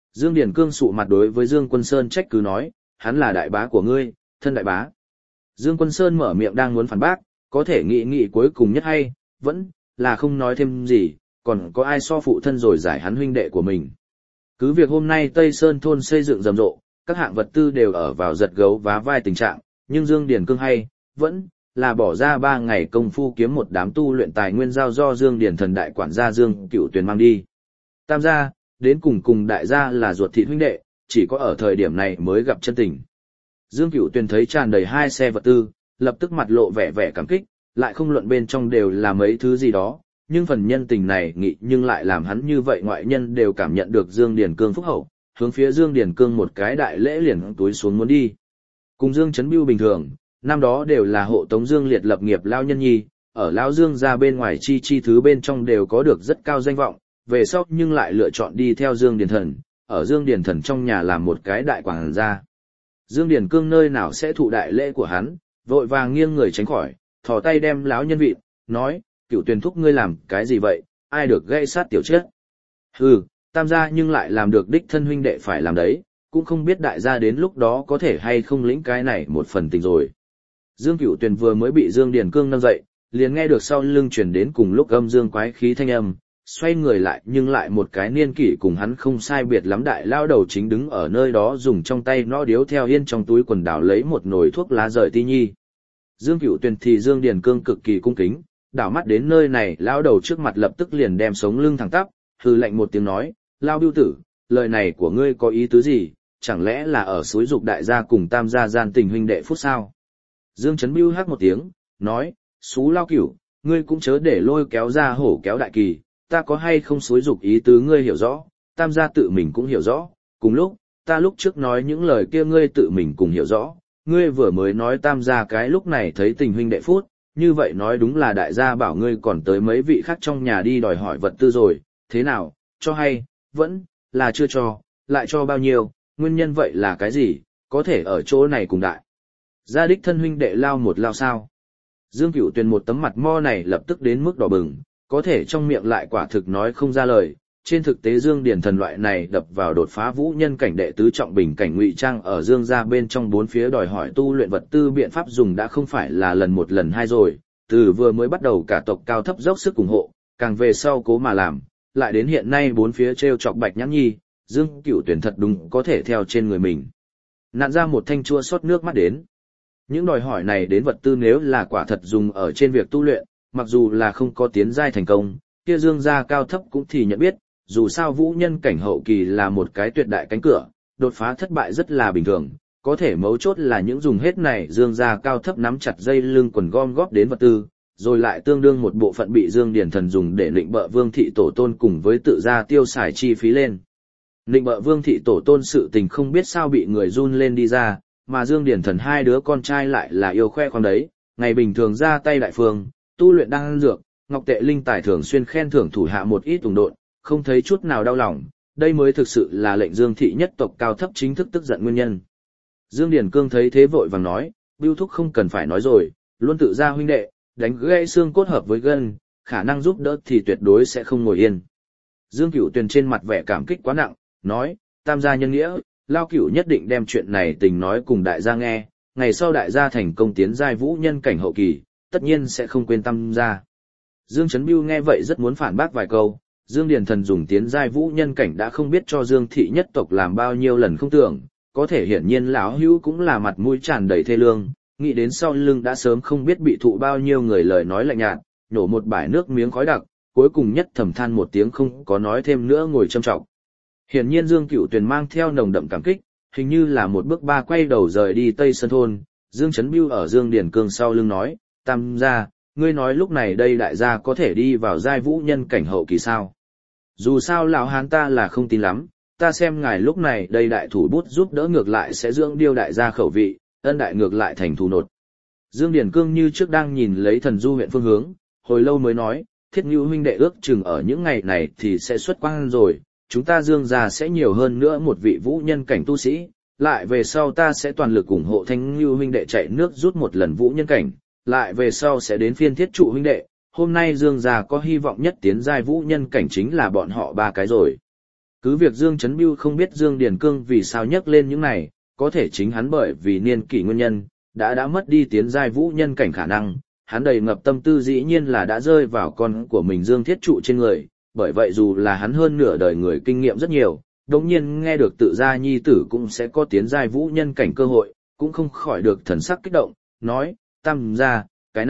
Speaker 1: Dương Điền Cương sụ mặt đối với Dương Quân Sơn trách cứ nói, hắn là đại bá của ngươi, thân đại bá. Dương Quân Sơn mở miệng đang muốn phản bác, có thể nghĩ cuối cùng nhất hay, vẫn là không nói thêm gì, còn có ai so phụ thân rồi giải hắn huynh đệ của mình. Cứ việc hôm nay Tây Sơn thôn xây dựng rầm rộ, các hạng vật tư đều ở vào giật gấu vá vai tình trạng, nhưng Dương Điền Cương hay, vẫn là bỏ ra 3 ngày công phu kiếm một đám tu luyện tài nguyên giao do Dương Điền thần đại quản gia Dương Cựu Tuyền mang đi. Tam gia, đến cùng đại gia là ruột thịt huynh đệ, chỉ có ở thời điểm này mới gặp chân tình. Dương Cựu Tuyền thấy tràn đầy 2 xe vật tư, lập tức mặt lộ vẻ cảm kích, lại không luận bên trong đều là mấy thứ gì đó, nhưng phần nhân tình này nghị nhưng lại làm hắn như vậy ngoại nhân đều cảm nhận được Dương Điền Cương phúc hậu, hướng phía Dương Điền Cương một cái đại lễ liền túi xuống muốn đi. Cùng Dương Chấn Bưu bình thường, năm đó đều là hộ tống Dương Liệt lập nghiệp lao nhân nhi, ở lao Dương ra bên ngoài chi thứ bên trong đều có được rất cao danh vọng, về sau nhưng lại lựa chọn đi theo Dương Điền Thần, ở Dương Điền Thần trong nhà làm một cái đại quản gia. Dương Điền Cương nơi nào sẽ thụ đại lễ của hắn, vội vàng nghiêng người tránh khỏi, thò tay đem lão nhân vịt, nói, Cựu Tuyền thúc ngươi làm cái gì vậy, ai được gây sát tiểu chết. Hừ, Tam gia nhưng lại làm được đích thân huynh đệ phải làm đấy, cũng không biết đại gia đến lúc đó có thể hay không lĩnh cái này một phần tình rồi. Dương Cựu Tuyền vừa mới bị Dương Điền Cương nâng dậy, liền nghe được sau lưng truyền đến cùng lúc âm dương quái khí thanh âm, xoay người lại nhưng lại một cái niên kỷ cùng hắn không sai biệt lắm đại lao đầu chính đứng ở nơi đó dùng trong tay nó điếu theo yên trong túi quần đảo lấy một nồi thuốc lá rời ti nhi. Dương Cựu Tuyền thì Dương Điền Cương cực kỳ cung kính, đảo mắt đến nơi này lao đầu trước mặt lập tức liền đem sống lưng thẳng tắp, hừ lạnh một tiếng nói, lao Bưu tử, lời này của ngươi có ý tứ gì, chẳng lẽ là ở suối dục đại gia cùng Tam gia gian tình huynh đệ phút sao? Dương Chấn Bưu hắc một tiếng, nói, xú lao cửu, ngươi cũng chớ để lôi kéo ra hổ kéo đại kỳ, ta có hay không suối dục ý tứ ngươi hiểu rõ, Tam gia tự mình cũng hiểu rõ, cùng lúc, ta lúc trước nói những lời kia ngươi tự mình cùng hiểu rõ, ngươi vừa mới nói Tam gia cái lúc này thấy tình huynh đệ phút, như vậy nói đúng là đại gia bảo ngươi còn tới mấy vị khác trong nhà đi đòi hỏi vật tư rồi, thế nào, cho hay, vẫn là chưa cho, lại cho bao nhiêu, nguyên nhân vậy là cái gì, có thể ở chỗ này cùng đại. Gia đích thân huynh đệ lao một lao sao. Dương Cựu Tuyền một tấm mặt mo này lập tức đến mức đỏ bừng, có thể trong miệng lại quả thực nói không ra lời. Trên thực tế Dương Điền Thần loại này đập vào đột phá vũ nhân cảnh đệ tứ trọng bình cảnh ngụy trang ở Dương gia bên trong bốn phía đòi hỏi tu luyện vật tư biện pháp dùng đã không phải là lần một lần hai rồi, từ vừa mới bắt đầu cả tộc cao thấp dốc sức ủng hộ, càng về sau cố mà làm, lại đến hiện nay bốn phía treo chọc Bạch Nhãn Nhi, Dương Cựu Tuyền thật đúng có thể theo trên người mình. Nạn ra một thanh chua xót nước mắt đến. Những đòi hỏi này đến vật tư nếu là quả thật dùng ở trên việc tu luyện, mặc dù là không có tiến giai thành công, kia Dương gia cao thấp cũng thì nhận biết, dù sao vũ nhân cảnh hậu kỳ là một cái tuyệt đại cánh cửa, đột phá thất bại rất là bình thường, có thể mấu chốt là những dùng hết này Dương gia cao thấp nắm chặt dây lưng quần gom góp đến vật tư, rồi lại tương đương một bộ phận bị Dương Điền Thần dùng để lệnh bợ Vương thị tổ tôn cùng với tự gia tiêu xài chi phí lên. Lệnh bợ Vương thị tổ tôn sự tình không biết sao bị người run lên đi ra, mà Dương Điền Thần hai đứa con trai lại là yêu khoe khoang đấy, ngày bình thường ra tay đại phương, tu luyện đan dược, Ngọc Tệ Linh tài thường xuyên khen thưởng thủ hạ một ít tùng độn, không thấy chút nào đau lòng, đây mới thực sự là lệnh Dương thị nhất tộc cao thấp chính thức tức giận nguyên nhân. Dương Điền Cương thấy thế vội vàng nói, Bưu thúc không cần phải nói rồi, luôn tự ra huynh đệ, đánh gãy xương cốt hợp với gân, khả năng giúp đỡ thì tuyệt đối sẽ không ngồi yên. Dương Cựu Tuyền trên mặt vẻ cảm kích quá nặng, nói, Tam gia nhân nghĩa, Lao Cửu nhất định đem chuyện này tình nói cùng đại gia nghe, ngày sau đại gia thành công tiến giai vũ nhân cảnh hậu kỳ, tất nhiên sẽ không quên Tam gia. Dương Chấn Bưu nghe vậy rất muốn phản bác vài câu, Dương Điền Thần dùng tiến giai vũ nhân cảnh đã không biết cho Dương thị nhất tộc làm bao nhiêu lần không tưởng, có thể hiển nhiên lão hữu cũng là mặt mũi tràn đầy thê lương, nghĩ đến sau lưng đã sớm không biết bị thụ bao nhiêu người lời nói lạnh nhạt, nhổ một bãi nước miếng khói đặc, cuối cùng nhất thầm than một tiếng không có nói thêm nữa ngồi châm trọng. Hiển nhiên Dương Cựu Tuyền mang theo nồng đậm cảm kích, hình như là một bước ba quay đầu rời đi Tây Sơn thôn, Dương Chấn Bưu ở Dương Điền Cương sau lưng nói, Tam gia, ngươi nói lúc này đây đại gia có thể đi vào giai vũ nhân cảnh hậu kỳ sao? Dù sao lão hán ta là không tin lắm, ta xem ngài lúc này đây đại thủ bút giúp đỡ ngược lại sẽ dưỡng điêu đại gia khẩu vị, ân đại ngược lại thành thù nột. Dương Điền Cương như trước đang nhìn lấy Thần Du huyện phương hướng, hồi lâu mới nói, Thiết Ngưu huynh đệ ước chừng ở những ngày này thì sẽ xuất quan rồi, chúng ta Dương gia sẽ nhiều hơn nữa một vị vũ nhân cảnh tu sĩ, lại về sau ta sẽ toàn lực ủng hộ Thanh Ngưu huynh đệ chạy nước rút một lần vũ nhân cảnh, lại về sau sẽ đến phiên Thiết Trụ huynh đệ, hôm nay Dương gia có hy vọng nhất tiến giai vũ nhân cảnh chính là bọn họ ba cái rồi. Cứ việc Dương Chấn Bưu không biết Dương Điền Cương vì sao nhắc lên những này, có thể chính hắn bởi vì niên kỷ nguyên nhân, đã mất đi tiến giai vũ nhân cảnh khả năng, hắn đầy ngập tâm tư dĩ nhiên là đã rơi vào con của mình Dương Thiết Trụ trên người, bởi vậy dù là hắn hơn nửa đời người kinh nghiệm rất nhiều, đồng nhiên nghe được tự gia nhi tử cũng sẽ có tiến giai vũ nhân cảnh cơ hội, cũng không khỏi được thần sắc kích động, nói, tam gia, cái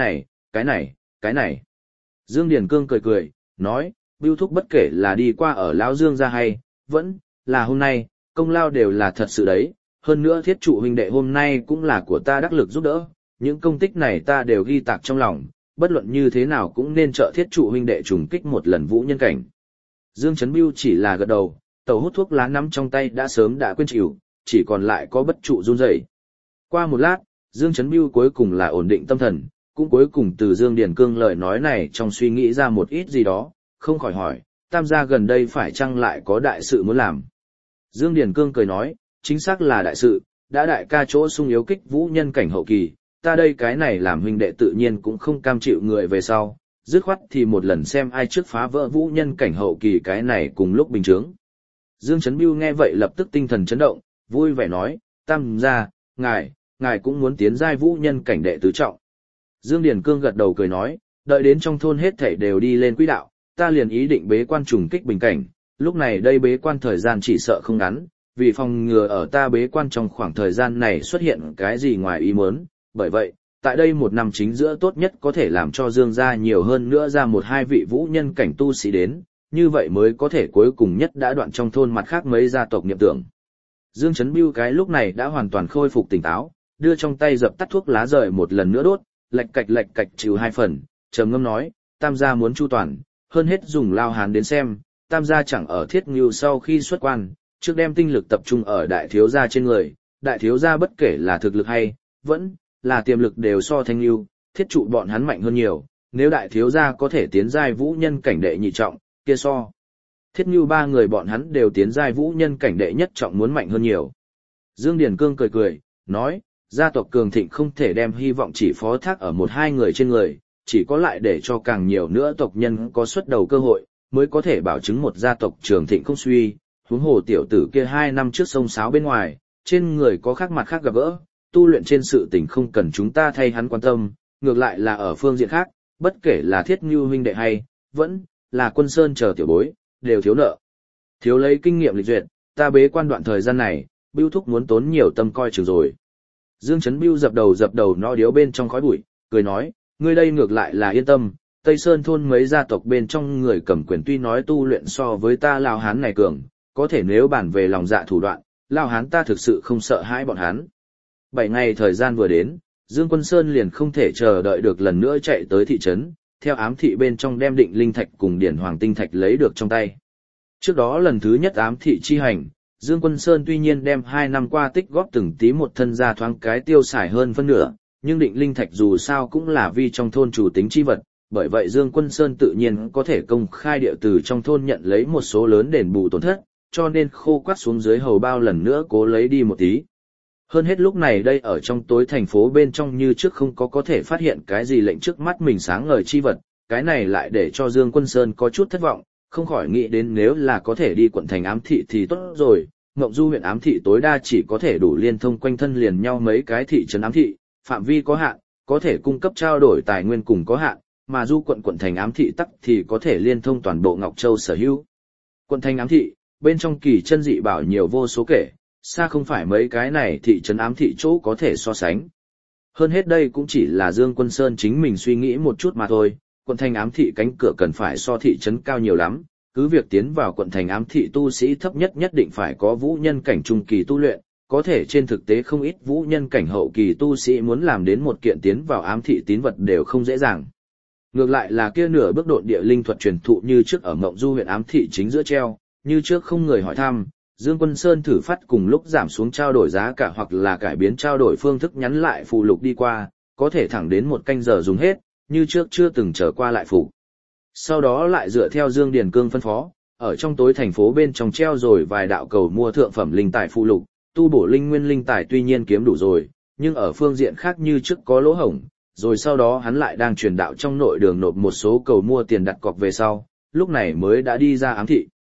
Speaker 1: này. Dương Điền Cương cười cười, nói, Bưu thúc bất kể là đi qua ở lão Dương gia hay, vẫn là hôm nay, công lao đều là thật sự đấy, hơn nữa Thiết Trụ huynh đệ hôm nay cũng là của ta đắc lực giúp đỡ, những công tích này ta đều ghi tạc trong lòng, bất luận như thế nào cũng nên trợ Thiết Trụ huynh đệ trùng kích một lần vũ nhân cảnh. Dương Chấn Bưu chỉ là gật đầu, tàu hút thuốc lá nắm trong tay đã sớm đã quên chịu, chỉ còn lại có bất trụ run rẩy. Qua một lát, Dương Chấn Bưu cuối cùng là ổn định tâm thần, cũng cuối cùng từ Dương Điền Cương lời nói này trong suy nghĩ ra một ít gì đó, không khỏi hỏi, tam gia gần đây phải chăng lại có đại sự muốn làm. Dương Điền Cương cười nói, chính xác là đại sự, đã đại ca chỗ sung yếu kích vũ nhân cảnh hậu kỳ, ta đây cái này làm huynh đệ tự nhiên cũng không cam chịu người về sau, dứt khoát thì một lần xem ai trước phá vỡ vũ nhân cảnh hậu kỳ cái này cùng lúc bình chướng. Dương Chấn Bưu nghe vậy lập tức tinh thần chấn động, vui vẻ nói, tam gia, ngài cũng muốn tiến giai vũ nhân cảnh đệ tứ trọng. Dương Điền Cương gật đầu cười nói, đợi đến trong thôn hết thảy đều đi lên quỹ đạo, ta liền ý định bế quan trùng kích bình cảnh, lúc này đây bế quan thời gian chỉ sợ không ngắn, vì phòng ngừa ở ta bế quan trong khoảng thời gian này xuất hiện cái gì ngoài ý muốn, bởi vậy, tại đây một năm chính giữa tốt nhất có thể làm cho Dương gia nhiều hơn nữa ra một hai vị vũ nhân cảnh tu sĩ đến, như vậy mới có thể cuối cùng nhất đã đoạn trong thôn mặt khác mấy gia tộc niệm tưởng. Dương Chấn Bưu cái lúc này đã hoàn toàn khôi phục tỉnh táo, đưa trong tay dập tắt thuốc lá rời một lần nữa đốt, lạch cạch chịu hai phần, trầm ngâm nói, tam gia muốn chu toàn, hơn hết dùng lao hán đến xem, tam gia chẳng ở Thiết Ngưu sau khi xuất quan, trước đem tinh lực tập trung ở đại thiếu gia trên người, đại thiếu gia bất kể là thực lực hay, vẫn là tiềm lực đều so Thanh Ngưu, Thiết Trụ bọn hắn mạnh hơn nhiều, nếu đại thiếu gia có thể tiến giai vũ nhân cảnh đệ nhị trọng, kia so Thiết Ngưu ba người bọn hắn đều tiến giai vũ nhân cảnh đệ nhất trọng muốn mạnh hơn nhiều. Dương Điền Cương cười, nói, gia tộc cường thịnh không thể đem hy vọng chỉ phó thác ở một hai người trên người, chỉ có lại để cho càng nhiều nữa tộc nhân có xuất đầu cơ hội, mới có thể bảo chứng một gia tộc trường thịnh không suy. Huống hồ tiểu tử kia 2 năm trước sông sáo bên ngoài, trên người có khác mặt khác gặp gỡ, tu luyện trên sự tình không cần chúng ta thay hắn quan tâm, ngược lại là ở phương diện khác, bất kể là Thiết Ngưu huynh đệ hay, vẫn là Quân Sơn chờ tiểu bối, đều thiếu nợ. Thiếu lấy kinh nghiệm lịch duyệt, ta bế quan đoạn thời gian này, Bưu thúc muốn tốn nhiều tâm coi chừng rồi. Dương Chấn Bưu dập đầu no điếu bên trong khói bụi, cười nói, ngươi đây ngược lại là yên tâm, Tây Sơn thôn mấy gia tộc bên trong người cầm quyền tuy nói tu luyện so với ta lao hán này cường, có thể nếu bản về lòng dạ thủ đoạn, lao hán ta thực sự không sợ hãi bọn hắn. 7 ngày thời gian vừa đến, Dương Quân Sơn liền không thể chờ đợi được lần nữa chạy tới thị trấn, theo ám thị bên trong đem định linh thạch cùng điển hoàng tinh thạch lấy được trong tay. Trước đó lần thứ nhất ám thị chi hành, Dương Quân Sơn tuy nhiên đem 2 năm qua tích góp từng tí một thân ra thoáng cái tiêu xài hơn phân nửa, nhưng định linh thạch dù sao cũng là vi trong thôn chủ tính chi vật, bởi vậy Dương Quân Sơn tự nhiên có thể công khai địa từ trong thôn nhận lấy một số lớn đền bù tổn thất, cho nên khô quắt xuống dưới hầu bao lần nữa cố lấy đi một tí. Hơn hết lúc này đây ở trong tối thành phố bên trong như trước không có thể phát hiện cái gì lệnh trước mắt mình sáng ngời chi vật, cái này lại để cho Dương Quân Sơn có chút thất vọng, không khỏi nghĩ đến nếu là có thể đi quận thành ám thị thì tốt rồi, Ngộng Du huyện ám thị tối đa chỉ có thể đủ liên thông quanh thân liền nhau mấy cái thị trấn ám thị, phạm vi có hạn, có thể cung cấp trao đổi tài nguyên cùng có hạn, mà Du quận thành ám thị tắc thì có thể liên thông toàn bộ Ngọc Châu sở hữu. Quận thành ám thị, bên trong kỳ chân dị bảo nhiều vô số kể, xa không phải mấy cái này thị trấn ám thị chỗ có thể so sánh. Hơn hết đây cũng chỉ là Dương Quân Sơn chính mình suy nghĩ một chút mà thôi, quận thành ám thị cánh cửa cần phải so thị trấn cao nhiều lắm, cứ việc tiến vào quận thành ám thị tu sĩ thấp nhất nhất định phải có vũ nhân cảnh trung kỳ tu luyện, có thể trên thực tế không ít vũ nhân cảnh hậu kỳ tu sĩ muốn làm đến một kiện tiến vào ám thị tín vật đều không dễ dàng. Ngược lại là kia nửa bước độn địa linh thuật truyền thụ như trước ở Ngộng Du huyện ám thị chính giữa treo, như trước không người hỏi thăm, Dương Quân Sơn thử phát cùng lúc giảm xuống trao đổi giá cả hoặc là cải biến trao đổi phương thức nhắn lại phụ lục đi qua, có thể thẳng đến 1 canh giờ dùng hết, như trước chưa từng trở qua lại phụ. Sau đó lại dựa theo Dương Điền Cương phân phó, ở trong tối thành phố bên trong treo rồi vài đạo cầu mua thượng phẩm linh tài phụ lục, tu bổ linh nguyên linh tài tuy nhiên kiếm đủ rồi, nhưng ở phương diện khác như trước có lỗ hổng, rồi sau đó hắn lại đang truyền đạo trong nội đường nộp một số cầu mua tiền đặt cọc về sau, lúc này mới đã đi ra ám thị.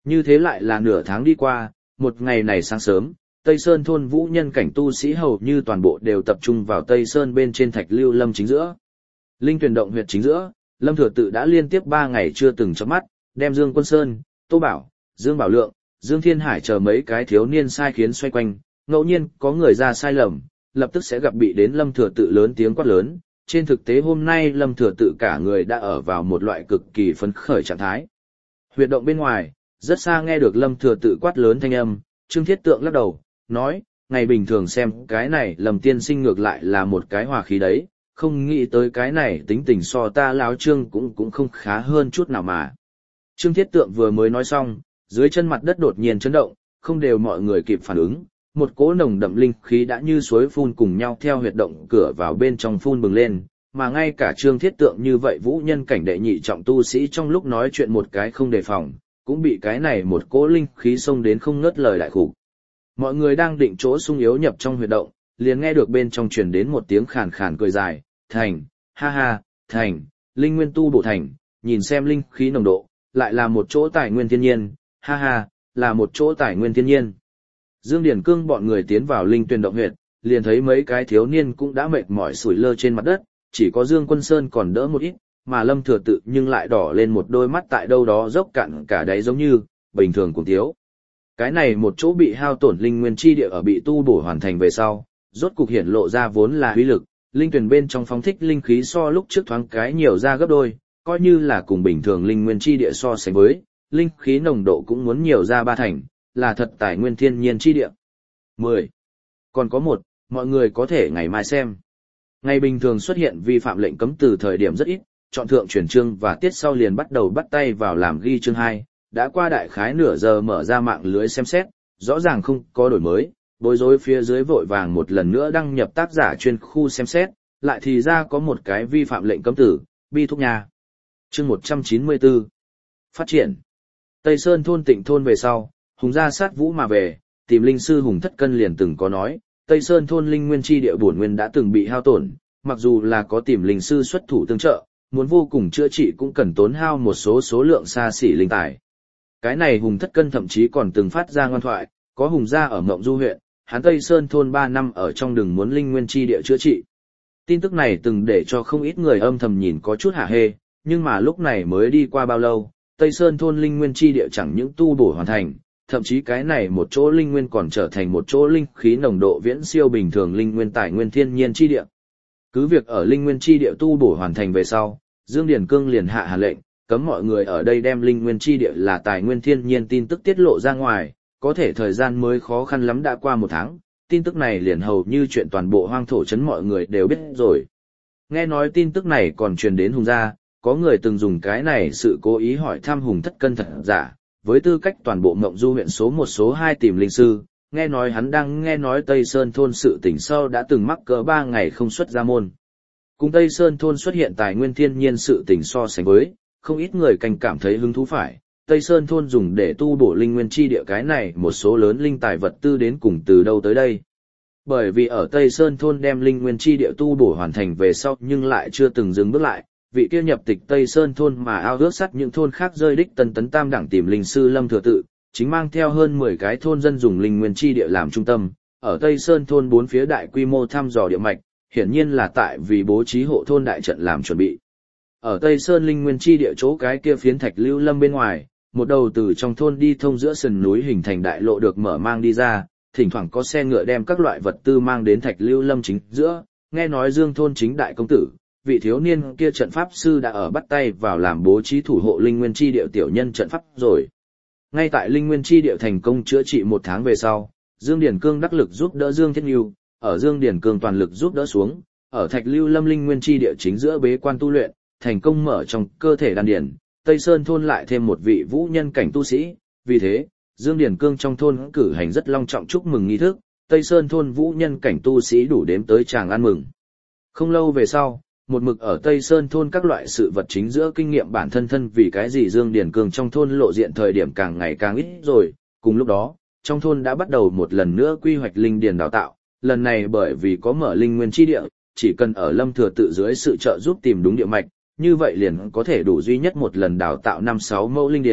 Speaker 1: Như thế lại là nửa tháng đi qua, một ngày này sáng sớm, Tây Sơn thôn vũ nhân cảnh tu sĩ hầu như toàn bộ đều tập trung vào Tây Sơn bên trên Thạch Lưu Lâm chính giữa. Linh Tuyền động huyệt chính giữa, Lâm Thừa Tự đã liên tiếp 3 ngày chưa từng chớp mắt, đem Dương Quân Sơn, Tô Bảo, Dương Bảo Lượng, Dương Thiên Hải chờ mấy cái thiếu niên sai khiến xoay quanh, ngẫu nhiên có người ra sai lầm, lập tức sẽ gặp bị đến Lâm Thừa Tự lớn tiếng quát lớn. Trên thực tế hôm nay Lâm Thừa Tự cả người đã ở vào một loại cực kỳ phấn khởi trạng thái. Huyệt động bên ngoài, rất xa nghe được Lâm Thừa Tự quát lớn thanh âm, Trương Thiết Tượng lắc đầu, nói, ngày bình thường xem cái này Lâm tiên sinh ngược lại là một cái hòa khí đấy, không nghĩ tới cái này tính tình so ta láo Trương cũng không khá hơn chút nào mà. Trương Thiết Tượng vừa mới nói xong, dưới chân mặt đất đột nhiên chấn động, không đều mọi người kịp phản ứng, một cỗ nồng đậm linh khí đã như suối phun cùng nhau theo huyệt động cửa vào bên trong phun bừng lên, mà ngay cả Trương Thiết Tượng như vậy vũ nhân cảnh đệ nhị trọng tu sĩ trong lúc nói chuyện một cái không đề phòng, cũng bị cái này một cỗ linh khí xông đến không ngớt lời đại khủng. Mọi người đang định chỗ sung yếu nhập trong huyệt động, liền nghe được bên trong truyền đến một tiếng khàn khàn cười dài, thành, ha ha, thành, linh nguyên tu bổ thành, nhìn xem linh khí nồng độ, lại là một chỗ tài nguyên thiên nhiên, ha ha, là một chỗ tài nguyên thiên nhiên. Dương Điển Cương bọn người tiến vào linh tuyền động huyệt, liền thấy mấy cái thiếu niên cũng đã mệt mỏi sủi lơ trên mặt đất, chỉ có Dương Quân Sơn còn đỡ một ít, mà Lâm Thừa Tự nhưng lại đỏ lên một đôi mắt tại đâu đó dốc cạn cả đáy giống như, bình thường cùng thiếu. Cái này một chỗ bị hao tổn linh nguyên chi địa ở bị tu bổ hoàn thành về sau, rốt cục hiển lộ ra vốn là uy lực, linh tuyển bên trong phóng thích linh khí so lúc trước thoáng cái nhiều ra gấp đôi, coi như là cùng bình thường linh nguyên chi địa so sánh với, linh khí nồng độ cũng muốn nhiều ra 3 thành, là thật tài nguyên thiên nhiên chi địa. 10. Còn có một, mọi người có thể ngày mai xem. Ngày bình thường xuất hiện vi phạm lệnh cấm từ thời điểm rất ít, chọn thượng chuyển chương và tiết sau liền bắt đầu bắt tay vào làm ghi chương 2, đã qua đại khái nửa giờ mở ra mạng lưới xem xét, rõ ràng không có đổi mới, bối rối phía dưới vội vàng một lần nữa đăng nhập tác giả chuyên khu xem xét, lại thì ra có một cái vi phạm lệnh cấm tử, bi thúc nhà. Chương 194. Phát triển. Tây Sơn thôn Tịnh thôn về sau, Hùng gia sát vũ mà về, tìm linh sư Hùng Thất Cân liền từng có nói, Tây Sơn thôn linh nguyên chi địa bổn nguyên đã từng bị hao tổn, mặc dù là có tìm linh sư xuất thủ tương trợ, muốn vô cùng chữa trị cũng cần tốn hao một số lượng xa xỉ linh tài. Cái này Hùng Thất Cân thậm chí còn từng phát ra ngoan thoại, có Hùng gia ở Mộng Du huyện, hắn Tây Sơn thôn 3 năm ở trong đường muốn linh nguyên chi địa chữa trị. Tin tức này từng để cho không ít người âm thầm nhìn có chút hả hê, nhưng mà lúc này mới đi qua bao lâu, Tây Sơn thôn linh nguyên chi địa chẳng những tu bổ hoàn thành, thậm chí cái này một chỗ linh nguyên còn trở thành một chỗ linh khí nồng độ viễn siêu bình thường linh nguyên tài nguyên thiên nhiên chi địa. Cứ việc ở linh nguyên chi địa tu bổ hoàn thành về sau, Dương Điển Cương liền hạ hà lệnh, cấm mọi người ở đây đem linh nguyên chi địa là tài nguyên thiên nhiên tin tức tiết lộ ra ngoài, có thể thời gian mới khó khăn lắm đã qua 1 tháng, tin tức này liền hầu như chuyện toàn bộ hoang thổ trấn mọi người đều biết rồi. Nghe nói tin tức này còn truyền đến Hùng gia, có người từng dùng cái này sự cố ý hỏi thăm Hùng Thất Cân thật giả, với tư cách toàn bộ Mộng Du huyện số 1 số 2 tìm linh sư, nghe nói hắn đang nghe nói Tây Sơn thôn sự tình sau đã từng mắc cỡ 3 ngày không xuất ra môn. Cùng Tây Sơn thôn xuất hiện tài nguyên thiên nhiên sự tình so sánh với, không ít người càng cảm thấy hứng thú phải. Tây Sơn thôn dùng để tu bổ linh nguyên chi địa cái này một số lớn linh tài vật tư đến cùng từ đâu tới đây. Bởi vì ở Tây Sơn thôn đem linh nguyên chi địa tu bổ hoàn thành về sau nhưng lại chưa từng dừng bước lại, vị kia nhập tịch Tây Sơn thôn mà ao ước sắt những thôn khác rơi đích tân tấn tam đẳng tìm linh sư Lâm Thừa Tự, chính mang theo hơn 10 cái thôn dân dùng linh nguyên chi địa làm trung tâm, ở Tây Sơn thôn 4 phía đại quy mô thăm dò địa mạch, hiển nhiên là tại vì bố trí hộ thôn đại trận làm chuẩn bị. Ở Tây Sơn linh nguyên chi địa chỗ cái kia phiến Thạch Lưu Lâm bên ngoài, một đầu từ trong thôn đi thông giữa sườn núi hình thành đại lộ được mở mang đi ra, thỉnh thoảng có xe ngựa đem các loại vật tư mang đến Thạch Lưu Lâm chính giữa, nghe nói Dương thôn chính đại công tử, vị thiếu niên kia trận pháp sư đã ở bắt tay vào làm bố trí thủ hộ linh nguyên chi địa tiểu nhân trận pháp rồi. Ngay tại linh nguyên chi địa thành công chữa trị 1 tháng về sau, Dương Điển Cương đắc lực giúp đỡ Dương Thiết Nhu, ở Dương Điển Cương toàn lực giúp đỡ xuống, ở Thạch Lưu Lâm linh nguyên chi địa chính giữa bế quan tu luyện, thành công mở trong cơ thể đan điển, Tây Sơn thôn lại thêm một vị vũ nhân cảnh tu sĩ, vì thế, Dương Điển Cương trong thôn cử hành rất long trọng chúc mừng nghi thức, Tây Sơn thôn vũ nhân cảnh tu sĩ đủ đếm tới chàng ăn mừng. Không lâu về sau, một mực ở Tây Sơn thôn các loại sự vật chính giữa kinh nghiệm bản thân vì cái gì Dương Điển Cương trong thôn lộ diện thời điểm càng ngày càng ít rồi, cùng lúc đó, trong thôn đã bắt đầu một lần nữa quy hoạch linh điền đào tạo, lần này bởi vì có mở linh nguyên chi địa, chỉ cần ở Lâm Thừa Tự dưới sự trợ giúp tìm đúng địa mạch, như vậy liền có thể đủ duy nhất một lần đào tạo 5-6 mẫu linh điền,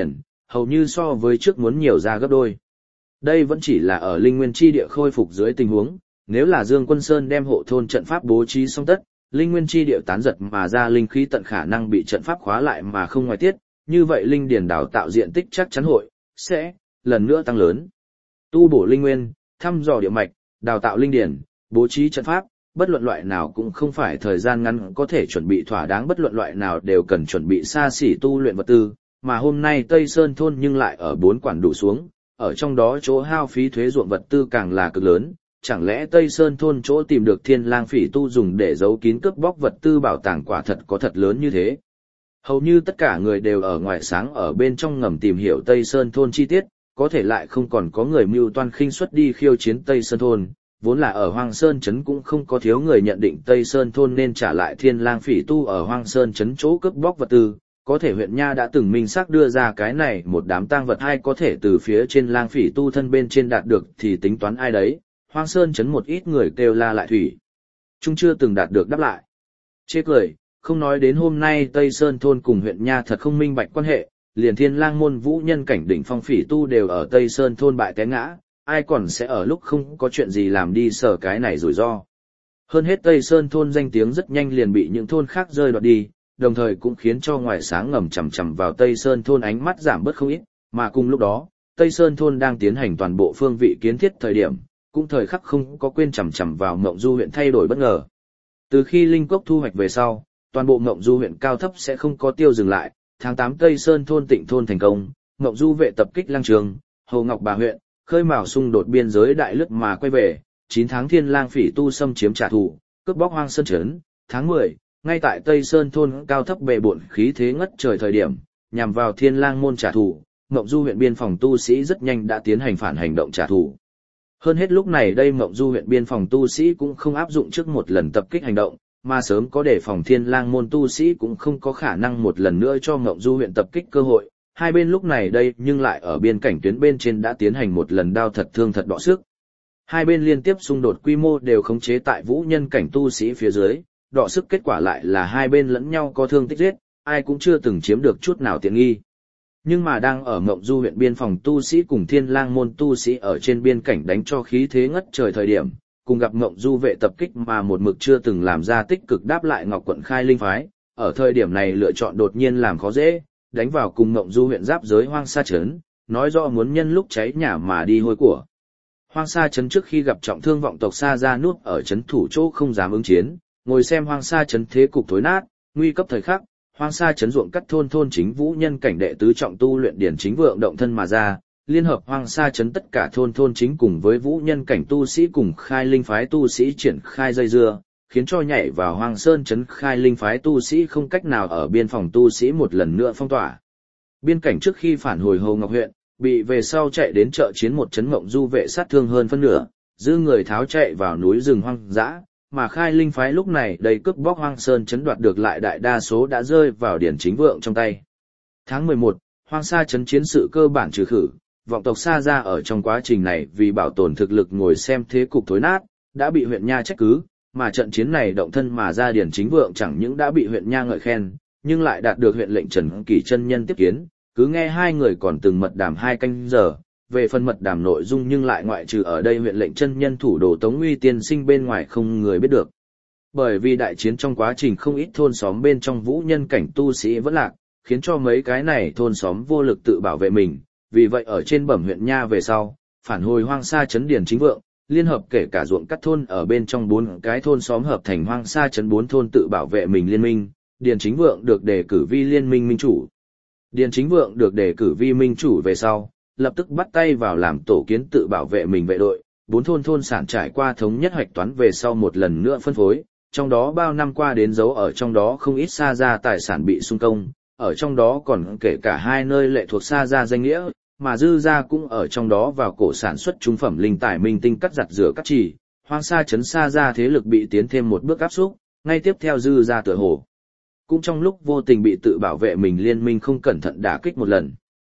Speaker 1: hầu như so với trước muốn nhiều ra gấp đôi. Đây vẫn chỉ là ở linh nguyên chi địa khôi phục dưới tình huống, nếu là Dương Quân Sơn đem hộ thôn trận pháp bố trí xong tất, linh nguyên chi địa tán giật mà ra linh khí tận khả năng bị trận pháp khóa lại mà không ngoài tiết, như vậy linh điển đào tạo diện tích chắc chắn sẽ lần nữa tăng lớn. Tu bổ linh nguyên, thăm dò địa mạch, đào tạo linh điển, bố trí trận pháp, bất luận loại nào cũng không phải thời gian ngắn có thể chuẩn bị thỏa đáng, bất luận loại nào đều cần chuẩn bị xa xỉ tu luyện vật tư, mà hôm nay Tây Sơn thôn nhưng lại ở 4 quản đủ xuống, ở trong đó chỗ hao phí thuế ruộng vật tư càng là cực lớn, chẳng lẽ Tây Sơn thôn chỗ tìm được Thiên Lang Phỉ tu dùng để giấu kín cướp bóc vật tư bảo tàng quả thật có thật lớn như thế. Hầu như tất cả người đều ở ngoài sáng ở bên trong ngầm tìm hiểu Tây Sơn thôn chi tiết, có thể lại không còn có người mưu toan khinh suất đi khiêu chiến Tây Sơn thôn, vốn là ở Hoang Sơn trấn cũng không có thiếu người nhận định Tây Sơn thôn nên trả lại Thiên Lang Phỉ tu ở Hoang Sơn trấn chỗ cướp bóc vật tư, có thể huyện nha đã từng minh xác đưa ra cái này một đám tang vật hay có thể từ phía trên Lang Phỉ tu thân bên trên đạt được thì tính toán ai đấy. Hoang Sơn trấn một ít người kêu la lại thủy chung chưa từng đạt được đáp lại. Chê cười, không nói đến hôm nay Tây Sơn thôn cùng huyện nha thật không minh bạch quan hệ, liền Thiên Lang môn vũ nhân cảnh đỉnh phong phỉ tu đều ở Tây Sơn thôn bại té ngã, ai còn sẽ ở lúc không có chuyện gì làm đi sở cái này rủi ro. Hơn hết Tây Sơn thôn danh tiếng rất nhanh liền bị những thôn khác rơi đoạt đi, đồng thời cũng khiến cho ngoài sáng ngầm chằm chằm vào Tây Sơn thôn ánh mắt giảm bớt không ít, mà cùng lúc đó, Tây Sơn thôn đang tiến hành toàn bộ phương vị kiến thiết thời điểm, cũng thời khắc không có quên chằm chằm vào Ngộng Du huyện thay đổi bất ngờ. Từ khi linh cốc thu hoạch về sau, toàn bộ Ngộng Du huyện cao thấp sẽ không có tiêu dừng lại, tháng 8 Tây Sơn thôn Tịnh thôn thành công, Ngộng Du vệ tập kích Lăng Trường, Hồ Ngọc Bà huyện, khơi mào xung đột biên giới đại lướt mà quay về, 9 tháng Thiên Lang Phỉ tu xâm chiếm trả thù, cướp bóc Hoang Sơn trấn, tháng 10, ngay tại Tây Sơn thôn cao thấp bề bộn khí thế ngất trời thời điểm, nhằm vào Thiên Lang môn trả thù, Ngộng Du huyện biên phòng tu sĩ rất nhanh đã tiến hành phản hành động trả thù. Hơn hết lúc này đây Ngộng Du huyện biên phòng tu sĩ cũng không áp dụng trước một lần tập kích hành động, mà sớm có đề phòng Thiên Lang môn tu sĩ cũng không có khả năng một lần nữa cho Ngộng Du huyện tập kích cơ hội. Hai bên lúc này đây nhưng lại ở biên cảnh tuyến bên trên đã tiến hành một lần đao thật thương thật đọ sức. Hai bên liên tiếp xung đột quy mô đều khống chế tại vũ nhân cảnh tu sĩ phía dưới, đọ sức kết quả lại là hai bên lẫn nhau có thương tích giết, ai cũng chưa từng chiếm được chút nào tiện nghi. Nhưng mà đang ở Ngộng Du huyện biên phòng tu sĩ cùng Thiên Lang môn tu sĩ ở trên biên cảnh đánh cho khí thế ngất trời thời điểm, cùng gặp Ngộng Du vệ tập kích mà một mực chưa từng làm ra tích cực đáp lại Ngọc quận Khai Linh phái, ở thời điểm này lựa chọn đột nhiên làm khó dễ, đánh vào cùng Ngộng Du huyện giáp giới Hoang Sa trấn, nói rõ muốn nhân lúc cháy nhà mà đi hôi của. Hoang Sa trấn trước khi gặp trọng thương vọng tộc Sa ra núp ở trấn thủ chỗ không dám ứng chiến, ngồi xem Hoang Sa trấn thế cục thối nát, nguy cấp thời khắc, Hoang Sa trấn ruộng cắt thôn chính vũ nhân cảnh đệ tứ trọng tu luyện điển chính vượng động thân mà ra, liên hợp Hoang Sa trấn tất cả thôn chính cùng với vũ nhân cảnh tu sĩ cùng Khai Linh phái tu sĩ triển khai dây dưa, khiến cho nhảy vào Hoang Sơn trấn Khai Linh phái tu sĩ không cách nào ở biên phòng tu sĩ một lần nữa phong tỏa. Biên cảnh trước khi phản hồi Hồ Ngọc huyện, bị về sau chạy đến chợ chiến một trấn Ngộng Du vệ sát thương hơn phân nửa, giữ người tháo chạy vào núi rừng hoang dã, mà Khai Linh phái lúc này đầy cướp bóc Hoang Sơn trấn đoạt được lại đại đa số đã rơi vào điển chính vượng trong tay. Tháng 11, Hoang Sa trấn chiến sự cơ bản trừ khử, vọng tộc Sa ra ở trong quá trình này vì bảo tồn thực lực ngồi xem thế cục thối nát, đã bị huyện nha trách cứ, mà trận chiến này động thân mà ra điển chính vượng chẳng những đã bị huyện nha ngợi khen, nhưng lại đạt được huyện lệnh Trần Kỳ chân nhân tiếp kiến, cứ nghe hai người còn từng mật đàm 2 canh giờ, về phần mật đàm nội dung nhưng lại ngoại trừ ở đây huyện lệnh chân nhân thủ đồ Tống Uy tiên sinh bên ngoài không người biết được. Bởi vì đại chiến trong quá trình không ít thôn xóm bên trong vũ nhân cảnh tu sĩ vẫn lạc, khiến cho mấy cái này thôn xóm vô lực tự bảo vệ mình, vì vậy ở trên bẩm huyện nha về sau, phản hồi Hoang Sa trấn điển chính vượng, liên hợp kể cả ruộng cắt thôn ở bên trong 4 cái thôn xóm hợp thành Hoang Sa trấn 4 thôn tự bảo vệ mình liên minh, điển chính vượng được đề cử vi liên minh minh chủ. Điền chính vượng được đề cử vi minh chủ về sau, lập tức bắt tay vào làm tổ kiến tự bảo vệ mình vệ đội, 4 thôn sản trải qua thống nhất hoạch toán về sau một lần nữa phân phối, trong đó bao năm qua đến dấu ở trong đó không ít Sa ra tài sản bị xung công, ở trong đó còn kể cả 2 nơi lệ thuộc Sa ra danh nghĩa, mà dư ra cũng ở trong đó vào cổ sản xuất trung phẩm linh tài minh tinh cắt giặt rửa cắt chỉ, Hoang Sa trấn Sa ra thế lực bị tiến thêm một bước áp xúc, ngay tiếp theo dư ra tựa hồ cũng trong lúc vô tình bị tự bảo vệ mình liên minh không cẩn thận đả kích một lần.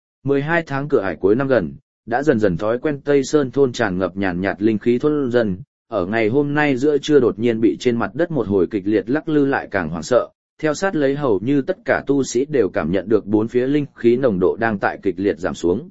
Speaker 1: 12 tháng cửa ải cuối năm gần, đã dần dần thói quen Tây Sơn thôn tràn ngập nhàn nhạt linh khí thôn dân, ở ngày hôm nay giữa trưa đột nhiên bị trên mặt đất một hồi kịch liệt lắc lư lại càng hoảng sợ, Theo sát lấy hầu như tất cả tu sĩ đều cảm nhận được bốn phía linh khí nồng độ đang tại kịch liệt giảm xuống.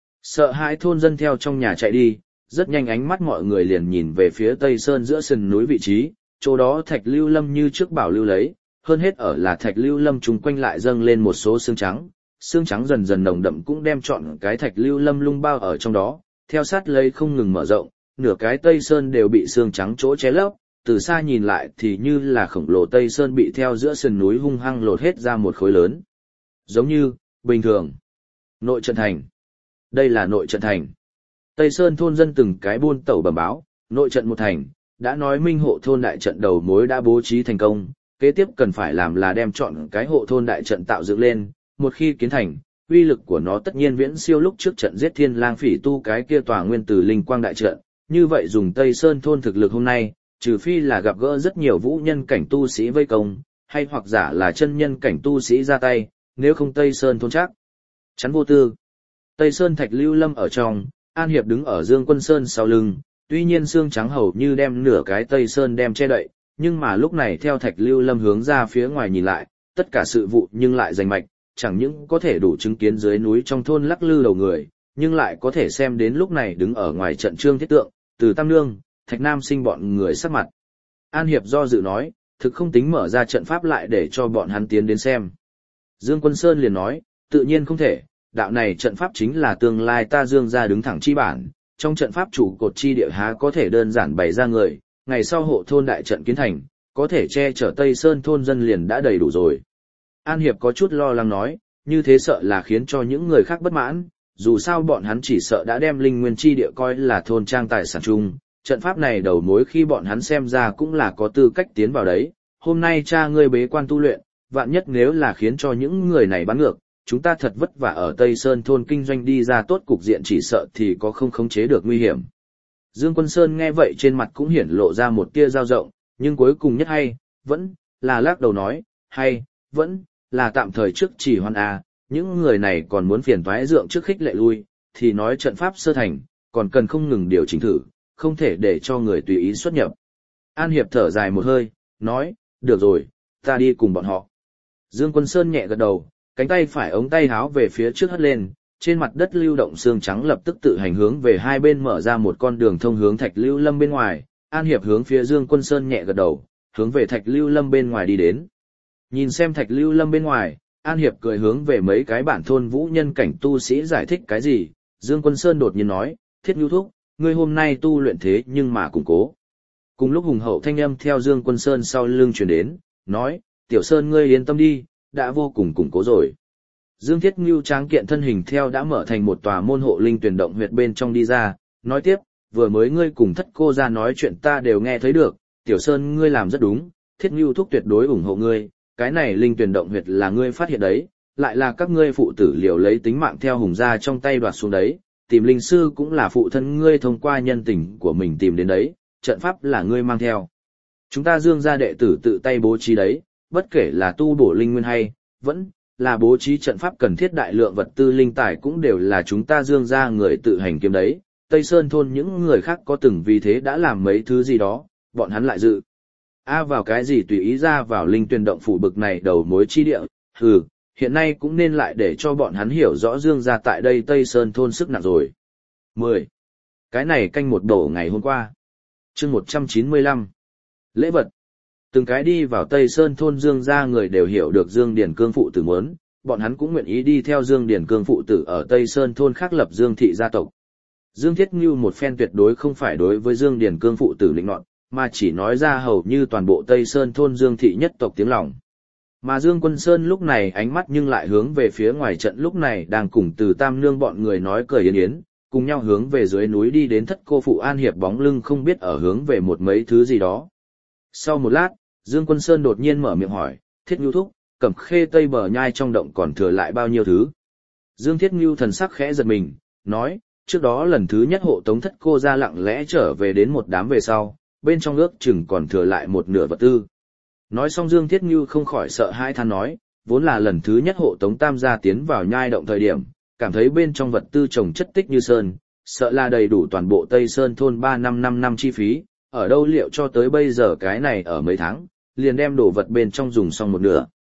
Speaker 1: Sợ hãi thôn dân theo trong nhà chạy đi, rất nhanh ánh mắt mọi người liền nhìn về phía Tây Sơn giữa sườn núi vị trí, chỗ đó Thạch Lưu Lâm như trước bảo lưu lấy, hơn hết ở là Thạch Lưu Lâm chung quanh lại dâng lên một số xương trắng dần dần nồng đậm cũng đem trọn cái Thạch Lưu Lâm lung bao ở trong đó, theo sát lấy không ngừng mở rộng, nửa cái Tây Sơn đều bị xương trắng chỗ che lấp, từ xa nhìn lại thì như là khổng lồ Tây Sơn bị theo giữa sườn núi hung hăng lột hết ra một khối lớn. Giống như, bình thường. Nội trận thành. Đây là nội trận thành. Tây Sơn thôn dân từng cái buôn tẩu bẩm báo, nội trận một thành, đã nói minh hộ thôn đại trận đầu mối đã bố trí thành công, kế tiếp cần phải làm là đem chọn cái hộ thôn đại trận tạo dựng lên, một khi kiến thành, uy lực của nó tất nhiên viễn siêu lúc trước trận giết Thiên Lang Phỉ tu cái kia tòa nguyên tử linh quang đại trận, như vậy dùng Tây Sơn thôn thực lực hôm nay, trừ phi là gặp gỡ rất nhiều vũ nhân cảnh tu sĩ vây công, hay hoặc giả là chân nhân cảnh tu sĩ ra tay, nếu không Tây Sơn thôn chắc chắn vô tư. Tây Sơn Thạch Lưu Lâm ở trong, An Hiệp đứng ở Dương Quân Sơn sau lưng, tuy nhiên xương trắng hầu như đem nửa cái Tây Sơn đem che đậy, nhưng mà lúc này theo Thạch Lưu Lâm hướng ra phía ngoài nhìn lại, tất cả sự vụ nhưng lại rành mạch, chẳng những có thể đủ chứng kiến dưới núi trong thôn lắc lư đầu người, nhưng lại có thể xem đến lúc này đứng ở ngoài trận Trương Thiết Tượng, Từ Tam Nương, Thạch Nam Sinh bọn người sắc mặt. An Hiệp do dự nói, thực không tính mở ra trận pháp lại để cho bọn hắn tiến đến xem. Dương Quân Sơn liền nói, tự nhiên không thể, đạo này trận pháp chính là tương lai ta Dương gia đứng thẳng chi bản, trong trận pháp chủ cột chi địa há có thể đơn giản bày ra người, ngày sau hộ thôn đại trận kiến thành, có thể che chở Tây Sơn thôn dân liền đã đầy đủ rồi. An Hiệp có chút lo lắng nói, như thế sợ là khiến cho những người khác bất mãn, dù sao bọn hắn chỉ sợ đã đem linh nguyên chi địa coi là thôn trang tài sản chung, trận pháp này đầu mối khi bọn hắn xem ra cũng là có tư cách tiến vào đấy, hôm nay cha ngươi bế quan tu luyện, vạn nhất nếu là khiến cho những người này bắn ngược, chúng ta thật vất vả ở Tây Sơn thôn kinh doanh đi ra tốt cục diện chỉ sợ thì có không khống chế được nguy hiểm. Dương Quân Sơn nghe vậy trên mặt cũng hiển lộ ra một tia dao rộng, nhưng cuối cùng nhất hay, vẫn là lắc đầu nói, hay, vẫn là tạm thời trước chỉ hoan những người này còn muốn phiền toái dượng trước khích lệ lui, thì nói trận pháp sơ thành, còn cần không ngừng điều chỉnh thử, không thể để cho người tùy ý xuất nhập. An Hiệp thở dài một hơi, nói, được rồi, ta đi cùng bọn họ. Dương Quân Sơn nhẹ gật đầu, cánh tay phải ống tay háo về phía trước hất lên, trên mặt đất lưu động xương trắng lập tức tự hành hướng về hai bên mở ra một con đường thông hướng Thạch Lưu Lâm bên ngoài, An Hiệp hướng phía Dương Quân Sơn nhẹ gật đầu, hướng về Thạch Lưu Lâm bên ngoài đi đến. Nhìn xem Thạch Lưu Lâm bên ngoài, An Hiệp cười hướng về mấy cái bản thôn vũ nhân cảnh tu sĩ giải thích cái gì, Dương Quân Sơn đột nhiên nói, Thiết Nhu Thúc, ngươi hôm nay tu luyện thế nhưng mà củng cố. Cùng lúc hùng hậu thanh âm theo Dương Quân Sơn sau lưng truyền đến, nói, Tiểu Sơn ngươi yên tâm đi, đã vô cùng củng cố rồi. Dương Thiết Ngưu tráng kiện thân hình theo đã mở thành một tòa môn hộ linh tuyển động huyệt bên trong đi ra, nói tiếp, vừa mới ngươi cùng Thất cô ra nói chuyện ta đều nghe thấy được, Tiểu Sơn ngươi làm rất đúng, Thiết Ngưu Thúc tuyệt đối ủng hộ ngươi, cái này linh tuyển động huyệt là ngươi phát hiện đấy, lại là các ngươi phụ tử liều lấy tính mạng theo hùng gia trong tay đoạt xuống đấy, tìm linh sư cũng là phụ thân ngươi thông qua nhân tình của mình tìm đến đấy, trận pháp là ngươi mang theo. Chúng ta Dương gia đệ tử tự tay bố trí đấy, bất kể là tu bổ linh nguyên hay, vẫn là bố trí trận pháp cần thiết đại lượng vật tư linh tài cũng đều là chúng ta Dương gia người tự hành kiếm đấy. Tây Sơn thôn những người khác có từng vì thế đã làm mấy thứ gì đó, bọn hắn lại dự. Vào cái gì tùy ý ra vào linh tuyển động phủ bực này đầu mối chi địa, hiện nay cũng nên lại để cho bọn hắn hiểu rõ Dương gia tại đây Tây Sơn thôn sức nặng rồi. 10. Cái này canh một đổ ngày hôm qua. Chương 195. Lễ vật. Từng cái đi vào Tây Sơn thôn Dương gia người đều hiểu được Dương Điền Cương phụ tử muốn, bọn hắn cũng nguyện ý đi theo Dương Điền Cương phụ tử ở Tây Sơn thôn khác lập Dương thị gia tộc. Dương Thiết Ngưu một phen tuyệt đối không phải đối với Dương Điền Cương phụ tử lĩnh nọt, mà chỉ nói ra hầu như toàn bộ Tây Sơn thôn Dương thị nhất tộc tiếng lòng. Mà Dương Quân Sơn lúc này ánh mắt nhưng lại hướng về phía ngoài trận lúc này đang cùng Từ Tam Nương bọn người nói cười yến yến, cùng nhau hướng về dưới núi đi đến Thất cô phụ An Hiệp bóng lưng không biết ở hướng về một mấy thứ gì đó. Sau một lát, Dương Quân Sơn đột nhiên mở miệng hỏi, Thiết Ngưu Thúc, Cẩm Khê Tây bờ nhai trong động còn thừa lại bao nhiêu thứ? Dương Thiết Ngưu thần sắc khẽ giật mình, nói, trước đó lần thứ nhất hộ tống Thất cô ra lặng lẽ trở về đến một đám về sau, bên trong ước chừng còn thừa lại một nửa vật tư. Nói xong Dương Thiết Ngưu không khỏi sợ hãi than nói, vốn là lần thứ nhất hộ tống Tam gia tiến vào nhai động thời điểm, cảm thấy bên trong vật tư trồng chất tích như sơn, sợ là đầy đủ toàn bộ Tây Sơn thôn 3-5 năm chi phí, ở đâu liệu cho tới bây giờ cái này ở mấy tháng, liền đem đồ vật bên trong dùng xong một nửa,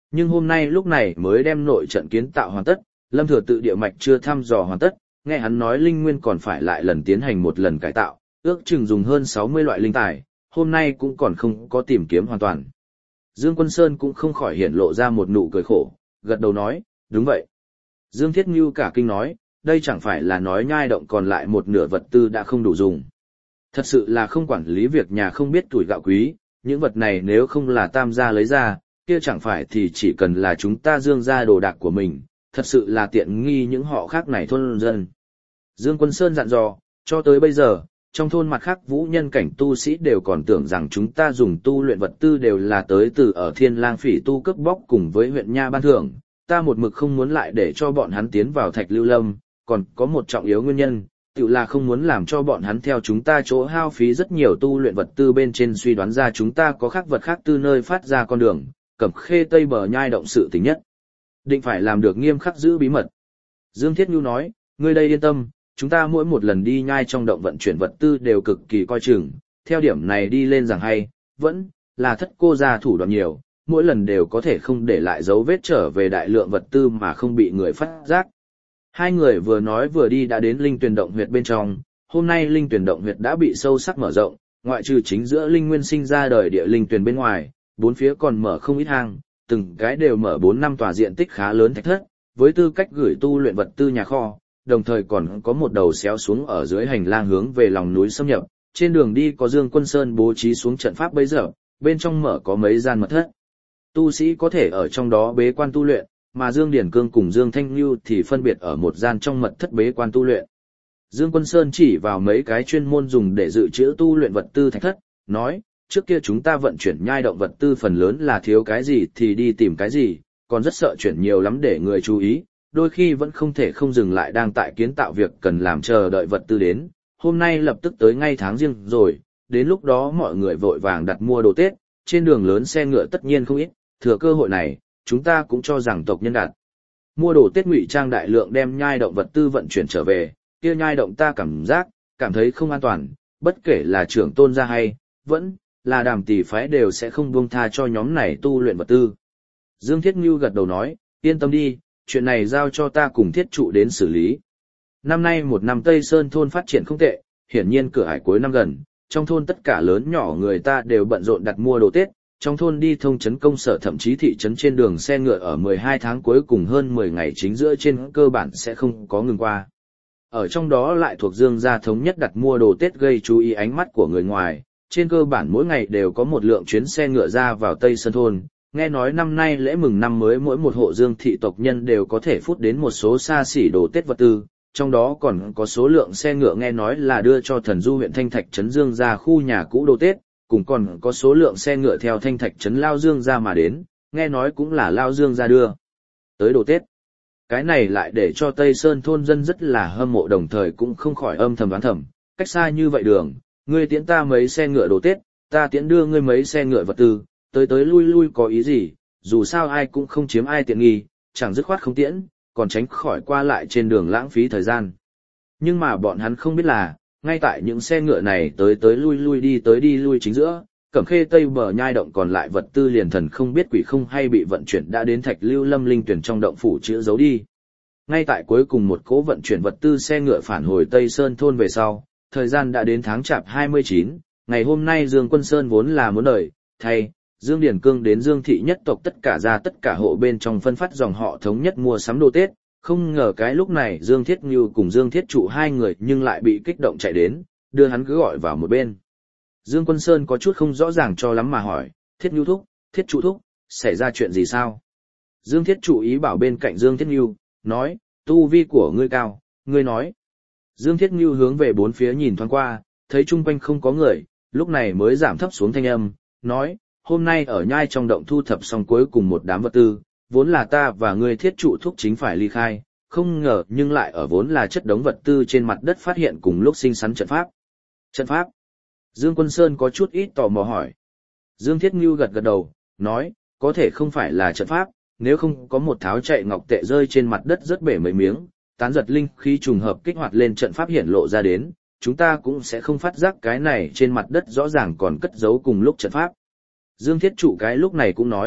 Speaker 1: Nhưng hôm nay lúc này mới đem nội trận kiến tạo hoàn tất, Lâm Thừa Tự địa mạch chưa thăm dò hoàn tất, nghe hắn nói linh nguyên còn phải lại lần tiến hành một lần cải tạo, ước chừng dùng hơn 60 loại linh tài, hôm nay cũng còn không có tìm kiếm hoàn toàn. Dương Quân Sơn cũng không khỏi hiển lộ ra một nụ cười khổ, gật đầu nói, đúng vậy. Dương Thiết Ngưu cả kinh nói, đây chẳng phải là nói nhai động còn lại một nửa vật tư đã không đủ dùng. Thật sự là không quản lý việc nhà không biết tuổi gạo quý, những vật này nếu không là Tam gia lấy ra, kia chẳng phải thì chỉ cần là chúng ta Dương gia đồ đạc của mình, thật sự là tiện nghi những họ khác này thôn dân. Dương Quân Sơn dặn dò, cho tới bây giờ, trong thôn mặt khác vũ nhân cảnh tu sĩ đều còn tưởng rằng chúng ta dùng tu luyện vật tư đều là tới từ ở Thiên Lang Phỉ tu cướp bóc cùng với huyện nha ban thưởng, ta một mực không muốn lại để cho bọn hắn tiến vào Thạch Lưu Lâm, còn có một trọng yếu nguyên nhân, tự là không muốn làm cho bọn hắn theo chúng ta chỗ hao phí rất nhiều tu luyện vật tư bên trên suy đoán ra chúng ta có khác vật khác tư nơi phát ra con đường, Cẩm Khê Tây bờ nhai động sự tình nhất. Định phải làm được nghiêm khắc giữ bí mật. Dương Thiết Nhu nói, ngươi đây yên tâm, chúng ta mỗi một lần đi nhai trong động vận chuyển vật tư đều cực kỳ coi chừng, theo điểm này đi lên rằng hay, vẫn là Thất cô gia thủ đoạn nhiều, mỗi lần đều có thể không để lại dấu vết trở về đại lượng vật tư mà không bị người phát giác. Hai người vừa nói vừa đi đã đến Linh Tuyền động huyệt bên trong, hôm nay Linh Tuyền động huyệt đã bị sâu sắc mở rộng, ngoại trừ chính giữa linh nguyên sinh ra đời địa linh tuyền bên ngoài, bốn phía còn mở không ít hang, từng cái đều mở 4-5 tòa diện tích khá lớn thạch thất, với tư cách gửi tu luyện vật tư nhà kho, đồng thời còn có một đầu xéo xuống ở dưới hành lang hướng về lòng núi xâm nhập, trên đường đi có Dương Quân Sơn bố trí xuống trận pháp bấy giờ, bên trong mở có mấy gian mật thất. Tu sĩ có thể ở trong đó bế quan tu luyện, mà Dương Điển Cương cùng Dương Thanh Nhu thì phân biệt ở một gian trong mật thất bế quan tu luyện. Dương Quân Sơn chỉ vào mấy cái chuyên môn dùng để dự trữ tu luyện vật tư thạch thất, nói, trước kia chúng ta vận chuyển nhai động vật tư phần lớn là thiếu cái gì thì đi tìm cái gì, còn rất sợ chuyển nhiều lắm để người chú ý, đôi khi vẫn không thể không dừng lại đang tại kiến tạo việc cần làm chờ đợi vật tư đến. Hôm nay lập tức tới ngay tháng riêng rồi, đến lúc đó mọi người vội vàng đặt mua đồ Tết, trên đường lớn xe ngựa tất nhiên không ít, thừa cơ hội này, chúng ta cũng cho rằng tộc nhân đặt mua đồ Tết ngụy trang đại lượng đem nhai động vật tư vận chuyển trở về, kia nhai động ta cảm thấy không an toàn, bất kể là trưởng tôn gia hay, vẫn là Đàm Tỷ phái đều sẽ không buông tha cho nhóm này tu luyện vật tư. Dương Thiết Ngưu gật đầu nói, yên tâm đi, chuyện này giao cho ta cùng thiết trụ đến xử lý. Năm nay một năm Tây Sơn thôn phát triển không tệ, hiển nhiên cửa ải cuối năm gần, trong thôn tất cả lớn nhỏ người ta đều bận rộn đặt mua đồ Tết, trong thôn đi thông trấn công sở thậm chí thị trấn trên đường xe ngựa ở 12 tháng cuối cùng hơn 10 ngày chính giữa trên cơ bản sẽ không có ngừng qua. Ở trong đó lại thuộc Dương gia thống nhất đặt mua đồ Tết gây chú ý ánh mắt của người ngoài, trên cơ bản mỗi ngày đều có một lượng chuyến xe ngựa ra vào Tây Sơn thôn. Nghe nói năm nay lễ mừng năm mới mỗi một hộ Dương thị tộc nhân đều có thể phút đến một số xa xỉ đồ Tết vật tư, trong đó còn có số lượng xe ngựa nghe nói là đưa cho thần du huyện Thanh Thạch trấn Dương gia khu nhà cũ đồ Tết, cùng còn có số lượng xe ngựa theo Thanh Thạch trấn Lao Dương gia mà đến, nghe nói cũng là Lao Dương gia đưa tới đồ Tết. Cái này lại để cho Tây Sơn thôn dân rất là hâm mộ, đồng thời cũng không khỏi âm thầm đoán thầm, cách xa như vậy đường, ngươi tiễn ta mấy xe ngựa đồ Tết, ta tiễn đưa ngươi mấy xe ngựa vật tư, tới lui lui có ý gì, dù sao ai cũng không chiếm ai tiện nghi, chẳng dứt khoát không tiễn, còn tránh khỏi qua lại trên đường lãng phí thời gian. Nhưng mà bọn hắn không biết là, ngay tại những xe ngựa này tới lui đi lui chính giữa, Cẩm Khê Tây bờ nhai động còn lại vật tư liền thần không biết quỷ không hay bị vận chuyển đã đến Thạch Lưu Lâm linh tuyển trong động phủ chữa giấu đi. Ngay tại cuối cùng một cỗ vận chuyển vật tư xe ngựa phản hồi Tây Sơn thôn về sau, thời gian đã đến tháng Chạp 29, ngày hôm nay Dương Quân Sơn vốn là muốn đợi, thay Dương Điển Cương đến Dương thị nhất tộc tất cả ra tất cả hộ bên trong phân phát dòng họ thống nhất mua sắm đồ Tết, không ngờ cái lúc này Dương Thiết Như cùng Dương Thiết Trụ hai người nhưng lại bị kích động chạy đến, đưa hắn cứ gọi vào một bên. Dương Quân Sơn có chút không rõ ràng cho lắm mà hỏi, Thiết Như thúc, Thiết Trụ thúc, xảy ra chuyện gì sao? Dương Thiết Trụ ý bảo bên cạnh Dương Thiết Như, nói, tu vi của ngươi cao, ngươi nói. Dương Thiết Như hướng về bốn phía nhìn thoáng qua, thấy chung quanh không có người, lúc này mới giảm thấp xuống thanh âm, nói, hôm nay ở nhai trong động thu thập xong cuối cùng một đám vật tư, vốn là ta và ngươi Thiết Trụ thúc chính phải ly khai, không ngờ nhưng lại ở vốn là chất đống vật tư trên mặt đất phát hiện cùng lúc sinh sắn trận pháp. Trận pháp? Dương Quân Sơn có chút ít tò mò hỏi. Dương Thiết Ngưu gật gật đầu, nói, có thể không phải là trận pháp, nếu không có một tháo chạy ngọc tệ rơi trên mặt đất rất bể mấy miếng, tán giật linh khí trùng hợp kích hoạt lên trận pháp hiển lộ ra đến, chúng ta cũng sẽ không phát giác cái này trên mặt đất rõ ràng còn cất giấu cùng lúc trận pháp. Dương Thiết Trụ cái lúc này cũng nói,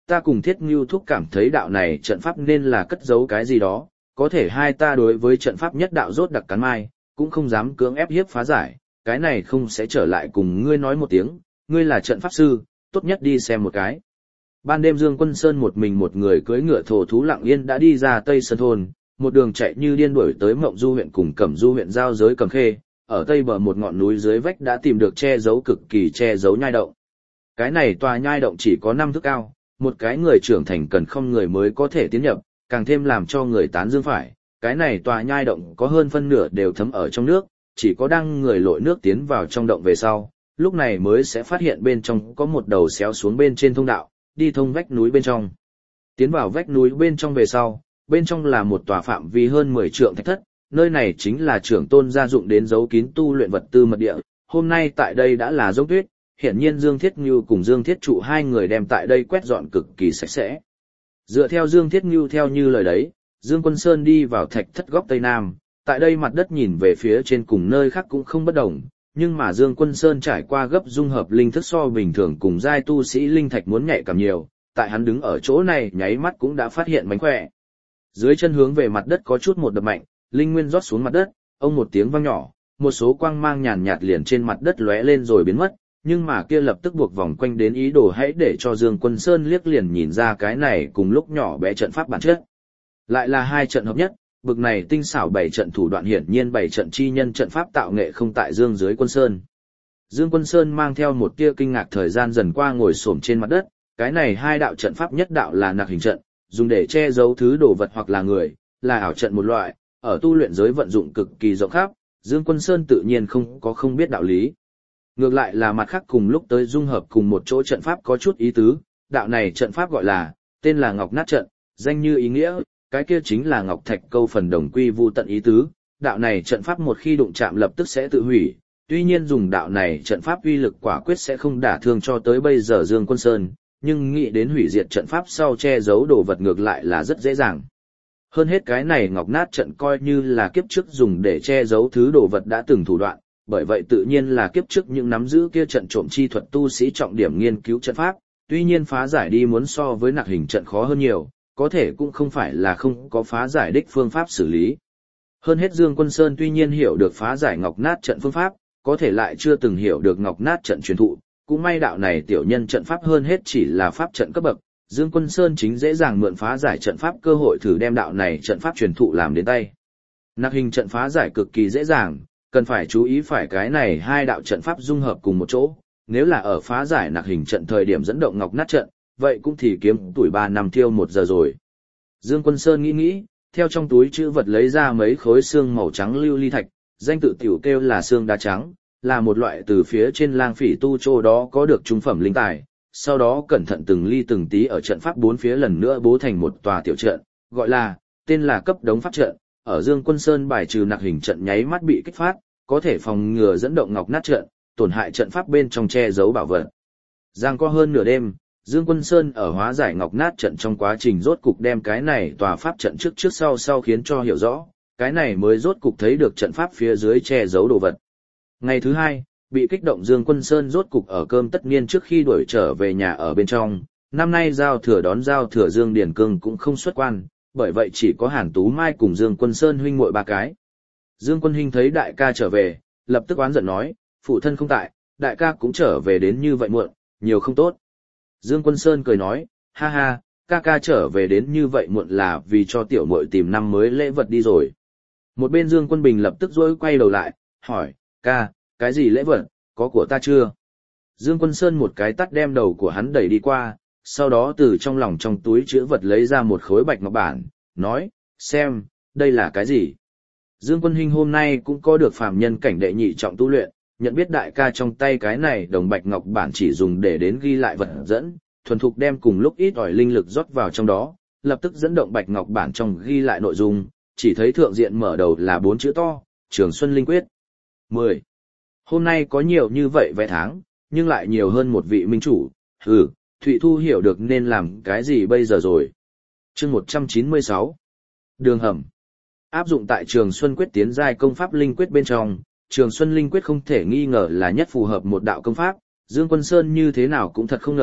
Speaker 1: ta cùng Thiết Ngưu Thúc cảm thấy đạo này trận pháp nên là cất giấu cái gì đó, có thể hai ta đối với trận pháp nhất đạo rốt đặc cắn mai, cũng không dám cưỡng ép hiếp phá giải, cái này không sẽ trở lại cùng ngươi nói một tiếng, ngươi là trận pháp sư, tốt nhất đi xem một cái. Ban đêm Dương Quân Sơn một mình một người cưỡi ngựa thổ thú lặng yên đã đi ra Tây Sơn thôn, một đường chạy như điên đuổi tới Mộng Du huyện cùng Cẩm Du huyện giao giới Cẩm Khê, ở tây bờ một ngọn núi dưới vách đã tìm được che giấu cực kỳ che giấu nhai động. Cái này tòa nhai động chỉ có 5 thước cao, một cái người trưởng thành cần không người mới có thể tiến nhập, càng thêm làm cho người tán dương phải. Cái này tòa nhai động có hơn phân nửa đều thấm ở trong nước, chỉ có đang người lội nước tiến vào trong động về sau, lúc này mới sẽ phát hiện bên trong có một đầu xéo xuống bên trên thông đạo, đi thông vách núi bên trong. Tiến vào vách núi bên trong về sau, bên trong là một tòa phạm vi hơn 10 trượng thạch thất, nơi này chính là trưởng tôn gia dụng đến giấu kín tu luyện vật tư mật địa. Hôm nay tại đây đã là dốc tuyết, hiển nhiên Dương Thiết Ngưu cùng Dương Thiết Trụ hai người đem tại đây quét dọn cực kỳ sạch sẽ. Dựa theo Dương Thiết Ngưu theo như lời đấy, Dương Quân Sơn đi vào thạch thất góc tây nam, tại đây mặt đất nhìn về phía trên cùng nơi khác cũng không bất đồng, nhưng mà Dương Quân Sơn trải qua gấp dung hợp linh thức so bình thường cùng giai tu sĩ linh thạch muốn nhạy cảm nhiều, tại hắn đứng ở chỗ này nháy mắt cũng đã phát hiện mánh khỏe. Dưới chân hướng về mặt đất có chút một đập mạnh, linh nguyên rót xuống mặt đất, ông một tiếng vang nhỏ, một số quang mang nhàn nhạt liền trên mặt đất lóe lên rồi biến mất, nhưng mà kia lập tức buộc vòng quanh đến ý đồ hãy để cho Dương Quân Sơn liếc liền nhìn ra cái này cùng lúc nhỏ bé trận pháp bản chất. Lại là hai trận hợp nhất, bực này tinh xảo bảy trận thủ đoạn hiển nhiên bảy trận chi nhân trận pháp tạo nghệ không tại Dương dưới Quân Sơn. Dương Quân Sơn mang theo một tia kinh ngạc thời gian dần qua ngồi xổm trên mặt đất, cái này hai đạo trận pháp nhất đạo là nặc hình trận, dùng để che giấu thứ đồ vật hoặc là người, là ảo trận một loại, ở tu luyện giới vận dụng cực kỳ rộng khắp, Dương Quân Sơn tự nhiên không biết đạo lý. Ngược lại là mặt khác cùng lúc tới dung hợp cùng một chỗ trận pháp có chút ý tứ, đạo này trận pháp gọi là, tên là Ngọc Nát trận, danh như ý nghĩa, cái kia chính là Ngọc Thạch câu phần đồng quy vu tận ý tứ, đạo này trận pháp một khi đụng chạm lập tức sẽ tự hủy, tuy nhiên dùng đạo này trận pháp uy lực quả quyết sẽ không đả thương cho tới bây giờ Dương Quân Sơn, nhưng nghĩ đến hủy diệt trận pháp sau che giấu đồ vật ngược lại là rất dễ dàng. Hơn hết cái này Ngọc Nát trận coi như là kiếp trước dùng để che giấu thứ đồ vật đã từng thủ đoạn, bởi vậy tự nhiên là kiếp trước những nắm giữ kia trận trộm chi thuật tu sĩ trọng điểm nghiên cứu trận pháp, tuy nhiên phá giải đi muốn so với nặc hình trận khó hơn nhiều, có thể cũng không phải là không có phá giải đích phương pháp xử lý. Hơn hết Dương Quân Sơn tuy nhiên hiểu được phá giải Ngọc Nát trận phương pháp, có thể lại chưa từng hiểu được Ngọc Nát trận truyền thụ, cũng may đạo này tiểu nhân trận pháp hơn hết chỉ là pháp trận cấp bậc, Dương Quân Sơn chính dễ dàng mượn phá giải trận pháp cơ hội thử đem đạo này trận pháp truyền thụ làm đến tay. Nặc hình trận phá giải cực kỳ dễ dàng, cần phải chú ý phải cái này hai đạo trận pháp dung hợp cùng một chỗ, nếu là ở phá giải nặc hình trận thời điểm dẫn động Ngọc Nát trận, vậy cũng thì kiếm tuổi 3 năm thiêu 1 giờ rồi. Dương Quân Sơn nghĩ, theo trong túi chữ vật lấy ra mấy khối xương màu trắng lưu ly thạch, danh tự tiểu kêu là xương đá trắng, là một loại từ phía trên lang phỉ tu châu đó có được trung phẩm linh tài, sau đó cẩn thận từng ly từng tí ở trận pháp bốn phía lần nữa bố thành một tòa tiểu trận, gọi là, tên là cấp đống pháp trận, ở Dương Quân Sơn bài trừ nặc hình trận nháy mắt bị kích phát, có thể phòng ngừa dẫn động Ngọc Nát trận, tổn hại trận pháp bên trong che giấu bảo vật. Giang qua hơn nửa đêm, Dương Quân Sơn ở hóa giải Ngọc Nát trận trong quá trình rốt cục đem cái này tòa pháp trận trước sau khiến cho hiểu rõ, cái này mới rốt cục thấy được trận pháp phía dưới che giấu đồ vật. Ngày thứ hai, bị kích động Dương Quân Sơn rốt cục ở cơm tất niên trước khi đuổi trở về nhà ở bên trong, năm nay giao thừa đón giao thừa Dương Điển Cương cũng không xuất quan, bởi vậy chỉ có Hàn Tú Mai cùng Dương Quân Sơn huynh muội ba cái. Dương Quân Hinh thấy đại ca trở về, lập tức oán giận nói, phụ thân không tại, đại ca cũng trở về đến như vậy muộn, nhiều không tốt. Dương Quân Sơn cười nói, ha ha, ca trở về đến như vậy muộn là vì cho tiểu muội tìm năm mới lễ vật đi rồi. Một bên Dương Quân Bình lập tức dối quay đầu lại, hỏi, ca, cái gì lễ vật, có của ta chưa? Dương Quân Sơn một cái tắt đem đầu của hắn đẩy đi qua, sau đó từ trong lòng trong túi chữ vật lấy ra một khối bạch ngọc bản, nói, xem, đây là cái gì? Dương Quân Hinh hôm nay cũng có được phàm nhân cảnh đệ nhị trọng tu luyện, nhận biết đại ca trong tay cái này đồng bạch ngọc bản chỉ dùng để đến ghi lại vật dẫn, thuần thục đem cùng lúc ít ỏi linh lực rót vào trong đó, lập tức dẫn động bạch ngọc bản trong ghi lại nội dung, chỉ thấy thượng diện mở đầu là 4 chữ to, Trường Xuân Linh Quyết. 10. Hôm nay có nhiều như vậy vẽ tháng, nhưng lại nhiều hơn một vị minh chủ, Thụy Thu hiểu được nên làm cái gì bây giờ rồi. Chương 196. Đường hầm. Áp dụng tại Trường Xuân Quyết tiến giai công pháp linh quyết bên trong, Trường Xuân Linh Quyết không thể nghi ngờ là nhất phù hợp một đạo công pháp, Dương Quân Sơn như thế nào cũng thật không ngờ,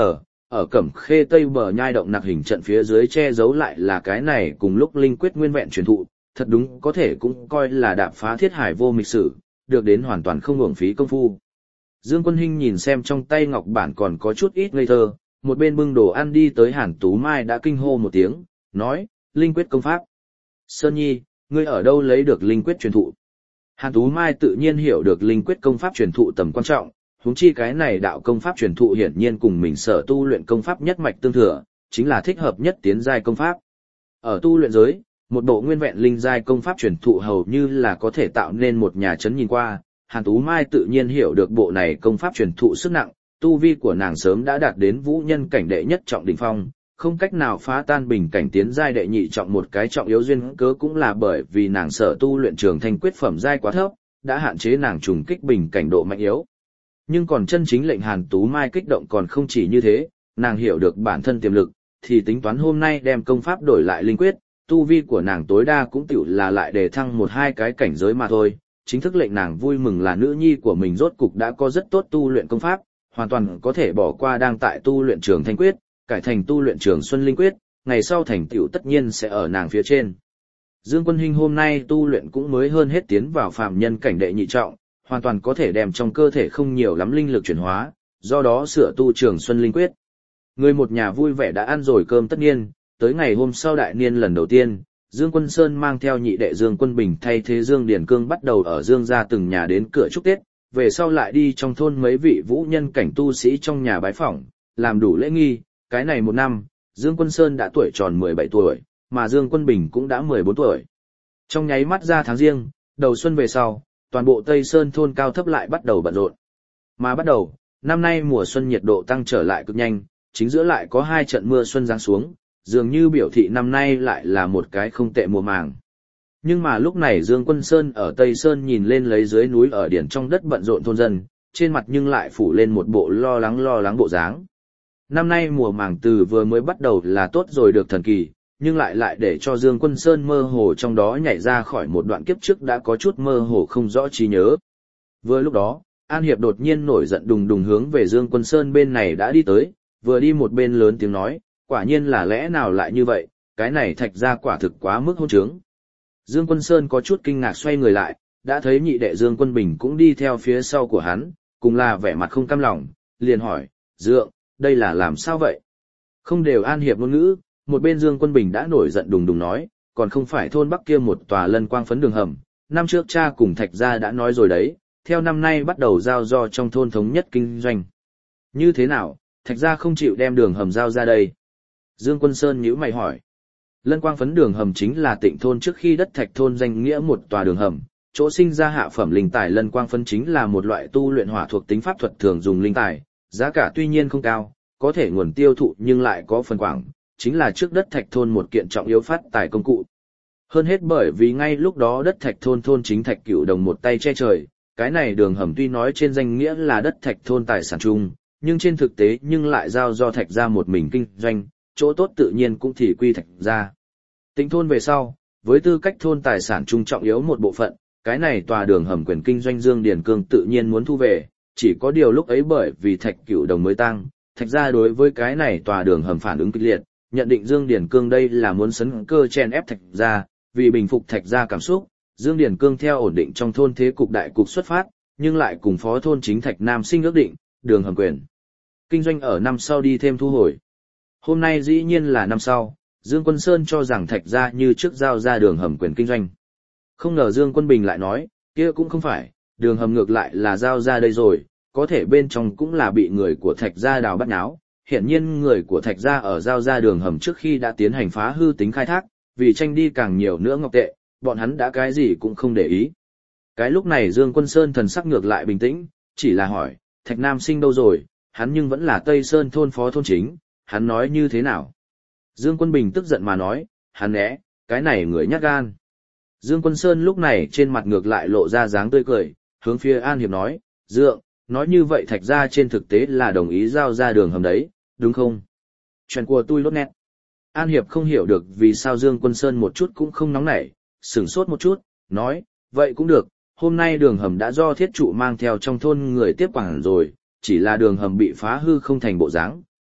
Speaker 1: ở Cẩm Khê Tây bờ nhai động nặc hình trận phía dưới che giấu lại là cái này cùng lúc linh quyết nguyên vẹn truyền thụ, thật đúng có thể cũng coi là đạp phá thiết hải vô mịch sử, được đến hoàn toàn không uổng phí công phu. Dương Quân Hinh nhìn xem trong tay ngọc bản còn có chút ít ngây thơ, một bên bưng đồ ăn đi tới Hàn Tú Mai đã kinh hô một tiếng, nói, linh quyết công pháp. Sơn Nhi, ngươi ở đâu lấy được linh quyết truyền thụ? Hàn Tú Mai tự nhiên hiểu được linh quyết công pháp truyền thụ tầm quan trọng, huống chi cái này đạo công pháp truyền thụ hiển nhiên cùng mình sở tu luyện công pháp nhất mạch tương thừa, chính là thích hợp nhất tiến giai công pháp. Ở tu luyện giới, một bộ nguyên vẹn linh giai công pháp truyền thụ hầu như là có thể tạo nên một nhà trấn nhìn qua, Hàn Tú Mai tự nhiên hiểu được bộ này công pháp truyền thụ sức nặng, tu vi của nàng sớm đã đạt đến vũ nhân cảnh đệ nhất trọng đỉnh phong, không cách nào phá tan bình cảnh tiến giai đệ nhị trọng một cái trọng yếu duyên cớ cũng là bởi vì nàng sở tu luyện trường thanh quyết phẩm giai quá thấp, đã hạn chế nàng trùng kích bình cảnh độ mạnh yếu. Nhưng còn chân chính lệnh Hàn Tú Mai kích động còn không chỉ như thế, nàng hiểu được bản thân tiềm lực, thì tính toán hôm nay đem công pháp đổi lại linh quyết, tu vi của nàng tối đa cũng tiểu là lại đề thăng một hai cái cảnh giới mà thôi. Chính thức lệnh nàng vui mừng là nữ nhi của mình rốt cục đã có rất tốt tu luyện công pháp, hoàn toàn có thể bỏ qua đang tại tu luyện trường thanh quyết, cải thành tu luyện trường xuân linh quyết, ngày sau thành tựu tất nhiên sẽ ở nàng phía trên. Dương Quân Hinh hôm nay tu luyện cũng mới hơn hết tiến vào phàm nhân cảnh đệ nhị trọng, hoàn toàn có thể đem trong cơ thể không nhiều lắm linh lực chuyển hóa, do đó sửa tu trường xuân linh quyết. Người một nhà vui vẻ đã ăn rồi cơm tất niên, tới ngày hôm sau đại niên lần đầu tiên, Dương Quân Sơn mang theo nhị đệ Dương Quân Bình thay thế Dương Điển Cương bắt đầu ở Dương gia từng nhà đến cửa chúc Tết, về sau lại đi trong thôn mấy vị vũ nhân cảnh tu sĩ trong nhà bái phỏng, làm đủ lễ nghi, cái này một năm, Dương Quân Sơn đã tuổi tròn 17 tuổi, mà Dương Quân Bình cũng đã 14 tuổi. Trong nháy mắt ra tháng riêng, đầu xuân về sau, toàn bộ Tây Sơn thôn cao thấp lại bắt đầu bận rộn. Mà bắt đầu, năm nay mùa xuân nhiệt độ tăng trở lại cực nhanh, chính giữa lại có 2 trận mưa xuân giáng xuống, dường như biểu thị năm nay lại là một cái không tệ mùa màng. Nhưng mà lúc này Dương Quân Sơn ở Tây Sơn nhìn lên lấy dưới núi ở điển trong đất bận rộn thôn dân, trên mặt nhưng lại phủ lên một bộ lo lắng bộ dáng. Năm nay mùa màng từ vừa mới bắt đầu là tốt rồi được thần kỳ, nhưng lại để cho Dương Quân Sơn mơ hồ trong đó nhảy ra khỏi một đoạn kiếp trước đã có chút mơ hồ không rõ trí nhớ. Vừa lúc đó, An Hiệp đột nhiên nổi giận đùng đùng hướng về Dương Quân Sơn bên này đã đi tới, vừa đi một bên lớn tiếng nói, quả nhiên là lẽ nào lại như vậy, cái này Thạch gia quả thực quá mức hỗn trướng. Dương Quân Sơn có chút kinh ngạc xoay người lại, đã thấy nhị đệ Dương Quân Bình cũng đi theo phía sau của hắn, cùng là vẻ mặt không cam lòng, liền hỏi, Dượng, đây là làm sao vậy? Không đều An Hiệp ngôn ngữ, một bên Dương Quân Bình đã nổi giận đùng đùng nói, còn không phải thôn Bắc kia một tòa lân quang phấn đường hầm, năm trước cha cùng Thạch gia đã nói rồi đấy, theo năm nay bắt đầu giao do trong thôn thống nhất kinh doanh. Như thế nào, Thạch gia không chịu đem đường hầm giao ra đây? Dương Quân Sơn nhíu mày hỏi. Lân quang phấn đường hầm chính là Tịnh thôn trước khi đất Thạch thôn danh nghĩa một tòa đường hầm, chỗ sinh ra hạ phẩm linh tài lân quang phấn chính là một loại tu luyện hỏa thuộc tính pháp thuật thường dùng linh tài, giá cả tuy nhiên không cao, có thể nguồn tiêu thụ nhưng lại có phần quảng, chính là trước đất Thạch thôn một kiện trọng yếu phát tài công cụ. Hơn hết bởi vì ngay lúc đó đất Thạch thôn thôn chính Thạch Cửu Đồng một tay che trời, cái này đường hầm tuy nói trên danh nghĩa là đất Thạch thôn tài sản chung, nhưng trên thực tế nhưng lại giao do Thạch gia một mình kinh doanh, chỗ tốt tự nhiên cũng thì quy Thạch gia. Tịnh thôn về sau, với tư cách thôn tài sản trung trọng yếu một bộ phận, cái này tòa đường hầm quyền kinh doanh Dương Điền Cương tự nhiên muốn thu về, chỉ có điều lúc ấy bởi vì Thạch Cửu Đồng mới tăng, Thạch gia đối với cái này tòa đường hầm phản ứng kịch liệt, nhận định Dương Điền Cương đây là muốn sấn cơ chen ép Thạch gia, vì bình phục Thạch gia cảm xúc, Dương Điền Cương theo ổn định trong thôn thế cục đại cục xuất phát, nhưng lại cùng phó thôn chính Thạch Nam Sinh ước định, đường hầm quyền kinh doanh ở năm sau đi thêm thu hồi. Hôm nay dĩ nhiên là năm sau, Dương Quân Sơn cho rằng Thạch gia như trước giao ra đường hầm quyền kinh doanh. Không ngờ Dương Quân Bình lại nói, kia cũng không phải, đường hầm ngược lại là giao ra đây rồi, có thể bên trong cũng là bị người của Thạch gia đào bắt náo. Hiển nhiên người của Thạch gia ở giao ra đường hầm trước khi đã tiến hành phá hư tính khai thác, vì tranh đi càng nhiều nữa ngọc tệ, bọn hắn đã cái gì cũng không để ý. Cái lúc này Dương Quân Sơn thần sắc ngược lại bình tĩnh, chỉ là hỏi, Thạch Nam Sinh đâu rồi, hắn nhưng vẫn là Tây Sơn thôn phó thôn chính, hắn nói như thế nào? Dương Quân Bình tức giận mà nói, hắn né, cái này người nhát gan. Dương Quân Sơn lúc này trên mặt ngược lại lộ ra dáng tươi cười, hướng phía An Hiệp nói, Dượng, nói như vậy Thạch gia trên thực tế là đồng ý giao ra đường hầm đấy, đúng không? Chuyện của tôi lốt nét. An Hiệp không hiểu được vì sao Dương Quân Sơn một chút cũng không nóng nảy, sửng sốt một chút, nói, vậy cũng được, hôm nay đường hầm đã do thiết trụ mang theo trong thôn người tiếp quản rồi, chỉ là đường hầm bị phá hư không thành bộ dáng,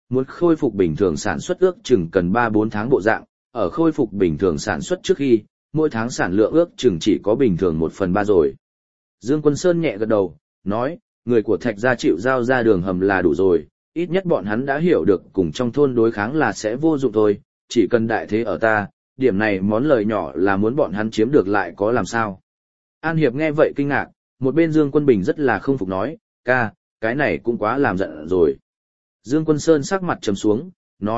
Speaker 1: muốn khôi phục bình thường sản xuất ước chừng cần 3-4 tháng bộ dạng, ở khôi phục bình thường sản xuất trước khi, mỗi tháng sản lượng ước chừng chỉ có bình thường 1/3 rồi. Dương Quân Sơn nhẹ gật đầu, nói, người của Thạch gia chịu giao ra đường hầm là đủ rồi, ít nhất bọn hắn đã hiểu được cùng trong thôn đối kháng là sẽ vô dụng thôi, chỉ cần đại thế ở ta, điểm này món lời nhỏ là muốn bọn hắn chiếm được lại có làm sao. An Hiệp nghe vậy kinh ngạc, một bên Dương Quân Bình rất là không phục nói, ca, cái này cũng quá làm giận rồi. Dương Quân Sơn sắc mặt trầm xuống,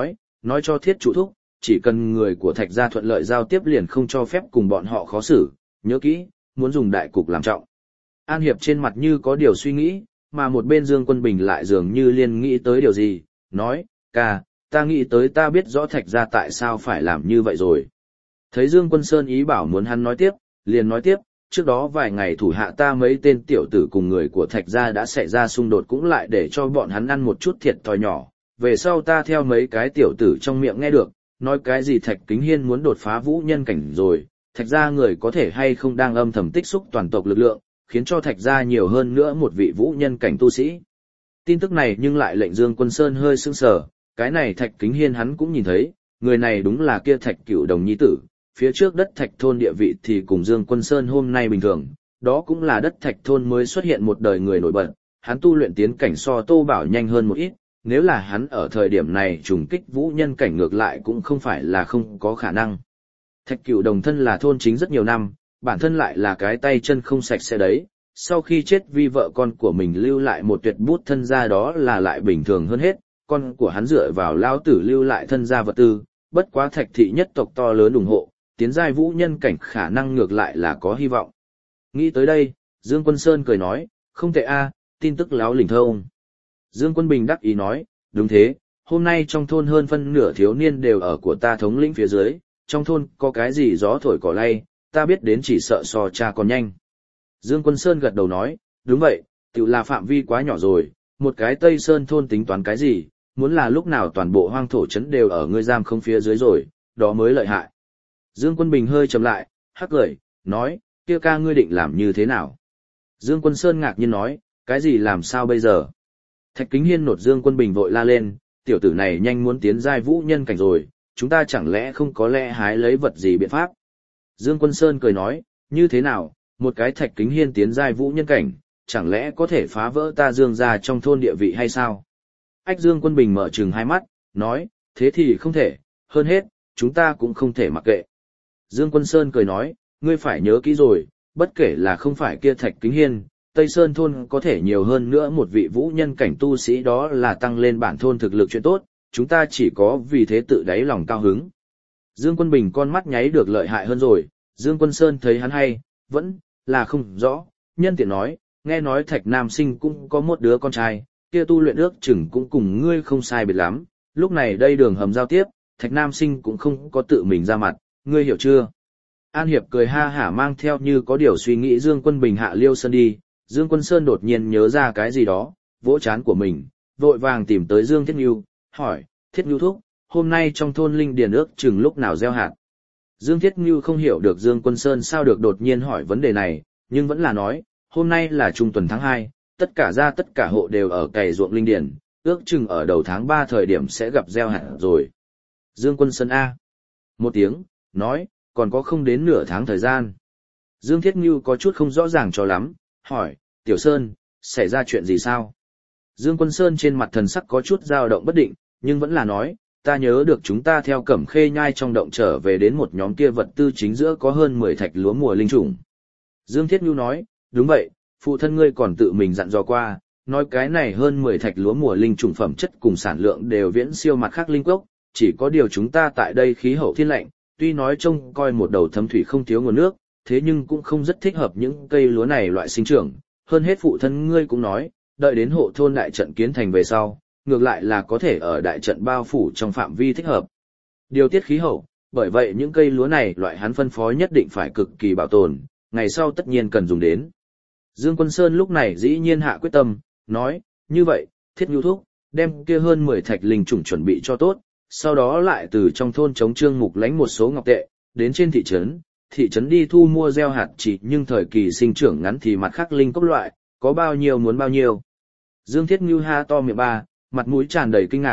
Speaker 1: nói cho thiết chủ thúc, chỉ cần người của Thạch gia thuận lợi giao tiếp liền không cho phép cùng bọn họ khó xử, nhớ kỹ, muốn dùng đại cục làm trọng. An Hiệp trên mặt như có điều suy nghĩ, mà một bên Dương Quân Bình lại dường như liên nghĩ tới điều gì, nói, ca, ta nghĩ tới ta biết rõ Thạch gia tại sao phải làm như vậy rồi. Thấy Dương Quân Sơn ý bảo muốn hắn nói tiếp, liền nói tiếp, trước đó vài ngày thủ hạ ta mấy tên tiểu tử cùng người của Thạch gia đã xảy ra xung đột cũng lại để cho bọn hắn ăn một chút thiệt thòi nhỏ, về sau ta theo mấy cái tiểu tử trong miệng nghe được, nói cái gì Thạch Kính Hiên muốn đột phá vũ nhân cảnh rồi, Thạch gia người có thể hay không đang âm thầm tích xúc toàn tộc lực lượng, khiến cho Thạch gia nhiều hơn nữa một vị vũ nhân cảnh tu sĩ. Tin tức này nhưng lại lệnh Dương Quân Sơn hơi sững sờ, cái này Thạch Kính Hiên hắn cũng nhìn thấy, người này đúng là kia Thạch Cửu Đồng nhi tử, phía trước đất Thạch thôn địa vị thì cùng Dương Quân Sơn hôm nay bình thường, đó cũng là đất Thạch thôn mới xuất hiện một đời người nổi bật, hắn tu luyện tiến cảnh so Tô Bảo nhanh hơn một ít, nếu là hắn ở thời điểm này trùng kích vũ nhân cảnh ngược lại cũng không phải là không có khả năng. Thạch Cửu Đồng thân là thôn chính rất nhiều năm, bản thân lại là cái tay chân không sạch sẽ đấy, sau khi chết vì vợ con của mình lưu lại một tuyệt bút thân gia đó là lại bình thường hơn hết, con của hắn dựa vào lao tử lưu lại thân gia vật tư, bất quá Thạch thị nhất tộc to lớn ủng hộ, tiến giai vũ nhân cảnh khả năng ngược lại là có hy vọng. Nghĩ tới đây, Dương Quân Sơn cười nói, không tệ a, tin tức láo lỉnh thông. Dương Quân Bình đắc ý nói, đúng thế, hôm nay trong thôn hơn phân nửa thiếu niên đều ở của ta thống lĩnh phía dưới, trong thôn có cái gì gió thổi cỏ lay, ta biết đến chỉ sợ so cha còn nhanh. Dương Quân Sơn gật đầu nói, đúng vậy, tự là phạm vi quá nhỏ rồi, một cái Tây Sơn thôn tính toán cái gì, muốn là lúc nào toàn bộ hoang thổ trấn đều ở ngươi giam không phía dưới rồi, đó mới lợi hại. Dương Quân Bình hơi chậm lại, hắc cười, nói, kia ca ngươi định làm như thế nào? Dương Quân Sơn ngạc nhiên nói, cái gì làm sao bây giờ? Thạch Kính Hiên nột Dương Quân Bình vội la lên, tiểu tử này nhanh muốn tiến giai vũ nhân cảnh rồi, chúng ta chẳng lẽ không có lẽ hái lấy vật gì biện pháp? Dương Quân Sơn cười nói, như thế nào, một cái Thạch Kính Hiên tiến giai vũ nhân cảnh, chẳng lẽ có thể phá vỡ ta Dương gia trong thôn địa vị hay sao? Ách Dương Quân Bình mở trừng hai mắt, nói, thế thì không thể, hơn hết, chúng ta cũng không thể mặc kệ. Dương Quân Sơn cười nói, ngươi phải nhớ kỹ rồi, bất kể là không phải kia Thạch Kính Hiên, Tây Sơn thôn có thể nhiều hơn nữa một vị vũ nhân cảnh tu sĩ đó là tăng lên bản thôn thực lực chuyện tốt, chúng ta chỉ có vì thế tự đáy lòng cao hứng. Dương Quân Bình con mắt nháy được lợi hại hơn rồi, Dương Quân Sơn thấy hắn hay, vẫn là không rõ, nhân tiện nói, nghe nói Thạch Nam Sinh cũng có một đứa con trai, kia tu luyện ước chừng cũng cùng ngươi không sai biệt lắm, lúc này đây đường hầm giao tiếp, Thạch Nam Sinh cũng không có tự mình ra mặt, ngươi hiểu chưa? An Hiệp cười ha hả mang theo như có điều suy nghĩ Dương Quân Bình hạ Liêu Sơn đi, Dương Quân Sơn đột nhiên nhớ ra cái gì đó, vỗ trán của mình, vội vàng tìm tới Dương Thiết Nhu, hỏi, Thiết Nhu thúc, hôm nay trong thôn linh điền ước chừng lúc nào gieo hạt? Dương Thiết Nhu không hiểu được Dương Quân Sơn sao được đột nhiên hỏi vấn đề này, nhưng vẫn là nói, hôm nay là trung tuần tháng 2, tất cả hộ đều ở cày ruộng linh điền, ước chừng ở đầu tháng 3 thời điểm sẽ gặp gieo hạt rồi. Dương Quân Sơn A. Một tiếng, nói, còn có không đến nửa tháng thời gian. Dương Thiết Nhu có chút không rõ ràng cho lắm, hỏi, Tiểu Sơn, xảy ra chuyện gì sao? Dương Quân Sơn trên mặt thần sắc có chút dao động bất định, nhưng vẫn là nói, ta nhớ được chúng ta theo Cẩm Khê nhai trong động trở về đến một nhóm kia vật tư chính giữa có hơn 10 thạch lúa mùa linh trùng. Dương Thiết Nhu nói, đúng vậy, phụ thân ngươi còn tự mình dặn dò qua, nói cái này hơn 10 thạch lúa mùa linh trùng phẩm chất cùng sản lượng đều viễn siêu mặt khác linh cốc, chỉ có điều chúng ta tại đây khí hậu thiên lạnh, tuy nói trông coi một đầu thấm thủy không thiếu nguồn nước, thế nhưng cũng không rất thích hợp những cây lúa này loại sinh trưởng, hơn hết phụ thân ngươi cũng nói, đợi đến hộ thôn đại trận kiến thành về sau, ngược lại là có thể ở đại trận bao phủ trong phạm vi thích hợp. Điều tiết khí hậu, bởi vậy những cây lúa này loại hắn phân phối nhất định phải cực kỳ bảo tồn, ngày sau tất nhiên cần dùng đến. Dương Quân Sơn lúc này dĩ nhiên hạ quyết tâm, nói, như vậy, Thiết Nhu thúc, đem kia hơn 10 thạch linh trùng chuẩn bị cho tốt, sau đó lại từ trong thôn chống trương mục lãnh một số ngọc tệ, đến trên thị trấn đi thu mua gieo hạt chỉ nhưng thời kỳ sinh trưởng ngắn thì mặt khác linh cốc loại, có bao nhiêu muốn bao nhiêu. Dương Thiết Ngưu ha to miệng ba, mặt mũi tràn đầy kinh ngạc,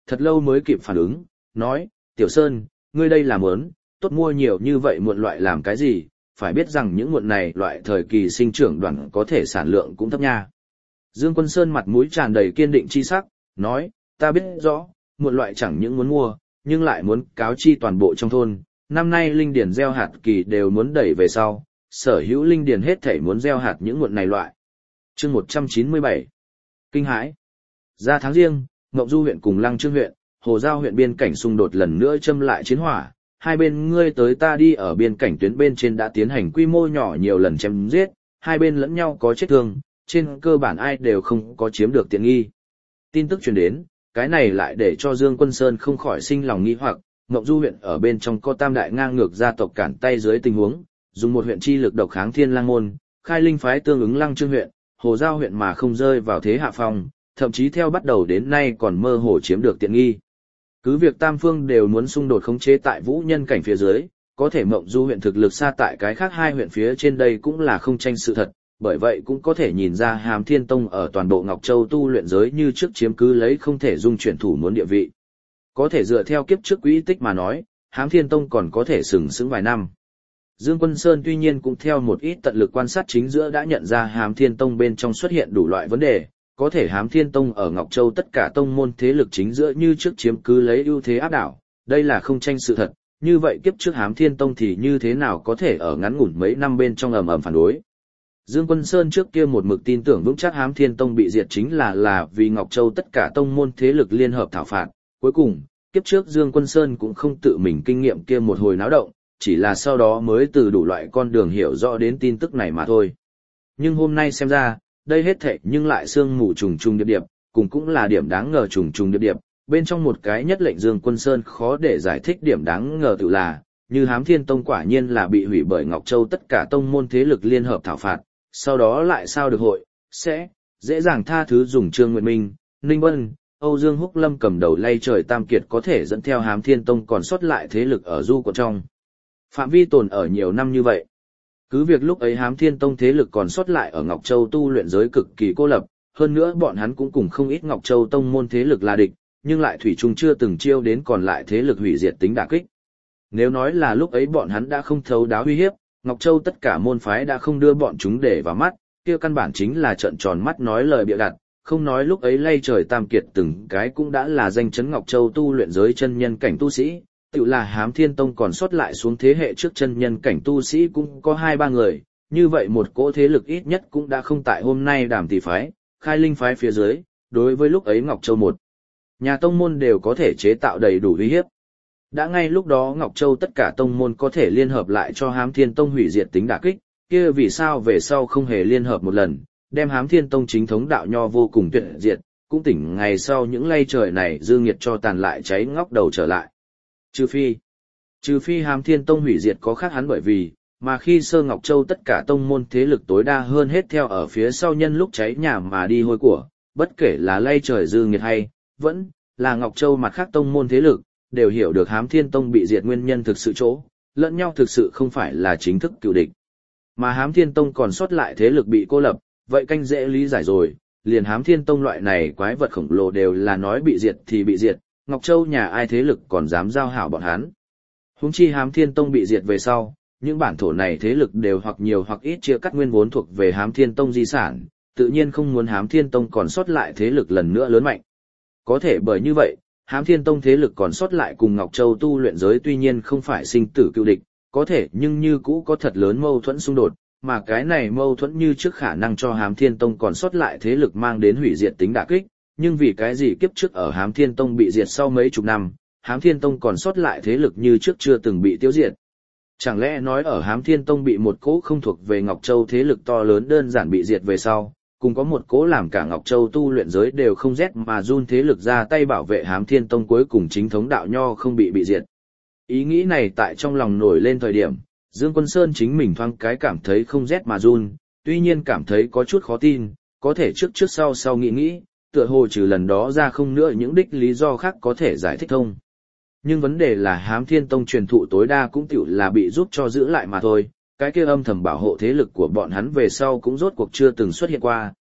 Speaker 1: Thật lâu mới kịp phản ứng, nói, Tiểu Sơn, ngươi đây là muốn, tốt mua nhiều như vậy muộn loại làm cái gì, phải biết rằng những muộn này loại thời kỳ sinh trưởng đoạn có thể sản lượng cũng thấp nha. Dương Quân Sơn mặt mũi tràn đầy kiên định chi sắc, nói, ta biết rõ, muộn loại chẳng những muốn mua, nhưng lại muốn cáo chi toàn bộ trong thôn, năm nay linh điền gieo hạt kỳ đều muốn đẩy về sau, sở hữu linh điền hết thảy muốn gieo hạt những muộn này loại. Chương 197. Kinh hãi. Ra tháng riêng, Ngộng Du huyện cùng Lăng Chương huyện, Hồ Giao huyện biên cảnh xung đột lần nữa châm lại chiến hỏa, hai bên ngươi tới ta đi ở biên cảnh tuyến bên trên đã tiến hành quy mô nhỏ nhiều lần chém giết, hai bên lẫn nhau có chết thương, trên cơ bản ai đều không có chiếm được tiện nghi. Tin tức truyền đến, cái này lại để cho Dương Quân Sơn không khỏi sinh lòng nghi hoặc, Ngộng Du huyện ở bên trong có tam đại ngang ngược gia tộc cản tay dưới tình huống, dùng một huyện chi lực độc kháng Thiên Lang môn, khai linh phái tương ứng Lăng Chương huyện, Hồ Giao huyện mà không rơi vào thế hạ phong, thậm chí theo bắt đầu đến nay còn mơ hồ chiếm được tiện nghi. Cứ việc tam phương đều muốn xung đột khống chế tại vũ nhân cảnh phía dưới, có thể Ngộng Du huyện thực lực xa tại cái khác hai huyện phía trên đây cũng là không tranh sự thật, bởi vậy cũng có thể nhìn ra Hám Thiên Tông ở toàn bộ Ngọc Châu tu luyện giới như trước chiếm cứ lấy không thể dung chuyển thủ muốn địa vị. Có thể dựa theo kiếp trước quỹ tích mà nói, Hám Thiên Tông còn có thể sừng sững vài năm. Dương Quân Sơn tuy nhiên cũng theo một ít tận lực quan sát chính giữa đã nhận ra Hám Thiên Tông bên trong xuất hiện đủ loại vấn đề, có thể Hám Thiên Tông ở Ngọc Châu tất cả tông môn thế lực chính giữa như trước chiếm cứ lấy ưu thế áp đảo, đây là không tranh sự thật, như vậy kiếp trước Hám Thiên Tông thì như thế nào có thể ở ngắn ngủn mấy năm bên trong ầm ầm phản đối. Dương Quân Sơn trước kia một mực tin tưởng vững chắc Hám Thiên Tông bị diệt chính là vì Ngọc Châu tất cả tông môn thế lực liên hợp thảo phạt, cuối cùng, kiếp trước Dương Quân Sơn cũng không tự mình kinh nghiệm kia một hồi náo động, chỉ là sau đó mới từ đủ loại con đường hiểu rõ đến tin tức này mà thôi. Nhưng hôm nay xem ra, đây hết thảy nhưng lại sương mù trùng trùng điệp điệp, cùng cũng là điểm đáng ngờ trùng trùng điệp điệp, bên trong một cái nhất lệnh Dương Quân Sơn khó để giải thích điểm đáng ngờ tự là, như Hám Thiên Tông quả nhiên là bị hủy bởi Ngọc Châu tất cả tông môn thế lực liên hợp thảo phạt, sau đó lại sao được hội, sẽ dễ dàng tha thứ dùng Trương Nguyệt Minh, Ninh Vân, Âu Dương Húc Lâm cầm đầu lay trời tam kiệt có thể dẫn theo Hám Thiên Tông còn sót lại thế lực ở du của trong phạm vi tồn ở nhiều năm như vậy. Cứ việc lúc ấy Hám Thiên Tông thế lực còn sót lại ở Ngọc Châu tu luyện giới cực kỳ cô lập, hơn nữa bọn hắn cũng cùng không ít Ngọc Châu tông môn thế lực là địch, nhưng lại thủy chung chưa từng chiêu đến còn lại thế lực hủy diệt tính đả kích. Nếu nói là lúc ấy bọn hắn đã không thấu đáo uy hiếp, Ngọc Châu tất cả môn phái đã không đưa bọn chúng để vào mắt, kia căn bản chính là trợn tròn mắt nói lời bịa đặt, không nói lúc ấy lay trời tam kiệt từng cái cũng đã là danh chấn Ngọc Châu tu luyện giới chân nhân cảnh tu sĩ, tự là Hám Thiên Tông còn sót lại xuống thế hệ trước chân nhân cảnh tu sĩ cũng có 2-3 người, như vậy một cỗ thế lực ít nhất cũng đã không tại hôm nay Đàm Tỷ phái, khai linh phái phía dưới, đối với lúc ấy Ngọc Châu một nhà tông môn đều có thể chế tạo đầy đủ uy hiếp. Đã ngay lúc đó Ngọc Châu tất cả tông môn có thể liên hợp lại cho Hám Thiên Tông hủy diệt tính đả kích, kia vì sao về sau không hề liên hợp một lần, đem Hám Thiên Tông chính thống đạo nho vô cùng tuyệt diệt, cũng tỉnh ngày sau những lay trời này dư nghiệt cho tàn lại cháy ngóc đầu trở lại. Trừ phi Hám Thiên Tông hủy diệt có khác hắn bởi vì, mà khi Sơ Ngọc Châu tất cả tông môn thế lực tối đa hơn hết theo ở phía sau nhân lúc cháy nhà mà đi hôi của, bất kể là lay trời dư nghiệt hay, vẫn là Ngọc Châu mặt khác tông môn thế lực, đều hiểu được Hám Thiên Tông bị diệt nguyên nhân thực sự chỗ, lẫn nhau thực sự không phải là chính thức cựu địch. Mà Hám Thiên Tông còn sót lại thế lực bị cô lập, vậy canh dễ lý giải rồi, liền Hám Thiên Tông loại này quái vật khổng lồ đều là nói bị diệt thì bị diệt, Ngọc Châu nhà ai thế lực còn dám giao hảo bọn hắn. Huống chi Hám Thiên Tông bị diệt về sau, những bản thổ này thế lực đều hoặc nhiều hoặc ít chia cắt nguyên vốn thuộc về Hám Thiên Tông di sản, tự nhiên không muốn Hám Thiên Tông còn sót lại thế lực lần nữa lớn mạnh. Có thể bởi như vậy, Hám Thiên Tông thế lực còn sót lại cùng Ngọc Châu tu luyện giới tuy nhiên không phải sinh tử cựu địch, có thể nhưng như cũ có thật lớn mâu thuẫn xung đột, mà cái này mâu thuẫn như trước khả năng cho Hám Thiên Tông còn sót lại thế lực mang đến hủy diệt tính đả kích, nhưng vì cái gì kiếp trước ở Hám Thiên Tông bị diệt sau mấy chục năm, Hám Thiên Tông còn sót lại thế lực như trước chưa từng bị tiêu diệt. Chẳng lẽ nói ở Hám Thiên Tông bị một cỗ không thuộc về Ngọc Châu thế lực to lớn đơn giản bị diệt về sau, cùng có một cỗ làm cả Ngọc Châu tu luyện giới đều không rét mà run thế lực ra tay bảo vệ Hám Thiên Tông cuối cùng chính thống đạo nho không bị diệt. Ý nghĩ này tại trong lòng nổi lên thời điểm, Dương Quân Sơn chính mình thoáng cái cảm thấy không rét mà run, tuy nhiên cảm thấy có chút khó tin, có thể trước sau nghĩ, tựa hồ trừ lần đó ra không nữa những đích lý do khác có thể giải thích thông. Nhưng vấn đề là Hám Thiên Tông truyền thụ tối đa cũng tiểu là bị giúp cho giữ lại mà thôi, cái kia âm thầm bảo hộ thế lực của bọn hắn về sau cũng rốt cuộc chưa từng xuất hiện qua,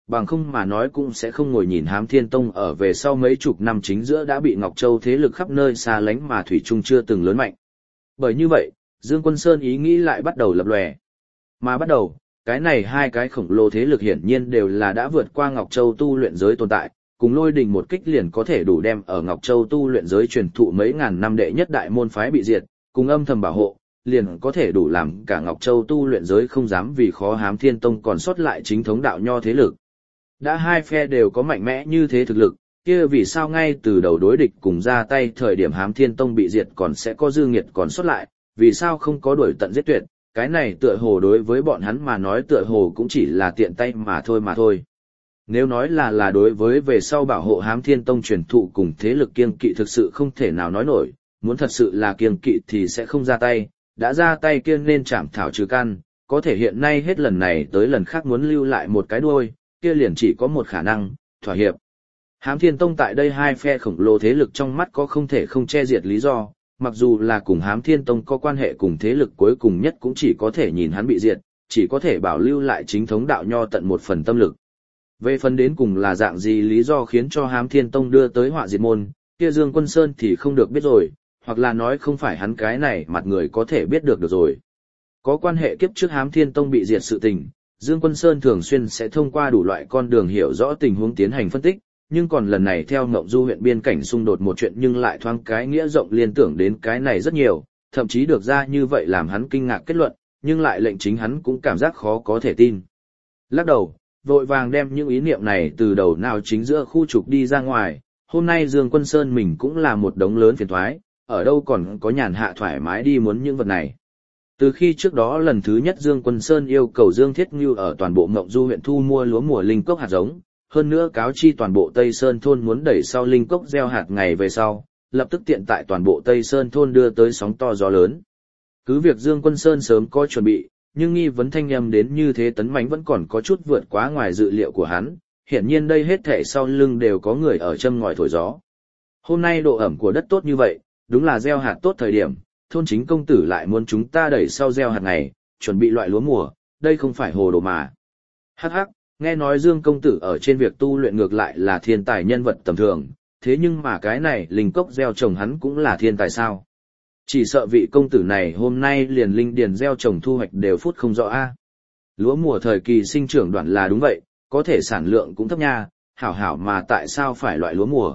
Speaker 1: bằng không mà nói cũng sẽ không ngồi nhìn Hám Thiên Tông ở về sau mấy chục năm chính giữa đã bị Ngọc Châu thế lực khắp nơi xa lánh mà thủy chung chưa từng lớn mạnh. Bởi như vậy, Dương Quân Sơn ý nghĩ lại bắt đầu lập lòe. Mà bắt đầu, cái này hai cái khổng lồ thế lực hiển nhiên đều là đã vượt qua Ngọc Châu tu luyện giới tồn tại, cùng Lôi Đình một kích liền có thể đủ đem ở Ngọc Châu tu luyện giới truyền thụ mấy ngàn năm đệ nhất đại môn phái bị diệt, cùng âm thầm bảo hộ, liền có thể đủ làm cả Ngọc Châu tu luyện giới không dám vì khó Hám Thiên Tông còn sót lại chính thống đạo nho thế lực. Đã hai phe đều có mạnh mẽ như thế thực lực, kia vì sao ngay từ đầu đối địch cùng ra tay thời điểm Hám Thiên Tông bị diệt còn sẽ có dư nghiệt còn sót lại, vì sao không có đuổi tận giết tuyệt, cái này tựa hồ đối với bọn hắn mà nói tựa hồ cũng chỉ là tiện tay mà thôi. Nếu nói là đối với về sau bảo hộ Hám Thiên Tông truyền thụ cùng thế lực kiêng kỵ thực sự không thể nào nói nổi, muốn thật sự là kiêng kỵ thì sẽ không ra tay, đã ra tay kia nên chảm thảo trừ căn, có thể hiện nay hết lần này tới lần khác muốn lưu lại một cái đuôi, kia liền chỉ có một khả năng, thỏa hiệp. Hám Thiên Tông tại đây hai phe khổng lồ thế lực trong mắt có không thể không che diệt lý do, mặc dù là cùng Hám Thiên Tông có quan hệ cùng thế lực cuối cùng nhất cũng chỉ có thể nhìn hắn bị diệt, chỉ có thể bảo lưu lại chính thống đạo nho tận một phần tâm lực. Về phần đến cùng là dạng gì lý do khiến cho Hám Thiên Tông đưa tới họa diệt môn, kia Dương Quân Sơn thì không được biết rồi, hoặc là nói không phải hắn cái này mặt người có thể biết được rồi. Có quan hệ kiếp trước Hám Thiên Tông bị diệt sự tình, Dương Quân Sơn thường xuyên sẽ thông qua đủ loại con đường hiểu rõ tình huống tiến hành phân tích, nhưng còn lần này theo Ngộng Du huyện biên cảnh xung đột một chuyện nhưng lại thoáng cái nghĩa rộng liên tưởng đến cái này rất nhiều, thậm chí được ra như vậy làm hắn kinh ngạc kết luận, nhưng lại lệnh chính hắn cũng cảm giác khó có thể tin. Lắc đầu, vội vàng đem những ý niệm này từ đầu nào chính giữa khu trục đi ra ngoài, hôm nay Dương Quân Sơn mình cũng là một đống lớn phiền toái, ở đâu còn có nhàn hạ thoải mái đi muốn những vật này. Từ khi trước đó lần thứ nhất Dương Quân Sơn yêu cầu Dương Thiết Ngưu ở toàn bộ Ngộng Du huyện thu mua lúa mùa linh cốc hạt giống, hơn nữa cáo chi toàn bộ Tây Sơn thôn muốn đẩy sau linh cốc gieo hạt ngày về sau, lập tức tiện tại toàn bộ Tây Sơn thôn đưa tới sóng to gió lớn. Cứ việc Dương Quân Sơn sớm có chuẩn bị, nhưng nghi vấn thanh âm đến như thế tấn mãnh vẫn còn có chút vượt quá ngoài dự liệu của hắn, hiển nhiên đây hết thảy sau lưng đều có người ở châm ngòi thổi gió. Hôm nay độ ẩm của đất tốt như vậy, đúng là gieo hạt tốt thời điểm, thôn chính công tử lại muốn chúng ta đẩy sau gieo hạt ngày, chuẩn bị loại lúa mùa, đây không phải hồ đồ mà. Hắc hắc, nghe nói Dương công tử ở trên việc tu luyện ngược lại là thiên tài nhân vật tầm thường, thế nhưng mà cái này linh cốc gieo trồng hắn cũng là thiên tài sao? Chỉ sợ vị công tử này hôm nay liền linh điền gieo trồng thu hoạch đều phút không rõ a. Lúa mùa thời kỳ sinh trưởng đoạn là đúng vậy, có thể sản lượng cũng thấp nha, hảo mà tại sao phải loại lúa mùa?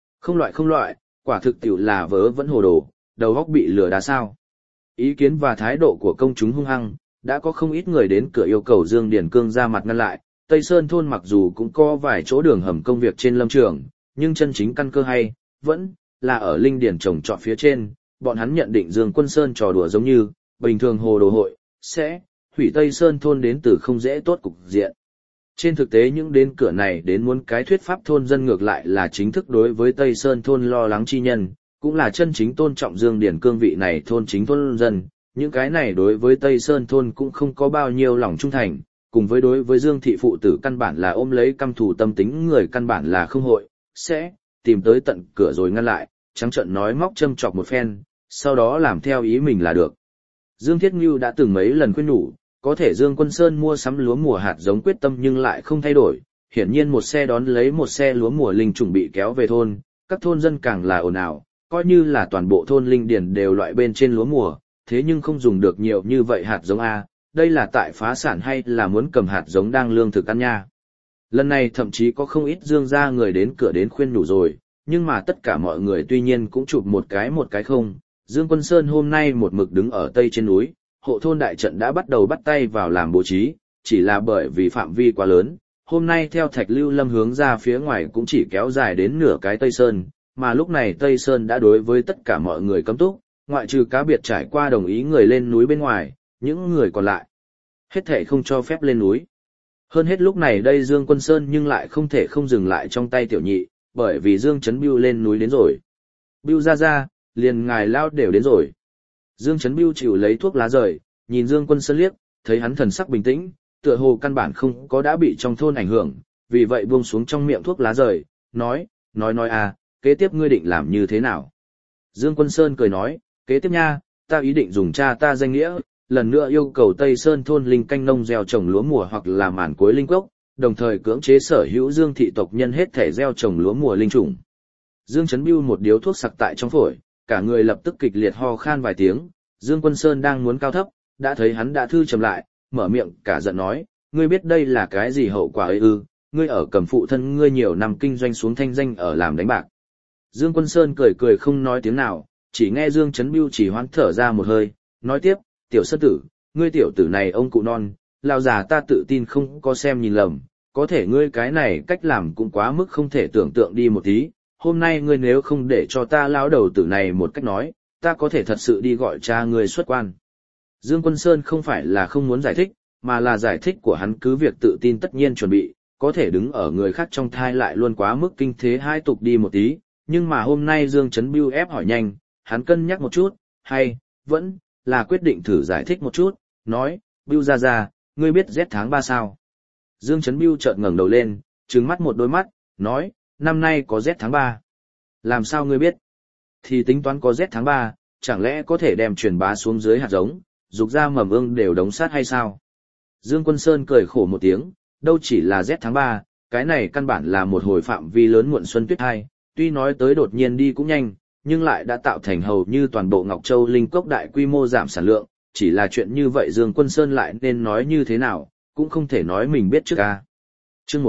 Speaker 1: Không loại, quả thực tiểu là vớ vẫn hồ đồ, đầu óc bị lừa đá sao? Ý kiến và thái độ của công chúng hung hăng, đã có không ít người đến cửa yêu cầu Dương Điền Cương ra mặt ngăn lại. Tây Sơn thôn mặc dù cũng có vài chỗ đường hầm công việc trên lâm trường, nhưng chân chính căn cơ hay, vẫn là ở linh điển trồng trọt phía trên. Bọn hắn nhận định Dương Quân Sơn trò đùa giống như, bình thường hồ đồ hội, sẽ hủy Tây Sơn thôn đến từ không dễ tốt cục diện. Trên thực tế những đến cửa này đến muốn cái thuyết pháp thôn dân ngược lại là chính thức đối với Tây Sơn thôn lo lắng chi nhân, cũng là chân chính tôn trọng Dương Điển Cương vị này thôn chính thôn dân. Những cái này đối với Tây Sơn thôn cũng không có bao nhiêu lòng trung thành, cùng với đối với Dương thị phụ tử căn bản là ôm lấy căm thù tâm tính người căn bản là không hội, sẽ tìm tới tận cửa rồi ngăn lại, trắng trợn nói móc châm chọc một phen, sau đó làm theo ý mình là được. Dương Thiết Ngưu đã từng mấy lần khuyên nhủ, có thể Dương Quân Sơn mua sắm lúa mùa hạt giống quyết tâm nhưng lại không thay đổi, hiển nhiên một xe đón lấy một xe lúa mùa linh chuẩn bị kéo về thôn, các thôn dân càng là ồn ào, coi như là toàn bộ thôn linh điền đều loại bên trên lúa mùa, thế nhưng không dùng được nhiều như vậy hạt giống a, đây là tại phá sản hay là muốn cầm hạt giống đang lương thực ăn nha. Lần này thậm chí có không ít Dương gia người đến cửa đến khuyên nhủ rồi, nhưng mà tất cả mọi người tuy nhiên cũng chụp một cái không. Dương Quân Sơn hôm nay một mực đứng ở tây trên núi, hộ thôn đại trận đã bắt đầu bắt tay vào làm bố trí, chỉ là bởi vì phạm vi quá lớn, hôm nay theo Thạch Lưu Lâm hướng ra phía ngoài cũng chỉ kéo dài đến nửa cái Tây Sơn, mà lúc này Tây Sơn đã đối với tất cả mọi người cấm túc, ngoại trừ cá biệt trải qua đồng ý người lên núi bên ngoài, những người còn lại hết thảy không cho phép lên núi. Hơn hết lúc này đây Dương Quân Sơn nhưng lại không thể không dừng lại trong tay tiểu nhị, bởi vì Dương Chấn Bưu lên núi đến rồi. Bưu ra, liền ngài lao đều đến rồi. Dương Chấn Bưu chịu lấy thuốc lá rời, nhìn Dương Quân Sơn liếc, thấy hắn thần sắc bình tĩnh, tựa hồ căn bản không có đã bị trong thôn ảnh hưởng, vì vậy buông xuống trong miệng thuốc lá rời, nói à, kế tiếp ngươi định làm như thế nào? Dương Quân Sơn cười nói, kế tiếp nha, ta ý định dùng cha ta danh nghĩa, lần nữa yêu cầu Tây Sơn thôn linh canh nông gieo trồng lúa mùa hoặc là màn cuối linh cốc, đồng thời cưỡng chế sở hữu Dương thị tộc nhân hết thể gieo trồng lúa mùa linh trùng. Dương Chấn Bưu một điếu thuốc sặc tại trong phổi, cả người lập tức kịch liệt ho khan vài tiếng, Dương Quân Sơn đang muốn cao thấp, đã thấy hắn đã thư trầm lại, mở miệng cả giận nói, ngươi biết đây là cái gì hậu quả ấy ư, ngươi ở cầm phụ thân ngươi nhiều năm kinh doanh xuống thanh danh ở làm đánh bạc. Dương Quân Sơn cười cười không nói tiếng nào, chỉ nghe Dương Chấn Bưu chỉ hoán thở ra một hơi, nói tiếp, tiểu sơn tử, ngươi tiểu tử này ông cụ non, lão già ta tự tin không có xem nhìn lầm, có thể ngươi cái này cách làm cũng quá mức không thể tưởng tượng đi một tí, hôm nay ngươi nếu không để cho ta lão đầu tử này một cách nói, ta có thể thật sự đi gọi cha ngươi xuất quan. Dương Quân Sơn không phải là không muốn giải thích, mà là giải thích của hắn cứ việc tự tin tất nhiên chuẩn bị, có thể đứng ở người khác trong thai lại luôn quá mức kinh thế hai tục đi một tí, nhưng mà hôm nay Dương Chấn Bưu ép hỏi nhanh, hắn cân nhắc một chút, hay, vẫn, là quyết định thử giải thích một chút, nói, Bưu ra, ngươi biết Z tháng 3 sao? Dương Chấn Bưu chợt ngẩng đầu lên, trừng mắt một đôi mắt, nói, năm nay có Z tháng 3. Làm sao ngươi biết? Thì tính toán có Z tháng 3, chẳng lẽ có thể đem truyền bá xuống dưới hạt giống, dục ra mầm ương đều đống sát hay sao? Dương Quân Sơn cười khổ một tiếng, đâu chỉ là Z tháng 3, cái này căn bản là một hồi phạm vi lớn muộn xuân tuyết hai, tuy nói tới đột nhiên đi cũng nhanh, nhưng lại đã tạo thành hầu như toàn bộ Ngọc Châu Linh Cốc đại quy mô giảm sản lượng, chỉ là chuyện như vậy Dương Quân Sơn lại nên nói như thế nào, cũng không thể nói mình biết trước ca. Chương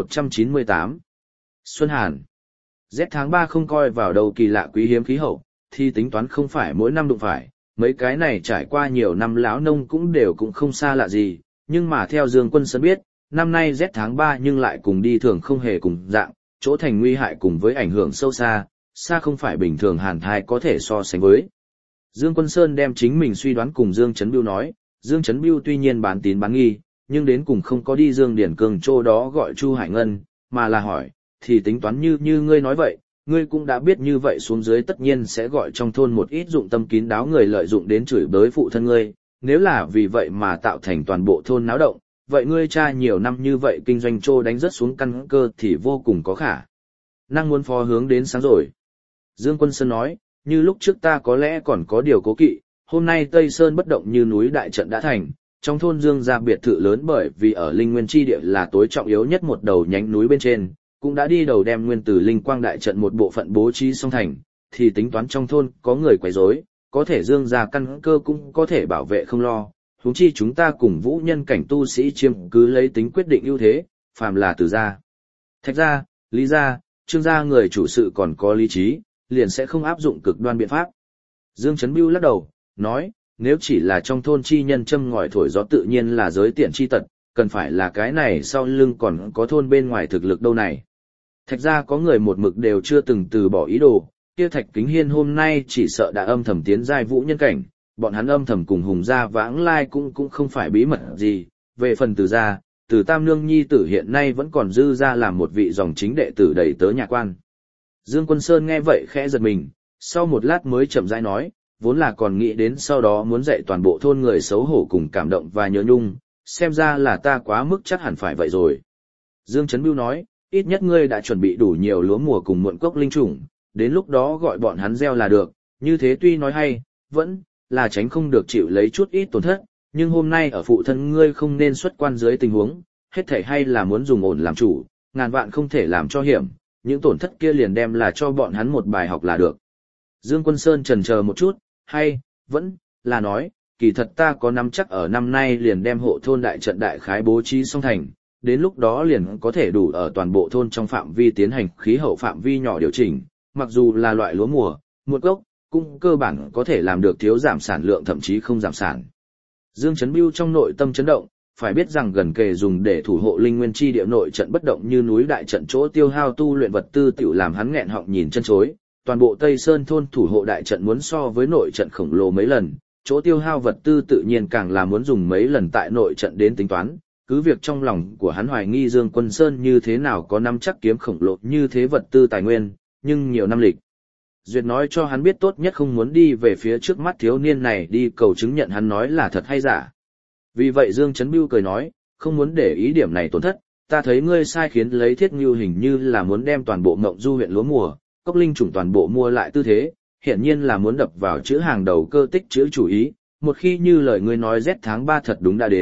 Speaker 1: 198 Xuân Hàn Z tháng 3 không coi vào đâu kỳ lạ quý hiếm khí hậu, thì tính toán không phải mỗi năm đụng phải, mấy cái này trải qua nhiều năm lão nông cũng đều cũng không xa lạ gì, nhưng mà theo Dương Quân Sơn biết, năm nay Z tháng 3 nhưng lại cùng đi thường không hề cùng dạng, chỗ thành nguy hại cùng với ảnh hưởng sâu xa, xa không phải bình thường hàn thai có thể so sánh với. Dương Quân Sơn đem chính mình suy đoán cùng Dương Chấn Bưu nói, Dương Chấn Bưu tuy nhiên bán tín bán nghi, nhưng đến cùng không có đi Dương Điển Cường chỗ đó gọi Chu Hải Ngân, mà là hỏi, thì tính toán như ngươi nói vậy, ngươi cũng đã biết như vậy xuống dưới tất nhiên sẽ gọi trong thôn một ít dụng tâm kín đáo người lợi dụng đến chửi bới phụ thân ngươi, nếu là vì vậy mà tạo thành toàn bộ thôn náo động, vậy ngươi cha nhiều năm như vậy kinh doanh trô đánh rất xuống căn cơ thì vô cùng có khả năng muốn phó hướng đến sáng rồi. Dương Quân Sơn nói, như lúc trước ta có lẽ còn có điều cố kỵ, hôm nay Tây Sơn bất động như núi đại trận đã thành, trong thôn Dương gia biệt thự lớn bởi vì ở Linh Nguyên Chi địa là tối trọng yếu nhất một đầu nhánh núi bên trên, cũng đã đi đầu đem nguyên tử Linh Quang đại trận một bộ phận bố trí xong thành, thì tính toán trong thôn có người quấy rối, có thể Dương gia căn cơ cũng có thể bảo vệ không lo, huống chi chúng ta cùng vũ nhân cảnh tu sĩ chiếm cứ lấy tính quyết định ưu thế, phàm là Từ gia, Thạch gia, Lý gia, Trương gia người chủ sự còn có lý trí, liền sẽ không áp dụng cực đoan biện pháp. Dương Chấn Bưu lắc đầu, nói, nếu chỉ là trong thôn chi nhân châm ngòi thổi gió tự nhiên là giới tiện chi tật, cần phải là cái này sau lưng còn có thôn bên ngoài thực lực đâu này. Thạch ra có người một mực đều chưa từng từ bỏ ý đồ, kia Thạch Kính Hiên hôm nay chỉ sợ đã âm thầm tiến giai vũ nhân cảnh, bọn hắn âm thầm cùng Hùng gia vãng lai cũng không phải bí mật gì, về phần Từ gia, Từ Tam Nương nhi tử hiện nay vẫn còn dư ra làm một vị dòng chính đệ tử đầy tớ nhà quan. Dương Quân Sơn nghe vậy khẽ giật mình, sau một lát mới chậm rãi nói, vốn là còn nghĩ đến sau đó muốn dạy toàn bộ thôn người xấu hổ cùng cảm động và nhớ nhung, xem ra là ta quá mức chắc hẳn phải vậy rồi. Dương Chấn Bưu nói, ít nhất ngươi đã chuẩn bị đủ nhiều lúa mùa cùng muộn cốc linh trùng, đến lúc đó gọi bọn hắn gieo là được, như thế tuy nói hay, vẫn là tránh không được chịu lấy chút ít tổn thất, nhưng hôm nay ở phụ thân ngươi không nên xuất quan dưới tình huống, hết thảy hay là muốn dùng ổn làm chủ, ngàn vạn không thể làm cho hiểm, những tổn thất kia liền đem là cho bọn hắn một bài học là được. Dương Quân Sơn chần chờ một chút, hay, vẫn là nói, kỳ thật ta có nắm chắc ở năm nay liền đem hộ thôn đại trận đại khái bố trí xong thành, đến lúc đó liền có thể đủ ở toàn bộ thôn trong phạm vi tiến hành khí hậu phạm vi nhỏ điều chỉnh, mặc dù là loại lúa mùa, muộn gốc, cũng cơ bản có thể làm được thiếu giảm sản lượng thậm chí không giảm sản. Dương Chấn Bưu trong nội tâm chấn động, phải biết rằng gần kề dùng để thủ hộ linh nguyên chi địa nội trận bất động như núi đại trận chỗ tiêu hao tu luyện vật tư tiểu làm hắn nghẹn họng nhìn chân chối, toàn bộ Tây Sơn thôn thủ hộ đại trận muốn so với nội trận khổng lồ mấy lần, chỗ tiêu hao vật tư tự nhiên càng là muốn dùng mấy lần tại nội trận đến tính toán, cứ việc trong lòng của hắn hoài nghi Dương Quân Sơn như thế nào có nắm chắc kiếm khổng lồ như thế vật tư tài nguyên, nhưng nhiều năm lịch duyệt nói cho hắn biết tốt nhất không muốn đi về phía trước mắt thiếu niên này đi cầu chứng nhận hắn nói là thật hay giả. Vì vậy Dương Chấn Bưu cười nói, không muốn để ý điểm này tổn thất, ta thấy ngươi sai khiến lấy Thiết Ngưu hình như là muốn đem toàn bộ Mộng Du huyện lúa mùa, cốc linh chủng toàn bộ mua lại tư thế, hiện nhiên là muốn đập vào chữ hàng đầu cơ tích chữ chủ ý, một khi như lời ngươi nói Z tháng 3 thật đúng đã đến,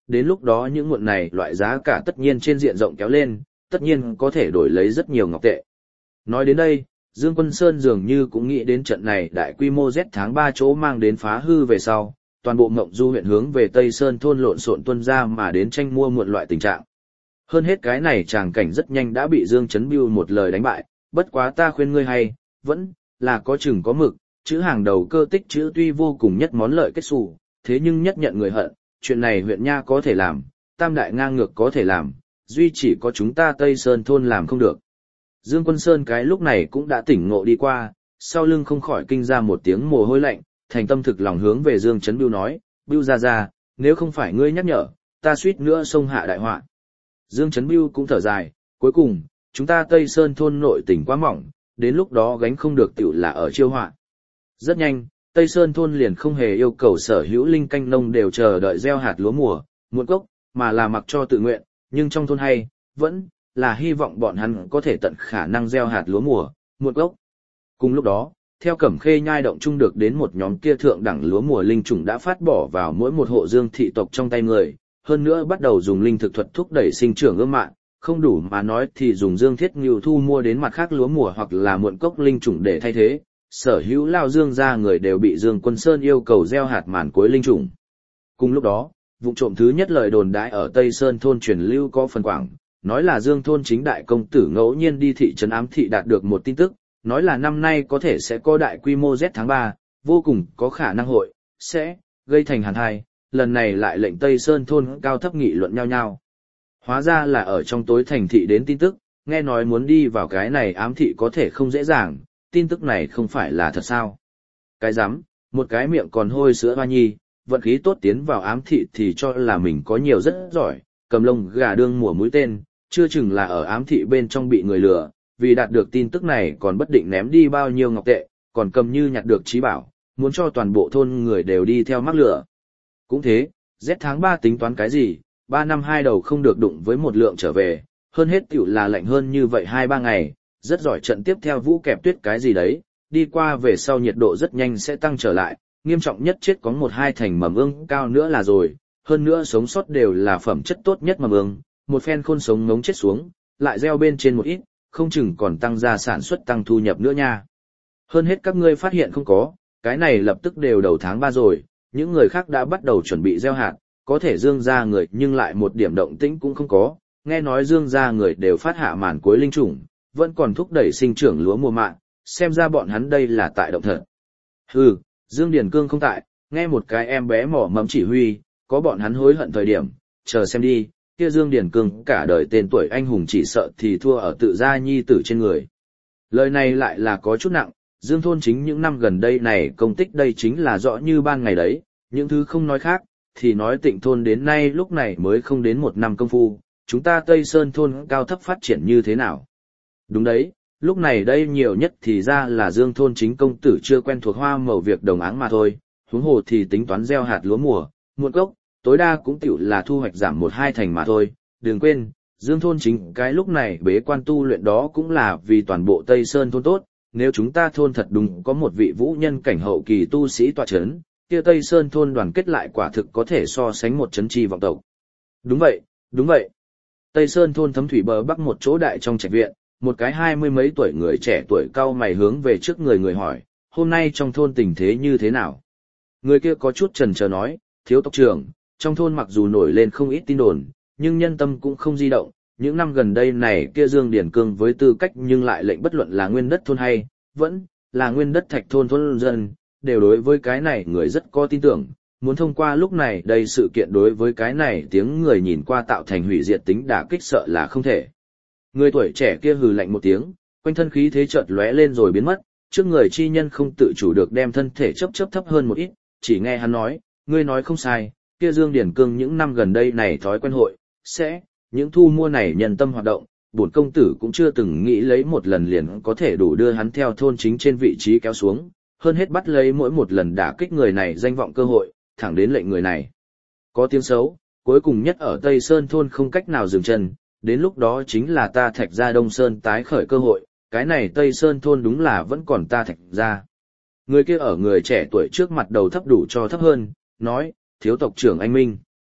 Speaker 1: đến lúc đó những muộn này loại giá cả tất nhiên trên diện rộng kéo lên, tất nhiên có thể đổi lấy rất nhiều ngọc tệ. Nói đến đây, Dương Quân Sơn dường như cũng nghĩ đến trận này đại quy mô Z tháng 3 chỗ mang đến phá hư về sau, toàn bộ Ngộng Du huyện hướng về Tây Sơn thôn lộn xộn tuân ra mà đến tranh mua muộn loại tình trạng. Hơn hết cái này tràng cảnh rất nhanh đã bị Dương Chấn Bưu một lời đánh bại, bất quá ta khuyên ngươi hay, vẫn là có chừng có mực, chữ hàng đầu cơ tích chữ tuy vô cùng nhất món lợi kết xù, thế nhưng nhất nhận người hận, chuyện này huyện nha có thể làm, tam đại ngang ngược có thể làm, duy chỉ có chúng ta Tây Sơn thôn làm không được. Dương Quân Sơn cái lúc này cũng đã tỉnh ngộ đi qua, sau lưng không khỏi kinh ra một tiếng mồ hôi lạnh, thành tâm thực lòng hướng về Dương Chấn Bưu nói, Bưu ra, nếu không phải ngươi nhắc nhở, ta suýt nữa xông hạ đại họa. Dương Chấn Bưu cũng thở dài, cuối cùng, chúng ta Tây Sơn thôn nội tỉnh quá mỏng, đến lúc đó gánh không được tiểu là ở chiêu họa. Rất nhanh, Tây Sơn thôn liền không hề yêu cầu sở hữu linh canh nông đều chờ đợi gieo hạt lúa mùa, muộn gốc, mà là mặc cho tự nguyện, nhưng trong thôn hay, vẫn là hy vọng bọn hắn có thể tận khả năng gieo hạt lúa mùa, muộn gốc. Cùng lúc đó, theo Cẩm Khê nhai động chung được đến một nhóm kia thượng đẳng lúa mùa linh trùng đã phát bỏ vào mỗi một hộ Dương thị tộc trong tay người, hơn nữa bắt đầu dùng linh thực thuật thúc đẩy sinh trưởng ươm mạng, không đủ mà nói thì dùng Dương Thiết Ngưu thu mua đến mặt khác lúa mùa hoặc là muộn cốc linh trùng để thay thế. Sở hữu lao Dương gia người đều bị Dương Quân Sơn yêu cầu gieo hạt màn cuối linh trùng. Cùng lúc đó, vụ trộm thứ nhất lời đồn đãi ở Tây Sơn thôn truyền lưu có phần quảng, nói là Dương thôn chính đại công tử ngẫu nhiên đi thị trấn ám thị đạt được một tin tức, nói là năm nay có thể sẽ có đại quy mô Z tháng 3, vô cùng có khả năng hội, sẽ gây thành hàn hai, lần này lại lệnh Tây Sơn thôn cao thấp nghị luận nhau nhau. Hóa ra là ở trong tối thành thị đến tin tức, nghe nói muốn đi vào cái này ám thị có thể không dễ dàng, tin tức này không phải là thật sao. Cái rắm, một cái miệng còn hôi sữa hoa nhi, vận khí tốt tiến vào ám thị thì cho là mình có nhiều rất giỏi, cầm lông gà đương mùa mũi tên, chưa chừng là ở ám thị bên trong bị người lừa, vì đạt được tin tức này còn bất định ném đi bao nhiêu ngọc tệ, còn cầm như nhặt được trí bảo, muốn cho toàn bộ thôn người đều đi theo mắc lửa. Cũng thế, Z tháng 3 tính toán cái gì, 3 năm 2 đầu không được đụng với một lượng trở về, hơn hết tiểu là lạnh hơn như vậy 2-3 ngày, rất giỏi trận tiếp theo vũ kẹp tuyết cái gì đấy, đi qua về sau nhiệt độ rất nhanh sẽ tăng trở lại, nghiêm trọng nhất chết có 1-2 thành mầm ương cao nữa là rồi, hơn nữa sống sót đều là phẩm chất tốt nhất mầm ương, một phen khôn sống ngống chết xuống, lại gieo bên trên một ít, không chừng còn tăng ra sản xuất tăng thu nhập nữa nha. Hơn hết các ngươi phát hiện không có, cái này lập tức đều đầu tháng 3 rồi, những người khác đã bắt đầu chuẩn bị gieo hạt, có thể Dương gia người nhưng lại một điểm động tĩnh cũng không có, nghe nói Dương gia người đều phát hạ màn cuối linh trùng, vẫn còn thúc đẩy sinh trưởng lúa mùa mạn, xem ra bọn hắn đây là tại động thật. Hừ, Dương Điền Cương không tại, nghe một cái em bé mỏ mẫm chỉ huy, có bọn hắn hối hận thời điểm, chờ xem đi, kia Dương Điền Cương cả đời tên tuổi anh hùng chỉ sợ thì thua ở tự gia nhi tử trên người. Lời này lại là có chút nặng, Dương thôn chính những năm gần đây này công tích đây chính là rõ như ban ngày đấy, những thứ không nói khác, thì nói Tịnh thôn đến nay lúc này mới không đến 1 năm công phu, chúng ta Tây Sơn thôn cao thấp phát triển như thế nào. Đúng đấy, lúc này đây nhiều nhất thì ra là Dương thôn chính công tử chưa quen thuộc hoa màu việc đồng áng mà thôi, huống hồ thì tính toán gieo hạt lúa mùa, muộn gốc, tối đa cũng tiểu là thu hoạch giảm 1-2 thành mà thôi, đừng quên, Dương thôn chính cái lúc này bế quan tu luyện đó cũng là vì toàn bộ Tây Sơn thôn tốt, nếu chúng ta thôn thật đúng có một vị vũ nhân cảnh hậu kỳ tu sĩ tọa chấn, kia Tây Sơn thôn đoàn kết lại quả thực có thể so sánh một chấn chi vọng tộc. Đúng vậy, đúng vậy. Tây Sơn thôn Thấm Thủy bờ bắc một chỗ đại trong trạch viện, một cái 20 mấy tuổi người trẻ tuổi cau mày hướng về trước người hỏi, hôm nay trong thôn tình thế như thế nào? Người kia có chút chần chờ nói, thiếu tộc trưởng, trong thôn mặc dù nổi lên không ít tin đồn, nhưng nhân tâm cũng không di động, những năm gần đây này kia Dương Điển Cương với tư cách nhưng lại lệnh bất luận là nguyên đất thôn hay, vẫn là nguyên đất thạch thôn thôn dân, đều đối với cái này người rất có tin tưởng, muốn thông qua lúc này đây sự kiện đối với cái này tiếng người nhìn qua tạo thành hủy diệt tính đả kích sợ là không thể. Người tuổi trẻ kia hừ lạnh một tiếng, quanh thân khí thế chợt lóe lên rồi biến mất, trước người chi nhân không tự chủ được đem thân thể chấp thấp hơn một ít, chỉ nghe hắn nói, ngươi nói không sai, kia Dương Điển Cương những năm gần đây này thói quen hội, sẽ, những thu mua này nhân tâm hoạt động, bổn công tử cũng chưa từng nghĩ lấy một lần liền có thể đủ đưa hắn theo thôn chính trên vị trí kéo xuống, hơn hết bắt lấy mỗi một lần đả kích người này danh vọng cơ hội, thẳng đến lệnh người này có tiếng xấu, cuối cùng nhất ở Tây Sơn thôn không cách nào dừng chân, đến lúc đó chính là ta Thạch gia Đông Sơn tái khởi cơ hội, cái này Tây Sơn thôn đúng là vẫn còn ta Thạch gia. Người kia ở người trẻ tuổi trước mặt đầu thấp đủ cho thấp hơn, nói, thiếu tộc trưởng anh minh.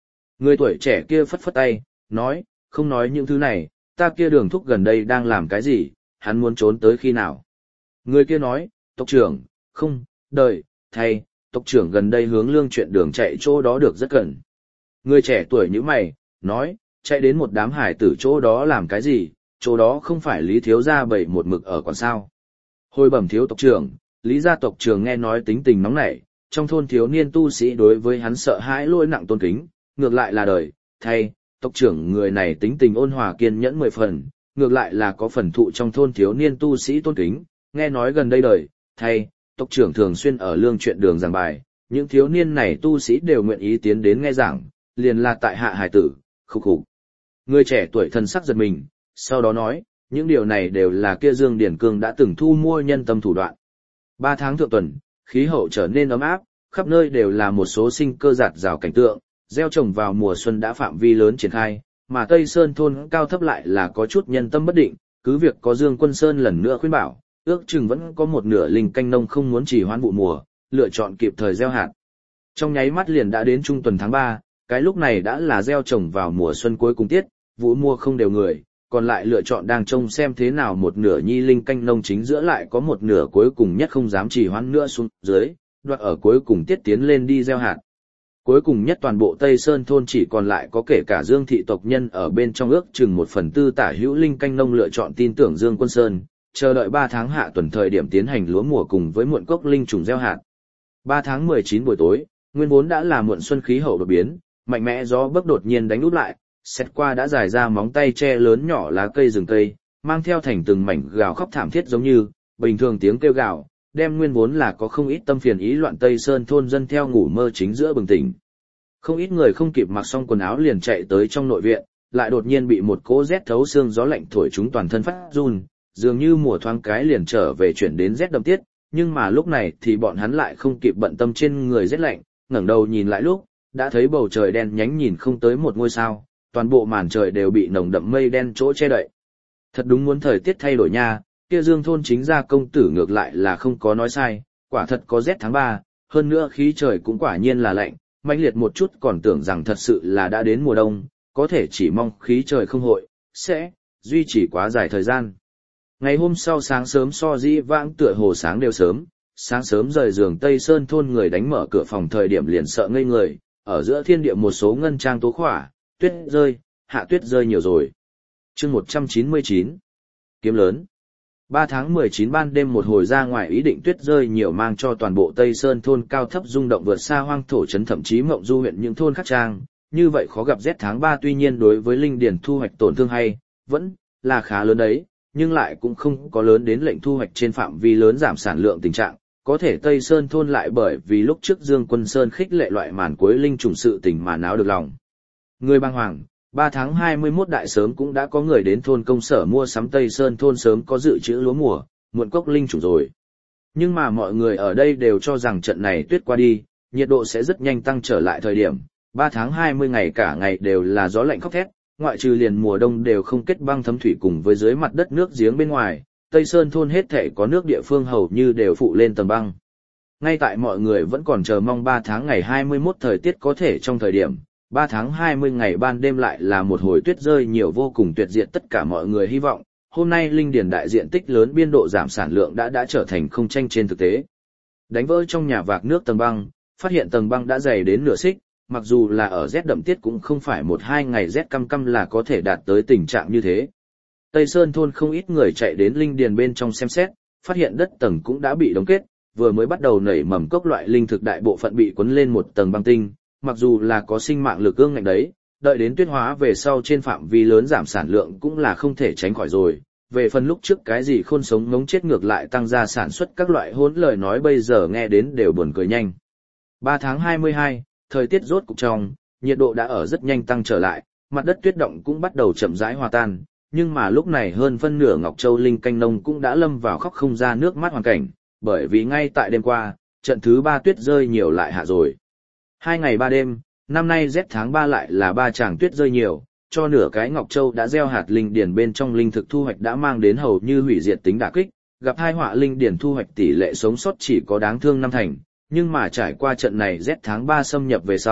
Speaker 1: Người tuổi trẻ kia phất phất tay, nói, không nói những thứ này, ta kia Đường thúc gần đây đang làm cái gì, hắn muốn trốn tới khi nào. Người kia nói, tộc trưởng, không, đợi, thay, tộc trưởng gần đây hướng Lương Chuyện Đường chạy chỗ đó được rất gần. Người trẻ tuổi như mày, nói, chạy đến một đám hải tử chỗ đó làm cái gì, chỗ đó không phải Lý thiếu gia bày một mực ở còn sao. Hồi bẩm thiếu tộc trưởng, Lý gia tộc trưởng nghe nói tính tình nóng nảy, trong thôn thiếu niên tu sĩ đối với hắn sợ hãi lỗi nặng tôn kính, ngược lại là đời, thay, tộc trưởng người này tính tình ôn hòa kiên nhẫn 10 phần, ngược lại là có phần thụ trong thôn thiếu niên tu sĩ tôn kính, nghe nói gần đây đời, thay, tộc trưởng thường xuyên ở Lương Chuyện Đường giảng bài, những thiếu niên này tu sĩ đều nguyện ý tiến đến nghe giảng, liền là tại hạ hải tử, khục khục. Người trẻ tuổi thân sắc giật mình, sau đó nói, những điều này đều là kia Dương Điển Cương đã từng thu mua nhân tâm thủ đoạn. 3 tháng thượng tuần, khí hậu trở nên ấm áp, khắp nơi đều là một số sinh cơ rạt rào cảnh tượng, gieo trồng vào mùa xuân đã phạm vi lớn triển khai, mà Tây Sơn thôn cao thấp lại là có chút nhân tâm bất định, cứ việc có Dương Quân Sơn lần nữa khuyên bảo, ước chừng vẫn có một nửa linh canh nông không muốn trì hoãn vụ mùa, lựa chọn kịp thời gieo hạt. Trong nháy mắt liền đã đến trung tuần tháng 3, cái lúc này đã là gieo trồng vào mùa xuân cuối cùng tiết, vụ mùa không đều người, còn lại lựa chọn đang trông xem thế nào một nửa nhi linh canh nông chính giữa lại có một nửa cuối cùng nhất không dám trì hoãn nữa xuống dưới, đoạt ở cuối cùng tiết tiến lên đi gieo hạt. Cuối cùng nhất toàn bộ Tây Sơn thôn chỉ còn lại có kể cả Dương thị tộc nhân ở bên trong ước chừng 1/4 tả hữu linh canh nông lựa chọn tin tưởng Dương Quân Sơn, chờ đợi 3 tháng hạ tuần thời điểm tiến hành lúa mùa cùng với muộn cốc linh trùng gieo hạt. 3 tháng 19 buổi tối, nguyên vốn đã là muộn xuân khí hậu đột biến, mạnh mẽ gió bấc đột nhiên đánh úp lại, xét qua đã dài ra móng tay che lớn nhỏ lá cây rừng cây, mang theo thành từng mảnh gào khóc thảm thiết giống như bình thường tiếng kêu gào, đem nguyên vốn là có không ít tâm phiền ý loạn Tây Sơn thôn dân theo ngủ mơ chính giữa bừng tỉnh. Không ít người không kịp mặc xong quần áo liền chạy tới trong nội viện, lại đột nhiên bị một cỗ rét thấu xương gió lạnh thổi chúng toàn thân phát run, dường như mùa thoáng cái liền trở về chuyển đến rét đậm tiết, nhưng mà lúc này thì bọn hắn lại không kịp bận tâm trên người rét lạnh, ngẩng đầu nhìn lại lúc, đã thấy bầu trời đen nhánh nhìn không tới một ngôi sao, toàn bộ màn trời đều bị nồng đậm mây đen chỗ che đậy. Thật đúng muốn thời tiết thay đổi nha, kia Dương thôn chính gia công tử ngược lại là không có nói sai, quả thật có rét tháng 3, hơn nữa khí trời cũng quả nhiên là lạnh, mãnh liệt một chút còn tưởng rằng thật sự là đã đến mùa đông, có thể chỉ mong khí trời không hội, sẽ duy trì quá dài thời gian. Ngày hôm sau sáng sớm so dĩ vãng tựa hồ sáng đều sớm, sáng sớm rời giường Tây Sơn thôn người đánh mở cửa phòng thời điểm liền sợ ngây người, ở giữa thiên địa một số ngân trang tố khỏa, tuyết rơi, hạ tuyết rơi nhiều rồi. Chương 199 Kiếm lớn 3 tháng 19 ban đêm một hồi ra ngoài ý định tuyết rơi nhiều mang cho toàn bộ Tây Sơn thôn cao thấp rung động vượt xa hoang thổ trấn thậm chí mộng du huyện những thôn khác trang, như vậy khó gặp rét tháng 3 tuy nhiên đối với linh điền thu hoạch tổn thương hay, vẫn là khá lớn đấy, nhưng lại cũng không có lớn đến lệnh thu hoạch trên phạm vi lớn giảm sản lượng tình trạng, có thể Tây Sơn thôn lại bởi vì lúc trước Dương Quân Sơn khích lệ loại màn cuối linh trùng sự tình mà náo được lòng. Người bàng hoàng, 3 tháng 21 đại sớm cũng đã có người đến thôn công sở mua sắm Tây Sơn thôn sớm có dự trữ lúa mùa, muộn cốc linh trùng rồi. Nhưng mà mọi người ở đây đều cho rằng trận này tuyết qua đi, nhiệt độ sẽ rất nhanh tăng trở lại thời điểm, 3 tháng 20 ngày cả ngày đều là gió lạnh khóc thét, ngoại trừ liền mùa đông đều không kết băng thấm thủy cùng với dưới mặt đất nước giếng bên ngoài, Tây Sơn thôn hết thể có nước địa phương hầu như đều phụ lên tầng băng. Ngay tại mọi người vẫn còn chờ mong 3 tháng ngày 21 thời tiết có thể trong thời điểm, 3 tháng 20 ngày ban đêm lại là một hồi tuyết rơi nhiều vô cùng tuyệt diệt tất cả mọi người hy vọng, hôm nay linh điền đại diện tích lớn biên độ giảm sản lượng đã trở thành không tranh trên thực tế. Đánh vỡ trong nhà vạc nước tầng băng, phát hiện tầng băng đã dày đến nửa xích, mặc dù là ở rét đậm tiết cũng không phải 1-2 ngày rét căm căm là có thể đạt tới tình trạng như thế. Tây Sơn thôn không ít người chạy đến linh điền bên trong xem xét, phát hiện đất tầng cũng đã bị đóng kết, vừa mới bắt đầu nảy mầm cốc loại linh thực đại bộ phận bị cuốn lên một tầng băng tinh, mặc dù là có sinh mạng lực ương ngạnh đấy, đợi đến tuyết hóa về sau trên phạm vi lớn giảm sản lượng cũng là không thể tránh khỏi rồi. Về phần lúc trước cái gì khôn sống ngống chết ngược lại tăng ra sản xuất các loại hỗn lời nói bây giờ nghe đến đều buồn cười nhanh. 3 tháng 22, thời tiết rốt cục trong, nhiệt độ đã ở rất nhanh tăng trở lại, mặt đất tuyết động cũng bắt đầu chậm rãi hòa tan, nhưng mà lúc này hơn phân nửa Ngọc Châu linh canh nông cũng đã lâm vào khóc không ra nước mắt hoàn cảnh, bởi vì ngay tại đêm qua, trận thứ 3 tuyết rơi nhiều lại hạ rồi. 2 ngày 3 đêm, năm nay rét tháng 3 lại là 3 tràng tuyết rơi nhiều, cho nửa cái Ngọc Châu đã gieo hạt linh điển bên trong linh thực thu hoạch đã mang đến hầu như hủy diệt tính đả kích, gặp hai họa linh điển thu hoạch tỷ lệ sống sót chỉ có đáng thương 5 thành, nhưng mà trải qua trận này rét tháng 3 xâm nhập về sau,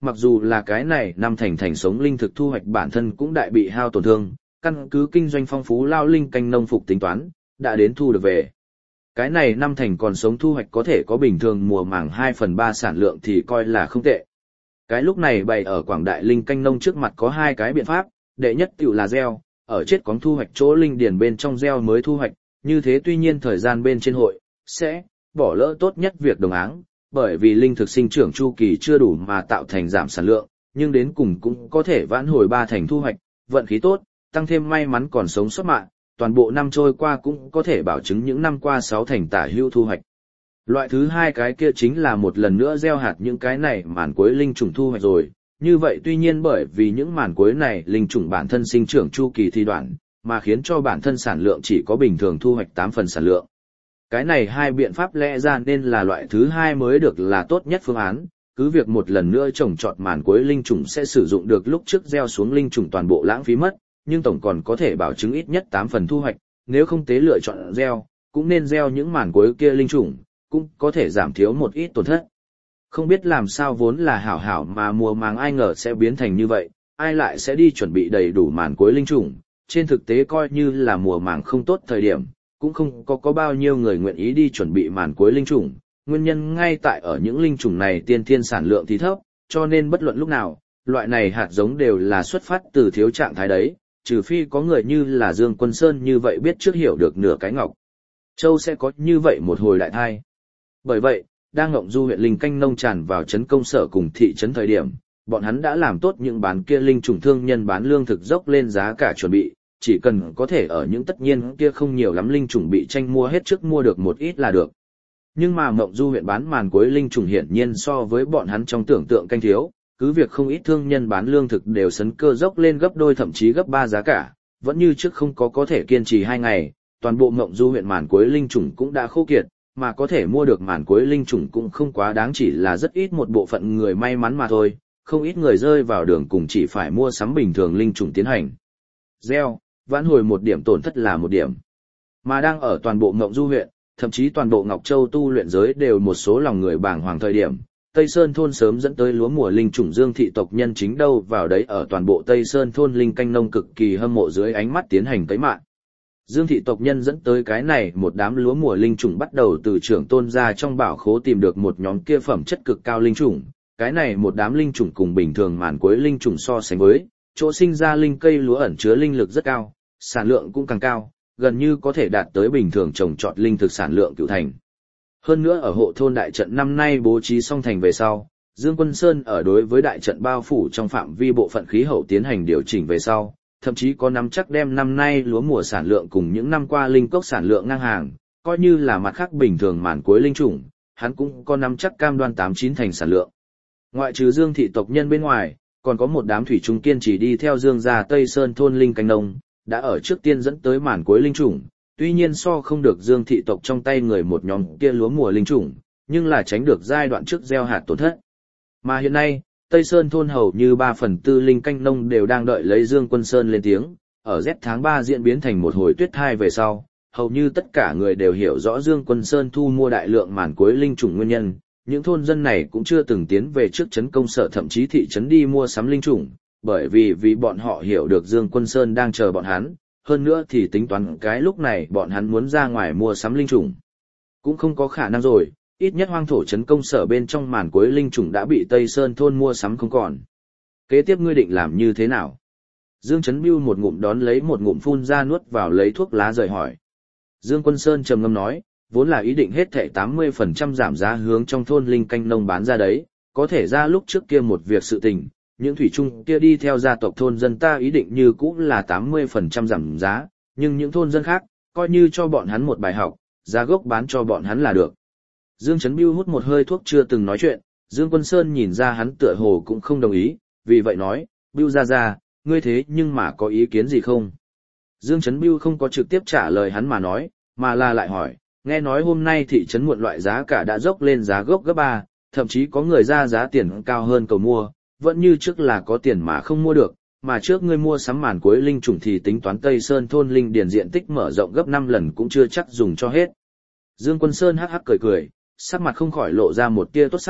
Speaker 1: mặc dù là cái này năm thành sống linh thực thu hoạch bản thân cũng đại bị hao tổn thương, căn cứ kinh doanh phong phú lao linh canh nông phục tính toán, đã đến thu được về. Cái này năm thành còn sống thu hoạch có thể có bình thường mùa màng 2/3 sản lượng thì coi là không tệ. Cái lúc này bày ở quảng đại linh canh nông trước mặt có hai cái biện pháp, đệ nhất tiểu là gieo, ở chết có thu hoạch chỗ linh điền bên trong gieo mới thu hoạch, như thế tuy nhiên thời gian bên trên hội, sẽ bỏ lỡ tốt nhất việc đồng áng, bởi vì linh thực sinh trưởng chu kỳ chưa đủ mà tạo thành giảm sản lượng, nhưng đến cùng cũng có thể vãn hồi 3 thành thu hoạch, vận khí tốt, tăng thêm may mắn còn sống sót mạng, toàn bộ năm trôi qua cũng có thể bảo chứng những năm qua 6 thành tả hữu thu hoạch. Loại thứ hai cái kia chính là một lần nữa gieo hạt những cái này màn cuối linh trùng thu hoạch rồi, như vậy tuy nhiên bởi vì những màn cuối này linh trùng bản thân sinh trưởng chu kỳ thì đoạn, mà khiến cho bản thân sản lượng chỉ có bình thường thu hoạch 8 phần sản lượng. Cái này hai biện pháp lẽ ra nên là loại thứ hai mới được là tốt nhất phương án, cứ việc một lần nữa trồng trọt màn cuối linh trùng sẽ sử dụng được lúc trước gieo xuống linh trùng toàn bộ lãng phí mất, nhưng tổng còn có thể bảo chứng ít nhất 8 phần thu hoạch, nếu không tế lựa chọn gieo, cũng nên gieo những màn cuối kia linh trùng, cũng có thể giảm thiếu một ít tổn thất. Không biết làm sao vốn là hảo hảo mà mùa màng ai ngờ sẽ biến thành như vậy, ai lại sẽ đi chuẩn bị đầy đủ màn cuối linh trùng, trên thực tế coi như là mùa màng không tốt thời điểm, cũng không có bao nhiêu người nguyện ý đi chuẩn bị màn cuối linh trùng, nguyên nhân ngay tại ở những linh trùng này tiên thiên sản lượng thì thấp, cho nên bất luận lúc nào, loại này hạt giống đều là xuất phát từ thiếu trạng thái đấy, trừ phi có người như là Dương Quân Sơn như vậy biết trước hiểu được nửa cái ngọc châu sẽ có như vậy một hồi đại thai. Bởi vậy, đang Ngộng Du huyện linh canh nông tràn vào trấn công sở cùng thị trấn thời điểm, bọn hắn đã làm tốt những bán kia linh trùng thương nhân bán lương thực dốc lên giá cả chuẩn bị, chỉ cần có thể ở những tất nhiên kia không nhiều lắm linh trùng bị tranh mua hết trước mua được một ít là được. Nhưng mà Ngộng Du huyện bán màn cuối linh trùng hiển nhiên so với bọn hắn trong tưởng tượng canh thiếu, cứ việc không ít thương nhân bán lương thực đều sấn cơ dốc lên gấp đôi thậm chí gấp 3 giá cả, vẫn như trước không có thể kiên trì 2 ngày, toàn bộ Ngộng Du huyện màn cuối linh trùng cũng đã khô kiệt, mà có thể mua được màn cuối linh trùng cũng không quá đáng, chỉ là rất ít một bộ phận người may mắn mà thôi, không ít người rơi vào đường cùng chỉ phải mua sắm bình thường linh trùng tiến hành gieo, vãn hồi một điểm tổn thất là một điểm. Mà đang ở toàn bộ Ngộng Du huyện, thậm chí toàn bộ Ngọc Châu tu luyện giới đều một số lòng người bàng hoàng thời điểm, Tây Sơn thôn sớm dẫn tới lúa mùa linh trùng Dương thị tộc nhân chính đâu vào đấy ở toàn bộ Tây Sơn thôn linh canh nông cực kỳ hâm mộ dưới ánh mắt tiến hành cấy mạng. Dương thị tộc nhân dẫn tới cái này một đám lúa mùa linh trùng bắt đầu từ trưởng tôn ra trong bảo khố tìm được một nhóm kia phẩm chất cực cao linh trùng, cái này một đám linh trùng cùng bình thường màn cuối linh trùng so sánh với, chỗ sinh ra linh cây lúa ẩn chứa linh lực rất cao, sản lượng cũng càng cao, gần như có thể đạt tới bình thường trồng trọt linh thực sản lượng cửu thành. Hơn nữa ở hộ thôn đại trận năm nay bố trí xong thành về sau, Dương Quân Sơn ở đối với đại trận bao phủ trong phạm vi bộ phận khí hậu tiến hành điều chỉnh về sau, thậm chí có nắm chắc đem năm nay lúa mùa sản lượng cùng những năm qua linh cốc sản lượng ngang hàng, coi như là mặt khác bình thường màn cuối linh trùng, hắn cũng có nắm chắc cam đoan 8-9 thành sản lượng. Ngoại trừ Dương thị tộc nhân bên ngoài, còn có một đám thủy trung kiên trì đi theo Dương gia Tây Sơn thôn linh canh nông, đã ở trước tiên dẫn tới màn cuối linh trùng, tuy nhiên so không được Dương thị tộc trong tay người một nhóm kia lúa mùa linh trùng, nhưng là tránh được giai đoạn trước gieo hạt tổn thất. Mà hiện nay, Tây Sơn thôn hầu như 3/4 linh canh nông đều đang đợi lấy Dương Quân Sơn lên tiếng, ở Z tháng 3 diễn biến thành một hồi tuyết thai về sau, hầu như tất cả người đều hiểu rõ Dương Quân Sơn thu mua đại lượng màn cuối linh trùng nguyên nhân, những thôn dân này cũng chưa từng tiến về trước trấn công sở thậm chí thị trấn đi mua sắm linh trùng, bởi vì bọn họ hiểu được Dương Quân Sơn đang chờ bọn hắn, hơn nữa thì tính toán cái lúc này bọn hắn muốn ra ngoài mua sắm linh trùng cũng không có khả năng rồi, ít nhất hoang thổ trấn công sở bên trong màn cuối linh trùng đã bị Tây Sơn thôn mua sắm không còn. Kế tiếp ngươi định làm như thế nào? Dương Chấn Bưu một ngụm đón lấy một ngụm phun ra nuốt vào lấy thuốc lá rời hỏi. Dương Quân Sơn trầm ngâm nói, vốn là ý định hết thảy 80% giảm giá hướng trong thôn linh canh nông bán ra đấy, có thể ra lúc trước kia một việc sự tình, những thủy trung kia đi theo gia tộc thôn dân ta ý định như cũ là 80% giảm giá, nhưng những thôn dân khác, coi như cho bọn hắn một bài học, giá gốc bán cho bọn hắn là được. Dương Chấn Bưu hút một hơi thuốc chưa từng nói chuyện, Dương Quân Sơn nhìn ra hắn tựa hồ cũng không đồng ý, vì vậy nói, Bưu ra, ngươi thế nhưng mà có ý kiến gì không? Dương Chấn Bưu không có trực tiếp trả lời hắn mà nói, mà là lại hỏi, nghe nói hôm nay thị trấn muộn loại giá cả đã dốc lên giá gốc gấp 3, thậm chí có người ra giá tiền cao hơn cầu mua, vẫn như trước là có tiền mà không mua được, mà trước ngươi mua sắm màn cuối linh trùng thì tính toán Tây Sơn thôn linh điền diện tích mở rộng gấp 5 lần cũng chưa chắc dùng cho hết. Dương Quân Sơn hắc hắc cười cười, sắc mặt không khỏi lộ ra một tia tốt sắc,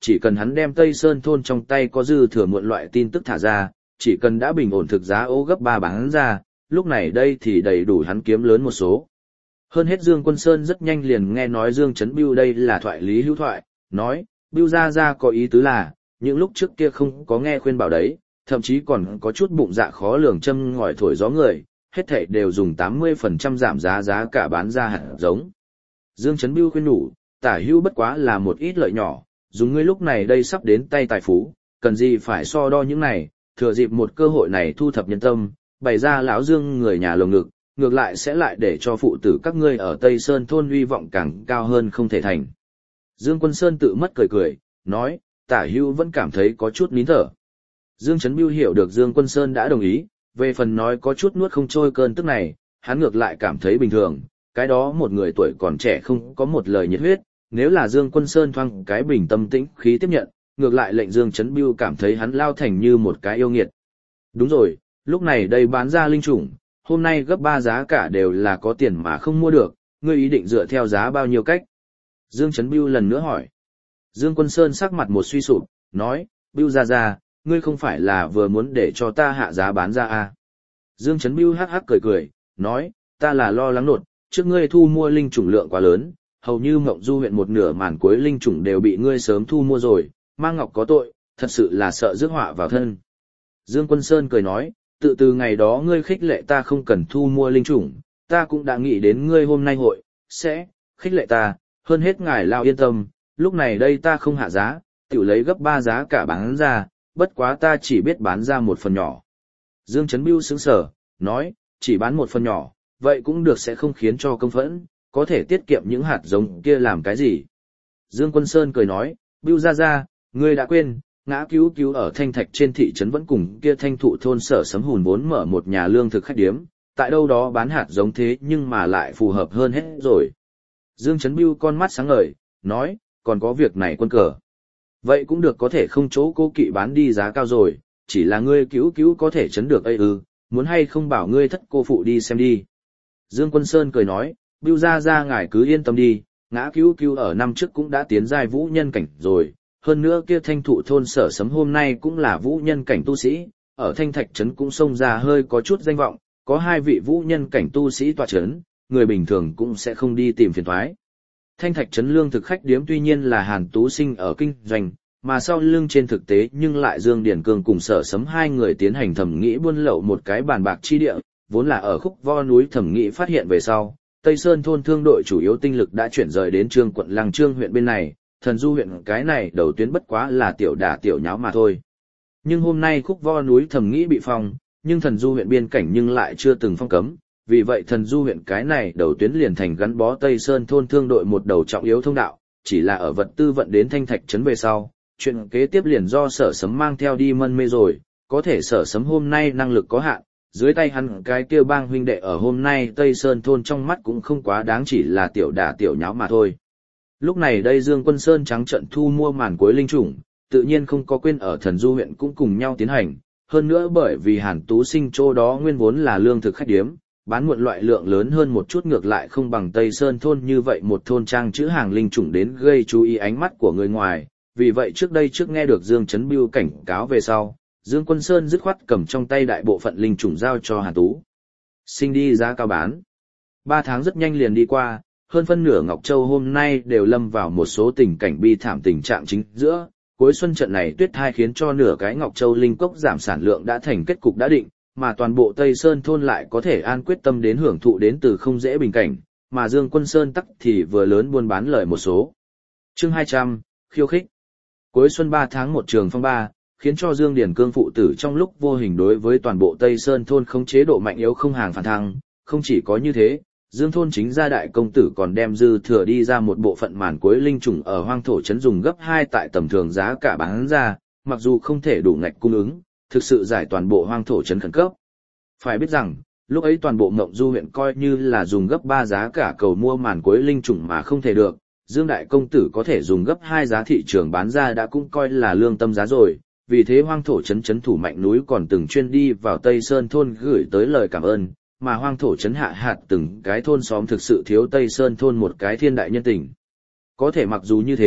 Speaker 1: chỉ cần hắn đem Tây Sơn thôn trong tay có dư thừa muộn loại tin tức thả ra, chỉ cần đã bình ổn thực giá ô gấp 3 bán ra, lúc này đây thì đầy đủ hắn kiếm lớn một số. Hơn hết Dương Quân Sơn rất nhanh liền nghe nói Dương Chấn Bưu đây là thoại lý hữu thoại, nói, Bưu ra có ý tứ là, những lúc trước kia không có nghe khuyên bảo đấy, thậm chí còn có chút bụng dạ khó lường châm ngòi thổi gió người, hết thảy đều dùng 80% giảm giá cả bán ra hạt giống. Dương Chấn Bưu khuyên nhủ, tả hữu bất quá là một ít lợi nhỏ, dùng ngươi lúc này đây sắp đến tay tài phú, cần gì phải so đo những này, thừa dịp một cơ hội này thu thập nhân tâm, bày ra lão Dương người nhà lồng ngực, ngược lại sẽ lại để cho phụ tử các ngươi ở Tây Sơn thôn uy vọng càng cao hơn không thể thành. Dương Quân Sơn tự mất cười, nói, tả hữu vẫn cảm thấy có chút nín thở. Dương Chấn Bưu hiểu được Dương Quân Sơn đã đồng ý, về phần nói có chút nuốt không trôi cơn tức này, hắn ngược lại cảm thấy bình thường, cái đó một người tuổi còn trẻ không có một lời nhiệt huyết, nếu là Dương Quân Sơn thoang cái bình tâm tĩnh khí tiếp nhận, ngược lại lệnh Dương Chấn Bưu cảm thấy hắn lao thành như một cái yêu nghiệt. Đúng rồi, lúc này đây bán ra linh chủng, hôm nay gấp 3 giá cả đều là có tiền mà không mua được, ngươi ý định dựa theo giá bao nhiêu cách? Dương Chấn Bưu lần nữa hỏi. Dương Quân Sơn sắc mặt một suy sụp, nói, Bưu ra, ngươi không phải là vừa muốn để cho ta hạ giá bán ra à? Dương Chấn Bưu hắc hắc cười, nói, ta là lo lắng nột, trước ngươi thu mua linh chủng lượng quá lớn, hầu như Mộng Du huyện một nửa màn cuối linh chủng đều bị ngươi sớm thu mua rồi, Mang Ngọc có tội, thật sự là sợ rước họa vào thân. Dương Quân Sơn cười nói, tự từ ngày đó ngươi khích lệ ta không cần thu mua linh chủng, ta cũng đã nghĩ đến ngươi hôm nay hội, sẽ, khích lệ ta, hơn hết ngài lao yên tâm, lúc này đây ta không hạ giá, tiểu lấy gấp 3 giá cả bán ra, bất quá ta chỉ biết bán ra một phần nhỏ. Dương Chấn Bưu sững sờ, nói, chỉ bán một phần nhỏ, vậy cũng được sẽ không khiến cho công phẫn, có thể tiết kiệm những hạt giống kia làm cái gì. Dương Quân Sơn cười nói, Bưu ra, ngươi đã quên, ngã cứu ở Thanh Thạch trên thị trấn vẫn cùng kia Thanh Thụ thôn Sở Sấm Hùn vốn mở một nhà lương thực khách điếm, tại đâu đó bán hạt giống thế nhưng mà lại phù hợp hơn hết rồi. Dương Chấn Bưu con mắt sáng ngời, nói, còn có việc này quân cờ. Vậy cũng được, có thể không chỗ cố kỵ bán đi giá cao rồi, chỉ là ngươi cứu có thể chấn được muốn hay không bảo ngươi thất cô phụ đi xem đi. Dương Quân Sơn cười nói, Bưu ra ngài cứ yên tâm đi, ngã cứu ở năm trước cũng đã tiến giai vũ nhân cảnh rồi, hơn nữa kia Thanh Thụ thôn Sở Sấm hôm nay cũng là vũ nhân cảnh tu sĩ, ở Thanh Thạch trấn cũng xông ra hơi có chút danh vọng, có 2 vị vũ nhân cảnh tu sĩ tọa trấn, người bình thường cũng sẽ không đi tìm phiền toái. Thanh Thạch trấn lương thực khách điếm tuy nhiên là Hàn Tú Sinh ở kinh doanh, mà sau lưng trên thực tế nhưng lại Dương Điển Cương cùng Sở Sấm 2 người tiến hành thẩm nghĩ buôn lậu một cái bàn bạc chi địa, vốn là ở khúc vo núi thẩm nghĩ phát hiện về sau, Tây Sơn thôn thương đội chủ yếu tinh lực đã chuyển rời đến Trương quận Lăng Trương huyện bên này, Thần Du huyện cái này đầu tuyến bất quá là tiểu đả tiểu nháo mà thôi. Nhưng hôm nay khúc vo núi thẩm nghĩ bị phong, nhưng Thần Du huyện biên cảnh nhưng lại chưa từng phong cấm, vì vậy Thần Du huyện cái này đầu tuyến liền thành gắn bó Tây Sơn thôn thương đội một đầu trọng yếu thông đạo, chỉ là ở vật tư vận đến Thanh Thạch trấn về sau, chuyện kế tiếp liền do Sở Sấm mang theo đi mân mê rồi, có thể Sở Sấm hôm nay năng lực có hạn, dưới tay hắn cái kia bang huynh đệ ở hôm nay Tây Sơn thôn trong mắt cũng không quá đáng, chỉ là tiểu đả tiểu nháo mà thôi. Lúc này đây Dương Quân Sơn trắng trận thu mua màn cuối linh chủng, tự nhiên không có quên ở Thần Du huyện cũng cùng nhau tiến hành, hơn nữa bởi vì Hàn Tú Sinh chỗ đó nguyên vốn là lương thực khách điếm, bán muộn loại lượng lớn hơn một chút, ngược lại không bằng Tây Sơn thôn như vậy một thôn trang chữ hàng linh chủng đến gây chú ý ánh mắt của người ngoài, vì vậy trước nghe được Dương Chấn Bưu cảnh cáo về sau, Dương Quân Sơn dứt khoát cầm trong tay đại bộ phận linh chủng giao cho Hàn Tú Sinh đi giá cao bán. 3 tháng rất nhanh liền đi qua, hơn phân nửa Ngọc Châu hôm nay đều lâm vào một số tình cảnh bi thảm tình trạng chính giữa. Cuối xuân trận này tuyết thai khiến cho nửa cái Ngọc Châu linh cốc giảm sản lượng đã thành kết cục đã định, mà toàn bộ Tây Sơn thôn lại có thể an quyết tâm đến hưởng thụ đến từ không dễ bình cảnh, mà Dương Quân Sơn tắc thì vừa lớn buôn bán lời một số. Chương 200, khiêu khích. Cuối xuân 3 tháng một trường phong ba, khiến cho Dương Điển Cương phụ tử trong lúc vô hình đối với toàn bộ Tây Sơn thôn không chế độ mạnh yếu không hàng phản thăng, không chỉ có như thế, Dương thôn chính gia đại công tử còn đem dư thừa đi ra một bộ phận màn cuối linh trùng ở hoang thổ trấn dùng gấp 2 tại tầm thường giá cả bán ra, mặc dù không thể đủ ngạch cung ứng, thực sự giải toàn bộ hoang thổ trấn khẩn cấp. Phải biết rằng, lúc ấy toàn bộ Mộng Du huyện coi như là dùng gấp 3 giá cả cầu mua màn cuối linh trùng mà không thể được, Dương đại công tử có thể dùng gấp 2 giá thị trường bán ra đã cũng coi là lương tâm giá rồi, vì thế hoang thổ trấn thủ mạnh núi còn từng chuyên đi vào Tây Sơn thôn gửi tới lời cảm ơn, mà hoang thổ trấn hạ hạt từng cái thôn xóm thực sự thiếu Tây Sơn thôn một cái thiên đại nhân tình. Có thể mặc dù như thế,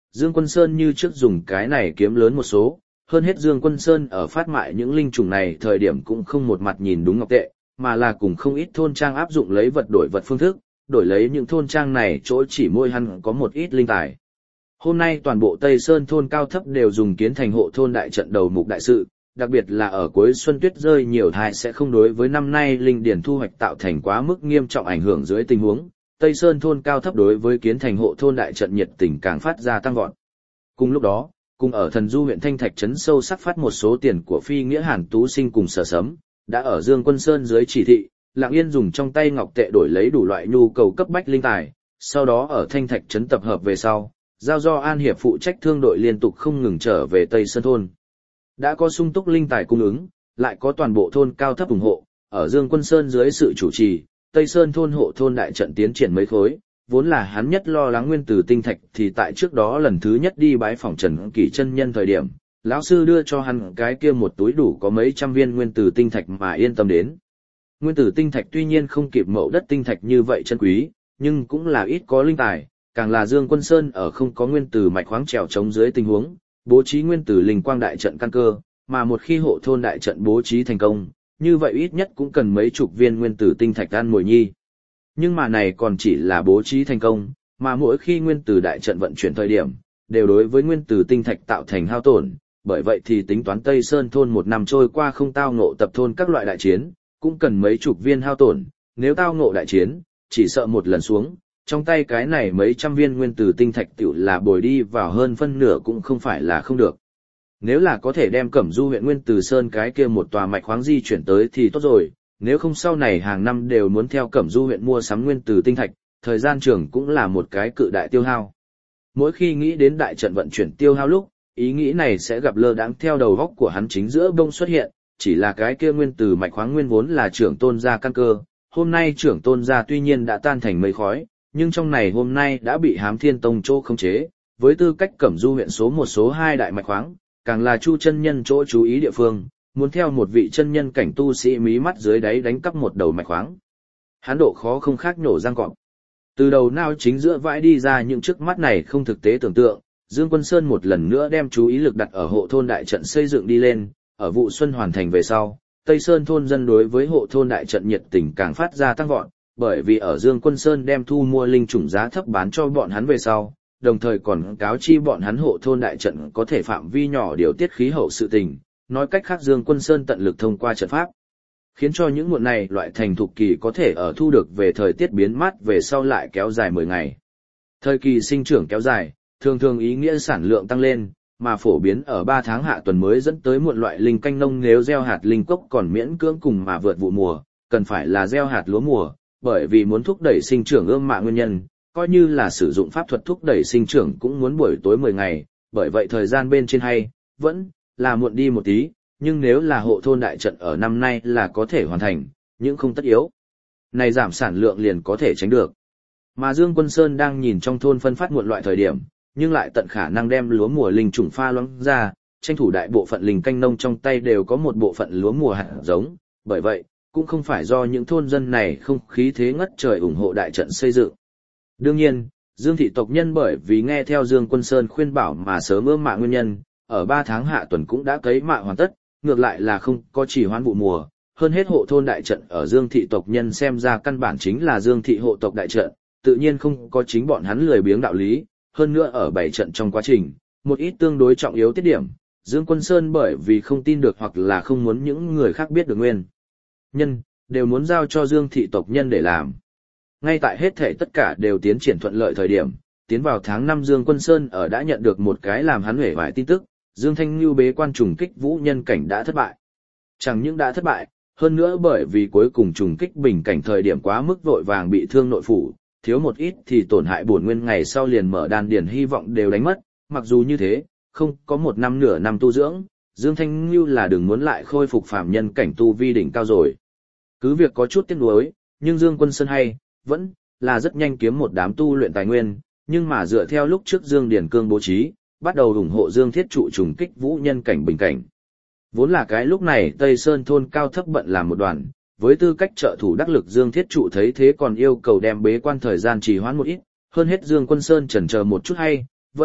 Speaker 1: Dương Quân Sơn như trước dùng cái này kiếm lớn một số, hơn hết Dương Quân Sơn ở phát mại những linh trùng này thời điểm cũng không một mặt nhìn đúng ngọc tệ, mà là cùng không ít thôn trang áp dụng lấy vật đổi vật phương thức, đổi lấy những thôn trang này chỗ chỉ môi hắn có một ít linh tài. Hôm nay toàn bộ Tây Sơn thôn cao thấp đều dùng kiến thành hộ thôn đại trận đầu mục đại sự, đặc biệt là ở cuối xuân tuyết rơi nhiều thai sẽ không đối với năm nay linh điển thu hoạch tạo thành quá mức nghiêm trọng ảnh hưởng dưới tình huống, Tây Sơn thôn cao thấp đối với kiến thành hộ thôn đại trận nhiệt tình càng phát ra tăng vọt. Cùng lúc đó, cùng ở Thần Du huyện Thanh Thạch trấn sâu sắc phát một số tiền của Phi Nghĩa Hàn Tú Sinh cùng Sở Sấm, đã ở Dương Quân Sơn dưới chỉ thị, lặng yên dùng trong tay ngọc tệ đổi lấy đủ loại nhu cầu cấp bách linh tài, sau đó ở Thanh Thạch trấn tập hợp về sau, giao do An Hiệp phụ trách thương đội liên tục không ngừng trở về Tây Sơn thôn. Đã có sung túc linh tài cung ứng, lại có toàn bộ thôn cao thấp ủng hộ, ở Dương Quân Sơn dưới sự chủ trì, Tây Sơn thôn hộ thôn đại trận tiến triển mấy khối, vốn là hắn nhất lo lắng nguyên tử tinh thạch thì tại trước đó lần thứ nhất đi bái phỏng Trần Kỷ chân nhân thời điểm, lão sư đưa cho hắn cái kia một túi đủ có mấy trăm viên nguyên tử tinh thạch mà yên tâm đến. Nguyên tử tinh thạch tuy nhiên không kịp mậu đất tinh thạch như vậy chân quý, nhưng cũng là ít có linh tài, càng là Dương Quân Sơn ở không có nguyên tử mạch khoáng trèo chống dưới tình huống, bố trí nguyên tử linh quang đại trận căn cơ, mà một khi hộ thôn đại trận bố trí thành công, như vậy ít nhất cũng cần mấy chục viên nguyên tử tinh thạch ăn mồi nhi. Nhưng mà này còn chỉ là bố trí thành công, mà mỗi khi nguyên tử đại trận vận chuyển thời điểm, đều đối với nguyên tử tinh thạch tạo thành hao tổn, bởi vậy thì tính toán Tây Sơn thôn một năm trôi qua không tao ngộ tập thôn các loại đại chiến, cũng cần mấy chục viên hao tổn, nếu tao ngộ đại chiến, chỉ sợ một lần xuống, trong tay cái này mấy trăm viên nguyên tử tinh thạch tiểu là bồi đi vào hơn phân nửa cũng không phải là không được. Nếu là có thể đem Cẩm Du huyện Nguyên Tử Sơn cái kia một tòa mạch khoáng di chuyển tới thì tốt rồi, nếu không sau này hàng năm đều muốn theo Cẩm Du huyện mua sắm nguyên tử tinh thạch, thời gian trường cũng là một cái cự đại tiêu hao. Mỗi khi nghĩ đến đại trận vận chuyển tiêu hao lúc, ý nghĩ này sẽ gặp lơ đãng theo đầu góc của hắn chính giữa bông xuất hiện, chỉ là cái kia nguyên tử mạch khoáng nguyên vốn là trưởng tôn gia căn cơ, hôm nay trưởng tôn gia tuy nhiên đã tan thành mây khói, nhưng trong này hôm nay đã bị Hám Thiên Tông chỗ khống chế, với tư cách Cẩm Du huyện số một số hai đại mạch khoáng, càng là Chu chân nhân chỗ chú ý địa phương, muốn theo một vị chân nhân cảnh tu sĩ mí mắt dưới đáy đánh cắp một đầu mạch khoáng. Hán độ khó không khác nhổ răng cọp. Từ đầu não chính giữa vãi đi ra những trước mắt này không thực tế tưởng tượng, Dương Quân Sơn một lần nữa đem chú ý lực đặt ở hộ thôn đại trận xây dựng đi lên, ở vụ xuân hoàn thành về sau, Tây Sơn thôn dân đối với hộ thôn đại trận nhiệt tình càng phát ra tăng vọt, bởi vì ở Dương Quân Sơn đem thu mua linh chủng giá thấp bán cho bọn hắn về sau, đồng thời còn cáo chi bọn hắn hộ thôn đại trận có thể phạm vi nhỏ điều tiết khí hậu sự tình, nói cách khác Dương Quân Sơn tận lực thông qua trận pháp, khiến cho những muộn này loại thành thục kỳ có thể ở thu được về thời tiết biến mát về sau lại kéo dài 10 ngày. Thời kỳ sinh trưởng kéo dài, thường thường ý nghĩa sản lượng tăng lên, mà phổ biến ở 3 tháng hạ tuần mới dẫn tới muộn loại linh canh nông nếu gieo hạt linh cốc còn miễn cưỡng cùng mà vượt vụ mùa, cần phải là gieo hạt lúa mùa, bởi vì muốn thúc đẩy sinh trưởng ươm mạ nguyên nhân, coi như là sử dụng pháp thuật thúc đẩy sinh trưởng cũng muốn buổi tối 10 ngày, bởi vậy thời gian bên trên hay, vẫn là muộn đi một tí, nhưng nếu là hộ thôn đại trận ở năm nay là có thể hoàn thành, nhưng không tất yếu. Này giảm sản lượng liền có thể tránh được. Mà Dương Quân Sơn đang nhìn trong thôn phân phát muộn loại thời điểm, nhưng lại tận khả năng đem lúa mùa linh trùng pha loãng ra, tranh thủ đại bộ phận linh canh nông trong tay đều có một bộ phận lúa mùa hạt giống, bởi vậy, cũng không phải do những thôn dân này không khí thế ngất trời ủng hộ đại trận xây dựng. Đương nhiên, Dương thị tộc nhân bởi vì nghe theo Dương Quân Sơn khuyên bảo mà sớm ươm mạ nguyên nhân, ở 3 tháng hạ tuần cũng đã cấy mạ hoàn tất, ngược lại là không có chỉ hoãn vụ mùa, hơn hết hộ thôn đại trận ở Dương thị tộc nhân xem ra căn bản chính là Dương thị hộ tộc đại trận, tự nhiên không có chính bọn hắn lười biếng đạo lý, hơn nữa ở 7 trận trong quá trình, một ít tương đối trọng yếu tiết điểm, Dương Quân Sơn bởi vì không tin được hoặc là không muốn những người khác biết được nguyên nhân, đều muốn giao cho Dương thị tộc nhân để làm. Ngay tại hết thể tất cả đều tiến triển thuận lợi thời điểm, tiến vào tháng 5 Dương Quân Sơn ở đã nhận được một cái làm hắn huệ vải tin tức, Dương Thanh Nhu bế quan trùng kích vũ nhân cảnh đã thất bại. Chẳng những đã thất bại, hơn nữa bởi vì cuối cùng trùng kích bình cảnh thời điểm quá mức vội vàng bị thương nội phủ, thiếu một ít thì tổn hại bổn nguyên ngày sau liền mở đan điền hy vọng đều đánh mất, mặc dù như thế, không có một năm nửa năm tu dưỡng, Dương Thanh Nhu là đừng muốn lại khôi phục phàm nhân cảnh tu vi đỉnh cao rồi. Cứ việc có chút tiếc nuối, nhưng Dương Quân Sơn hay, vẫn là rất nhanh kiếm một đám tu luyện tài nguyên, nhưng mà dựa theo lúc trước Dương Điển Cương bố trí, bắt đầu ủng hộ Dương Thiết Trụ trùng kích vũ nhân cảnh bình cảnh. Vốn là cái lúc này Tây Sơn thôn cao thấp bận làm một đoàn, với tư cách trợ thủ đắc lực Dương Thiết Trụ thấy thế còn yêu cầu đem bế quan thời gian trì hoãn một ít, hơn hết Dương Quân Sơn chần chờ một chút hay, vẫn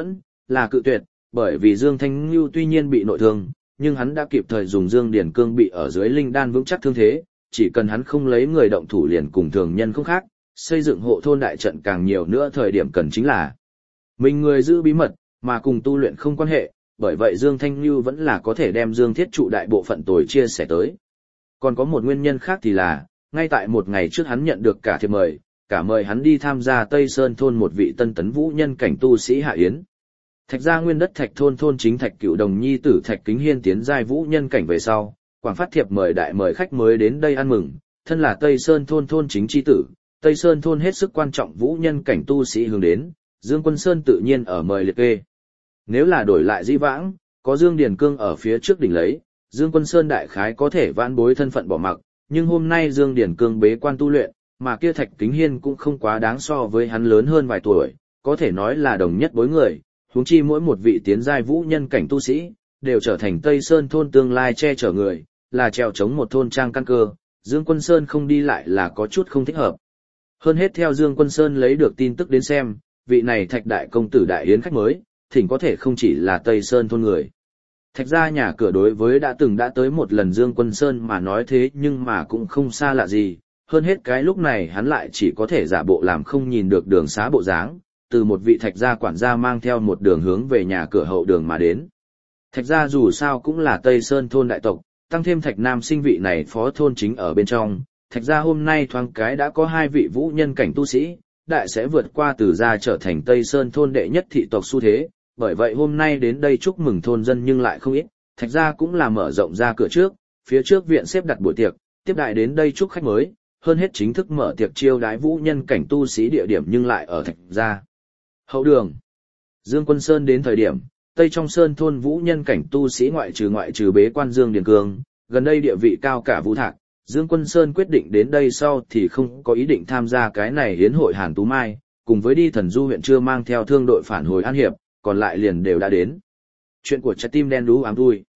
Speaker 1: là cự tuyệt, bởi vì Dương Thanh Nhu tuy nhiên bị nội thương, nhưng hắn đã kịp thời dùng Dương Điển Cương bị ở dưới linh đan vững chắc thương thế, chỉ cần hắn không lấy người động thủ liền cùng thường nhân không khác, xây dựng hộ thôn đại trận càng nhiều nữa thời điểm cần chính là mình người giữ bí mật, mà cùng tu luyện không quan hệ, bởi vậy Dương Thanh Nhu vẫn là có thể đem Dương Thiết trụ đại bộ phận tồi chia sẻ tới. Còn có một nguyên nhân khác thì là, ngay tại một ngày trước hắn nhận được cả thiệp mời, cả mời hắn đi tham gia Tây Sơn thôn một vị tân tấn vũ nhân cảnh tu sĩ Hạ Yến. Thạch gia nguyên đất Thạch thôn thôn chính Thạch Cựu Đồng nhi tử Thạch Kính Hiên tiến giai vũ nhân cảnh về sau, quảng phát thiệp mời đại mời khách mới đến đây ăn mừng, thân là Tây Sơn thôn thôn chính chi tử, Tây Sơn thôn hết sức quan trọng vũ nhân cảnh tu sĩ hướng đến, Dương Quân Sơn tự nhiên ở mời liệt kê. Nếu là đổi lại di vãng, có Dương Điền Cương ở phía trước đỉnh lấy, Dương Quân Sơn đại khái có thể vãn bối thân phận bỏ mặc, nhưng hôm nay Dương Điền Cương bế quan tu luyện, mà kia Thạch Kính Hiên cũng không quá đáng so với hắn lớn hơn vài tuổi, có thể nói là đồng nhất bối người, huống chi mỗi một vị tiến giai vũ nhân cảnh tu sĩ, đều trở thành Tây Sơn thôn tương lai che chở người, là treo chống một thôn trang căn cơ, Dương Quân Sơn không đi lại là có chút không thích hợp. Hơn hết theo Dương Quân Sơn lấy được tin tức đến xem, vị này Thạch đại công tử đại yến khách mới, thỉnh có thể không chỉ là Tây Sơn thôn người. Thạch gia nhà cửa đối với đã tới một lần Dương Quân Sơn mà nói thế nhưng mà cũng không xa lạ gì, hơn hết cái lúc này hắn lại chỉ có thể giả bộ làm không nhìn được đường xá bộ dáng, từ một vị Thạch gia quản gia mang theo một đường hướng về nhà cửa hậu đường mà đến. Thạch gia dù sao cũng là Tây Sơn thôn đại tộc, tăng thêm Thạch Nam sinh vị này phó thôn chính ở bên trong, Thạch gia hôm nay thoáng cái đã có 2 vị vũ nhân cảnh tu sĩ, đại sẽ vượt qua từ gia trở thành Tây Sơn thôn đệ nhất thị tộc xu thế, bởi vậy hôm nay đến đây chúc mừng thôn dân nhưng lại không ít, Thạch gia cũng là mở rộng ra cửa trước, phía trước viện xếp đặt buổi tiệc, tiếp đại đến đây chúc khách mới, hơn hết chính thức mở tiệc chiêu đái vũ nhân cảnh tu sĩ địa điểm nhưng lại ở Thạch gia hậu đường. Dương Quân Sơn đến thời điểm, Tây trong Sơn thôn vũ nhân cảnh tu sĩ ngoại trừ bế quan Dương Điền Cương, gần đây địa vị cao cả Vũ Thạc, Dương Quân Sơn quyết định đến đây sau thì không có ý định tham gia cái này hiến hội Hàn Tú Mai, cùng với đi Thần Du huyện chưa mang theo thương đội phản hồi An Hiệp, còn lại liền đều đã đến. Chuyện của trái tim đen đú ám vui.